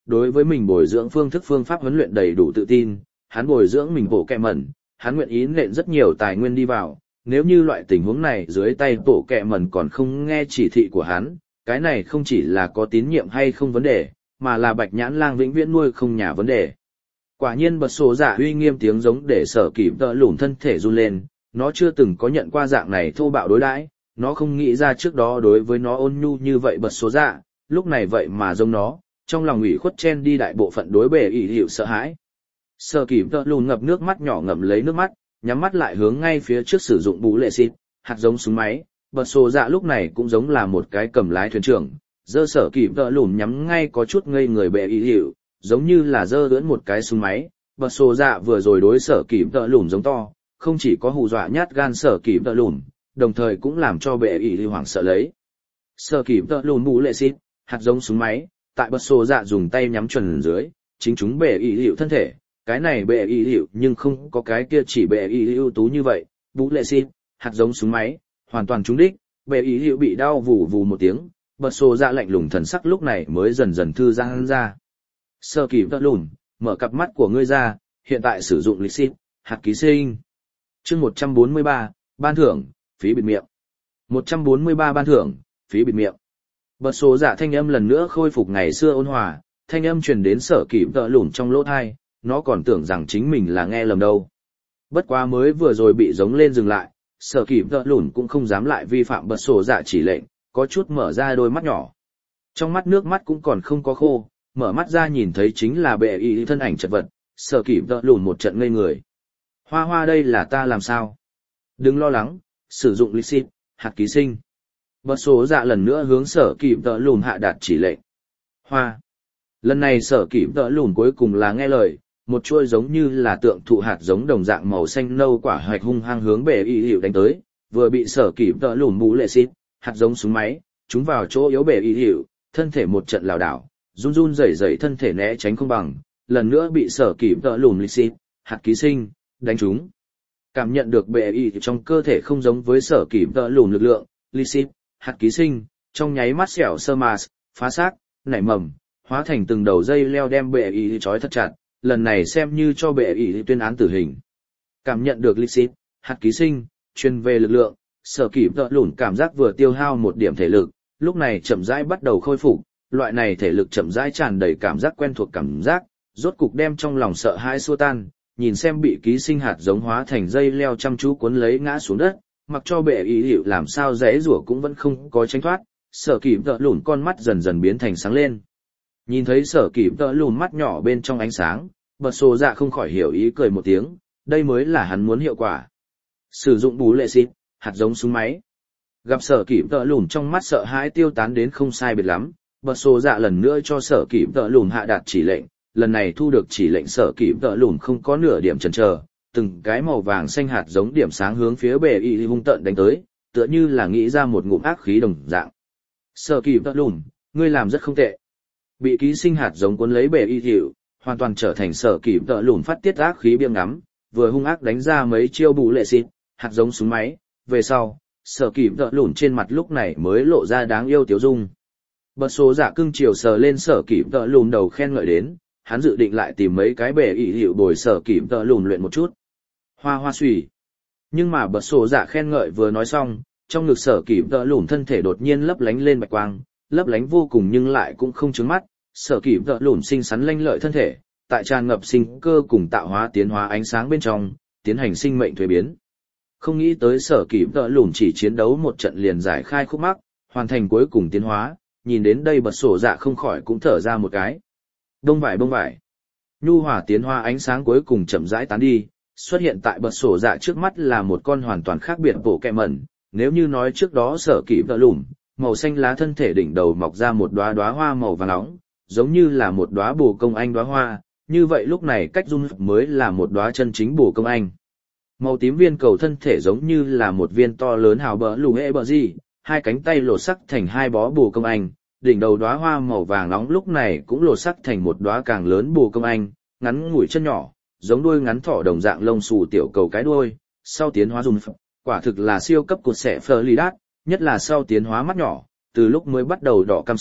đối với mình bồi dưỡng phương thức phương pháp huấn luyện đầy đủ tự tin, hắn bồi dưỡng mình bộ kẹ mẩn, hắn nguyện ý nện rất nhiều tài nguyên đi vào, nếu như loại tình huống này dưới tay bộ kẹ mẩn còn không nghe chỉ thị của hắn, cái này không chỉ là có tín nhiệm hay không vấn đề, mà là bạch nhãn lang vĩnh viễn nuôi không nhà vấn đề. Quả nhiên bật sổ dạ uy nghiêm tiếng giống để sở kỳ tợ lùn thân thể run lên, nó chưa từng có nhận qua dạng này thô bạo đối đãi, nó không nghĩ ra trước đó đối với nó ôn nhu như vậy bật sổ dạ, lúc này vậy mà giống nó, trong lòng ủy khuất chen đi đại bộ phận đối bề ỷ hiệu sợ hãi. Sở kỳ tợ lùn ngập nước mắt nhỏ ngậm lấy nước mắt, nhắm mắt lại hướng ngay phía trước sử dụng bú lệ xịt, hạt giống súng máy, bật sổ dạ lúc này cũng giống là một cái cầm lái thuyền trưởng, dơ sở kỳ tợ lùn nhắm ngay có chút ngây người bề ỷ hiệu, giống như là dơ lưỡn một cái súng máy, bật sổ dạ vừa rồi đối sở kỳ tợ lùn giống to, không chỉ có hù dọa nhát gan sở kỳ tợ lùn, đồng thời cũng làm cho bệ ỷ hiệu hoảng sợ lấy. Sở kỳ tợ lùn bú lệ xịt, hạt giống súng máy, tại bật sổ dạ dùng tay nhắm chuẩn dưới, chính chúng bệ ỷ hiệu thân thể, cái này bệ ỷ hiệu nhưng không có cái kia chỉ bệ ỷ hiệu tú như vậy, bú lệ xịt, hạt giống súng máy, hoàn toàn trúng đích, bệ ỷ hiệu bị đau vù vù một tiếng, bật sổ dạ lạnh lùng thần sắc lúc này mới dần dần thư giãn ra. Sở kỳ tợ lùn, mở cặp mắt của ngươi ra, hiện tại sử dụng lịch xịt, hạt ký sinh. Chương một trăm bốn mươi ba, ban thưởng, phí bịt miệng. một trăm bốn mươi ba ban thưởng, phí bịt miệng. Bật sổ dạ thanh âm lần nữa khôi phục ngày xưa ôn hòa, thanh âm truyền đến sở kỳ tợ lùn trong lỗ thai, nó còn tưởng rằng chính mình là nghe lầm đâu. Bất quá mới vừa rồi bị giống lên dừng lại, sở kỳ tợ lùn cũng không dám lại vi phạm bật sổ dạ chỉ lệnh, có chút mở ra đôi mắt nhỏ. Trong mắt nước mắt cũng còn không có khô, mở mắt ra nhìn thấy chính là bệ y thân ảnh chật vật, sở kỳ tợ lùn một trận ngây người. Hoa hoa đây là ta làm sao? Đừng lo lắng, sử dụng lịch xịt, hạt ký sinh. Bật sổ dạ lần nữa hướng sở kỳ tợ lùn hạ đạt chỉ lệnh. Hoa. Lần này sở kỳ tợ lùn cuối cùng là nghe lời, một chuôi giống như là tượng thụ hạt giống đồng dạng màu xanh nâu quả hạch hung hăng hướng bệ y hiệu đánh tới, vừa bị sở kỳ tợ lùn bú lệ xịt, hạt giống súng máy, chúng vào chỗ yếu bệ y hiệu, thân thể một trận lảo đảo, run run rẩy rẩy thân thể né tránh không bằng, lần nữa bị sở kỳ tợ lùn lịch xịt, hạt ký sinh, đánh trúng. Cảm nhận được bệ y trong cơ thể không giống với sở kỳ tợ lùn lực lượng, lịch xịt, hạt ký sinh, trong nháy mắt xẻo sơ mà, phá xác, nảy mầm, hóa thành từng đầu dây leo đem bệ y trói thật chặt, lần này xem như cho bệ y tuyên án tử hình. Cảm nhận được lịch xịt, hạt ký sinh, truyền về lực lượng, sở kỳ tợ lùn cảm giác vừa tiêu hao một điểm thể lực, lúc này chậm rãi bắt đầu khôi phục, loại này thể lực chậm rãi tràn đầy cảm giác quen thuộc cảm giác, rốt cục đem trong lòng sợ hãi xua tan, nhìn xem bị ký sinh hạt giống hóa thành dây leo chăm chú cuốn lấy ngã xuống đất, mặc cho bệ y hiệu làm sao dễ rủa cũng vẫn không có tránh thoát, sở kỳ tợ lùn con mắt dần dần biến thành sáng lên. Nhìn thấy sở kỳ tợ lùn mắt nhỏ bên trong ánh sáng, bật sổ dạ không khỏi hiểu ý cười một tiếng, đây mới là hắn muốn hiệu quả. Sử dụng bú lệ xịt, hạt giống súng máy. Gặp sở kỳ tợ lùn trong mắt sợ hãi tiêu tán đến không sai biệt lắm, bật sổ dạ lần nữa cho sở kỳ tợ lùn hạ đạt chỉ lệnh, lần này thu được chỉ lệnh sở kỳ tợ lùn không có nửa điểm chần chờ, từng cái màu vàng xanh hạt giống điểm sáng hướng phía bệ y hung tợn đánh tới, tựa như là nghĩ ra một ngụm ác khí đồng dạng. Sở kỳ tợ lùn, ngươi làm rất không tệ. Bị ký sinh hạt giống cuốn lấy bệ y hiệu, hoàn toàn trở thành sở kỳ tợ lùn phát tiết ác khí biếng ngắm, vừa hung ác đánh ra mấy chiêu bù lệ xịt, hạt giống súng máy, về sau, sở kỳ tợ lùn trên mặt lúc này mới lộ ra đáng yêu tiếu dung. Bật số giả cưng chiều sờ lên sở kỳ tợ lùn đầu khen ngợi đến, hắn dự định lại tìm mấy cái bệ y hiệu bồi sở kỳ tợ lùn luyện một chút. Hoa hoa xùy. Nhưng mà bật sổ giả khen ngợi vừa nói xong, trong ngực sở kỳ tợ lùn thân thể đột nhiên lấp lánh lên bạch quang, lấp lánh vô cùng nhưng lại cũng không trứng mắt, sở kỳ tợ lùn xinh xắn lanh lợi thân thể, tại tràn ngập sinh cơ cùng tạo hóa tiến hóa ánh sáng bên trong, tiến hành sinh mệnh thuế biến. Không nghĩ tới sở kỳ tợ lùn chỉ chiến đấu một trận liền giải khai khúc mắc, hoàn thành cuối cùng tiến hóa, nhìn đến đây bật sổ dạ không khỏi cũng thở ra một cái. Bông vải bông vải. Nhu hòa tiến hóa ánh sáng cuối cùng chậm rãi tán đi, xuất hiện tại bật sổ dạ trước mắt là một con hoàn toàn khác biệt bộ kẹ mẩn. Nếu như nói trước đó sở kỳ tợ lùn, màu xanh lá thân thể đỉnh đầu mọc ra một đóa đóa hoa màu vàng nóng, giống như là một đóa bồ công anh đóa hoa, như vậy lúc này cách dung mới là một đóa chân chính bồ công anh. Màu tím viên cầu thân thể giống như là một viên to lớn hào bờ lù hệ bờ gì, hai cánh tay lột sắc thành hai bó bồ công anh, đỉnh đầu đóa hoa màu vàng nóng lúc này cũng lột sắc thành một đóa càng lớn bồ công anh, ngắn ngủi chân nhỏ, giống đuôi ngắn thỏ đồng dạng lông xù tiểu cầu cái đuôi, sau tiến hóa dùng quả thực là siêu cấp cột xẻ phờ lì đát, nhất là sau tiến hóa mắt nhỏ, từ lúc mới bắt đầu đỏ cam sắc,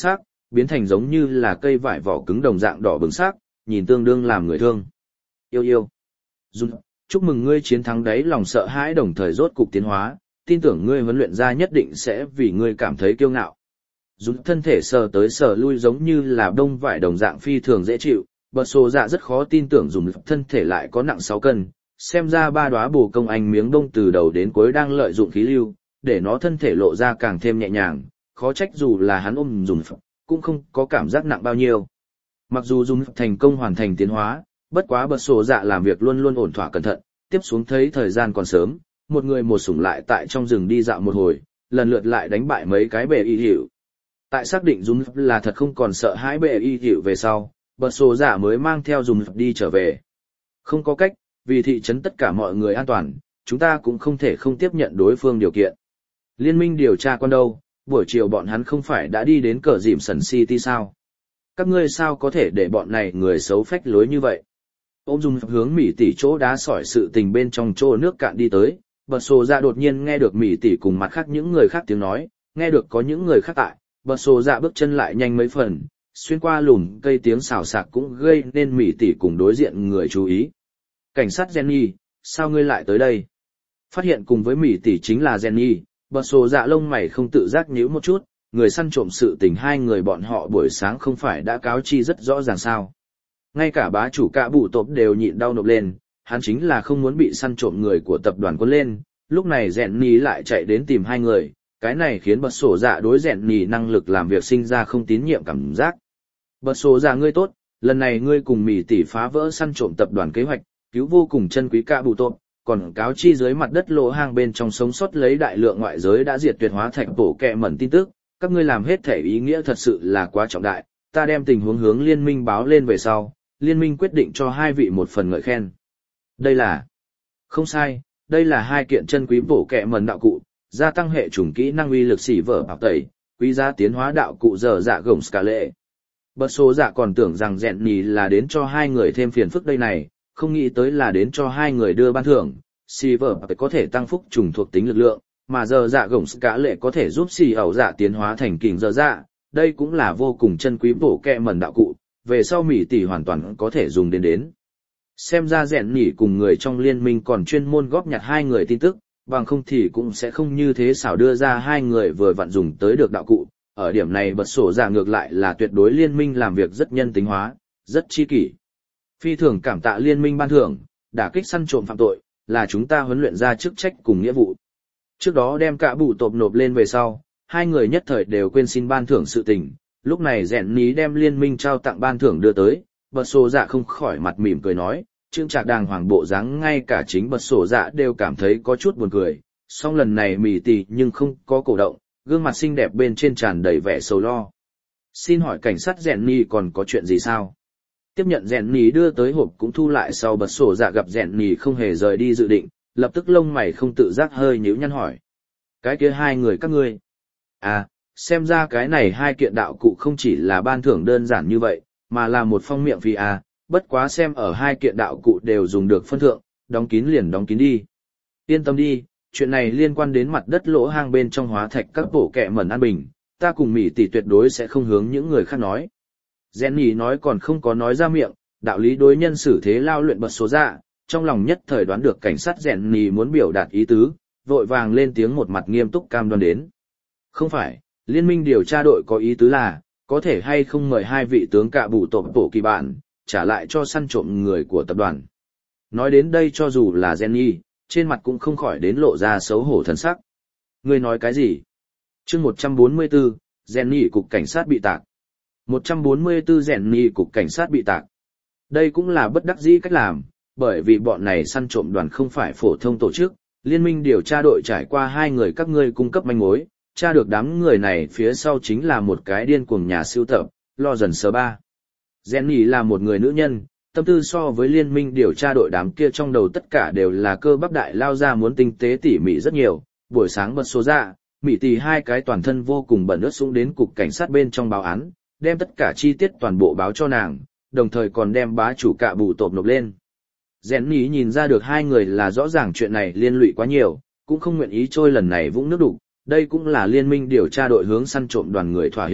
biến thành giống như là cây vải vỏ cứng đồng dạng đỏ bừng sắc, nhìn tương đương làm người thương. Yêu yêu. Jun, chúc mừng ngươi chiến thắng đấy lòng sợ hãi đồng thời rốt cục tiến hóa, tin tưởng ngươi huấn luyện ra nhất định sẽ vì ngươi cảm thấy kiêu ngạo. Jun thân thể sờ tới sờ lui giống như là đông vải đồng dạng phi thường dễ chịu, bật sổ dạ rất khó tin tưởng dùng thân thể lại có nặng sáu cân, xem ra ba đóa bồ công anh miếng đông từ đầu đến cuối đang lợi dụng khí lưu, để nó thân thể lộ ra càng thêm nhẹ nhàng, khó trách dù là hắn ôm dùng cũng không có cảm giác nặng bao nhiêu. Mặc dù dùng thành công hoàn thành tiến hóa, bất quá bật sổ dạ làm việc luôn luôn ổn thỏa cẩn thận, tiếp xuống thấy thời gian còn sớm, một người một sủng lại tại trong rừng đi dạo một hồi, lần lượt lại đánh bại mấy cái bệ y hiệu. Tại xác định dùng là thật không còn sợ hãi bệ y hiệu về sau, bật sổ dạ mới mang theo dùng đi trở về. Không có cách, vì thị trấn tất cả mọi người an toàn, chúng ta cũng không thể không tiếp nhận đối phương điều kiện. Liên minh điều tra quan đâu, buổi chiều bọn hắn không phải đã đi đến cờ dìm sần City sao? Các ngươi sao có thể để bọn này người xấu phách lối như vậy? Ôm dùng hướng Mỹ tỷ chỗ đá sỏi sự tình bên trong chỗ nước cạn đi tới, bật sổ dạ đột nhiên nghe được Mỹ tỷ cùng mặt khác những người khác tiếng nói, nghe được có những người khác tại, bật sổ dạ bước chân lại nhanh mấy phần, xuyên qua lùm cây tiếng xào xạc cũng gây nên Mỹ tỷ cùng đối diện người chú ý. Cảnh sát Jenny, sao ngươi lại tới đây? Phát hiện cùng với Mỹ tỷ chính là Jenny, bật sổ dạ lông mày không tự giác nhíu một chút, người săn trộm sự tình hai người bọn họ buổi sáng không phải đã cáo chi rất rõ ràng sao. Ngay cả bá chủ cả bụ tộc đều nhịn đau nộp lên, hắn chính là không muốn bị săn trộm người của tập đoàn quân lên, lúc này Jenny lại chạy đến tìm hai người, cái này khiến bật sổ dạ đối Jenny năng lực làm việc sinh ra không tín nhiệm cảm giác. Bật sổ dạ ngươi tốt, lần này ngươi cùng Mỹ tỷ phá vỡ săn trộm tập đoàn kế hoạch, cứu vô cùng chân quý cả bụ tộc, còn cáo chi dưới mặt đất lỗ hang bên trong sống sót lấy đại lượng ngoại giới đã diệt tuyệt hóa thạch bổ kẹ mẩn tin tức, các ngươi làm hết thể ý nghĩa thật sự là quá trọng đại, ta đem tình huống hướng liên minh báo lên về sau, liên minh quyết định cho hai vị một phần ngợi khen. Đây là... Không sai, đây là hai kiện chân quý bổ kẹ mẩn đạo cụ, gia tăng hệ chủng kỹ năng uy lực xỉ vở bạc tẩy, quý giá tiến hóa đạo cụ giờ dạ gồng ska lệ. Bật số dạ còn tưởng rằng dẹn nì là đến cho hai người thêm phiền phức đây này, không nghĩ tới là đến cho hai người đưa ban thưởng, xỉ vở bạc có thể tăng phúc trùng thuộc tính lực lượng, mà giờ dạ gồng ska lệ có thể giúp xỉ ẩu dạ tiến hóa thành kình giờ dạ, đây cũng là vô cùng chân quý bổ kẹ mẩn đạo cụ, về sau Mỹ tỷ hoàn toàn có thể dùng đến đến. Xem ra dẹn nỉ cùng người trong liên minh còn chuyên môn góp nhặt hai người tin tức, bằng không thì cũng sẽ không như thế xảo đưa ra hai người vừa vặn dùng tới được đạo cụ. Ở điểm này bật sổ giả ngược lại là tuyệt đối liên minh làm việc rất nhân tính hóa, rất chi kỷ. Phi thường cảm tạ liên minh ban thưởng, đả kích săn trộm phạm tội, là chúng ta huấn luyện ra chức trách cùng nghĩa vụ. Trước đó đem cả bụ tộp nộp lên về sau, hai người nhất thời đều quên xin ban thưởng sự tình. Lúc này dẹn ní đem liên minh trao tặng ban thưởng đưa tới, bật sổ dạ không khỏi mặt mỉm cười nói, trương trạc đàng hoàng bộ dáng ngay cả chính bật sổ dạ đều cảm thấy có chút buồn cười, song lần này Mỹ tỷ nhưng không có cổ động, gương mặt xinh đẹp bên trên tràn đầy vẻ sầu lo. Xin hỏi cảnh sát dẹn ní còn có chuyện gì sao? Tiếp nhận dẹn ní đưa tới hộp cũng thu lại sau bật sổ dạ gặp dẹn ní không hề rời đi dự định, lập tức lông mày không tự giác hơi nhíu nhăn hỏi. Cái kia hai người các ngươi? À, xem ra cái này hai kiện đạo cụ không chỉ là ban thưởng đơn giản như vậy, mà là một phong miệng phí à, bất quá xem ở hai kiện đạo cụ đều dùng được phân thượng, đóng kín liền đóng kín đi. Yên tâm đi, chuyện này liên quan đến mặt đất lỗ hang bên trong hóa thạch các bổ kẹ mẩn an bình, ta cùng Mỹ tỷ tuyệt đối sẽ không hướng những người khác nói. Jenny nói còn không có nói ra miệng, đạo lý đối nhân xử thế lao luyện bật số dạ, trong lòng nhất thời đoán được cảnh sát Jenny muốn biểu đạt ý tứ, vội vàng lên tiếng một mặt nghiêm túc cam đoan đến. Không phải, liên minh điều tra đội có ý tứ là, có thể hay không mời hai vị tướng cạ bụ tộc tổ kỳ bản, trả lại cho săn trộm người của tập đoàn. Nói đến đây cho dù là Jenny, trên mặt cũng không khỏi đến lộ ra xấu hổ thần sắc. Ngươi nói cái gì? Chương một trăm bốn mươi tư, Jenny cục cảnh sát bị tạc. một trăm bốn mươi tư Jenny cục cảnh sát bị tạc. Đây cũng là bất đắc dĩ cách làm, bởi vì bọn này săn trộm đoàn không phải phổ thông tổ chức, liên minh điều tra đội trải qua hai người các ngươi cung cấp manh mối, tra được đám người này phía sau chính là một cái điên cuồng nhà sưu tập, lo dần sờ ba. Jenny là một người nữ nhân, tâm tư so với liên minh điều tra đội đám kia trong đầu tất cả đều là cơ bắp đại lao ra muốn tinh tế tỉ mỉ rất nhiều. Buổi sáng bật số ra, Mỹ tỷ hai cái toàn thân vô cùng bẩn ướt xuống đến cục cảnh sát bên trong báo án, đem tất cả chi tiết toàn bộ báo cho nàng, đồng thời còn đem bá chủ cạ bụ tộp nộp lên. Jenny nhìn ra được hai người là rõ ràng chuyện này liên lụy quá nhiều, cũng không nguyện ý trôi lần này vũng nước đục. Đây cũng là liên minh điều tra đội hướng săn trộm đoàn người thỏa hiệp lúc,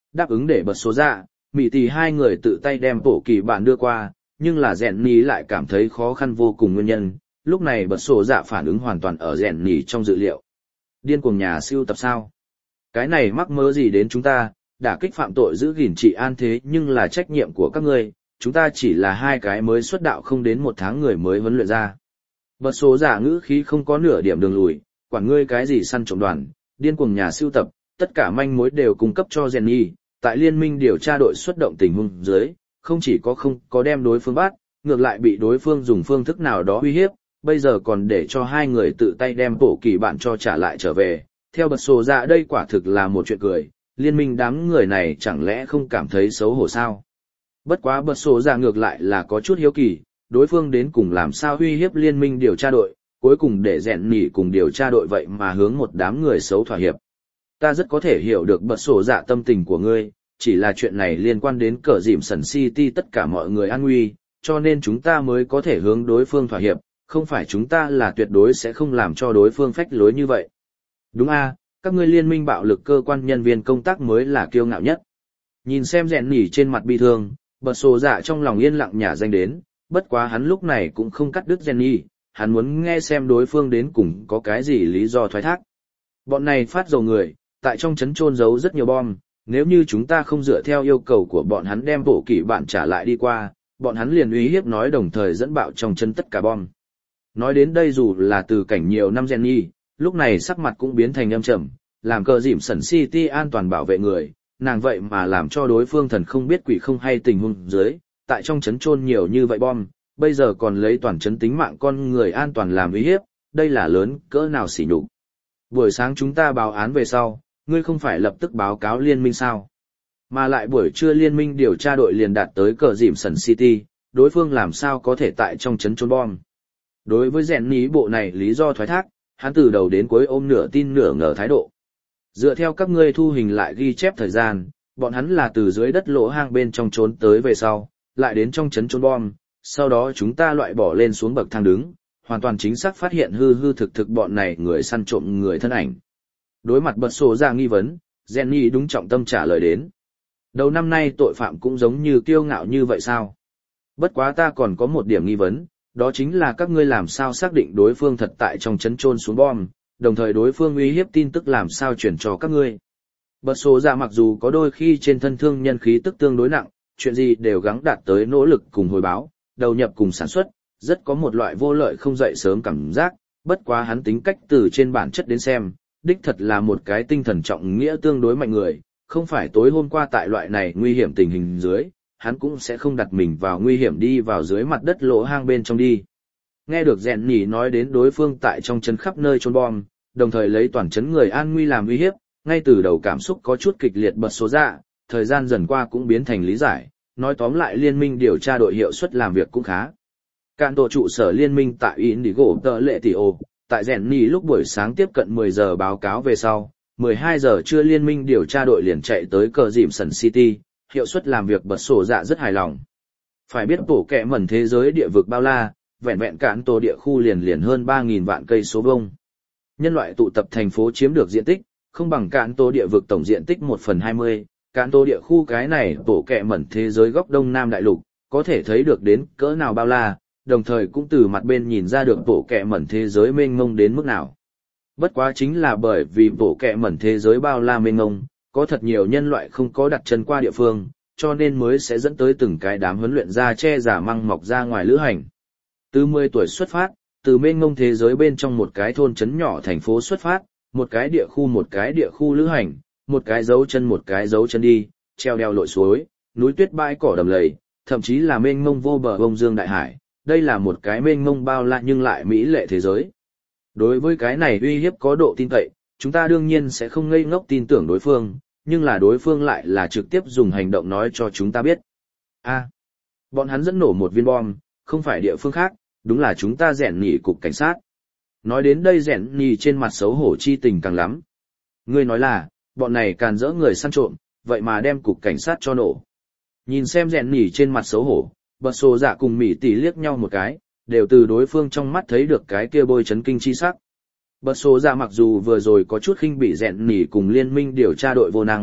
đáp ứng để bật số dạ, mị tỷ hai người tự tay đem bộ kỳ bản đưa qua, nhưng là rèn ní lại cảm thấy khó khăn vô cùng nguyên nhân, lúc này bật số dạ phản ứng hoàn toàn ở rèn ní trong dự liệu. Điên cuồng nhà siêu tập sao? Cái này mắc mớ gì đến chúng ta, đả kích phạm tội giữ gìn trị an thế nhưng là trách nhiệm của các ngươi, chúng ta chỉ là hai cái mới xuất đạo không đến một tháng người mới huấn luyện ra. Bật số giả ngữ khí không có nửa điểm đường lùi, quản ngươi cái gì săn trộm đoàn, điên cuồng nhà siêu tập, tất cả manh mối đều cung cấp cho Jenny, tại liên minh điều tra đội xuất động tình huống dưới, không chỉ có không có đem đối phương bắt, ngược lại bị đối phương dùng phương thức nào đó uy hiếp, bây giờ còn để cho hai người tự tay đem bộ kỳ bạn cho trả lại trở về. Theo bật sổ dạ đây quả thực là một chuyện cười, liên minh đám người này chẳng lẽ không cảm thấy xấu hổ sao? Bất quá bật sổ dạ ngược lại là có chút hiếu kỳ, đối phương đến cùng làm sao uy hiếp liên minh điều tra đội, cuối cùng để rèn nỉ cùng điều tra đội vậy mà hướng một đám người xấu thỏa hiệp. Ta rất có thể hiểu được bật sổ dạ tâm tình của ngươi, chỉ là chuyện này liên quan đến cờ dìm sần City tất cả mọi người an nguy, cho nên chúng ta mới có thể hướng đối phương thỏa hiệp, không phải chúng ta là tuyệt đối sẽ không làm cho đối phương phách lối như vậy. Đúng a, các ngươi liên minh bạo lực cơ quan nhân viên công tác mới là kiêu ngạo nhất. Nhìn xem rèn nỉ trên mặt bi thương, bật sổ dạ trong lòng yên lặng nhả danh đến, bất quá hắn lúc này cũng không cắt đứt Jenny, hắn muốn nghe xem đối phương đến cùng có cái gì lý do thoái thác. Bọn này phát dầu người, tại trong trấn trôn giấu rất nhiều bom, nếu như chúng ta không dựa theo yêu cầu của bọn hắn đem bộ kỷ bạn trả lại đi qua, bọn hắn liền uy hiếp nói đồng thời dẫn bạo trong trấn tất cả bom. Nói đến đây dù là từ cảnh nhiều năm Jenny, lúc này sắc mặt cũng biến thành âm trầm, làm cờ dìm sẩn City an toàn bảo vệ người, nàng vậy mà làm cho đối phương thần không biết quỷ không hay tình huống dưới, tại trong trấn trôn nhiều như vậy bom, bây giờ còn lấy toàn trấn tính mạng con người an toàn làm uy hiếp, đây là lớn cỡ nào sỉ nhục. Buổi sáng chúng ta báo án về sau, ngươi không phải lập tức báo cáo liên minh sao? Mà lại buổi trưa liên minh điều tra đội liền đạt tới cờ dìm sẩn City, đối phương làm sao có thể tại trong trấn trôn bom. Đối với rèn ní bộ này lý do thoái thác, hắn từ đầu đến cuối ôm nửa tin nửa ngờ thái độ. Dựa theo các ngươi thu hình lại ghi chép thời gian, bọn hắn là từ dưới đất lỗ hang bên trong trốn tới về sau, lại đến trong trấn trốn bom, sau đó chúng ta loại bỏ lên xuống bậc thang đứng, hoàn toàn chính xác phát hiện hư hư thực thực bọn này người săn trộm người thân ảnh. Đối mặt bật sổ ra nghi vấn, Jenny đúng trọng tâm trả lời đến. Đầu năm nay tội phạm cũng giống như kiêu ngạo như vậy sao? Bất quá ta còn có một điểm nghi vấn, đó chính là các ngươi làm sao xác định đối phương thật tại trong trấn trôn xuống bom, đồng thời đối phương uy hiếp tin tức làm sao chuyển cho các ngươi. Bật số ra mặc dù có đôi khi trên thân thương nhân khí tức tương đối nặng, chuyện gì đều gắng đạt tới nỗ lực cùng hồi báo, đầu nhập cùng sản xuất, rất có một loại vô lợi không dậy sớm cảm giác, bất quá hắn tính cách từ trên bản chất đến xem, đích thật là một cái tinh thần trọng nghĩa tương đối mạnh người, không phải tối hôm qua tại loại này nguy hiểm tình hình dưới, hắn cũng sẽ không đặt mình vào nguy hiểm đi vào dưới mặt đất lỗ hang bên trong đi. Nghe được rèn nhỉ nói đến đối phương tại trong trấn khắp nơi trôn bom, đồng thời lấy toàn trấn người an nguy làm uy hiếp, ngay từ đầu cảm xúc có chút kịch liệt bật số ra, thời gian dần qua cũng biến thành lý giải, nói tóm lại liên minh điều tra đội hiệu suất làm việc cũng khá. Cạn tổ trụ sở liên minh tại Indigo tờ lệ tỷ ô, tại rèn nhỉ lúc buổi sáng tiếp cận mười giờ báo cáo về sau, mười hai giờ trưa liên minh điều tra đội liền chạy tới cờ dìm sần City, hiệu suất làm việc bật sổ dạ rất hài lòng. Phải biết bổ kẹ mẩn thế giới địa vực bao la, vẹn vẹn cạn tổ địa khu liền liền hơn ba nghìn vạn cây số vuông. Nhân loại tụ tập thành phố chiếm được diện tích, không bằng cạn tổ địa vực tổng diện tích một phần hai mươi, cạn tổ địa khu cái này bổ kẹ mẩn thế giới góc đông nam đại lục, có thể thấy được đến cỡ nào bao la, đồng thời cũng từ mặt bên nhìn ra được bổ kẹ mẩn thế giới mênh mông đến mức nào. Bất quá chính là bởi vì bổ kẹ mẩn thế giới bao la mênh mông, có thật nhiều nhân loại không có đặt chân qua địa phương, cho nên mới sẽ dẫn tới từng cái đám huấn luyện ra che giả măng mọc ra ngoài lữ hành. Từ mười tuổi xuất phát, từ mênh mông thế giới bên trong một cái thôn trấn nhỏ thành phố xuất phát, một cái địa khu một cái địa khu lữ hành, một cái dấu chân một cái dấu chân đi, treo đeo lội suối, núi tuyết bãi cỏ đầm lầy, thậm chí là mênh mông vô bờ bông dương đại hải, đây là một cái mênh mông bao la nhưng lại mỹ lệ thế giới. Đối với cái này uy hiếp có độ tin cậy, chúng ta đương nhiên sẽ không ngây ngốc tin tưởng đối phương, nhưng là đối phương lại là trực tiếp dùng hành động nói cho chúng ta biết. A, bọn hắn dẫn nổ một viên bom, không phải địa phương khác, đúng là chúng ta rèn nhỉ cục cảnh sát. Nói đến đây rèn nhỉ trên mặt xấu hổ chi tình càng lắm. Ngươi nói là, bọn này càn rỡ người săn trộm, vậy mà đem cục cảnh sát cho nổ. Nhìn xem rèn nhỉ trên mặt xấu hổ, bật sổ dạ cùng Mỹ tỷ liếc nhau một cái, đều từ đối phương trong mắt thấy được cái kia bôi chấn kinh chi sắc. Bật sổ dạ mặc dù vừa rồi có chút khinh bị rèn nhỉ cùng liên minh điều tra đội vô năng,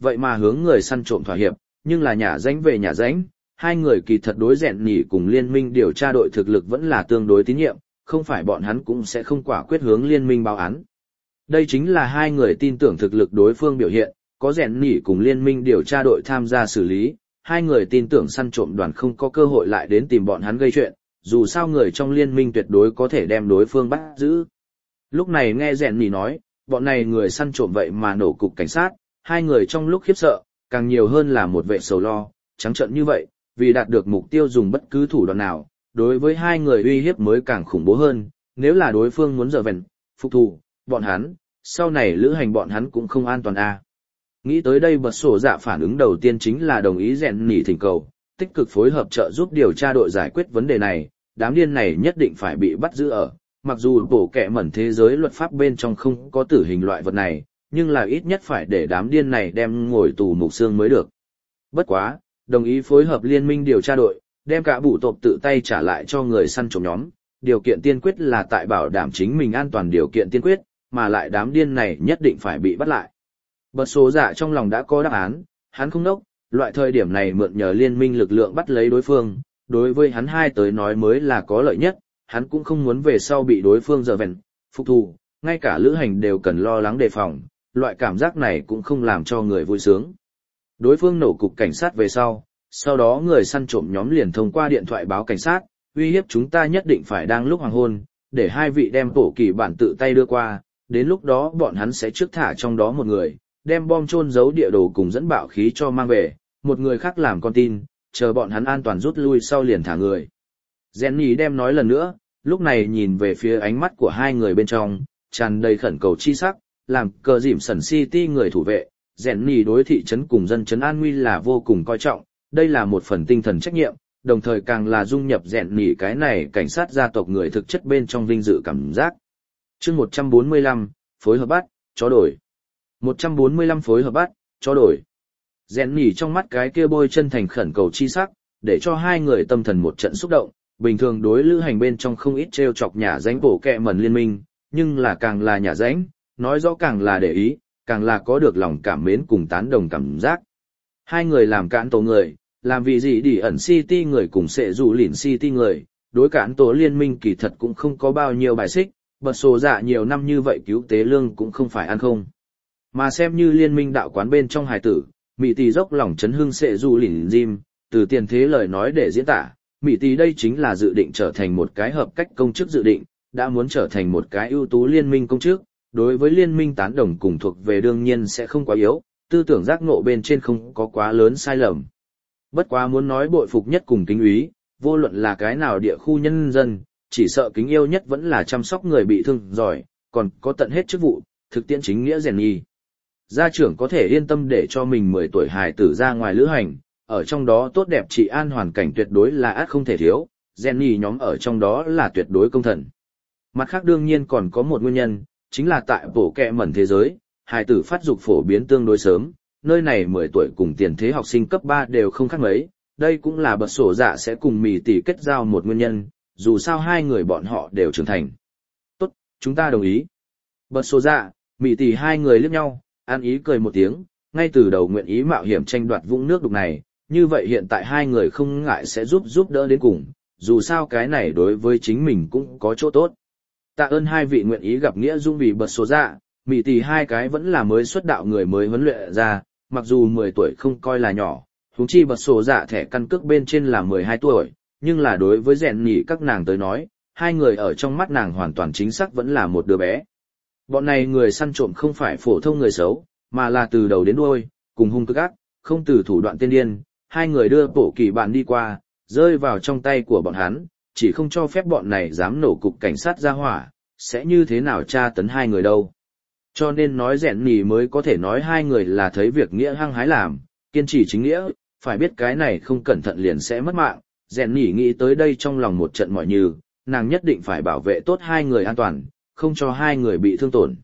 vậy mà hướng người săn trộm thỏa hiệp, nhưng là nhả ránh về nhả ránh, hai người kỳ thật đối rèn nhỉ cùng liên minh điều tra đội thực lực vẫn là tương đối tín nhiệm, không phải bọn hắn cũng sẽ không quả quyết hướng liên minh báo án. Đây chính là hai người tin tưởng thực lực đối phương biểu hiện, có rèn nhỉ cùng liên minh điều tra đội tham gia xử lý, hai người tin tưởng săn trộm đoàn không có cơ hội lại đến tìm bọn hắn gây chuyện, dù sao người trong liên minh tuyệt đối có thể đem đối phương bắt giữ. Lúc này nghe rèn nhỉ nói, bọn này người săn trộm vậy mà nổ cục cảnh sát, hai người trong lúc khiếp sợ, càng nhiều hơn là một vệ sầu lo, trắng trợn như vậy, vì đạt được mục tiêu dùng bất cứ thủ đoạn nào, đối với hai người uy hiếp mới càng khủng bố hơn, nếu là đối phương muốn giở vẹn, phục thù, bọn hắn, sau này lữ hành bọn hắn cũng không an toàn a. À. Nghĩ tới đây bật sổ dạ phản ứng đầu tiên chính là đồng ý rèn nỉ thỉnh cầu, tích cực phối hợp trợ giúp điều tra đội giải quyết vấn đề này, đám điên này nhất định phải bị bắt giữ ở, mặc dù bổ kẹ mẩn thế giới luật pháp bên trong không có tử hình loại vật này, nhưng là ít nhất phải để đám điên này đem ngồi tù mục xương mới được. Bất quá, đồng ý phối hợp liên minh điều tra đội, đem cả bụ tộc tự tay trả lại cho người săn trộm nhóm, điều kiện tiên quyết là tại bảo đảm chính mình an toàn điều kiện tiên quyết, mà lại đám điên này nhất định phải bị bắt lại. Bật số dạ trong lòng đã có đáp án, hắn không nốc, loại thời điểm này mượn nhờ liên minh lực lượng bắt lấy đối phương, đối với hắn hai tới nói mới là có lợi nhất, hắn cũng không muốn về sau bị đối phương giở vẹn, phục thù, ngay cả lữ hành đều cần lo lắng đề phòng, loại cảm giác này cũng không làm cho người vui sướng. Đối phương nổ cục cảnh sát về sau, sau đó người săn trộm nhóm liền thông qua điện thoại báo cảnh sát, uy hiếp chúng ta nhất định phải đang lúc hoàng hôn, để hai vị đem tổ kỳ bản tự tay đưa qua, đến lúc đó bọn hắn sẽ trước thả trong đó một người, đem bom chôn giấu địa đồ cùng dẫn bạo khí cho mang về, một người khác làm con tin, chờ bọn hắn an toàn rút lui sau liền thả người. Jenny đem nói lần nữa, lúc này nhìn về phía ánh mắt của hai người bên trong, tràn đầy khẩn cầu chi sắc, làm cờ dìm sẩn City người thủ vệ, Jenny đối thị trấn cùng dân trấn an nguy là vô cùng coi trọng, đây là một phần tinh thần trách nhiệm, đồng thời càng là dung nhập Jenny cái này cảnh sát gia tộc người thực chất bên trong vinh dự cảm giác. Chương một trăm bốn mươi lăm, phối hợp bắt, chó đổi. một trăm bốn mươi lăm phối hợp bắt, chó đổi. Jenny trong mắt cái kia bôi chân thành khẩn cầu chi sắc, để cho hai người tâm thần một trận xúc động, bình thường đối lữ hành bên trong không ít trêu chọc nhà danh bổ kẹ mẩn liên minh, nhưng là càng là nhà danh, nói rõ càng là để ý, càng là có được lòng cảm mến cùng tán đồng cảm giác. Hai người làm cản tổ người, làm vì gì đi ẩn City người cùng sẽ dù lỉn City người, đối cản tổ liên minh kỳ thật cũng không có bao nhiêu bài xích, bật sổ dạ nhiều năm như vậy cứu tế lương cũng không phải ăn không. Mà xem như liên minh đạo quán bên trong hài tử, Mỹ tỷ dốc lòng chấn hưng sẽ dù lỉn Jim, từ tiền thế lời nói để diễn tả, Mỹ tỷ đây chính là dự định trở thành một cái hợp cách công chức dự định, đã muốn trở thành một cái ưu tú liên minh công chức, đối với liên minh tán đồng cùng thuộc về đương nhiên sẽ không quá yếu, tư tưởng giác ngộ bên trên không có quá lớn sai lầm. Bất quá muốn nói bội phục nhất cùng kính úy, vô luận là cái nào địa khu nhân dân, chỉ sợ kính yêu nhất vẫn là chăm sóc người bị thương giỏi, còn có tận hết chức vụ, thực tiễn chính nghĩa rèn nhi. Gia trưởng có thể yên tâm để cho mình mười tuổi hài tử ra ngoài lữ hành, ở trong đó tốt đẹp trị an hoàn cảnh tuyệt đối là ắt không thể thiếu, Jenny nhóm ở trong đó là tuyệt đối công thần. Mặt khác đương nhiên còn có một nguyên nhân, chính là tại bổ kẹ mẩn thế giới, hài tử phát dục phổ biến tương đối sớm, nơi này mười tuổi cùng tiền thế học sinh cấp ba đều không khác mấy, đây cũng là bật sổ dạ sẽ cùng Mỹ tỷ kết giao một nguyên nhân, dù sao hai người bọn họ đều trưởng thành. Tốt, chúng ta đồng ý. Bật sổ dạ, Mỹ tỷ hai người liếc nhau, an ý cười một tiếng, ngay từ đầu nguyện ý mạo hiểm tranh đoạt vũng nước đục này, như vậy hiện tại hai người không ngại sẽ giúp giúp đỡ đến cùng, dù sao cái này đối với chính mình cũng có chỗ tốt. Tạ ơn hai vị nguyện ý gặp nghĩa dung vì bật số dạ, Mỹ tỷ hai cái vẫn là mới xuất đạo người mới huấn luyện ra, mặc dù mười tuổi không coi là nhỏ, huống chi bật số dạ thẻ căn cước bên trên là mười hai tuổi, nhưng là đối với rèn nhỉ các nàng tới nói, hai người ở trong mắt nàng hoàn toàn chính xác vẫn là một đứa bé. Bọn này người săn trộm không phải phổ thông người xấu, mà là từ đầu đến đuôi, cùng hung cực ác, không từ thủ đoạn tiên điên, hai người đưa bộ kỳ bạn đi qua, rơi vào trong tay của bọn hắn, chỉ không cho phép bọn này dám nổ cục cảnh sát ra hỏa, sẽ như thế nào tra tấn hai người đâu. Cho nên nói rèn nhỉ mới có thể nói hai người là thấy việc nghĩa hăng hái làm, kiên trì chính nghĩa, phải biết cái này không cẩn thận liền sẽ mất mạng, rèn nhỉ nghĩ tới đây trong lòng một trận mỏi nhừ, nàng nhất định phải bảo vệ tốt hai người an toàn, không cho hai người bị thương tổn.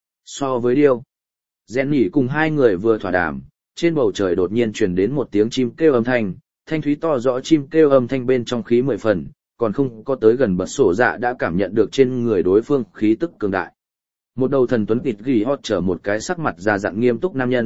So với điêu, rèn nhỉ cùng hai người vừa thỏa đàm, trên bầu trời đột nhiên truyền đến một tiếng chim kêu âm thanh, thanh thúy to rõ chim kêu âm thanh bên trong khí mười phần, còn không có tới gần bật sổ dạ đã cảm nhận được trên người đối phương khí tức cường đại. Một đầu thần tuấn kịt ghi hót trở một cái sắc mặt già dặn nghiêm túc nam nhân,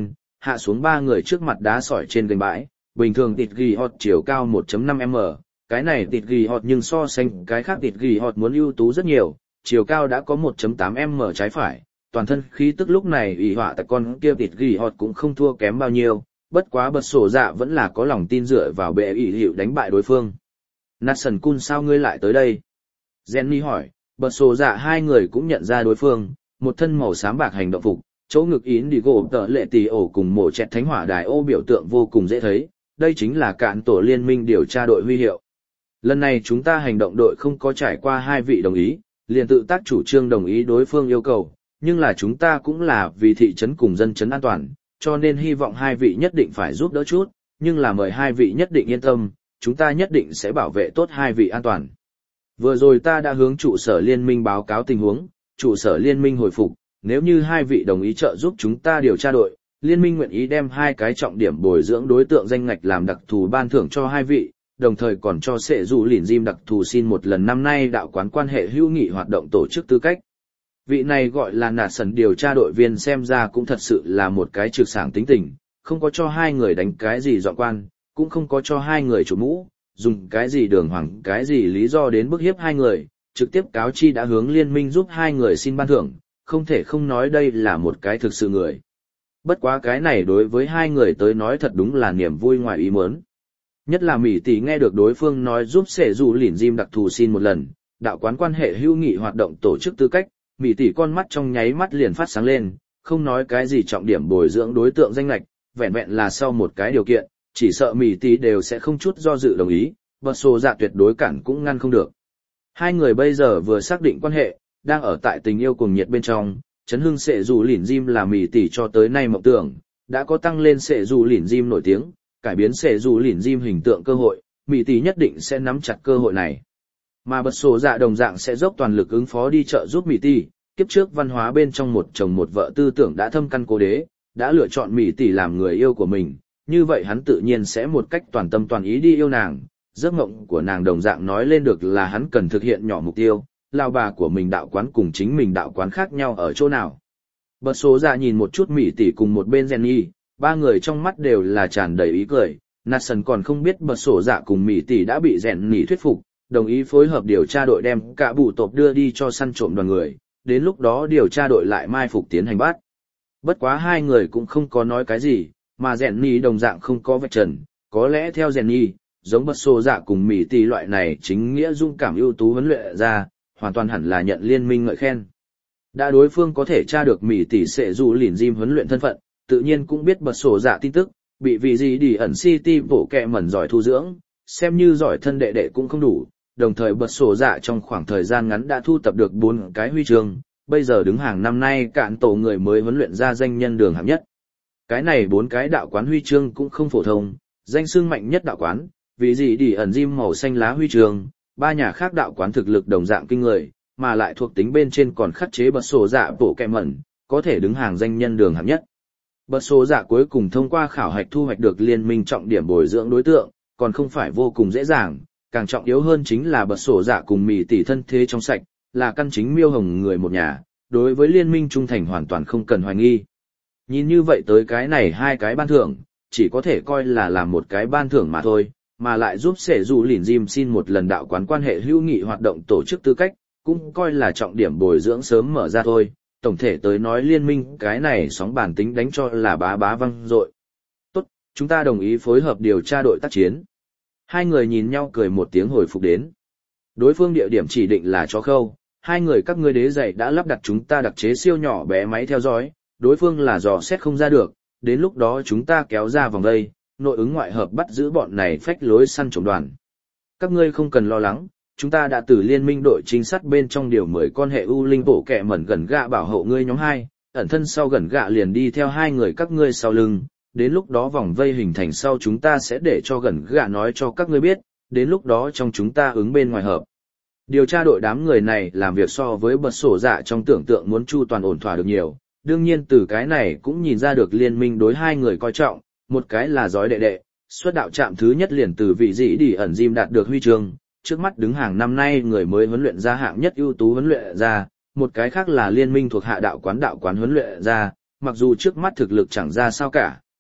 hạ xuống ba người trước mặt đá sỏi trên gành bãi, bình thường tịt ghi hot chiều cao một phẩy năm mét, cái này tịt ghi hot nhưng so sánh cái khác tịt ghi hot muốn ưu tú rất nhiều, chiều cao đã có một phẩy tám mét trái phải, toàn thân khí tức lúc này ủy họa tại con kia tịt ghi hot cũng không thua kém bao nhiêu, bất quá bật sổ dạ vẫn là có lòng tin dựa vào bệ ủy hiệu đánh bại đối phương. Nathan Kun sao ngươi lại tới đây? Jenny hỏi, bật sổ dạ hai người cũng nhận ra đối phương, một thân màu xám bạc hành động phục, chỗ ngực ín đi gỗ tợ lệ tỷ ổ cùng mổ chẹt thánh hỏa đài ô biểu tượng vô cùng dễ thấy, đây chính là cạn tổ liên minh điều tra đội huy hiệu. Lần này chúng ta hành động đội không có trải qua hai vị đồng ý, liền tự tác chủ trương đồng ý đối phương yêu cầu, nhưng là chúng ta cũng là vì thị trấn cùng dân trấn an toàn, cho nên hy vọng hai vị nhất định phải giúp đỡ chút, nhưng là mời hai vị nhất định yên tâm, chúng ta nhất định sẽ bảo vệ tốt hai vị an toàn. Vừa rồi ta đã hướng trụ sở liên minh báo cáo tình huống, trụ sở liên minh hồi phục, nếu như hai vị đồng ý trợ giúp chúng ta điều tra đội, liên minh nguyện ý đem hai cái trọng điểm bồi dưỡng đối tượng danh ngạch làm đặc thù ban thưởng cho hai vị, đồng thời còn cho sệ dù lìn Jim đặc thù xin một lần năm nay đạo quán quan hệ hữu nghị hoạt động tổ chức tư cách. Vị này gọi là nạt sần điều tra đội viên xem ra cũng thật sự là một cái trực sảng tính tình, không có cho hai người đánh cái gì dọn quan, cũng không có cho hai người chủ mũ, dùng cái gì đường hoàng cái gì lý do đến bức hiếp hai người, trực tiếp cáo chi đã hướng liên minh giúp hai người xin ban thưởng, không thể không nói đây là một cái thực sự người. Bất quá cái này đối với hai người tới nói thật đúng là niềm vui ngoài ý muốn. Nhất là Mỹ tỷ nghe được đối phương nói giúp sệ dù lìn Jim đặc thù xin một lần, đạo quán quan hệ hữu nghị hoạt động tổ chức tư cách, Mỹ tỷ con mắt trong nháy mắt liền phát sáng lên, không nói cái gì trọng điểm bồi dưỡng đối tượng danh lệch, vẹn vẹn là sau một cái điều kiện, chỉ sợ Mỹ tỷ đều sẽ không chút do dự đồng ý, bật sổ dạ tuyệt đối cản cũng ngăn không được. Hai người bây giờ vừa xác định quan hệ, đang ở tại tình yêu cuồng nhiệt bên trong, chấn hưng sệ dù lìn Jim là Mỹ tỷ cho tới nay mộng tưởng, đã có tăng lên sệ dù lìn Jim nổi tiếng, cải biến sệ dù lìn Jim hình tượng cơ hội, Mỹ tỷ nhất định sẽ nắm chặt cơ hội này. Mà bật sổ dạ đồng dạng sẽ dốc toàn lực ứng phó đi trợ giúp Mỹ tỷ, kiếp trước văn hóa bên trong một chồng một vợ tư tưởng đã thâm căn cố đế, đã lựa chọn Mỹ tỷ làm người yêu của mình, như vậy hắn tự nhiên sẽ một cách toàn tâm toàn ý đi yêu nàng, giấc mộng của nàng đồng dạng nói lên được là hắn cần thực hiện nhỏ mục tiêu, lao bà của mình đạo quán cùng chính mình đạo quán khác nhau ở chỗ nào. Bật số dạ nhìn một chút Mỹ tỷ cùng một bên Jenny, ba người trong mắt đều là tràn đầy ý cười, Nathan còn không biết bật sổ dạ cùng Mỹ tỷ đã bị Jenny thuyết phục, đồng ý phối hợp điều tra đội đem cả bụ tộc đưa đi cho săn trộm đoàn người, đến lúc đó điều tra đội lại mai phục tiến hành bắt. Bất quá hai người cũng không có nói cái gì, mà Jenny đồng dạng không có vạch trần, có lẽ theo Jenny, giống bật sổ dạ cùng Mỹ tỷ loại này chính nghĩa dung cảm ưu tú huấn luyện ra, hoàn toàn hẳn là nhận liên minh ngợi khen. Đã đối phương có thể tra được Mỹ tỷ sẽ dù lìn Jim huấn luyện thân phận, tự nhiên cũng biết bật sổ dạ tin tức, bị vì gì đi ẩn City bộ kẹ mẩn giỏi thu dưỡng, xem như giỏi thân đệ đệ cũng không đủ, đồng thời bật sổ dạ trong khoảng thời gian ngắn đã thu tập được bốn cái huy chương, bây giờ đứng hàng năm nay cạn tổ người mới huấn luyện ra danh nhân đường hạng nhất. Cái này bốn cái đạo quán huy chương cũng không phổ thông, danh xưng mạnh nhất đạo quán, vì gì đi ẩn Jim màu xanh lá huy chương, ba nhà khác đạo quán thực lực đồng dạng kinh người, mà lại thuộc tính bên trên còn khắc chế bật sổ dạ bộ kẹ mẩn, có thể đứng hàng danh nhân đường hạng nhất. Bật sổ dạ cuối cùng thông qua khảo hạch thu hoạch được liên minh trọng điểm bồi dưỡng đối tượng, còn không phải vô cùng dễ dàng, càng trọng yếu hơn chính là bật sổ dạ cùng Mỹ tỷ thân thế trong sạch, là căn chính miêu hồng người một nhà, đối với liên minh trung thành hoàn toàn không cần hoài nghi. Nhìn như vậy tới cái này hai cái ban thưởng, chỉ có thể coi là làm một cái ban thưởng mà thôi, mà lại giúp sệ dù lìn Jim xin một lần đạo quán quan hệ hữu nghị hoạt động tổ chức tư cách, cũng coi là trọng điểm bồi dưỡng sớm mở ra thôi. Tổng thể tới nói liên minh cái này sóng bản tính đánh cho là bá bá văng dội. Tốt, chúng ta đồng ý phối hợp điều tra đội tác chiến. Hai người nhìn nhau cười một tiếng hồi phục đến. Đối phương địa điểm chỉ định là chó khâu, hai người các ngươi đế dày đã lắp đặt chúng ta đặc chế siêu nhỏ bé máy theo dõi, đối phương là dò xét không ra được, đến lúc đó chúng ta kéo ra vòng đây, nội ứng ngoại hợp bắt giữ bọn này phách lối săn trộm đoàn. Các ngươi không cần lo lắng, chúng ta đã từ liên minh đội trinh sát bên trong điều mười con hệ u linh bổ kẹ mẩn gần gạ bảo hộ ngươi nhóm hai, ẩn thân sau gần gạ liền đi theo hai người các ngươi sau lưng, đến lúc đó vòng vây hình thành sau chúng ta sẽ để cho gần gạ nói cho các ngươi biết, đến lúc đó trong chúng ta ứng bên ngoài hợp. Điều tra đội đám người này làm việc so với bật sổ dạ trong tưởng tượng muốn chu toàn ổn thỏa được nhiều, đương nhiên từ cái này cũng nhìn ra được liên minh đối hai người coi trọng, một cái là giói đệ đệ, xuất đạo trạm thứ nhất liền từ vị dĩ đi ẩn Jim đạt được huy chương, trước mắt đứng hàng năm nay người mới huấn luyện ra hạng nhất ưu tú huấn luyện ra, một cái khác là liên minh thuộc hạ đạo quán đạo quán huấn luyện ra, mặc dù trước mắt thực lực chẳng ra sao cả,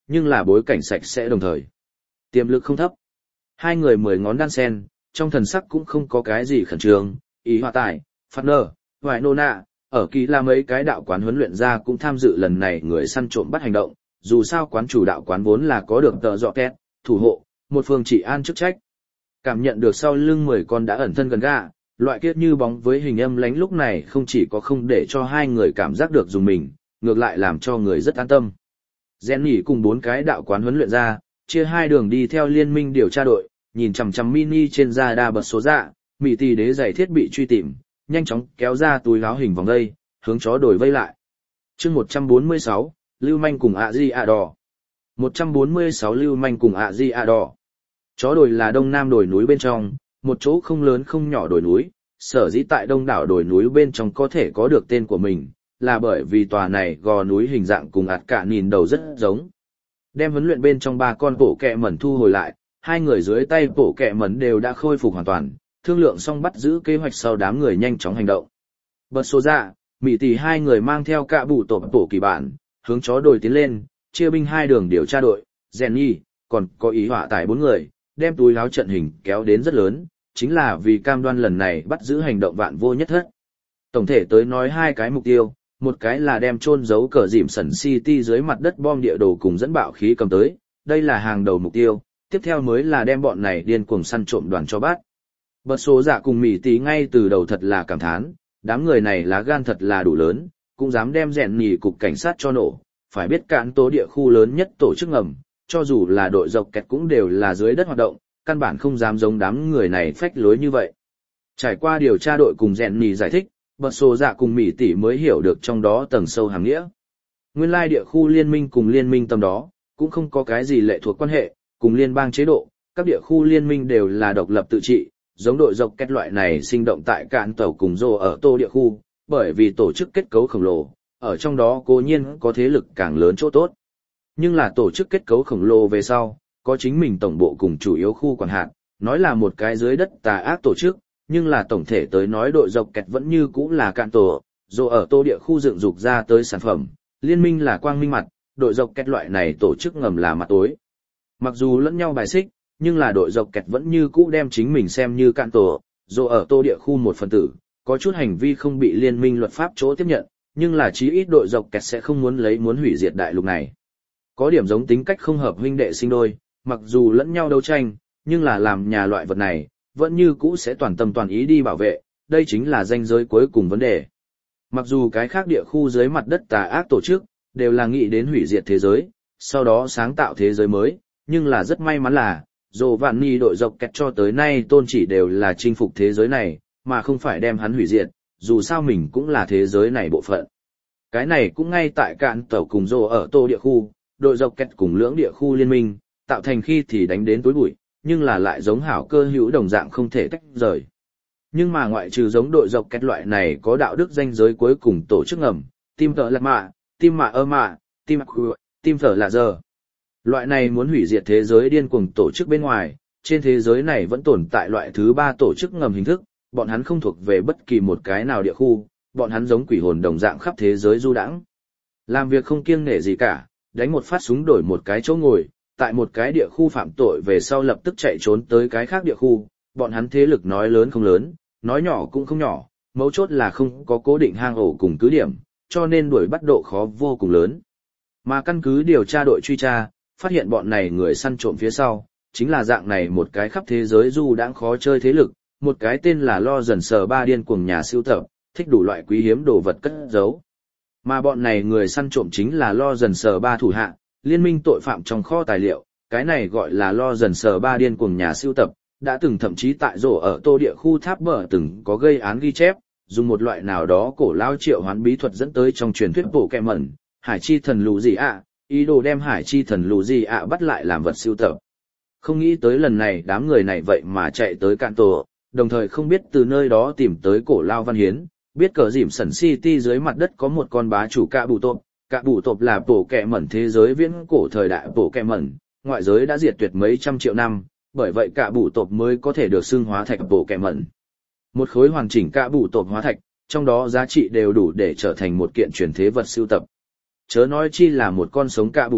nhưng là bối cảnh sạch sẽ đồng thời. Tiềm lực không thấp. Hai người mười ngón đan sen, trong thần sắc cũng không có cái gì khẩn trương, ý hòa tài, phát nơ, hoài nô nạ, ở kỳ là mấy cái đạo quán huấn luyện ra cũng tham dự lần này người săn trộm bắt hành động, dù sao quán chủ đạo quán vốn là có được tờ dọ két, thủ hộ, một phương trị an chức trách. Cảm nhận được sau lưng mười con đã ẩn thân gần gà, loại kiết như bóng với hình âm lánh lúc này không chỉ có không để cho hai người cảm giác được dùng mình, ngược lại làm cho người rất an tâm. Jenny cùng bốn cái đạo quán huấn luyện ra, chia hai đường đi theo liên minh điều tra đội, nhìn chằm chằm mini trên da đa bật số dạ, mỹ tỷ đế giày thiết bị truy tìm, nhanh chóng kéo ra túi áo hình vòng dây, hướng chó đồi vây lại. Chương một trăm bốn mươi sáu, Lưu Manh cùng ạ di ạ đỏ. một trăm bốn mươi sáu Lưu Manh cùng ạ di ạ đỏ. Chó đồi là đông nam đồi núi bên trong, một chỗ không lớn không nhỏ đồi núi, sở dĩ tại đông đảo đồi núi bên trong có thể có được tên của mình, là bởi vì tòa này gò núi hình dạng cùng ạt cả nhìn đầu rất giống. Đem huấn luyện bên trong ba con bộ kẹ mẩn thu hồi lại, hai người dưới tay bộ kẹ mẩn đều đã khôi phục hoàn toàn, thương lượng xong bắt giữ kế hoạch sau đám người nhanh chóng hành động. Bật số dạ, mỹ tỷ hai người mang theo cả bụ tổ bộ kỳ bản, hướng chó đồi tiến lên, chia binh hai đường điều tra đội, Jenny, còn có ý họa tải bốn người, đem túi áo trận hình kéo đến rất lớn, chính là vì cam đoan lần này bắt giữ hành động vạn vô nhất thất. Tổng thể tới nói hai cái mục tiêu, một cái là đem chôn giấu cờ dìm sẩn City dưới mặt đất bom địa đồ cùng dẫn bạo khí cầm tới, đây là hàng đầu mục tiêu, tiếp theo mới là đem bọn này điên cuồng săn trộm đoàn cho bắt. Bật số dạ cùng mỹ tí ngay từ đầu thật là cảm thán, đám người này lá gan thật là đủ lớn, cũng dám đem rèn nhì cục cảnh sát cho nổ, phải biết cạn tố địa khu lớn nhất tổ chức ngầm, cho dù là đội dọc kẹt cũng đều là dưới đất hoạt động, căn bản không dám giống đám người này phách lối như vậy. Trải qua điều tra đội cùng rèn nhì giải thích, bật số dạ cùng mỹ tỷ mới hiểu được trong đó tầng sâu hàm nghĩa. Nguyên lai địa khu liên minh cùng liên minh tầm đó, cũng không có cái gì lệ thuộc quan hệ, cùng liên bang chế độ, các địa khu liên minh đều là độc lập tự trị, giống đội dọc kết loại này sinh động tại cạn tàu cùng rô ở tô địa khu, bởi vì tổ chức kết cấu khổng lồ, ở trong đó cố nhiên có thế lực càng lớn chỗ tốt. Nhưng là tổ chức kết cấu khổng lồ về sau, có chính mình tổng bộ cùng chủ yếu khu quản hạt, nói là một cái dưới đất tà ác tổ chức, nhưng là tổng thể tới nói đội dọc kẹt vẫn như cũ là cạn tổ, dù ở tô địa khu dựng dục ra tới sản phẩm, liên minh là quang minh mặt, đội dọc kẹt loại này tổ chức ngầm là mặt tối. Mặc dù lẫn nhau bài xích, nhưng là đội dọc kẹt vẫn như cũ đem chính mình xem như cạn tổ, dù ở tô địa khu một phần tử, có chút hành vi không bị liên minh luật pháp chỗ tiếp nhận, nhưng là chí ít đội dọc kẹt sẽ không muốn lấy muốn hủy diệt đại lục này. Có điểm giống tính cách không hợp huynh đệ sinh đôi, mặc dù lẫn nhau đấu tranh, nhưng là làm nhà loại vật này, vẫn như cũ sẽ toàn tâm toàn ý đi bảo vệ, đây chính là ranh giới cuối cùng vấn đề. Mặc dù cái khác địa khu dưới mặt đất tà ác tổ chức, đều là nghĩ đến hủy diệt thế giới, sau đó sáng tạo thế giới mới, nhưng là rất may mắn là, dù vạn ni đội dọc kẹt cho tới nay tôn chỉ đều là chinh phục thế giới này, mà không phải đem hắn hủy diệt, dù sao mình cũng là thế giới này bộ phận. Cái này cũng ngay tại cạn tàu cùng rô ở tô địa khu, đội dọc kẹt cùng lưỡng địa khu liên minh, tạo thành khi thì đánh đến tối bụi, nhưng là lại giống hảo cơ hữu đồng dạng không thể tách rời. Nhưng mà ngoại trừ giống đội dọc kẹt loại này có đạo đức danh giới cuối cùng tổ chức ngầm, tim tợ lạc mạ, tim mạ ơ mạ, tim tim thở là giờ. Loại này muốn hủy diệt thế giới điên cuồng tổ chức bên ngoài, trên thế giới này vẫn tồn tại loại thứ ba tổ chức ngầm hình thức, bọn hắn không thuộc về bất kỳ một cái nào địa khu, bọn hắn giống quỷ hồn đồng dạng khắp thế giới du đãng. Làm việc không kiêng nể gì cả, đánh một phát súng đổi một cái chỗ ngồi, tại một cái địa khu phạm tội về sau lập tức chạy trốn tới cái khác địa khu, bọn hắn thế lực nói lớn không lớn, nói nhỏ cũng không nhỏ, mấu chốt là không có cố định hang ổ cùng cứ điểm, cho nên đuổi bắt độ khó vô cùng lớn. Mà căn cứ điều tra đội truy tra, phát hiện bọn này người săn trộm phía sau, chính là dạng này một cái khắp thế giới du đãng khó chơi thế lực, một cái tên là lo dần sờ ba điên cuồng nhà siêu tập, thích đủ loại quý hiếm đồ vật cất giấu. Mà bọn này người săn trộm chính là lo dần sờ ba thủ hạ, liên minh tội phạm trong kho tài liệu, cái này gọi là lo dần sờ ba điên cuồng nhà siêu tập, đã từng thậm chí tại rổ ở tô địa khu tháp bờ từng có gây án ghi chép, dùng một loại nào đó cổ lao triệu hoán bí thuật dẫn tới trong truyền thuyết bộ kẹ mẩn, hải chi thần lù gì ạ, ý đồ đem hải chi thần lù gì ạ bắt lại làm vật siêu tập. Không nghĩ tới lần này đám người này vậy mà chạy tới cạn tổ, đồng thời không biết từ nơi đó tìm tới cổ lao văn hiến, biết cờ dìm sẩn City dưới mặt đất có một con bá chủ cạ bụ tộp, cạ bụ tộp là bộ kẹ mẩn thế giới viễn cổ thời đại bộ kẹ mẩn, ngoại giới đã diệt tuyệt mấy trăm triệu năm, bởi vậy cạ bụ tộp mới có thể được xưng hóa thạch bộ kẹ mẩn. Một khối hoàn chỉnh cạ bụ tộp hóa thạch, trong đó giá trị đều đủ để trở thành một kiện truyền thế vật sưu tập. Chớ nói chi là một con sống cạ bụ tộp,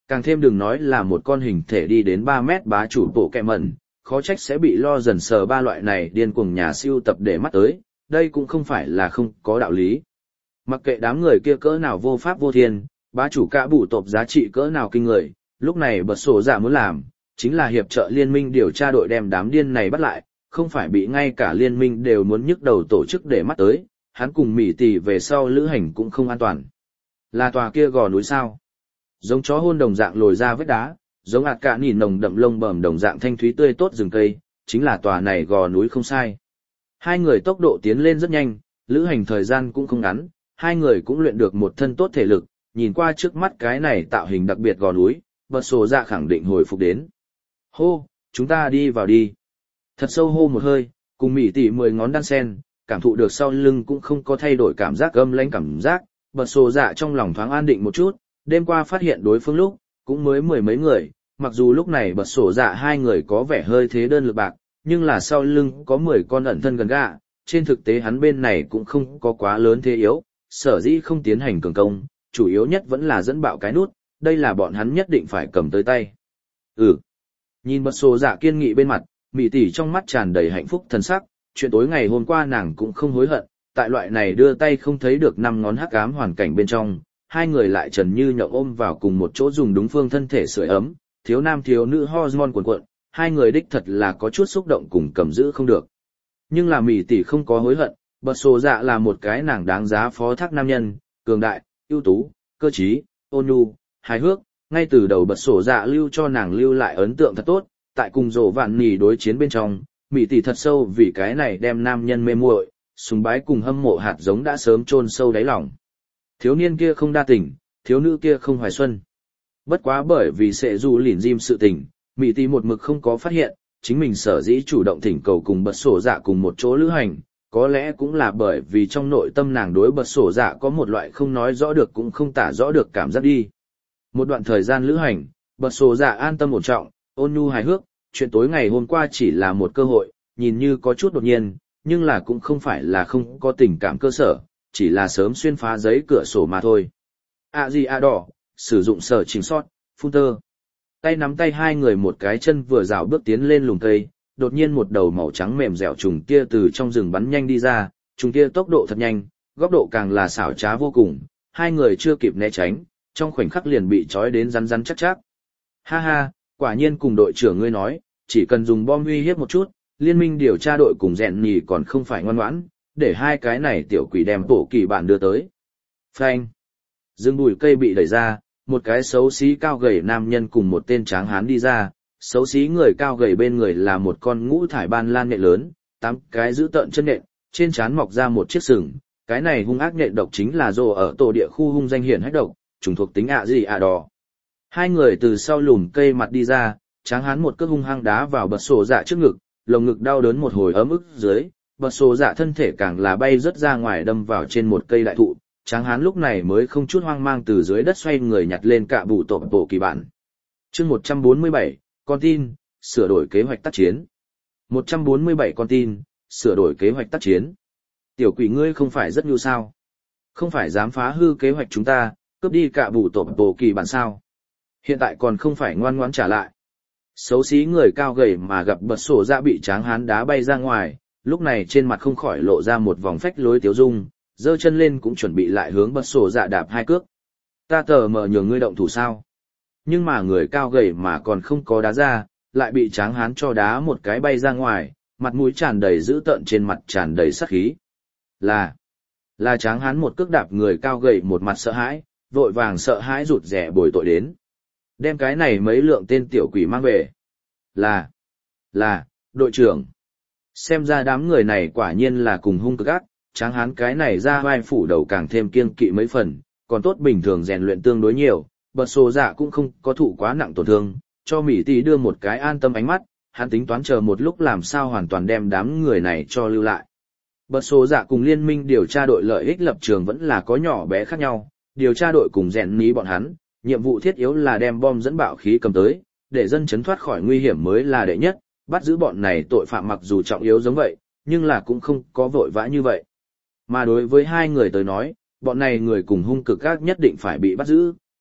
càng thêm đừng nói là một con hình thể đi đến ba mét bá chủ bộ kẹ mẩn, khó trách sẽ bị lo dần sờ ba loại này điên cuồng nhà siêu tập để mắt tới, đây cũng không phải là không có đạo lý. Mặc kệ đám người kia cỡ nào vô pháp vô thiên, bá chủ cả bụ tộc giá trị cỡ nào kinh người, lúc này bật sổ dạ muốn làm, chính là hiệp trợ liên minh điều tra đội đem đám điên này bắt lại, không phải bị ngay cả liên minh đều muốn nhức đầu tổ chức để mắt tới, hắn cùng Mỹ tỷ về sau lữ hành cũng không an toàn. Là tòa kia gò núi sao? Giống chó hôn đồng dạng lồi ra vết đá, giống ạt cả nhìn nồng đậm lông bờm đồng dạng thanh thúy tươi tốt rừng cây, chính là tòa này gò núi không sai. Hai người tốc độ tiến lên rất nhanh, lữ hành thời gian cũng không ngắn, hai người cũng luyện được một thân tốt thể lực, nhìn qua trước mắt cái này tạo hình đặc biệt gò núi, bật sổ dạ khẳng định hồi phục đến. Hô, chúng ta đi vào đi. Thật sâu hô một hơi, cùng Mỹ tỷ mười ngón đan sen, cảm thụ được sau lưng cũng không có thay đổi cảm giác âm lãnh cảm giác, bật sổ dạ trong lòng thoáng an định một chút, đêm qua phát hiện đối phương lúc, cũng mới mười mấy người, mặc dù lúc này bật sổ dạ hai người có vẻ hơi thế đơn lực bạc, nhưng là sau lưng có mười con ẩn thân gần gạ, trên thực tế hắn bên này cũng không có quá lớn thế yếu, sở dĩ không tiến hành cường công, chủ yếu nhất vẫn là dẫn bạo cái nút, đây là bọn hắn nhất định phải cầm tới tay. Ừ. Nhìn bật sổ dạ kiên nghị bên mặt, Mỹ tỷ trong mắt tràn đầy hạnh phúc thần sắc, chuyện tối ngày hôm qua nàng cũng không hối hận, tại loại này đưa tay không thấy được năm ngón hắc ám hoàn cảnh bên trong, hai người lại trần như nhậu ôm vào cùng một chỗ dùng đúng phương thân thể sưởi ấm, thiếu nam thiếu nữ hormone cuộn cuộn, hai người đích thật là có chút xúc động cùng cầm giữ không được. Nhưng là Mỹ tỷ không có hối hận, bật sổ dạ là một cái nàng đáng giá phó thác nam nhân, cường đại, ưu tú, cơ trí, ôn nhu, hài hước, ngay từ đầu bật sổ dạ lưu cho nàng lưu lại ấn tượng thật tốt, tại cùng rổ vạn nỉ đối chiến bên trong, Mỹ tỷ thật sâu vì cái này đem nam nhân mê muội, sùng bái cùng hâm mộ hạt giống đã sớm chôn sâu đáy lòng. Thiếu niên kia không đa tình, thiếu nữ kia không hoài xuân. Bất quá bởi vì sẽ dù lỉn diêm sự tình, Mỹ tỷ một mực không có phát hiện, chính mình sở dĩ chủ động thỉnh cầu cùng bật sổ dạ cùng một chỗ lữ hành, có lẽ cũng là bởi vì trong nội tâm nàng đối bật sổ dạ có một loại không nói rõ được cũng không tả rõ được cảm giác đi. Một đoạn thời gian lữ hành, bật sổ dạ an tâm ổn trọng, ôn nhu hài hước, chuyện tối ngày hôm qua chỉ là một cơ hội, nhìn như có chút đột nhiên, nhưng là cũng không phải là không có tình cảm cơ sở, chỉ là sớm xuyên phá giấy cửa sổ mà thôi. À gì à đỏ, sử dụng sở trình sót, phun tơ. Tay nắm tay hai người một cái chân vừa rào bước tiến lên lùm cây, đột nhiên một đầu màu trắng mềm dẻo trùng kia từ trong rừng bắn nhanh đi ra, trùng kia tốc độ thật nhanh, góc độ càng là xảo trá vô cùng, hai người chưa kịp né tránh, trong khoảnh khắc liền bị trói đến rắn rắn chắc chắc. Ha ha, quả nhiên cùng đội trưởng ngươi nói, chỉ cần dùng bom uy hiếp một chút, liên minh điều tra đội cùng rèn nhì còn không phải ngoan ngoãn, để hai cái này tiểu quỷ đem tổ kỳ bản đưa tới. Phanh. Rừng bụi cây bị đẩy ra, một cái xấu xí cao gầy nam nhân cùng một tên tráng hán đi ra, xấu xí người cao gầy bên người là một con ngũ thải ban lan nhện lớn, tám cái giữ tợn chân nhện, trên trán mọc ra một chiếc sừng, cái này hung ác nhện độc chính là rồ ở tổ địa khu hung danh hiển hách độc, trùng thuộc tính ạ gì ạ đỏ. Hai người từ sau lùm cây mặt đi ra, tráng hán một cước hung hăng đá vào bật sổ dạ trước ngực, lồng ngực đau đớn một hồi ấm ức dưới, bật sổ dạ thân thể càng là bay rớt ra ngoài đâm vào trên một cây đại thụ, tráng hán lúc này mới không chút hoang mang từ dưới đất xoay người nhặt lên cả bụ tổ bộ kỳ bản. Chương một trăm bốn mươi bảy, con tin, sửa đổi kế hoạch tác chiến. một trăm bốn mươi bảy con tin, sửa đổi kế hoạch tác chiến. Tiểu quỷ ngươi không phải rất nhu sao? Không phải dám phá hư kế hoạch chúng ta, cướp đi cả bụ tổ bộ kỳ bản sao? Hiện tại còn không phải ngoan ngoãn trả lại. Xấu xí người cao gầy mà gặp bật sổ dạ bị tráng hán đá bay ra ngoài, lúc này trên mặt không khỏi lộ ra một vòng phách lối tiếu dung, giơ chân lên cũng chuẩn bị lại hướng bật sổ dạ đạp hai cước. Ta tờ mờ nhường ngươi động thủ sao? Nhưng mà người cao gầy mà còn không có đá ra, lại bị tráng hán cho đá một cái bay ra ngoài, mặt mũi tràn đầy dữ tợn, trên mặt tràn đầy sát khí. Là, là tráng hán một cước đạp người cao gầy một mặt sợ hãi, vội vàng sợ hãi rụt rẻ bồi tội đến. Đem cái này mấy lượng tên tiểu quỷ mang về. Là, là, đội trưởng. Xem ra đám người này quả nhiên là cùng hung cực ác, tráng hán cái này ra vai phủ đầu càng thêm kiêng kỵ mấy phần, còn tốt bình thường rèn luyện tương đối nhiều, bật sổ dạ cũng không có thụ quá nặng tổn thương, cho Mỹ tỷ đưa một cái an tâm ánh mắt, hắn tính toán chờ một lúc làm sao hoàn toàn đem đám người này cho lưu lại. Bật sổ dạ cùng liên minh điều tra đội lợi ích lập trường vẫn là có nhỏ bé khác nhau, điều tra đội cùng rèn ní bọn hắn, nhiệm vụ thiết yếu là đem bom dẫn bạo khí cầm tới, để dân chấn thoát khỏi nguy hiểm mới là đệ nhất, bắt giữ bọn này tội phạm mặc dù trọng yếu giống vậy, nhưng là cũng không có vội vã như vậy. Mà đối với hai người tới nói, bọn này người cùng hung cực ác nhất định phải bị bắt giữ,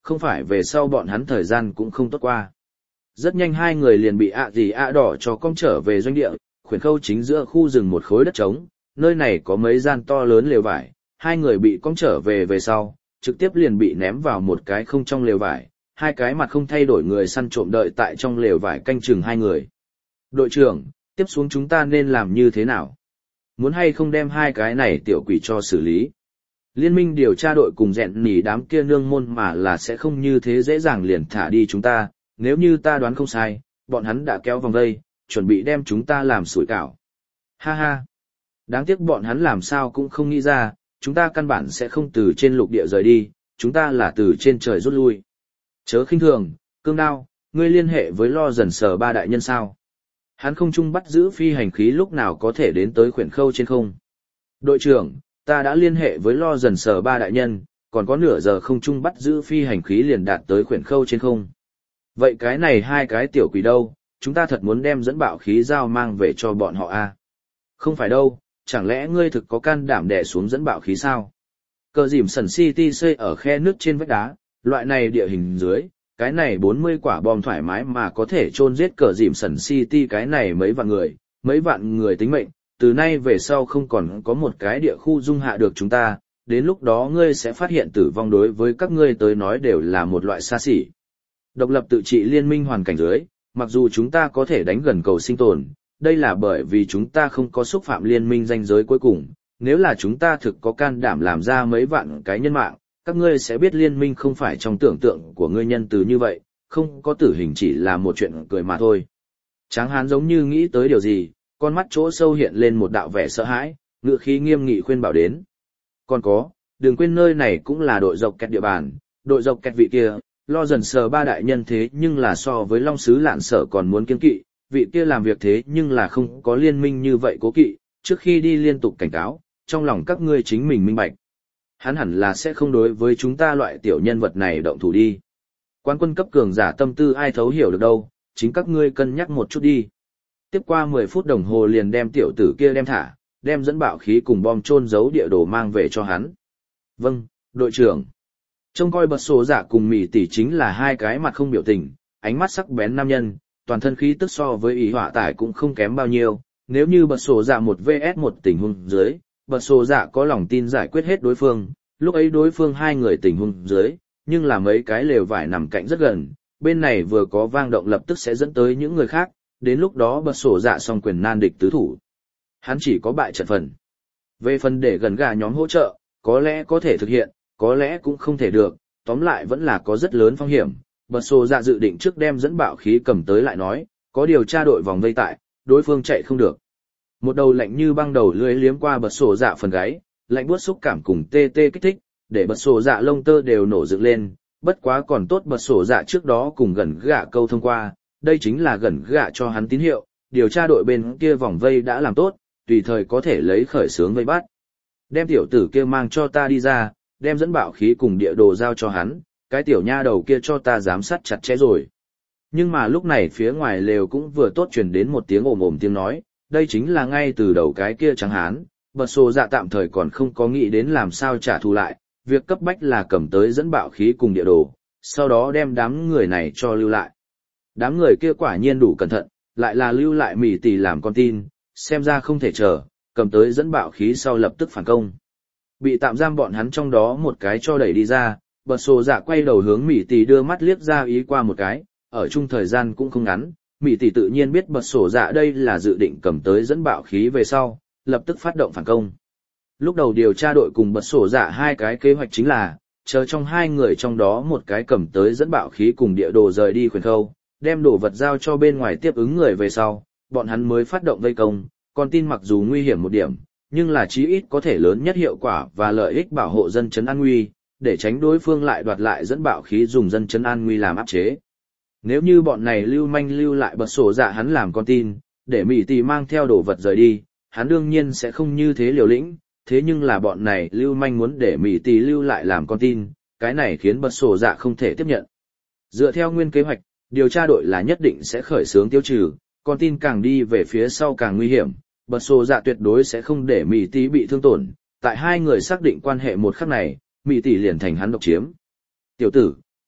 không phải về sau bọn hắn thời gian cũng không tốt qua. Rất nhanh hai người liền bị ạ gì ạ đỏ cho cong trở về doanh địa, khuyển khâu chính giữa khu rừng một khối đất trống, nơi này có mấy gian to lớn lều vải, hai người bị cong trở về về sau, trực tiếp liền bị ném vào một cái không trong lều vải, hai cái mặt không thay đổi người săn trộm đợi tại trong lều vải canh chừng hai người. Đội trưởng, tiếp xuống chúng ta nên làm như thế nào? Muốn hay không đem hai cái này tiểu quỷ cho xử lý? Liên minh điều tra đội cùng dẹn nỉ đám kia nương môn mà là sẽ không như thế dễ dàng liền thả đi chúng ta, nếu như ta đoán không sai, bọn hắn đã kéo vòng đây, chuẩn bị đem chúng ta làm sủi cảo. Ha ha! Đáng tiếc bọn hắn làm sao cũng không nghĩ ra, chúng ta căn bản sẽ không từ trên lục địa rời đi, chúng ta là từ trên trời rút lui. Chớ khinh thường, Cương Đao, ngươi liên hệ với lo dần sở ba đại nhân sao? Hắn không chung bắt giữ phi hành khí lúc nào có thể đến tới khuyển khâu trên không. Đội trưởng, ta đã liên hệ với lo dần sở ba đại nhân, còn có nửa giờ không chung bắt giữ phi hành khí liền đạt tới khuyển khâu trên không. Vậy cái này hai cái tiểu quỷ đâu, chúng ta thật muốn đem dẫn bạo khí giao mang về cho bọn họ à? Không phải đâu, chẳng lẽ ngươi thực có can đảm đè xuống dẫn bạo khí sao? Cờ dìm sần City xây ở khe nước trên vách đá, loại này địa hình dưới, cái này bốn mươi quả bom thoải mái mà có thể chôn giết cờ dìm sần City cái này mấy vạn người, mấy vạn người tính mệnh, từ nay về sau không còn có một cái địa khu dung hạ được chúng ta, đến lúc đó ngươi sẽ phát hiện tử vong đối với các ngươi tới nói đều là một loại xa xỉ. Độc lập tự trị liên minh hoàn cảnh dưới, mặc dù chúng ta có thể đánh gần cầu sinh tồn, đây là bởi vì chúng ta không có xúc phạm liên minh ranh giới cuối cùng, nếu là chúng ta thực có can đảm làm ra mấy vạn cái nhân mạng, các ngươi sẽ biết liên minh không phải trong tưởng tượng của ngươi nhân từ như vậy, không có tử hình chỉ là một chuyện cười mà thôi. Tráng hán giống như nghĩ tới điều gì, con mắt chỗ sâu hiện lên một đạo vẻ sợ hãi, ngựa khí nghiêm nghị khuyên bảo đến. Còn có, đừng quên nơi này cũng là đội dọc kẹt địa bàn, đội dọc kẹt vị kia, lo dần sờ ba đại nhân thế nhưng là so với long sứ lạn sở còn muốn kiên kỵ, vị kia làm việc thế nhưng là không có liên minh như vậy cố kỵ, trước khi đi liên tục cảnh cáo, trong lòng các ngươi chính mình minh bạch. Hắn hẳn là sẽ không đối với chúng ta loại tiểu nhân vật này động thủ đi. Quán quân cấp cường giả tâm tư ai thấu hiểu được đâu, chính các ngươi cân nhắc một chút đi. Tiếp qua mười phút đồng hồ liền đem tiểu tử kia đem thả, đem dẫn bạo khí cùng bom chôn giấu địa đồ mang về cho hắn. Vâng, đội trưởng. Trông coi bật sổ giả cùng mỉ tỷ chính là hai cái mặt không biểu tình, ánh mắt sắc bén nam nhân, toàn thân khí tức so với ý hỏa tải cũng không kém bao nhiêu. Nếu như bật sổ giả một vs một tình huống dưới, bật sổ giả có lòng tin giải quyết hết đối phương, lúc ấy đối phương hai người tình huống dưới, nhưng là mấy cái lều vải nằm cạnh rất gần, bên này vừa có vang động lập tức sẽ dẫn tới những người khác, đến lúc đó bật sổ giả song quyền nan địch tứ thủ. Hắn chỉ có bại trận phần. Về phần để gần gà nhóm hỗ trợ, có lẽ có thể thực hiện, có lẽ cũng không thể được, tóm lại vẫn là có rất lớn phong hiểm. Bật sổ giả dự định trước đem dẫn bạo khí cầm tới lại nói, có điều tra đội vòng vây tại, đối phương chạy không được. Một đầu lạnh như băng đầu lưỡi liếm qua bật sổ dạ phần gáy, lạnh buốt xúc cảm cùng tê tê kích thích, để bật sổ dạ lông tơ đều nổ dựng lên, bất quá còn tốt bật sổ dạ trước đó cùng gần gạ câu thông qua, đây chính là gần gạ cho hắn tín hiệu, điều tra đội bên kia vòng vây đã làm tốt, tùy thời có thể lấy khởi xướng vây bắt. Đem tiểu tử kia mang cho ta đi ra, đem dẫn bạo khí cùng địa đồ giao cho hắn, cái tiểu nha đầu kia cho ta giám sát chặt chẽ rồi. Nhưng mà lúc này phía ngoài lều cũng vừa tốt truyền đến một tiếng ồm ồm tiếng nói, đây chính là ngay từ đầu cái kia trắng hán, bật sổ dạ tạm thời còn không có nghĩ đến làm sao trả thù lại, việc cấp bách là cầm tới dẫn bạo khí cùng địa đồ, sau đó đem đám người này cho lưu lại. Đám người kia quả nhiên đủ cẩn thận, lại là lưu lại mỉ tỷ làm con tin, xem ra không thể chờ, cầm tới dẫn bạo khí sau lập tức phản công. Bị tạm giam bọn hắn trong đó một cái cho đẩy đi ra, bật sổ dạ quay đầu hướng mỉ tỷ đưa mắt liếc ra ý qua một cái, ở chung thời gian cũng không ngắn. Mị tỷ tự nhiên biết bật sổ dạ đây là dự định cầm tới dẫn bạo khí về sau, lập tức phát động phản công. Lúc đầu điều tra đội cùng bật sổ dạ hai cái kế hoạch chính là, chờ trong hai người trong đó một cái cầm tới dẫn bạo khí cùng địa đồ rời đi khuyển khâu, đem đồ vật giao cho bên ngoài tiếp ứng người về sau, bọn hắn mới phát động vây công, còn tin mặc dù nguy hiểm một điểm, nhưng là chí ít có thể lớn nhất hiệu quả và lợi ích bảo hộ dân trấn an nguy, để tránh đối phương lại đoạt lại dẫn bạo khí dùng dân trấn an nguy làm áp chế. Nếu như bọn này lưu manh lưu lại bật sổ dạ hắn làm con tin, để mỉ tỷ mang theo đồ vật rời đi, hắn đương nhiên sẽ không như thế liều lĩnh, thế nhưng là bọn này lưu manh muốn để mỉ tỷ lưu lại làm con tin, cái này khiến bật sổ dạ không thể tiếp nhận. Dựa theo nguyên kế hoạch, điều tra đội là nhất định sẽ khởi xướng tiêu trừ, con tin càng đi về phía sau càng nguy hiểm, bật sổ dạ tuyệt đối sẽ không để mỉ tỷ bị thương tổn, tại hai người xác định quan hệ một khắc này, mỉ tỷ liền thành hắn độc chiếm. Tiểu tử,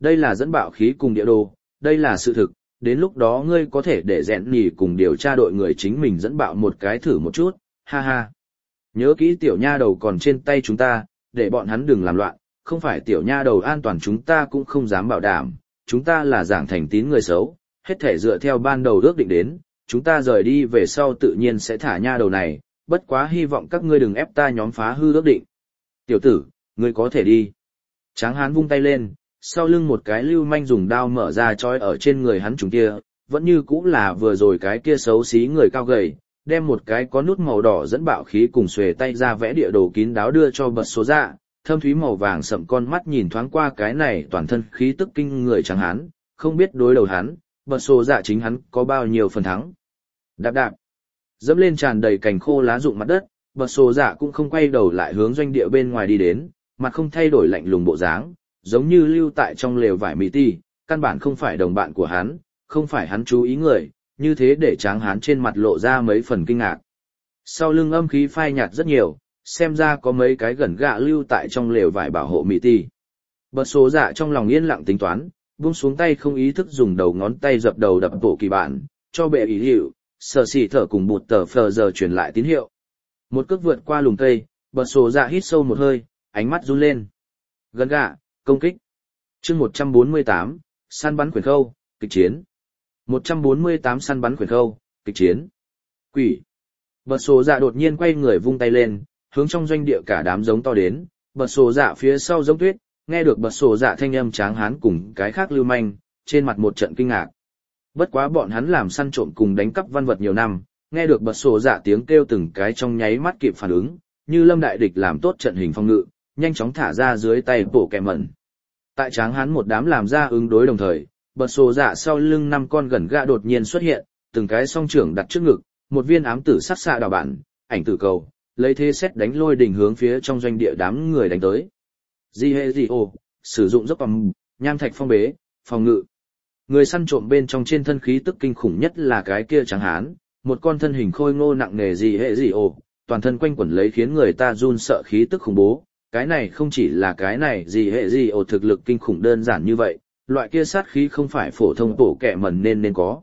đây là dẫn bạo khí cùng địa đồ, đây là sự thực, đến lúc đó ngươi có thể để rèn nhì cùng điều tra đội người chính mình dẫn bạo một cái thử một chút, ha ha. Nhớ kỹ tiểu nha đầu còn trên tay chúng ta, để bọn hắn đừng làm loạn, không phải tiểu nha đầu an toàn chúng ta cũng không dám bảo đảm, chúng ta là giảng thành tín người xấu, hết thể dựa theo ban đầu ước định đến, chúng ta rời đi về sau tự nhiên sẽ thả nha đầu này, bất quá hy vọng các ngươi đừng ép ta nhóm phá hư ước định. Tiểu tử, ngươi có thể đi. Tráng hán vung tay lên, sau lưng một cái lưu manh dùng đao mở ra trói ở trên người hắn chúng kia, vẫn như cũ là vừa rồi cái kia xấu xí người cao gầy, đem một cái có nút màu đỏ dẫn bạo khí cùng xuề tay ra vẽ địa đồ kín đáo đưa cho bật số dạ, thâm thúy màu vàng sậm con mắt nhìn thoáng qua cái này toàn thân khí tức kinh người tráng hán, không biết đối đầu hắn, bật số dạ chính hắn có bao nhiêu phần thắng. Đạp đạp, dẫm lên tràn đầy cành khô lá rụng mặt đất, bật số dạ cũng không quay đầu lại hướng doanh địa bên ngoài đi đến, mặt không thay đổi lạnh lùng bộ dáng, giống như lưu tại trong lều vải mì ti, căn bản không phải đồng bạn của hắn, không phải hắn chú ý người, như thế để tráng hán trên mặt lộ ra mấy phần kinh ngạc. Sau lưng âm khí phai nhạt rất nhiều, xem ra có mấy cái gần gạ lưu tại trong lều vải bảo hộ mì ti. Bật số dạ trong lòng yên lặng tính toán, buông xuống tay không ý thức dùng đầu ngón tay dập đầu đập bộ kỳ bản, cho bệ ý hiệu, sở xỉ thở cùng bụt tờ phờ giờ truyền lại tín hiệu. Một cước vượt qua lùm cây, bật số dạ hít sâu một hơi, ánh mắt run lên. Gần gạ, công kích. Chương một trăm bốn mươi tám, săn bắn quyền khâu, kịch chiến. một trăm bốn mươi tám săn bắn quyền khâu, kịch chiến. Quỷ. Bật số dạ đột nhiên quay người vung tay lên, hướng trong doanh địa cả đám giống to đến, bật số dạ phía sau giống tuyết, nghe được bật số dạ thanh âm tráng hán cùng cái khác lưu manh, trên mặt một trận kinh ngạc. Bất quá bọn hắn làm săn trộm cùng đánh cắp văn vật nhiều năm, nghe được bật số dạ tiếng kêu từng cái trong nháy mắt kịp phản ứng, như lâm đại địch làm tốt trận hình phong ngự, nhanh chóng thả ra dưới tay bổ kẹ mẩn. Tại tráng hán một đám làm ra ứng đối đồng thời, bật số dạ sau lưng năm con gần gạ đột nhiên xuất hiện, từng cái song trưởng đặt trước ngực, một viên ám tử sắc xạ đào bản, ảnh tử cầu, lấy thế xét đánh lôi đỉnh hướng phía trong doanh địa đám người đánh tới. Di hệ di ô, sử dụng dốc bằng, nham thạch phong bế, phòng ngự. Người săn trộm bên trong trên thân khí tức kinh khủng nhất là cái kia tráng hán, một con thân hình khôi ngô nặng nề di hệ di ô, toàn thân quanh quẩn lấy khiến người ta run sợ khí tức khủng bố. Cái này không chỉ là cái này gì hệ gì ổ thực lực kinh khủng đơn giản như vậy, loại kia sát khí không phải phổ thông bổ kẹ mẩn nên nên có.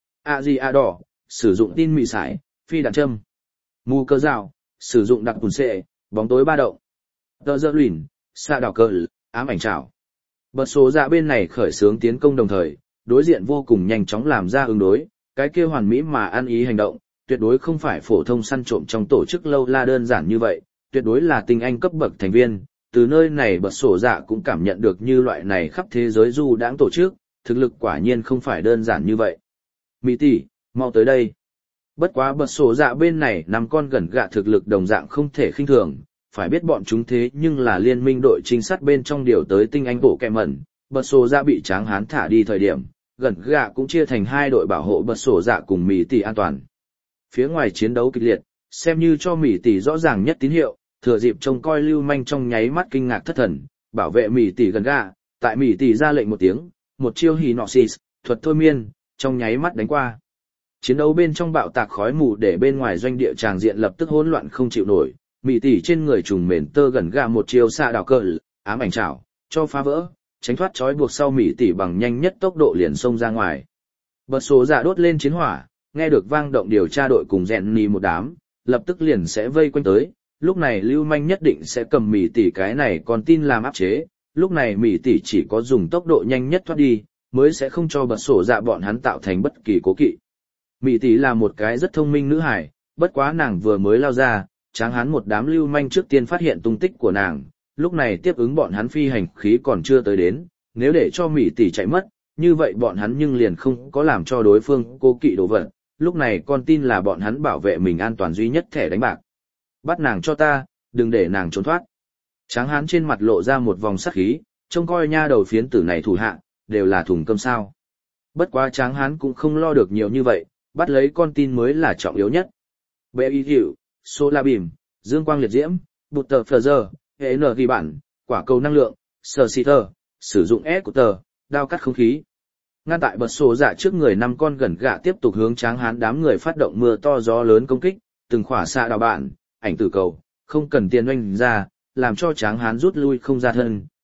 A gì A đỏ, sử dụng tin mị sải, phi đạn châm. Mù cơ rào, sử dụng đặc bùn xệ, bóng tối ba động. Tờ dơ luyện, xạ đảo cờ, ám ảnh trảo. Bật số dạ bên này khởi xướng tiến công đồng thời, đối diện vô cùng nhanh chóng làm ra ứng đối, cái kia hoàn mỹ mà ăn ý hành động, tuyệt đối không phải phổ thông săn trộm trong tổ chức lâu la đơn giản như vậy. Tuyệt đối là tinh anh cấp bậc thành viên, từ nơi này bật sổ dạ cũng cảm nhận được như loại này khắp thế giới du đãng tổ chức, thực lực quả nhiên không phải đơn giản như vậy. Mỹ tỷ, mau tới đây. Bất quá bật sổ dạ bên này năm con gần gạ thực lực đồng dạng không thể khinh thường, phải biết bọn chúng thế nhưng là liên minh đội trinh sát bên trong điều tới tinh anh bộ kẹ mẩn, bật sổ dạ bị tráng hán thả đi thời điểm, gần gạ cũng chia thành hai đội bảo hộ bật sổ dạ cùng Mỹ tỷ an toàn. Phía ngoài chiến đấu kịch liệt, xem như cho Mỹ tỷ rõ ràng nhất tín hiệu. Thừa dịp trông coi lưu manh trong nháy mắt kinh ngạc thất thần, bảo vệ Mỹ tỷ gần gạ, tại Mỹ tỷ ra lệnh một tiếng, một chiêu Hinoxis, thuật thôi miên, trong nháy mắt đánh qua. Chiến đấu bên trong bạo tạc khói mù để bên ngoài doanh địa tràng diện lập tức hỗn loạn không chịu nổi, Mỹ tỷ trên người trùng mền tơ gần gạ một chiêu xạ đảo cờ, ám ảnh trảo, cho phá vỡ, tránh thoát trói buộc sau Mỹ tỷ bằng nhanh nhất tốc độ liền xông ra ngoài. Bật số dạ đốt lên chiến hỏa, nghe được vang động điều tra đội cùng rèn nì một đám, lập tức liền sẽ vây quanh tới. Lúc này lưu manh nhất định sẽ cầm Mỹ tỷ cái này còn tin làm áp chế, lúc này Mỹ tỷ chỉ có dùng tốc độ nhanh nhất thoát đi, mới sẽ không cho bật sổ dạ bọn hắn tạo thành bất kỳ cố kỵ. Mỹ tỷ là một cái rất thông minh nữ hải, bất quá nàng vừa mới lao ra, tráng hán một đám lưu manh trước tiên phát hiện tung tích của nàng, lúc này tiếp ứng bọn hắn phi hành khí còn chưa tới đến, nếu để cho Mỹ tỷ chạy mất, như vậy bọn hắn nhưng liền không có làm cho đối phương cố kỵ đồ vật, lúc này con tin là bọn hắn bảo vệ mình an toàn duy nhất thẻ đánh bạc. Bắt nàng cho ta, đừng để nàng trốn thoát. Tráng hán trên mặt lộ ra một vòng sắc khí, trông coi nha đầu phiến tử này thủ hạ, đều là thùng cơm sao. Bất quá tráng hán cũng không lo được nhiều như vậy, bắt lấy con tin mới là trọng yếu nhất. Bệ y hiệu, xô la bìm, dương quang liệt diễm, bụt tờ phờ giờ, hệ nở ghi bản, quả cầu năng lượng, sờ xì tờ, sử dụng S của tờ, đao cắt không khí. Ngăn tại bật sổ dạ trước người năm con gần gạ tiếp tục hướng tráng hán đám người phát động mưa to gió lớn công kích, từng khỏa xạ đào bạn, ảnh tử cầu, không cần tiền oanh ra, làm cho tráng hán rút lui không ra thân,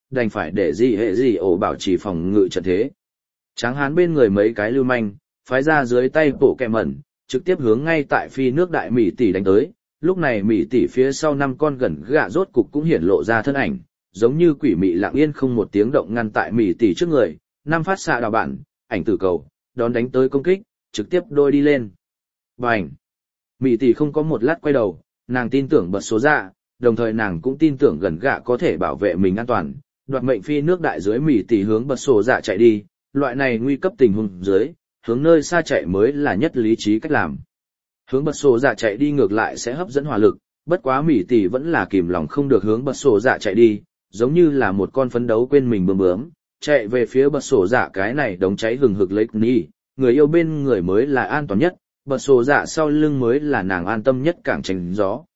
đành phải để gì hệ gì ổ bảo trì phòng ngự trận thế. Tráng hán bên người mấy cái lưu manh, phái ra dưới tay bộ kẹ mẩn, trực tiếp hướng ngay tại phi nước đại Mỹ tỷ đánh tới. Lúc này Mỹ tỷ phía sau năm con gần gạ rốt cục cũng hiển lộ ra thân ảnh, giống như quỷ mị lặng yên không một tiếng động ngăn tại Mỹ tỷ trước người, năm phát xạ đào bản, ảnh tử cầu, đón đánh tới công kích, trực tiếp đôi đi lên. Bành! Mỹ tỷ không có một lát quay đầu, nàng tin tưởng bật số dạ, đồng thời nàng cũng tin tưởng gần gạ có thể bảo vệ mình an toàn, đoạt mệnh phi nước đại dưới Mỹ tỷ hướng bật số dạ chạy đi, loại này nguy cấp tình huống dưới, hướng nơi xa chạy mới là nhất lý trí cách làm. Hướng bật sổ dạ chạy đi ngược lại sẽ hấp dẫn hỏa lực, bất quá Mỹ tỷ vẫn là kìm lòng không được hướng bật sổ dạ chạy đi, giống như là một con phấn đấu quên mình bướm bướm, chạy về phía bật sổ dạ cái này đống cháy hừng hực lấy ni, người yêu bên người mới là an toàn nhất, bật sổ dạ sau lưng mới là nàng an tâm nhất càng tránh gió.